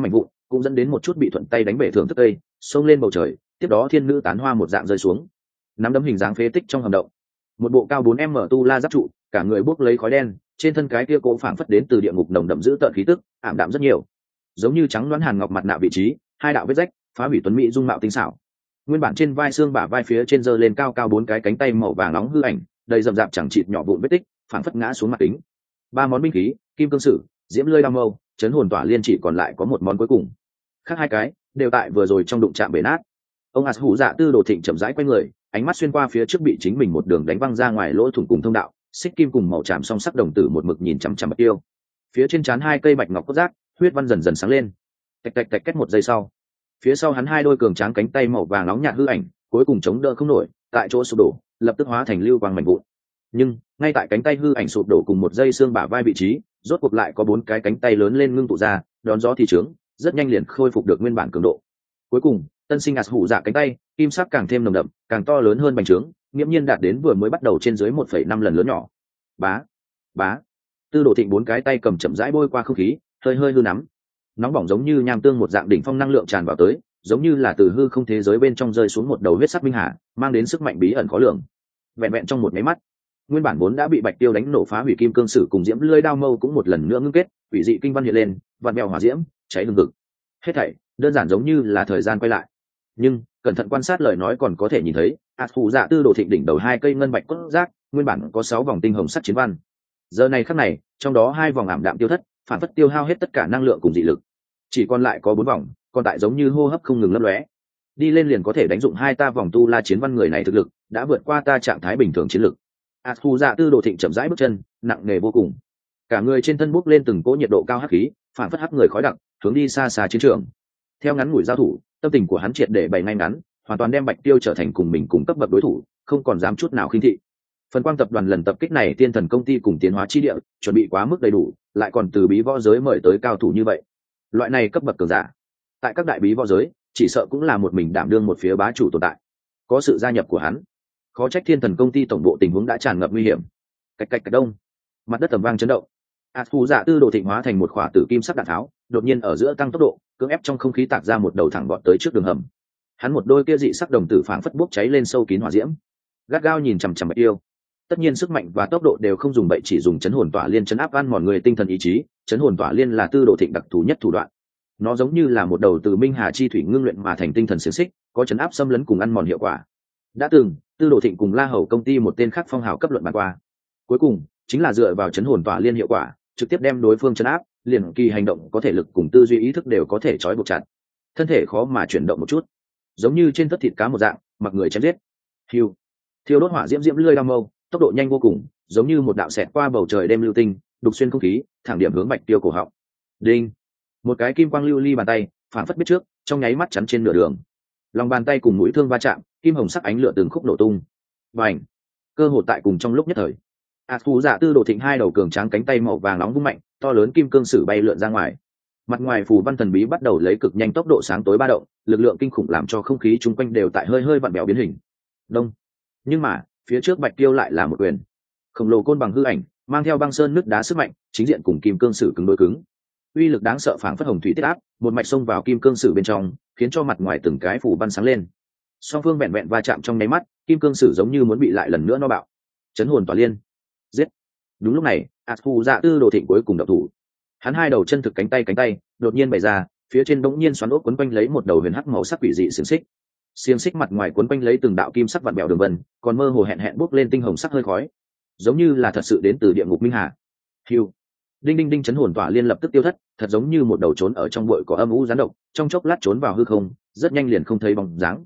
cũng dẫn đến một chút bị thuận tay đánh bể thưởng thức cây xông lên bầu trời, tiếp đó thiên nữ tán hoa một dạng rơi xuống, nắm đấm hình dáng phế tích trong hầm động. Một bộ cao 4m tu la giáp trụ, cả người bốc lấy khói đen, trên thân cái kia cố phảng phất đến từ địa ngục nồng đậm giữ tợn khí tức, ảm đạm rất nhiều, giống như trắng đoán hàn ngọc mặt nạ vị trí, hai đạo vết rách phá hủy tuấn mỹ dung mạo tinh xảo. Nguyên bản trên vai xương bả vai phía trên giơ lên cao cao 4 cái cánh tay màu vàng nóng hư ảnh, đầy rậm rạp chẳng chịt nhỏ vụn vết tích, phảng phất ngã xuống mặt kính. Ba món binh khí, kim cương sử, diễm lưỡi đao mâu, chấn hồn tỏa liên chỉ còn lại có một món cuối cùng. Khác hai cái đều tại vừa rồi trong đụng chạm bể nát. Ông ạt hủ dạ tư đồ thịnh chậm rãi quay người, ánh mắt xuyên qua phía trước bị chính mình một đường đánh văng ra ngoài lỗ thủng cùng thông đạo, xích kim cùng màu tràm song sắc đồng tử một mực nhìn chằm chằm Bạch Tiêu. Phía trên trán hai cây bạch ngọc cốt giác, huyết văn dần dần sáng lên. Tạch tạch tạch cách một giây sau, phía sau hắn hai đôi cường tráng cánh tay màu vàng nóng nhạt hư ảnh, cuối cùng chống đỡ không nổi, tại chỗ sụp đổ, lập tức hóa thành lưu quang mảnh vụn. Nhưng ngay tại cánh tay hư ảnh sụp đổ cùng một dây xương bả vai vị trí, rốt cuộc lại có 4 cái cánh tay lớn lên ngưng tụ ra, đón gió thì trướng, rất nhanh liền khôi phục được nguyên bản cường độ. Cuối cùng, tân sinh ạt hủ dạ cánh tay, kim sắc càng thêm nồng đậm, càng to lớn hơn bành trướng, nghiễm nhiên đạt đến vừa mới bắt đầu trên dưới 1,5 lần lớn nhỏ. Bá, bá. Tư Đồ Thịnh 4 cái tay cầm chậm rãi bôi qua không khí, hơi hơi hư nắm. Nóng bỏng giống như nham tương một dạng đỉnh phong năng lượng tràn vào tới, giống như là từ hư không thế giới bên trong rơi xuống một đầu huyết sắc minh hà, mang đến sức mạnh bí ẩn khó lường. Vẹn vẹn trong một máy mắt, nguyên bản vốn đã bị Bạch Tiêu đánh nổ phá hủy kim cương sử cùng diễm lưỡi đao mâu cũng một lần nữa ngưng kết, quỷ dị kinh văn hiện lên, vạn mèo hỏa diễm, cháy hừng hực. Hết thảy đơn giản giống như là thời gian quay lại. Nhưng cẩn thận quan sát lời nói còn có thể nhìn thấy, ạt hủ dạ tư đồ thịnh đỉnh đầu hai cây ngân bạch cốt giác, nguyên bản có 6 vòng tinh hồng sắc chiến văn. Giờ này khắc này, trong đó 2 vòng ảm đạm tiêu thất, phản phất tiêu hao hết tất cả năng lượng cùng dị lực, chỉ còn lại có 4 vòng, còn tại giống như hô hấp không ngừng lấp lóe. Đi lên liền có thể đánh dụng 2 ta vòng tu la chiến văn, người này thực lực đã vượt qua ta trạng thái bình thường chiến lực. ạt hủ dạ tư đồ thịnh chậm rãi bước chân, nặng nề vô cùng, cả người trên thân bốc lên từng cỗ nhiệt độ cao hắc khí, phản phất hắc người khói đặc, hướng đi xa xa chiến trường. Theo ngắn ngủi giao thủ, tâm tình của hắn triệt để bày ngay ngắn, hoàn toàn đem Bạch Tiêu trở thành cùng mình cùng cấp bậc đối thủ, không còn dám chút nào khinh thị. Phần Quang tập đoàn lần tập kích này, Tiên Thần công ty cùng Tiến hóa chi địa chuẩn bị quá mức đầy đủ, lại còn từ bí võ giới mời tới cao thủ như vậy. Loại này cấp bậc cường giả, tại các đại bí võ giới, chỉ sợ cũng là một mình đảm đương một phía bá chủ tồn tại. Có sự gia nhập của hắn, khó trách Thiên Thần công ty tổng bộ tình huống đã tràn ngập nguy hiểm. Cạch cạch cạch đông, mặt đất tầm vang chấn động. ạt hủ dạ tư đồ thịnh hóa thành một khỏa tử kim sắc đạn tháo, đột nhiên ở giữa tăng tốc độ, cưỡng ép trong không khí tạc ra một đầu thẳng bọt tới trước đường hầm. Hắn một đôi kia dị sắc đồng tử phảng phất bốc cháy lên sâu kín hỏa diễm, gắt gao nhìn chằm chằm Bạch Tiêu. Tất nhiên sức mạnh và tốc độ đều không dùng bậy, chỉ dùng chấn hồn tỏa liên chấn áp ăn mòn người tinh thần ý chí. Chấn hồn tỏa liên là tư đồ thịnh đặc thù nhất thủ đoạn. Nó giống như là một đầu từ minh hà chi thủy ngưng luyện mà thành tinh thần xiềng xích, có chấn áp xâm lấn cùng ăn mòn hiệu quả. Đã từng tư đồ thịnh cùng La Hầu công ty một tên khác phong hào cấp luận bàn qua, cuối cùng chính là dựa vào chấn hồn tỏa liên hiệu quả, trực tiếp đem đối phương chấn áp, liền kỳ hành động có thể lực cùng tư duy ý thức đều có thể trói buộc chặt, thân thể khó mà chuyển động một chút, giống như trên tất thịt cá một dạng, mặc người chém giết. Hiu, thiêu đốt hỏa diễm lưỡi đao mâu, tốc độ nhanh vô cùng, giống như một đạo xẹt qua bầu trời đêm lưu tinh, đục xuyên không khí, thẳng điểm hướng Bạch Tiêu cổ họng. Đinh, một cái kim quang lưu ly bàn tay phản phất biết trước, trong nháy mắt chắn trên nửa đường. Lòng bàn tay cùng mũi thương va chạm, kim hồng sắc ánh lửa từng khúc nổ tung. Bành, cơ hội tại cùng trong lúc nhất thời, ạt hủ dạ tư đồ thịnh hai đầu cường tráng cánh tay màu vàng nóng vung mạnh, to lớn kim cương sử bay lượn ra ngoài. Mặt ngoài phù văn thần bí bắt đầu lấy cực nhanh tốc độ sáng tối ba động, lực lượng kinh khủng làm cho không khí chung quanh đều tại hơi hơi vặn bèo biến hình. Đông, nhưng mà phía trước Bạch Tiêu lại là một quyền khổng lồ côn bằng hư ảnh, mang theo băng sơn nứt đá sức mạnh, chính diện cùng kim cương sử cứng đối cứng. Uy lực đáng sợ phảng phất hồng thủy tiết áp, một mạch xông vào kim cương sử bên trong, khiến cho mặt ngoài từng cái phù văn sáng lên. Song phương vẹn vẹn va chạm trong nháy mắt, kim cương sử giống như muốn bị lại lần nữa no bạo. Chấn hồn tỏa liên, giết. Đúng lúc này, ạt hủ dạ tư đồ thịnh cuối cùng động thủ. Hắn hai đầu chân thực cánh tay đột nhiên bày ra, phía trên bỗng nhiên xoắn ốc quấn quanh lấy một đầu huyền hắc màu sắc quỷ dị xiềng xích. Xiềng xích mặt ngoài quấn quanh lấy từng đạo kim sắc vặn bèo đường vân, còn mơ hồ hẹn bốc lên tinh hồng sắc hơi khói, giống như là thật sự đến từ địa ngục minh hà. Hiu, đinh đinh đinh, chấn hồn tỏa liên lập tức tiêu thất, thật giống như một đầu trốn ở trong bụi có âm u gián độc, trong chốc lát trốn vào hư không, rất nhanh liền không thấy bóng dáng.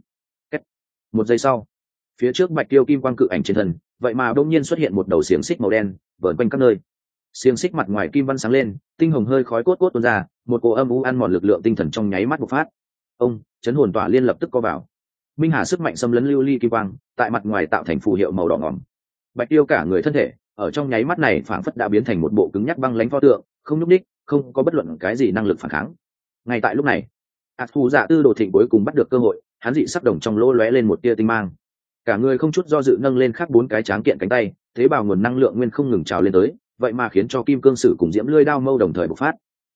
Một giây sau, phía trước Bạch Tiêu kim quang cự ảnh trên thân, vậy mà đột nhiên xuất hiện một đầu xiềng xích màu đen, vờn quanh các nơi. Xiềng xích mặt ngoài kim văn sáng lên, tinh hồng hơi khói cốt tuôn ra, một cỗ âm u ăn mòn lực lượng tinh thần trong nháy mắt bộc phát. Ông, chấn hồn tỏa liên lập tức co vào. Minh hà sức mạnh xâm lấn lưu ly kim quang, tại mặt ngoài tạo thành phù hiệu màu đỏ ngòm. Bạch Tiêu cả người thân thể, ở trong nháy mắt này phảng phất đã biến thành một bộ cứng nhắc băng lãnh pho tượng, không nhúc nhích, không có bất luận cái gì năng lực phản kháng. Ngay tại lúc này, ạt hủ dạ tư đồ thịnh cuối cùng bắt được cơ hội, hắn dị sắc đồng trong lỗ lóe lên một tia tinh mang, cả người không chút do dự nâng lên khắc 4 cái tráng kiện cánh tay, thế bào nguồn năng lượng nguyên không ngừng trào lên tới, vậy mà khiến cho kim cương sử cùng diễm lưỡi đao mâu đồng thời bộc phát.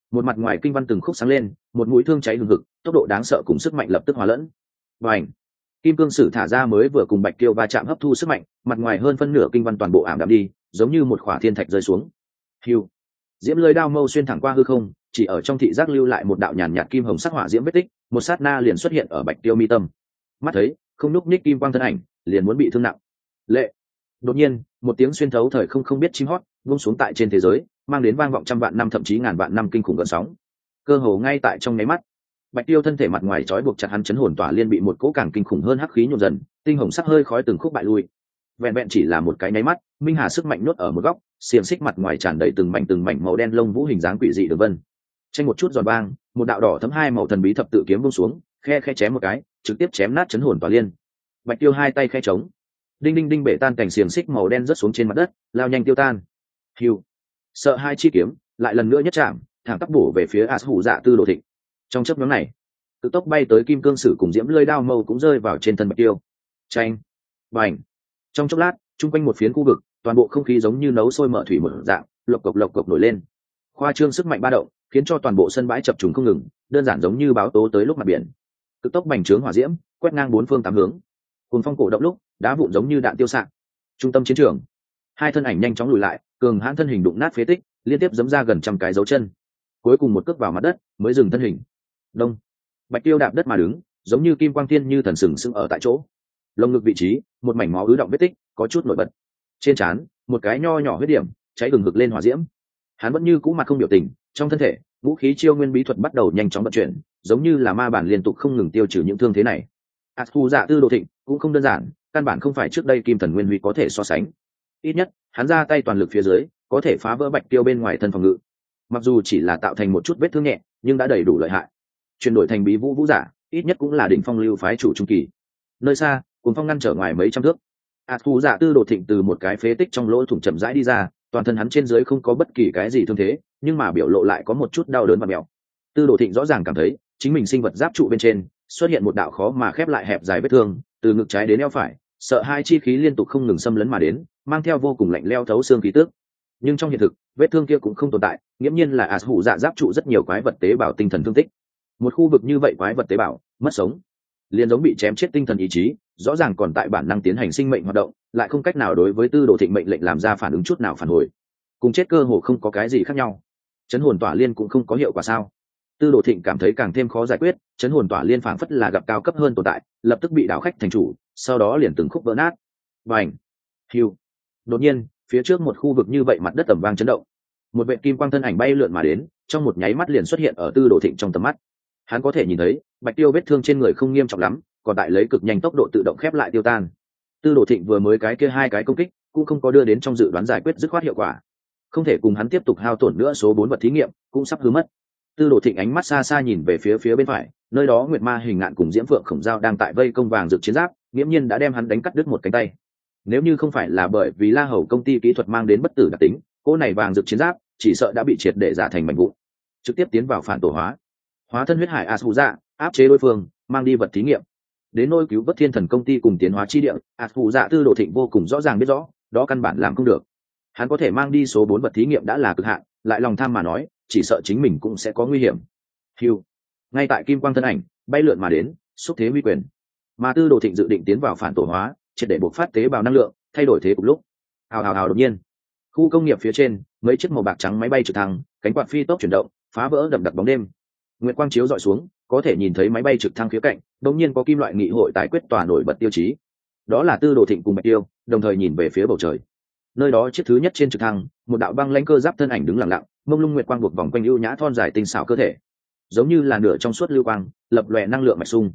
một mặt ngoài kinh văn từng khúc sáng lên, một mũi thương cháy hừng hực, tốc độ đáng sợ cùng sức mạnh lập tức hòa lẫn. Bành! Kim cương sử thả ra mới vừa cùng bạch tiêu va chạm hấp thu sức mạnh, mặt ngoài hơn phân nửa kinh văn toàn bộ ảm đạm đi, giống như một khỏa thiên thạch rơi xuống. Hưu! Diễm lưới đao mâu xuyên thẳng qua hư không, chỉ ở trong thị giác lưu lại một đạo nhàn nhạt kim hồng sắc hỏa diễm vết tích, một sát na liền xuất hiện ở bạch tiêu mi tâm. Mắt thấy không núc ních kim quang thân ảnh liền muốn bị thương nặng. Lệ! Đột nhiên một tiếng xuyên thấu thời không biết chim hót buông xuống tại trên thế giới, mang đến vang vọng trăm vạn năm thậm chí ngàn vạn năm kinh khủng gợn sóng. Cơ hồ ngay tại trong nháy mắt, bạch tiêu thân thể mặt ngoài trói buộc chặt hắn chấn hồn tỏa liên bị một cỗ càng kinh khủng hơn hắc khí nhộn dần, tinh hồng sắc hơi khói từng khúc bại lui. Vẹn vẹn chỉ là một cái nháy mắt, minh hà sức mạnh nuốt ở một góc, xiềng xích mặt ngoài tràn đầy từng mảnh màu đen lông vũ hình dáng quỷ dị đường vân. Tranh một chút giòn vang, một đạo đỏ thấm hai màu thần bí thập tự kiếm buông xuống, khe chém một cái, trực tiếp chém nát chấn hồn tỏa liên. Bạch tiêu hai tay khe trống, đinh đinh đinh bể tan cảnh xiềng xích màu đen rớt xuống trên mặt đất, lao nhanh tiêu tan. Hiu, sợ hai chi kiếm lại lần nữa nhất chạm, thẳng tắp bổ về phía As Hủ Dạ Tư Đồ Thịnh. Trong chớp nhoáng này, cực tốc bay tới kim cương sử cùng diễm lưỡi đao mâu cũng rơi vào trên thân bạch tiêu. Chanh, bành. Trong chốc lát, trung quanh một phiến khu vực, toàn bộ không khí giống như nấu sôi mở thủy một dạng, lộc cộc nổi lên. Khoa trương sức mạnh ba động, khiến cho toàn bộ sân bãi chập trùng không ngừng, đơn giản giống như báo tố tới lúc mặt biển. Cực tốc bành trướng hỏa diễm, quét ngang bốn phương tám hướng. Cuồng phong cổ động lúc, đá vụn giống như đạn tiêu xạ. Trung tâm chiến trường, hai thân ảnh nhanh chóng lùi lại, cường hãn thân hình đụng nát phế tích, liên tiếp giẫm ra gần trăm cái dấu chân. Cuối cùng một cước vào mặt đất, mới dừng thân hình. Đông. Bạch tiêu đạp đất mà đứng, giống như kim quang thiên như thần sừng sững ở tại chỗ. Lồng ngực vị trí, một mảnh máu ứ động vết tích, có chút nổi bật. Trên trán, một cái nho nhỏ huyết điểm, cháy hừng hực lên hỏa diễm. Hắn vẫn như cũ mặt không biểu tình, trong thân thể, vũ khí chiêu nguyên bí thuật bắt đầu nhanh chóng vận chuyển, giống như là ma bản liên tục không ngừng tiêu trừ những thương thế này. As Hủ Dạ Tư Đồ Thịnh cũng không đơn giản, căn bản không phải trước đây Kim Thần Nguyên Huy có thể so sánh. Ít nhất, hắn ra tay toàn lực phía dưới, có thể phá vỡ bạch tiêu bên ngoài thân phòng ngự. Mặc dù chỉ là tạo thành một chút vết thương nhẹ, nhưng đã đầy đủ lợi hại. Chuyển đổi thành bí vũ vũ giả, ít nhất cũng là đỉnh phong lưu phái chủ trung kỳ. Nơi xa, cuồng phong ngăn trở ngoài mấy trăm thước. As Hủ Dạ Tư Đồ Thịnh từ một cái phế tích trong lỗ thủng chậm rãi đi ra, toàn thân hắn trên dưới không có bất kỳ cái gì thương thế, nhưng mà biểu lộ lại có một chút đau đớn và mèo. Tư Đồ Thịnh rõ ràng cảm thấy, chính mình sinh vật giáp trụ bên trên xuất hiện một đạo khó mà khép lại hẹp dài vết thương, từ ngực trái đến eo phải, sợ hai chi khí liên tục không ngừng xâm lấn mà đến, mang theo vô cùng lạnh lẽo thấu xương khí tức. Nhưng trong hiện thực, vết thương kia cũng không tồn tại, nghiễm nhiên là As Hủ Dạ giáp trụ rất nhiều quái vật tế bào tinh thần thương tích. Một khu vực như vậy quái vật tế bào mất sống, liền giống bị chém chết tinh thần ý chí, rõ ràng còn tại bản năng tiến hành sinh mệnh hoạt động, lại không cách nào đối với Tư Đồ Thịnh mệnh lệnh làm ra phản ứng chút nào phản hồi. Cùng chết cơ hồ không có cái gì khác nhau. Chấn hồn tỏa liên cũng không có hiệu quả sao? Tư Đồ Thịnh cảm thấy càng thêm khó giải quyết, chấn hồn tỏa liên phảng phất là gặp cao cấp hơn tồn tại, lập tức bị đảo khách thành chủ, sau đó liền từng khúc vỡ nát. Bành! Hiu! Đột nhiên, phía trước một khu vực như vậy mặt đất tầm vang chấn động. Một vệt kim quang thân ảnh bay lượn mà đến, trong một nháy mắt liền xuất hiện ở Tư Đồ Thịnh trong tầm mắt. Hắn có thể nhìn thấy, bạch tiêu vết thương trên người không nghiêm trọng lắm, còn tại lấy cực nhanh tốc độ tự động khép lại tiêu tan. Tư Đồ Thịnh vừa mới cái kia hai cái công kích, cũng không có đưa đến trong dự đoán giải quyết dứt khoát hiệu quả. Không thể cùng hắn tiếp tục hao tổn nữa, số 4 vật thí nghiệm cũng sắp hư mất. Tư Đồ Thịnh ánh mắt xa xa nhìn về phía bên phải, nơi đó Nguyệt Ma hình ngạn cùng Diễm Phượng Khổng Dao đang tại vây công vàng rực chiến giáp, nghiễm nhiên đã đem hắn đánh cắt đứt một cánh tay. Nếu như không phải là bởi vì La Hầu công ty kỹ thuật mang đến bất tử đặc tính, cỗ này vàng rực chiến giáp chỉ sợ đã bị triệt để giả thành mảnh vụn, trực tiếp tiến vào phản tổ hóa. Hóa thân huyết hải As Hủ Dạ, áp chế đối phương, mang đi vật thí nghiệm. Đến nôi cứu vớt Thiên Thần công ty cùng tiến hóa chi địa, As Hủ Dạ Tư Đồ Thịnh vô cùng rõ ràng biết rõ, đó căn bản làm không được. Hắn có thể mang đi số 4 vật thí nghiệm đã là cực hạn, lại lòng tham mà nói, chỉ sợ chính mình cũng sẽ có nguy hiểm. Hưu. Ngay tại kim quang thân ảnh bay lượn mà đến, xúc thế huy quyền. Mà Tư Đồ Thịnh dự định tiến vào phản tổ hóa, triệt để bộc phát tế bào năng lượng, thay đổi thế cục lúc. Hào đột nhiên, khu công nghiệp phía trên, mấy chiếc màu bạc trắng máy bay trực thăng, cánh quạt phi tốc chuyển động, phá vỡ đậm đặc bóng đêm. Nguyệt quang chiếu dọi xuống, có thể nhìn thấy máy bay trực thăng phía cạnh, đột nhiên có kim loại nghị hội tái quyết tòa nổi bật tiêu chí. Đó là Tư Đồ Thịnh cùng Bạch Tiêu, đồng thời nhìn về phía bầu trời. Nơi đó chiếc thứ nhất trên trực thăng, một đạo băng lãnh cơ giáp thân ảnh đứng lặng lặng, mông lung nguyệt quang buộc vòng quanh ưu nhã thon dài tinh xảo cơ thể, giống như là nửa trong suốt lưu quang, lập lòe năng lượng mạch sung.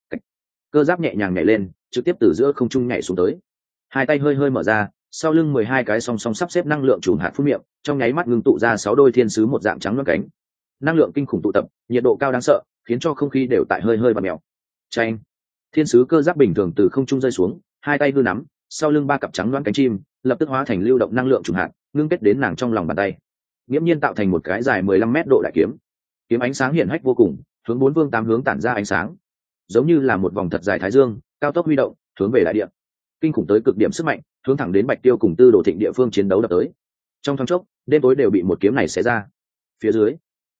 Cơ giáp nhẹ nhàng nhảy lên, trực tiếp từ giữa không trung nhảy xuống tới. Hai tay hơi mở ra, sau lưng 12 cái song song sắp xếp năng lượng chùm hạt phun miệng, trong nháy mắt ngưng tụ ra 6 đôi thiên sứ một dạng trắng loáng cánh. Năng lượng kinh khủng tụ tập, nhiệt độ cao đáng sợ, khiến cho không khí đều tại hơi vặn mèo. Chanh. Thiên sứ cơ giáp bình thường từ không trung rơi xuống, hai tay hư nắm, sau lưng 3 cặp trắng loáng cánh chim, lập tức hóa thành lưu động năng lượng trùng hạt, ngưng kết đến nàng trong lòng bàn tay. Nghiễm nhiên tạo thành một cái dài 15 mét độ đại kiếm. Kiếm ánh sáng hiển hách vô cùng, hướng 4 phương 8 hướng tản ra ánh sáng, giống như là một vòng thật dài thái dương, cao tốc huy động, hướng về đại địa. Kinh khủng tới cực điểm sức mạnh, hướng thẳng đến Bạch Tiêu cùng Tư Đồ Thịnh địa phương chiến đấu đập tới. Trong thoáng chốc, đêm tối đều bị một kiếm này xé ra. Phía dưới,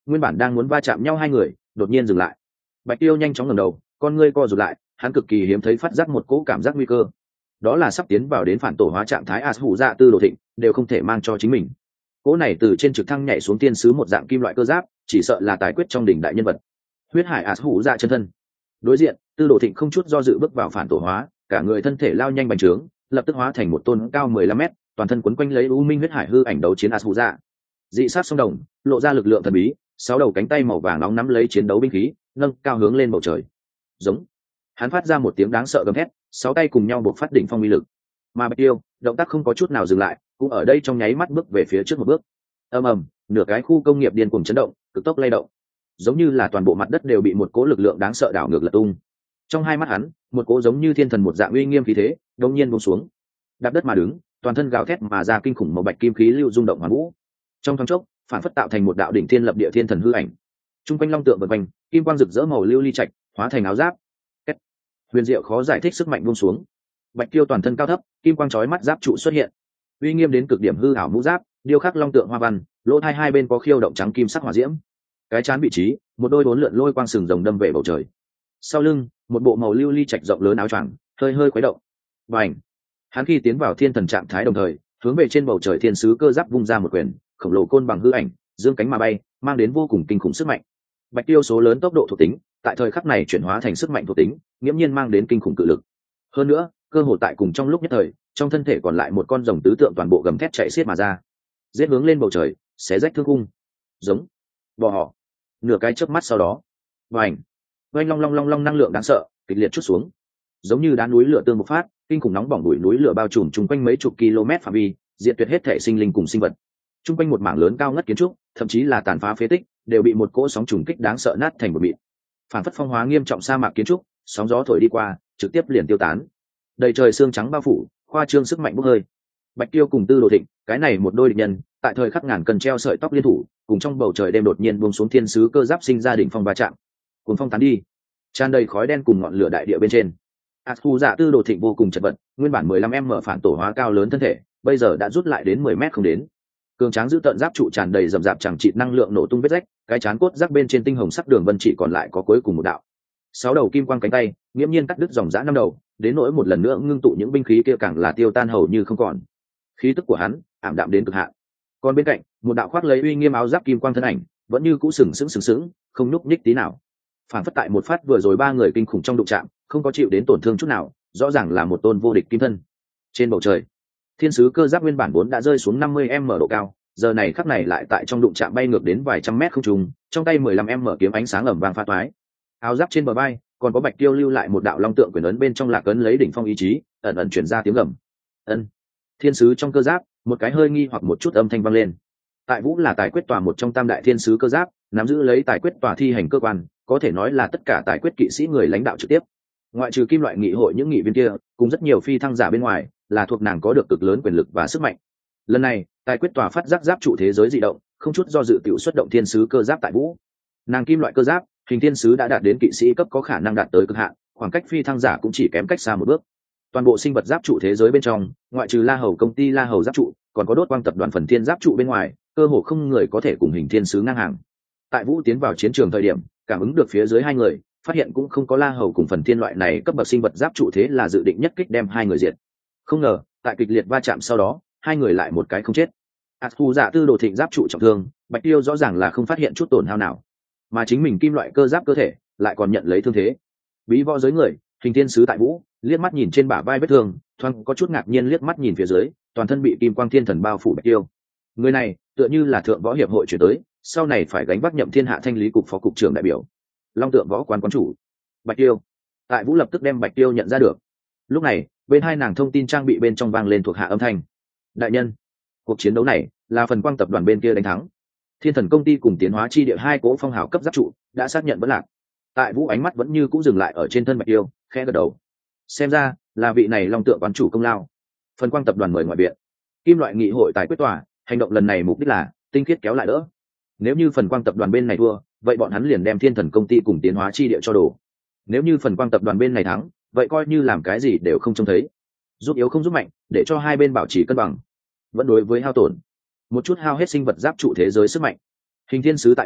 nguyên bản đang muốn va chạm nhau hai người đột nhiên dừng lại. Bạch Tiêu nhanh chóng ngẩng đầu, con ngươi co rụt lại, hắn cực kỳ hiếm thấy phát giác một cỗ cảm giác nguy cơ. Đó là sắp tiến vào đến phản tổ hóa trạng thái As Hủ Dạ Tư Đồ Thịnh đều không thể mang cho chính mình. Cỗ này từ trên trực thăng nhảy xuống tiên sứ một dạng kim loại cơ giáp, chỉ sợ là tài quyết trong đỉnh đại nhân vật. Huyết hải As Hủ Dạ chân thân. Đối diện, Tư Đồ Thịnh không chút do dự bước vào phản tổ hóa, cả người thân thể lao nhanh bành trướng, lập tức hóa thành một tôn cao 15 mét, toàn thân quấn quanh lấy u minh huyết hải hư ảnh đấu chiến As Hủ Dạ. Dị sát song đồng, lộ ra lực lượng thần bí, 6 đầu cánh tay màu vàng nóng nắm lấy chiến đấu binh khí, nâng cao hướng lên bầu trời. Giống. Hắn phát ra một tiếng đáng sợ gầm hét, 6 tay cùng nhau bộc phát đỉnh phong uy lực. Mà Bạch Tiêu, động tác không có chút nào dừng lại, cũng ở đây trong nháy mắt bước về phía trước một bước. Ầm ầm, nửa cái khu công nghiệp điên cuồng chấn động, cực tốc lay động, giống như là toàn bộ mặt đất đều bị một cỗ lực lượng đáng sợ đảo ngược lật tung. Trong hai mắt hắn, một cỗ giống như thiên thần một dạng uy nghiêm khí thế, đột nhiên buông xuống. Đạp đất mà đứng, toàn thân gào thét mà ra kinh khủng màu bạch kim khí lưu rung động hoàn vũ. Trong thoáng chốc, phản phất tạo thành một đạo đỉnh thiên lập địa thiên thần hư ảnh. Trung quanh long tượng vần quanh, kim quang rực rỡ màu lưu ly trạch, hóa thành áo giáp. Kết. Huyền diệu khó giải thích sức mạnh buông xuống. Bạch Tiêu toàn thân cao thấp, kim quang chói mắt giáp trụ xuất hiện. Uy nghiêm đến cực điểm hư ảo mũ giáp, điêu khắc long tượng hoa văn, lỗ hai bên có khiêu động trắng kim sắc hỏa diễm. Cái trán vị trí, một đôi bốn lượn lôi quang sừng rồng đâm về bầu trời. Sau lưng, một bộ màu lưu ly trạch rộng lớn áo choàng, hơi hơi khuấy động. Bành! Hắn khi tiến vào thiên thần trạng thái đồng thời, hướng về trên bầu trời thiên sứ cơ giáp vung ra một quyền, khổng lồ côn bằng hư ảnh, dương cánh mà bay, mang đến vô cùng kinh khủng sức mạnh. Bạch Tiêu số lớn tốc độ thuộc tính, tại thời khắc này chuyển hóa thành sức mạnh thuộc tính, nghiễm nhiên mang đến kinh khủng cự lực. Hơn nữa, cơ hội tại cùng trong lúc nhất thời, trong thân thể còn lại một con rồng tứ tượng toàn bộ gầm thét chạy xiết mà ra, giết hướng lên bầu trời, xé rách thương khung. Giống, bò họ. Nửa cái chớp mắt sau đó, vành, oanh long năng lượng đáng sợ, kịch liệt chút xuống, giống như đá núi lửa tương bộc phát, kinh khủng nóng bỏng bụi núi lửa bao trùm chung quanh mấy chục km phạm vi, diệt tuyệt hết thể sinh linh cùng sinh vật. Chung quanh một mảng lớn cao ngất kiến trúc, thậm chí là tàn phá phế tích, đều bị một cỗ sóng trùng kích đáng sợ nát thành một mịn. Phản phất phong hóa nghiêm trọng sa mạc kiến trúc, sóng gió thổi đi qua, trực tiếp liền tiêu tán. Đầy trời xương trắng bao phủ, khoa trương sức mạnh bốc hơi. Bạch Tiêu cùng Tư Đồ Thịnh, cái này một đôi địch nhân, tại thời khắc ngàn cân treo sợi tóc liên thủ, cùng trong bầu trời đêm đột nhiên buông xuống thiên sứ cơ giáp sinh ra đỉnh phong va chạm. Cuồng phong tán đi, tràn đầy khói đen cùng ngọn lửa đại địa bên trên. As Hủ Dạ Tư Đồ Thịnh vô cùng chật vật, nguyên bản 15m phản tổ hóa cao lớn thân thể, bây giờ đã rút lại đến 10m không đến. Cường tráng giữ tận giáp trụ tràn đầy rậm rạp chẳng chịt năng lượng nổ tung vết rách, cái chán cốt rác bên trên tinh hồng sắc đường vân chỉ còn lại có cuối cùng một đạo. 6 đầu kim quang cánh tay, nghiễm nhiên cắt đứt dòng dã 5 đầu, đến nỗi một lần nữa ngưng tụ những binh khí kia càng là tiêu tan hầu như không còn. Khí tức của hắn ảm đạm đến cực hạn. Còn bên cạnh, một đạo khoác lấy uy nghiêm áo giáp kim quang thân ảnh, vẫn như cũ sừng sững, không nhúc nhích tí nào. Phản phất tại một phát vừa rồi ba người kinh khủng trong đụng chạm, không có chịu đến tổn thương chút nào, rõ ràng là một tôn vô địch kim thân. Trên bầu trời, thiên sứ cơ giáp nguyên bản vốn đã rơi xuống 50m độ cao, giờ này khắc này lại tại trong đụng chạm bay ngược đến vài trăm mét không trung, trong tay 15m kiếm ánh sáng ầm vang phá toái. Áo giáp trên bờ vai, còn có Bạch Tiêu lưu lại một đạo long tượng quyền ấn bên trong lạc ấn lấy đỉnh phong ý chí, ẩn ẩn truyền ra tiếng gầm. Ân. Thiên sứ trong cơ giáp, một cái hơi nghi hoặc một chút âm thanh vang lên. Tại Vũ là tài quyết tòa một trong tam đại thiên sứ cơ giáp, nắm giữ lấy tài quyết tòa thi hành cơ quan, có thể nói là tất cả tài quyết kỵ sĩ người lãnh đạo trực tiếp. Ngoại trừ Kim loại nghị hội những nghị viên kia, cùng rất nhiều phi thăng giả bên ngoài, là thuộc nàng có được cực lớn quyền lực và sức mạnh. Lần này, tài quyết tòa phát giác giáp trụ thế giới dị động, không chút do dự tiểu xuất động thiên sứ cơ giáp tại Vũ. Nàng kim loại cơ giáp, hình thiên sứ đã đạt đến kỵ sĩ cấp có khả năng đạt tới cực hạn, khoảng cách phi thăng giả cũng chỉ kém cách xa một bước. Toàn bộ sinh vật giáp trụ thế giới bên trong, ngoại trừ La Hầu công ty La Hầu giáp trụ, còn có đốt quang tập đoàn phần thiên giáp trụ bên ngoài, cơ hồ không người có thể cùng hình thiên sứ ngang hàng. Tại Vũ tiến vào chiến trường thời điểm, cảm ứng được phía dưới hai người, phát hiện cũng không có La Hầu cùng phần thiên loại này cấp bậc sinh vật giáp trụ, thế là dự định nhất kích đem hai người diệt. Không ngờ, tại kịch liệt va chạm sau đó, hai người lại một cái không chết. As Hủ Dạ Tư Đồ Thịnh giáp trụ trọng thương, Bạch Tiêu rõ ràng là không phát hiện chút tổn hao nào, mà chính mình kim loại cơ giáp cơ thể lại còn nhận lấy thương thế. Bí võ giới người, hình thiên sứ tại Vũ, liếc mắt nhìn trên bả vai vết thương, thoáng có chút ngạc nhiên liếc mắt nhìn phía dưới, toàn thân bị kim quang thiên thần bao phủ Bạch Tiêu. Người này, tựa như là thượng võ hiệp hội chuyển tới, sau này phải gánh vác nhậm thiên hạ thanh lý cục phó cục trưởng đại biểu, long tượng võ quán quán chủ. Bạch Tiêu. Tại Vũ lập tức đem Bạch Tiêu nhận ra được. Lúc này, bên hai nàng thông tin trang bị bên trong vang lên thuộc hạ âm thanh. Đại nhân, cuộc chiến đấu này là phần quang tập đoàn bên kia đánh thắng. Thiên thần công ty cùng tiến hóa chi địa hai cỗ phong hào cấp giáp trụ đã xác nhận vẫn lạc. Tại Vũ ánh mắt vẫn như cũ dừng lại ở trên thân Bạch Tiêu, khẽ gật đầu. Xem ra là vị này long tượng quán chủ công lao. Phần quang tập đoàn mời ngoại viện. Kim loại nghị hội tài quyết tòa, hành động lần này mục đích là tinh khiết kéo lại đỡ. Nếu như phần quang tập đoàn bên này thua, vậy bọn hắn liền đem thiên thần công ty cùng tiến hóa chi địa cho đổ. Nếu như phần quang tập đoàn bên này thắng, vậy coi như làm cái gì đều không trông thấy. Giúp yếu không giúp mạnh, để cho hai bên bảo trì cân bằng. Vẫn đối với hao tổn, một chút hao hết sinh vật giáp trụ thế giới sức mạnh. Hình thiên sứ tại Vũ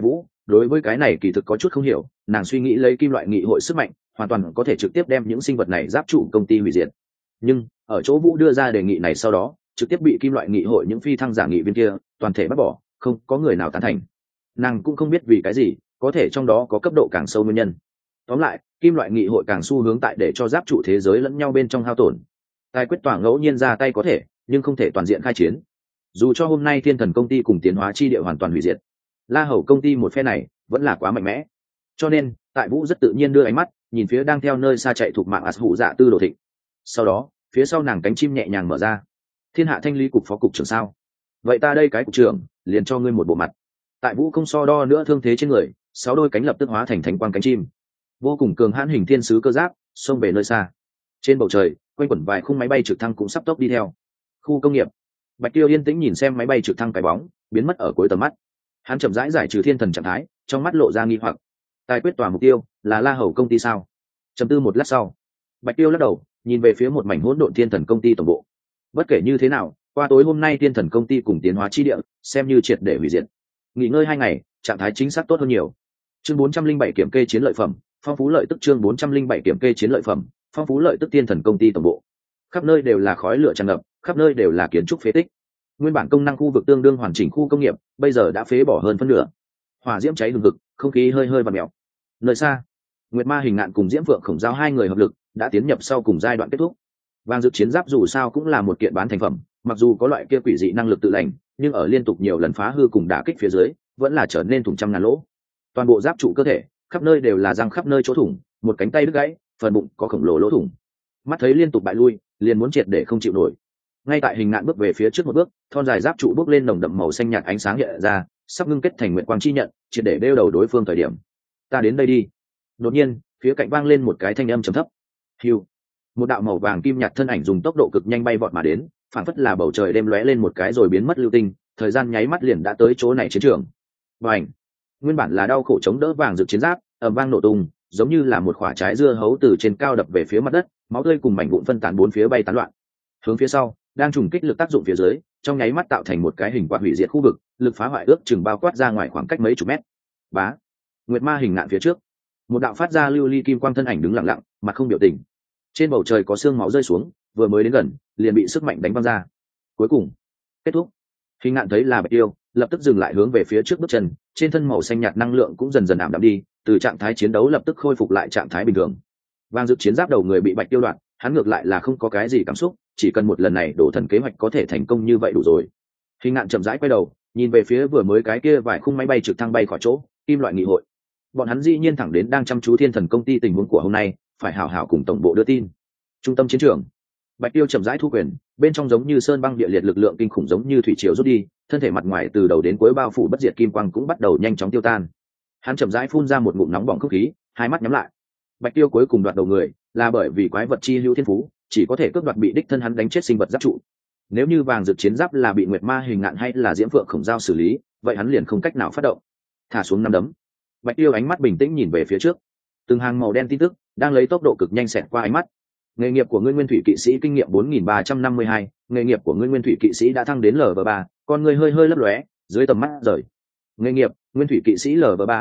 đối với cái này kỳ thực có chút không hiểu, nàng suy nghĩ lấy kim loại nghị hội sức mạnh hoàn toàn có thể trực tiếp đem những sinh vật này giáp trụ công ty hủy diệt, nhưng ở chỗ Vũ đưa ra đề nghị này sau đó trực tiếp bị kim loại nghị hội những phi thăng giả nghị viên kia toàn thể bác bỏ, không có người nào tán thành. Nàng cũng không biết vì cái gì, có thể trong đó có cấp độ càng sâu nguyên nhân. Tóm lại, kim loại nghị hội càng xu hướng tại để cho giáp trụ thế giới lẫn nhau bên trong hao tổn. Tài quyết tỏa ngẫu nhiên ra tay có thể, nhưng không thể toàn diện khai chiến. Dù cho hôm nay Thiên Thần công ty cùng Tiến hóa chi địa hoàn toàn hủy diệt, La Hầu công ty một phe này vẫn là quá mạnh mẽ. Cho nên, tại Vũ rất tự nhiên đưa ánh mắt nhìn phía đang theo nơi xa chạy thuộc mạng Hủ Dạ Tư Đồ Thịnh. Sau đó, phía sau nàng cánh chim nhẹ nhàng mở ra. Thiên hạ thanh lý cục phó cục trưởng sao? Vậy ta đây cái cục trưởng, liền cho ngươi một bộ mặt. Tại Vũ không so đo nữa thương thế trên người, 6 đôi cánh lập tức hóa thành thánh quang cánh chim, vô cùng cường hãn hình thiên sứ cơ giáp xông về nơi xa. Trên bầu trời quanh quẩn vài khung máy bay trực thăng cũng sắp tốc đi theo. Khu công nghiệp, Bạch Tiêu yên tĩnh nhìn xem máy bay trực thăng cái bóng biến mất ở cuối tầm mắt. Hắn chậm rãi giải trừ thiên thần trạng thái, trong mắt lộ ra nghi hoặc. Tài quyết tòa mục tiêu là La Hầu công ty sao? Trầm tư một lát sau, Bạch Tiêu lắc đầu nhìn về phía một mảnh hỗn độn thiên thần công ty tổng bộ. Bất kể như thế nào, qua tối hôm nay thiên thần công ty cùng Tiến hóa chi địa xem như triệt để hủy diệt. Nghỉ ngơi 2 ngày, trạng thái chính xác tốt hơn nhiều. Chương 407 kiểm kê chiến lợi phẩm, phong phú lợi tức. Chương 407 kiểm kê chiến lợi phẩm, phong phú lợi tức. Thiên thần công ty tổng bộ, khắp nơi đều là khói lửa tràn ngập, khắp nơi đều là kiến trúc phế tích. Nguyên bản công năng khu vực tương đương hoàn chỉnh khu công nghiệp bây giờ đã phế bỏ hơn phân nửa, hỏa diễm cháy hừng hực, không khí hơi hơi vặn mèo. Nơi xa, Nguyệt Ma Hình Ngạn cùng Diễm Phượng Khổng Giao 2 người hợp lực đã tiến nhập sau cùng giai đoạn kết thúc. Vàng Dược chiến giáp dù sao cũng là một kiện bán thành phẩm, mặc dù có loại kia quỷ dị năng lực tự lành, nhưng ở liên tục nhiều lần phá hư cùng đả kích phía dưới vẫn là trở nên thủng trăm ngàn lỗ. Toàn bộ giáp trụ cơ thể khắp nơi đều là răng, khắp nơi chỗ thủng, một cánh tay đứt gãy, phần bụng có khổng lồ lỗ thủng. Mắt thấy liên tục bại lui, liền muốn triệt để không chịu nổi. Ngay tại Hình Ngạn bước về phía trước một bước, thon dài giáp trụ bốc lên nồng đậm màu xanh nhạt ánh sáng hiện ra, sắp ngưng kết thành nguyện quang chi nhận, triệt để đeo đầu đối phương thời điểm. Ta đến đây đi. Đột nhiên, phía cạnh vang lên một cái thanh âm trầm thấp. Hưu. Một đạo màu vàng kim nhạt thân ảnh dùng tốc độ cực nhanh bay vọt mà đến, phảng phất là bầu trời đêm lóe lên một cái rồi biến mất lưu tinh, thời gian nháy mắt liền đã tới chỗ này chiến trường. Bành. Nguyên bản là đau khổ chống đỡ Vàng Dược chiến giáp, ầm vang nổ tung, giống như là một quả trái dưa hấu từ trên cao đập về phía mặt đất, máu tươi cùng mảnh vụn phân tán bốn phía bay tán loạn. Hướng phía sau, đang trùng kích lực tác dụng phía dưới, trong nháy mắt tạo thành một cái hình quạt hủy diệt khu vực, lực phá hoại ước chừng bao quát ra ngoài khoảng cách mấy chục mét. Bá. Nguyệt Ma Hình Ngạn phía trước, một đạo phát ra lưu ly kim quang thân ảnh đứng lặng lặng, mặt không biểu tình. Trên bầu trời có xương máu rơi xuống, vừa mới đến gần, liền bị sức mạnh đánh văng ra. Cuối cùng, kết thúc. Hình Ngạn thấy là Bạch Tiêu, lập tức dừng lại hướng về phía trước bước chân, trên thân màu xanh nhạt năng lượng cũng dần dần ảm đạm đi, từ trạng thái chiến đấu lập tức khôi phục lại trạng thái bình thường. Vàng Dược chiến giáp đầu người bị Bạch Tiêu đoạn, hắn ngược lại là không có cái gì cảm xúc, chỉ cần một lần này đổ thần kế hoạch có thể thành công như vậy đủ rồi. Hình Ngạn chậm rãi quay đầu, nhìn về phía vừa mới cái kia vài khung máy bay trực thăng bay khỏi chỗ, kim loại nghị hội. Bọn hắn dĩ nhiên thẳng đến đang chăm chú Thiên Thần công ty tình huống của hôm nay, phải hảo hảo cùng tổng bộ đưa tin. Trung tâm chiến trường, Bạch Tiêu chậm rãi thu quyền, bên trong giống như sơn băng địa liệt lực lượng kinh khủng giống như thủy triều rút đi, thân thể mặt ngoài từ đầu đến cuối bao phủ bất diệt kim quang cũng bắt đầu nhanh chóng tiêu tan. Hắn chậm rãi phun ra một ngụm nóng bỏng không khí, hai mắt nhắm lại. Bạch Tiêu cuối cùng đoạt đầu người, là bởi vì quái vật chi hữu thiên phú, chỉ có thể cướp đoạt bị đích thân hắn đánh chết sinh vật giáp trụ. Nếu như Vàng Dược chiến giáp là bị Nguyệt Ma Hình Ngạn hay là Diễm Phượng Khổng Giao xử lý, vậy hắn liền không cách nào phát động. Thả xuống nắm đấm, Bạch Tiêu ánh mắt bình tĩnh nhìn về phía trước. Từng hàng màu đen tin tức đang lấy tốc độ cực nhanh xẹt qua ánh mắt. Nghề nghiệp của ngươi Nguyên Thủy kỵ sĩ kinh nghiệm 4352, nghề nghiệp của ngươi Nguyên Thủy kỵ sĩ đã thăng đến LV3, con ngươi hơi hơi lấp lóe, dưới tầm mắt rời. Nghề nghiệp Nguyên Thủy kỵ sĩ LV3,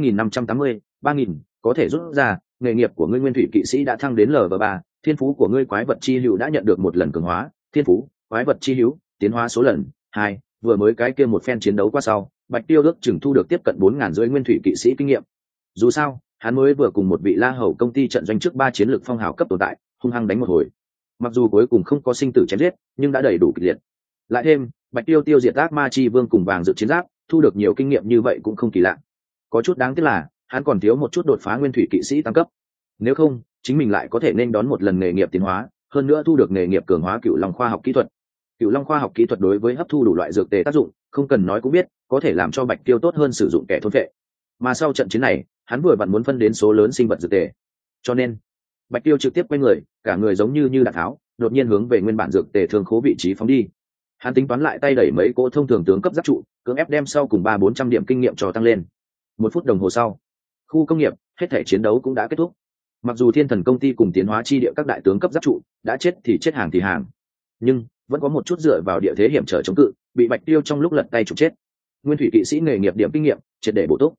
2580, 3000, có thể rút ra, nghề nghiệp của ngươi Nguyên Thủy kỵ sĩ đã thăng đến LV3, thiên phú của ngươi quái vật chi hữu đã nhận được một lần cường hóa, thiên phú, quái vật chi hữu, tiến hóa số lần 2, vừa mới cái kia một phen chiến đấu qua sau, Bạch Tiêu ước chừng thu được tiếp cận 4000 Nguyên Thủy kỵ sĩ kinh nghiệm. Dù sao, hắn mới vừa cùng một vị La Hầu công ty trận doanh trước 3 chiến lược phong hào cấp tồn tại, hung hăng đánh một hồi. Mặc dù cuối cùng không có sinh tử chém giết, nhưng đã đầy đủ kịch liệt. Lại thêm, Bạch Tiêu tiêu diệt ác ma chi vương cùng Vàng Dược chiến giáp, thu được nhiều kinh nghiệm như vậy cũng không kỳ lạ. Có chút đáng tiếc là, hắn còn thiếu một chút đột phá Nguyên Thủy kỵ sĩ tăng cấp. Nếu không, chính mình lại có thể nên đón một lần nghề nghiệp tiến hóa, hơn nữa thu được nghề nghiệp cường hóa Cựu Long khoa học kỹ thuật. Cựu Long khoa học kỹ thuật đối với hấp thu đủ loại dược tề tác dụng, không cần nói cũng biết, có thể làm cho Bạch Tiêu tốt hơn sử dụng kẻ thôn vệ. Mà sau trận chiến này, hắn vừa vặn muốn phân đến số lớn sinh vật dược tề. Cho nên, Bạch Tiêu trực tiếp quay người, cả người giống như đạn tháo, đột nhiên hướng về nguyên bản dược tề thương khố vị trí phóng đi. Hắn tính toán lại tay đẩy mấy cỗ thông thường tướng cấp giáp trụ, cưỡng ép đem sau cùng 300-400 điểm kinh nghiệm cho tăng lên. 1 phút đồng hồ sau, khu công nghiệp, hết thể chiến đấu cũng đã kết thúc. Mặc dù Thiên Thần công ty cùng Tiến hóa chi địa các đại tướng cấp giáp trụ đã chết thì chết hàng thì hàng, nhưng vẫn có một chút dựa vào địa thế hiểm trở chống cự, bị Bạch Tiêu trong lúc lật tay trục chết. Nguyên Thủy kỵ sĩ nghề nghiệp điểm kinh nghiệm triệt để bổ túc.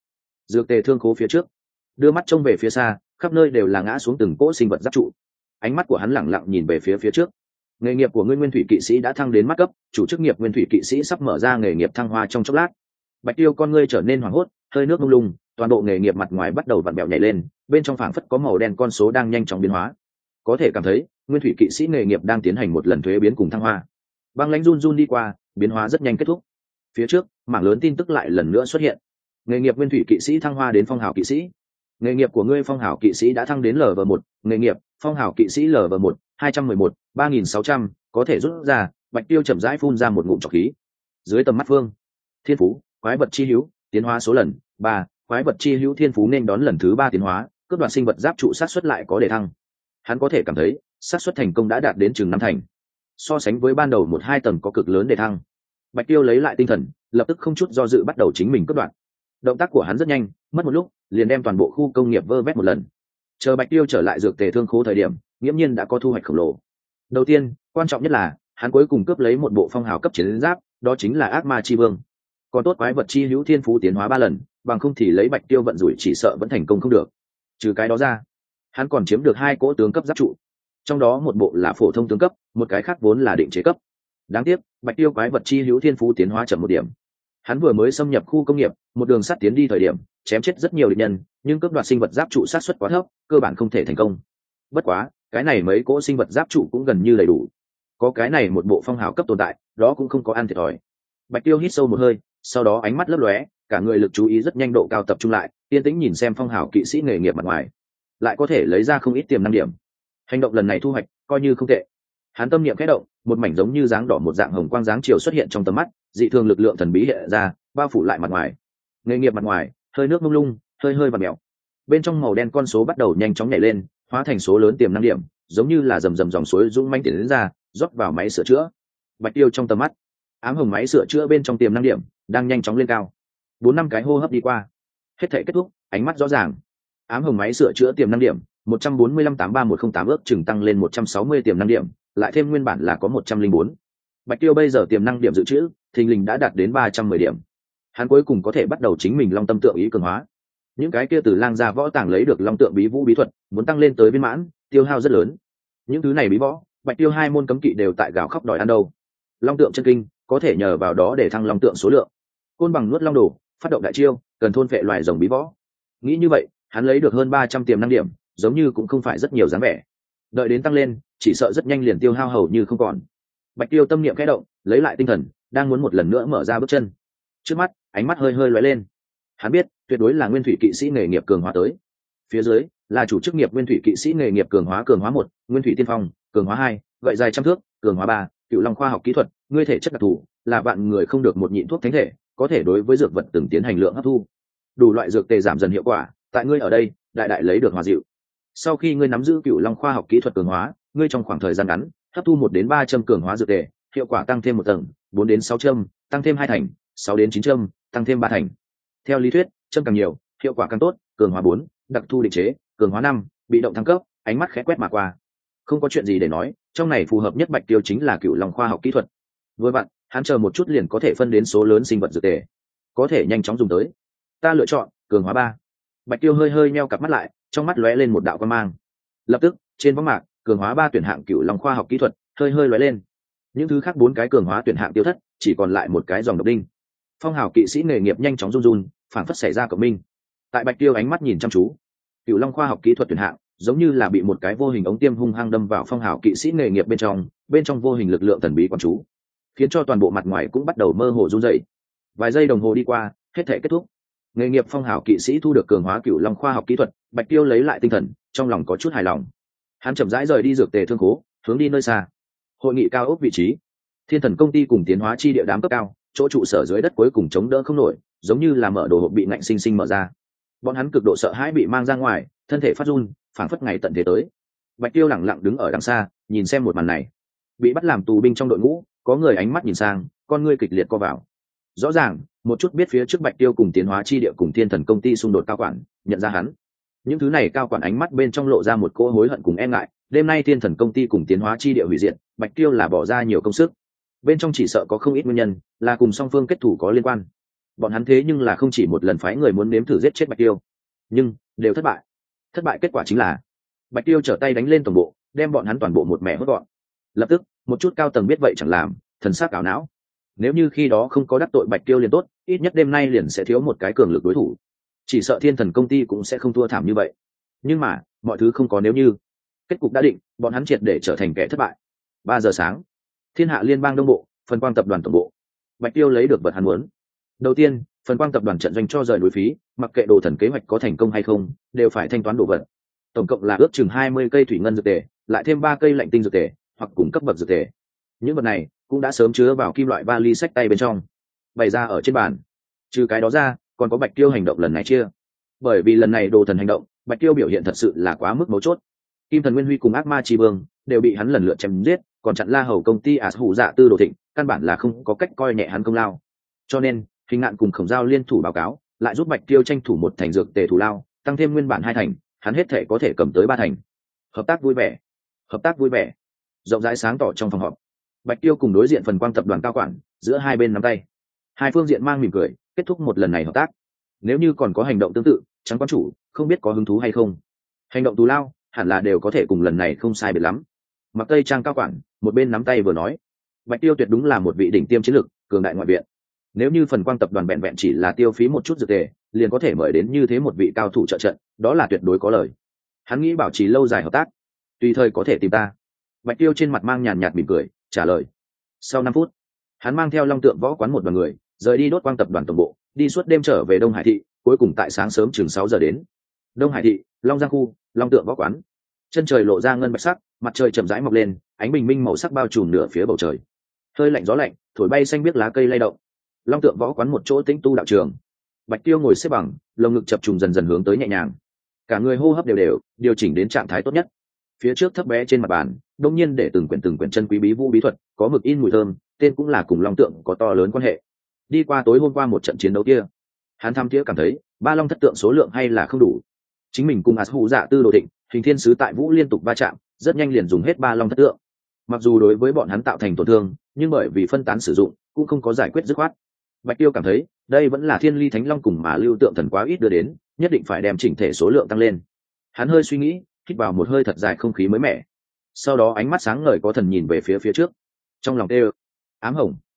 Dược tề thương khố phía trước, đưa mắt trông về phía xa, khắp nơi đều là ngã xuống từng cỗ sinh vật giáp trụ. Ánh mắt của hắn lẳng lặng nhìn về phía trước. Nghề nghiệp của ngươi nguyên thủy kỵ sĩ đã thăng đến mắt cấp, chủ chức nghiệp nguyên thủy kỵ sĩ sắp mở ra nghề nghiệp thăng hoa trong chốc lát. Bạch Tiêu con ngươi trở nên hoảng hốt, hơi nước mông lung, toàn bộ nghề nghiệp mặt ngoài bắt đầu vặn bẹo nhảy lên, bên trong phảng phất có màu đen con số đang nhanh chóng biến hóa. Có thể cảm thấy, nguyên thủy kỵ sĩ nghề nghiệp đang tiến hành một lần thuế biến cùng thăng hoa. Băng lãnh run run đi qua, biến hóa rất nhanh kết thúc. Phía trước, mảng lớn tin tức lại lần nữa xuất hiện. Nghề nghiệp nguyên thủy kỵ sĩ thăng hoa đến phong hào kỵ sĩ. Nghề nghiệp của ngươi phong hào kỵ sĩ đã thăng đến Lv1, nghề nghiệp phong hào kỵ sĩ Lv1, 211, 3600, có thể rút ra. Bạch Tiêu chậm rãi phun ra một ngụm trọc khí. Dưới tầm mắt phương, thiên phú, quái vật chi hữu, tiến hóa số lần 3, quái vật chi hữu thiên phú nên đón lần thứ 3 tiến hóa, cướp đoạt sinh vật giáp trụ sát xuất lại có để thăng. Hắn có thể cảm thấy, sát xuất thành công đã đạt đến chừng 5 thành. So sánh với ban đầu 1-2 tầng có cực lớn để thăng. Bạch Tiêu lấy lại tinh thần, lập tức không chút do dự bắt đầu chính mình cướp đoạt. Động tác của hắn rất nhanh, mất một lúc, liền đem toàn bộ khu công nghiệp vơ vét một lần. Chờ Bạch Tiêu trở lại dược tề thương khố thời điểm, nghiễm nhiên đã có thu hoạch khổng lồ. Đầu tiên, quan trọng nhất là, hắn cuối cùng cướp lấy một bộ phong hào cấp chiến giáp, đó chính là ác ma chi vương. Còn tốt quái vật chi hữu thiên phú tiến hóa 3 lần, bằng không thì lấy Bạch Tiêu vận rủi chỉ sợ vẫn thành công không được. Trừ cái đó ra, hắn còn chiếm được 2 cỗ tướng cấp giáp trụ, trong đó một bộ là phổ thông tướng cấp, một cái khác vốn là định chế cấp. Đáng tiếc, Bạch Tiêu quái vật chi hữu thiên phú tiến hóa chậm một điểm. Hắn vừa mới xâm nhập khu công nghiệp, một đường sắt tiến đi thời điểm, chém chết rất nhiều địch nhân, nhưng cướp đoạt sinh vật giáp trụ sát suất quá thấp, cơ bản không thể thành công. Bất quá, cái này mấy cỗ sinh vật giáp trụ cũng gần như đầy đủ. Có cái này một bộ phong hào cấp tồn tại, đó cũng không có ăn thiệt thòi. Bạch Tiêu hít sâu một hơi, sau đó ánh mắt lấp lóe, cả người lực chú ý rất nhanh độ cao tập trung lại, yên tĩnh nhìn xem phong hào kỵ sĩ nghề nghiệp mặt ngoài, lại có thể lấy ra không ít tiềm năng điểm. Hành động lần này thu hoạch coi như không tệ. Hắn tâm niệm khẽ động, một mảnh giống như dáng đỏ một dạng hồng quang dáng chiều xuất hiện trong tầm mắt, dị thường lực lượng thần bí hiện ra, bao phủ lại mặt ngoài. Nghề nghiệp mặt ngoài, hơi nước mông lung, hơi hơi vặn mèo. Bên trong màu đen con số bắt đầu nhanh chóng nhảy lên, hóa thành số lớn tiềm năng điểm, giống như là rầm rầm dòng suối dũng mãnh tiến ra, rót vào máy sửa chữa. Bạch Tiêu trong tầm mắt, ám hồng máy sửa chữa bên trong tiềm năng điểm đang nhanh chóng lên cao. 4-5 cái hô hấp đi qua, hết thảy kết thúc, ánh mắt rõ ràng. Ám hồng máy sửa chữa tiềm năng điểm 145-83108 ước chừng tăng lên 160 tiềm năng điểm, lại thêm nguyên bản là có 104. Bạch Tiêu bây giờ tiềm năng điểm dự trữ thình lình đã đạt đến 310 điểm. Hắn cuối cùng có thể bắt đầu chính mình long tâm tượng ý cường hóa. Những cái kia từ lang gia võ tàng lấy được long tượng bí vũ bí thuật, muốn tăng lên tới viên mãn, tiêu hao rất lớn. Những thứ này bí võ, Bạch Tiêu 2 môn cấm kỵ đều tại gào khóc đòi ăn đâu. Long tượng chân kinh có thể nhờ vào đó để thăng long tượng số lượng. Côn bằng nuốt long đồ, phát động đại chiêu, cần thôn phệ loài rồng bí võ. Nghĩ như vậy, hắn lấy được hơn 300 tiềm năng điểm, giống như cũng không phải rất nhiều dáng vẻ. Đợi đến tăng lên, chỉ sợ rất nhanh liền tiêu hao hầu như không còn. Bạch Tiêu tâm niệm khẽ động, lấy lại tinh thần, đang muốn một lần nữa mở ra bước chân. Trước mắt, ánh mắt hơi hơi lóe lên. Hắn biết, tuyệt đối là nguyên thủy kỵ sĩ nghề nghiệp cường hóa tới. Phía dưới là chủ chức nghiệp nguyên thủy kỵ sĩ nghề nghiệp cường hóa 1, nguyên thủy tiên phong, cường hóa 2, gậy dài trăm thước, cường hóa 3, cựu long khoa học kỹ thuật, ngươi thể chất đặc thù, là vạn người không được một nhịn thuốc thánh thể, có thể đối với dược vật từng tiến hành lượng hấp thu. Đủ loại dược tề giảm dần hiệu quả, tại ngươi ở đây, đại đại lấy được hòa dịu. Sau khi ngươi nắm giữ cựu long khoa học kỹ thuật cường hóa, ngươi trong khoảng thời gian ngắn hấp thu 1 đến 3 châm cường hóa dược tề, hiệu quả tăng thêm 1 tầng, 4 đến 6 châm, tăng thêm 2 thành, 6 đến 9 châm, tăng thêm 3 thành. Theo lý thuyết, châm càng nhiều, hiệu quả càng tốt, cường hóa 4, đặc thu định chế, cường hóa 5, bị động thăng cấp, ánh mắt khẽ quét mà qua. Không có chuyện gì để nói, trong này phù hợp nhất Bạch Tiêu chính là cựu long khoa học kỹ thuật. Với bạn, hắn chờ một chút liền có thể phân đến số lớn sinh vật dược tề, có thể nhanh chóng dùng tới. Ta lựa chọn cường hóa 3. Bạch Tiêu hơi hơi nheo cặp mắt lại, trong mắt lóe lên một đạo quang mang. Lập tức, trên võng mạc, cường hóa 3 tuyển hạng cựu long khoa học kỹ thuật hơi hơi lóe lên. Những thứ khác 4 cái cường hóa tuyển hạng tiêu thất, chỉ còn lại một cái dòng độc đinh. Phong hào kỵ sĩ nghề nghiệp nhanh chóng run run, phản phất xảy ra cộng minh. Tại Bạch Tiêu ánh mắt nhìn chăm chú, cựu long khoa học kỹ thuật tuyển hạng giống như là bị một cái vô hình ống tiêm hung hăng đâm vào phong hào kỵ sĩ nghề nghiệp bên trong vô hình lực lượng thần bí quán chú, khiến cho toàn bộ mặt ngoài cũng bắt đầu mơ hồ run rẩy. Vài giây đồng hồ đi qua, hết thể kết thúc. Nghề nghiệp phong hào kỵ sĩ thu được cường hóa cựu long khoa học kỹ thuật. Bạch Tiêu lấy lại tinh thần, trong lòng có chút hài lòng. Hắn chậm rãi rời đi dược tề thương khố, hướng đi nơi xa. Hội nghị cao ốc vị trí, Thiên Thần công ty cùng tiến hóa chi địa đám cấp cao, chỗ trụ sở dưới đất cuối cùng chống đỡ không nổi, giống như là mở đồ hộp bị ngạnh sinh sinh mở ra. Bọn hắn cực độ sợ hãi bị mang ra ngoài, thân thể phát run, phảng phất ngày tận thế tới. Bạch Tiêu lẳng lặng đứng ở đằng xa, nhìn xem một màn này. Bị bắt làm tù binh trong đội ngũ, có người ánh mắt nhìn sang, con ngươi kịch liệt co vào. Rõ ràng, một chút biết phía trước Bạch Tiêu cùng tiến hóa chi địa cùng Thiên Thần công ty xung đột cao quản, nhận ra hắn. Những thứ này cao quản ánh mắt bên trong lộ ra một cỗ hối hận cùng e ngại. Đêm nay Thiên Thần công ty cùng tiến hóa chi địa hủy diệt, Bạch Tiêu là bỏ ra nhiều công sức. Bên trong chỉ sợ có không ít nguyên nhân, là cùng song phương kết thủ có liên quan. bọn hắn thế nhưng là không chỉ một lần phái người muốn nếm thử giết chết Bạch Tiêu, nhưng đều thất bại. Thất bại kết quả chính là Bạch Tiêu trở tay đánh lên toàn bộ, đem bọn hắn toàn bộ một mẻ hốt gọn. Lập tức một chút cao tầng biết vậy chẳng làm, thần sắc ảo não. Nếu như khi đó không có đắc tội Bạch Tiêu liền tốt, ít nhất đêm nay liền sẽ thiếu một cái cường lực đối thủ, chỉ sợ Thiên Thần công ty cũng sẽ không thua thảm như vậy. Nhưng mà mọi thứ không có nếu như, kết cục đã định, bọn hắn triệt để trở thành kẻ thất bại. 3 giờ sáng, Thiên Hạ Liên bang Đông Bộ, Phần Quang tập đoàn tổng bộ. Bạch Tiêu lấy được vật hắn muốn. Đầu tiên, Phần Quang tập đoàn trận doanh cho rời núi phí, mặc kệ đồ thần kế hoạch có thành công hay không, đều phải thanh toán đồ vật. Tổng cộng là ước chừng 20 cây thủy ngân dược tề, lại thêm 3 cây lạnh tinh dược tề, hoặc cùng cấp bậc dược tề. Những vật này cũng đã sớm chứa vào kim loại vali sách tay bên trong, bày ra ở trên bàn. Trừ cái đó ra, còn có Bạch Tiêu hành động lần này chia. Bởi vì lần này đồ thần hành động, Bạch Tiêu biểu hiện thật sự là quá mức mấu chốt. Kim Thần Nguyên Huy cùng Ác Ma Chi Vương đều bị hắn lần lượt chém giết, còn chặn La Hầu công ty Hủ Dạ Tư Đồ Thịnh, căn bản là không có cách coi nhẹ hắn công lao. Cho nên, Hình Ngạn cùng Khổng Giao liên thủ báo cáo, lại giúp Bạch Tiêu tranh thủ 1 thành dược tề thù lao, tăng thêm nguyên bản 2 thành, hắn hết thể có thể cầm tới 3 thành. Hợp tác vui vẻ, hợp tác vui vẻ. Rộng rãi sáng tỏ trong phòng họp. Bạch Tiêu cùng đối diện Phần Quang tập đoàn cao quản, giữa hai bên nắm tay. Hai phương diện mang mỉm cười, kết thúc một lần này hợp tác. Nếu như còn có hành động tương tự, Trắng quan chủ không biết có hứng thú hay không. Hành động thù lao hẳn là đều có thể cùng lần này không sai biệt lắm. Mặc Tây Trang cao quản một bên nắm tay vừa nói, Bạch Tiêu tuyệt đúng là một vị đỉnh tiêm chiến lược, cường đại ngoại viện. Nếu như Phần Quang tập đoàn vẹn vẹn chỉ là tiêu phí một chút dược tề, liền có thể mời đến như thế một vị cao thủ trợ trận, đó là tuyệt đối có lời. Hắn nghĩ bảo trì lâu dài hợp tác, tùy thời có thể tìm ta. Bạch Tiêu trên mặt mang nhàn nhạt mỉm cười, trả lời. Sau 5 phút, hắn mang theo Long Tượng Võ Quán một đoàn người, rời đi Đốt Quang tập đoàn tổng bộ, đi suốt đêm trở về Đông Hải thị, cuối cùng tại sáng sớm chừng 6 giờ đến. Đông Hải thị, Long Giang khu, Long Tượng Võ Quán. Chân trời lộ ra ngân bạch sắc, mặt trời chậm rãi mọc lên, ánh bình minh màu sắc bao trùm nửa phía bầu trời. Hơi lạnh gió lạnh, thổi bay xanh biếc lá cây lay động. Long Tượng Võ Quán một chỗ tĩnh tu đạo trường. Bạch Tiêu ngồi xếp bằng, lồng ngực chập trùng dần dần hướng tới nhẹ nhàng. Cả người hô hấp đều đều, điều chỉnh đến trạng thái tốt nhất. Phía trước thấp bé trên mặt bàn, đông nhiên để từng quyển chân quý bí vũ bí thuật, có mực in mùi thơm, tên cũng là cùng Long Tượng có to lớn quan hệ. Đi qua tối hôm qua một trận chiến đấu kia, hắn tham tía cảm thấy ba long thất tượng số lượng hay là không đủ. Chính mình cùng Hủ Dạ Tư Đồ Thịnh, Hình Thiên Sứ tại vũ liên tục va chạm, rất nhanh liền dùng hết ba long thất tượng. Mặc dù đối với bọn hắn tạo thành tổn thương, nhưng bởi vì phân tán sử dụng, cũng không có giải quyết dứt khoát. Bạch Tiêu cảm thấy đây vẫn là Thiên Ly Thánh Long cùng mà Lưu Tượng Thần quá ít đưa đến, nhất định phải đem chỉnh thể số lượng tăng lên. Hắn hơi suy nghĩ, hít vào một hơi thật dài không khí mới mẻ. Sau đó ánh mắt sáng ngời có thần nhìn về phía trước. Trong lòng tê ám hồng,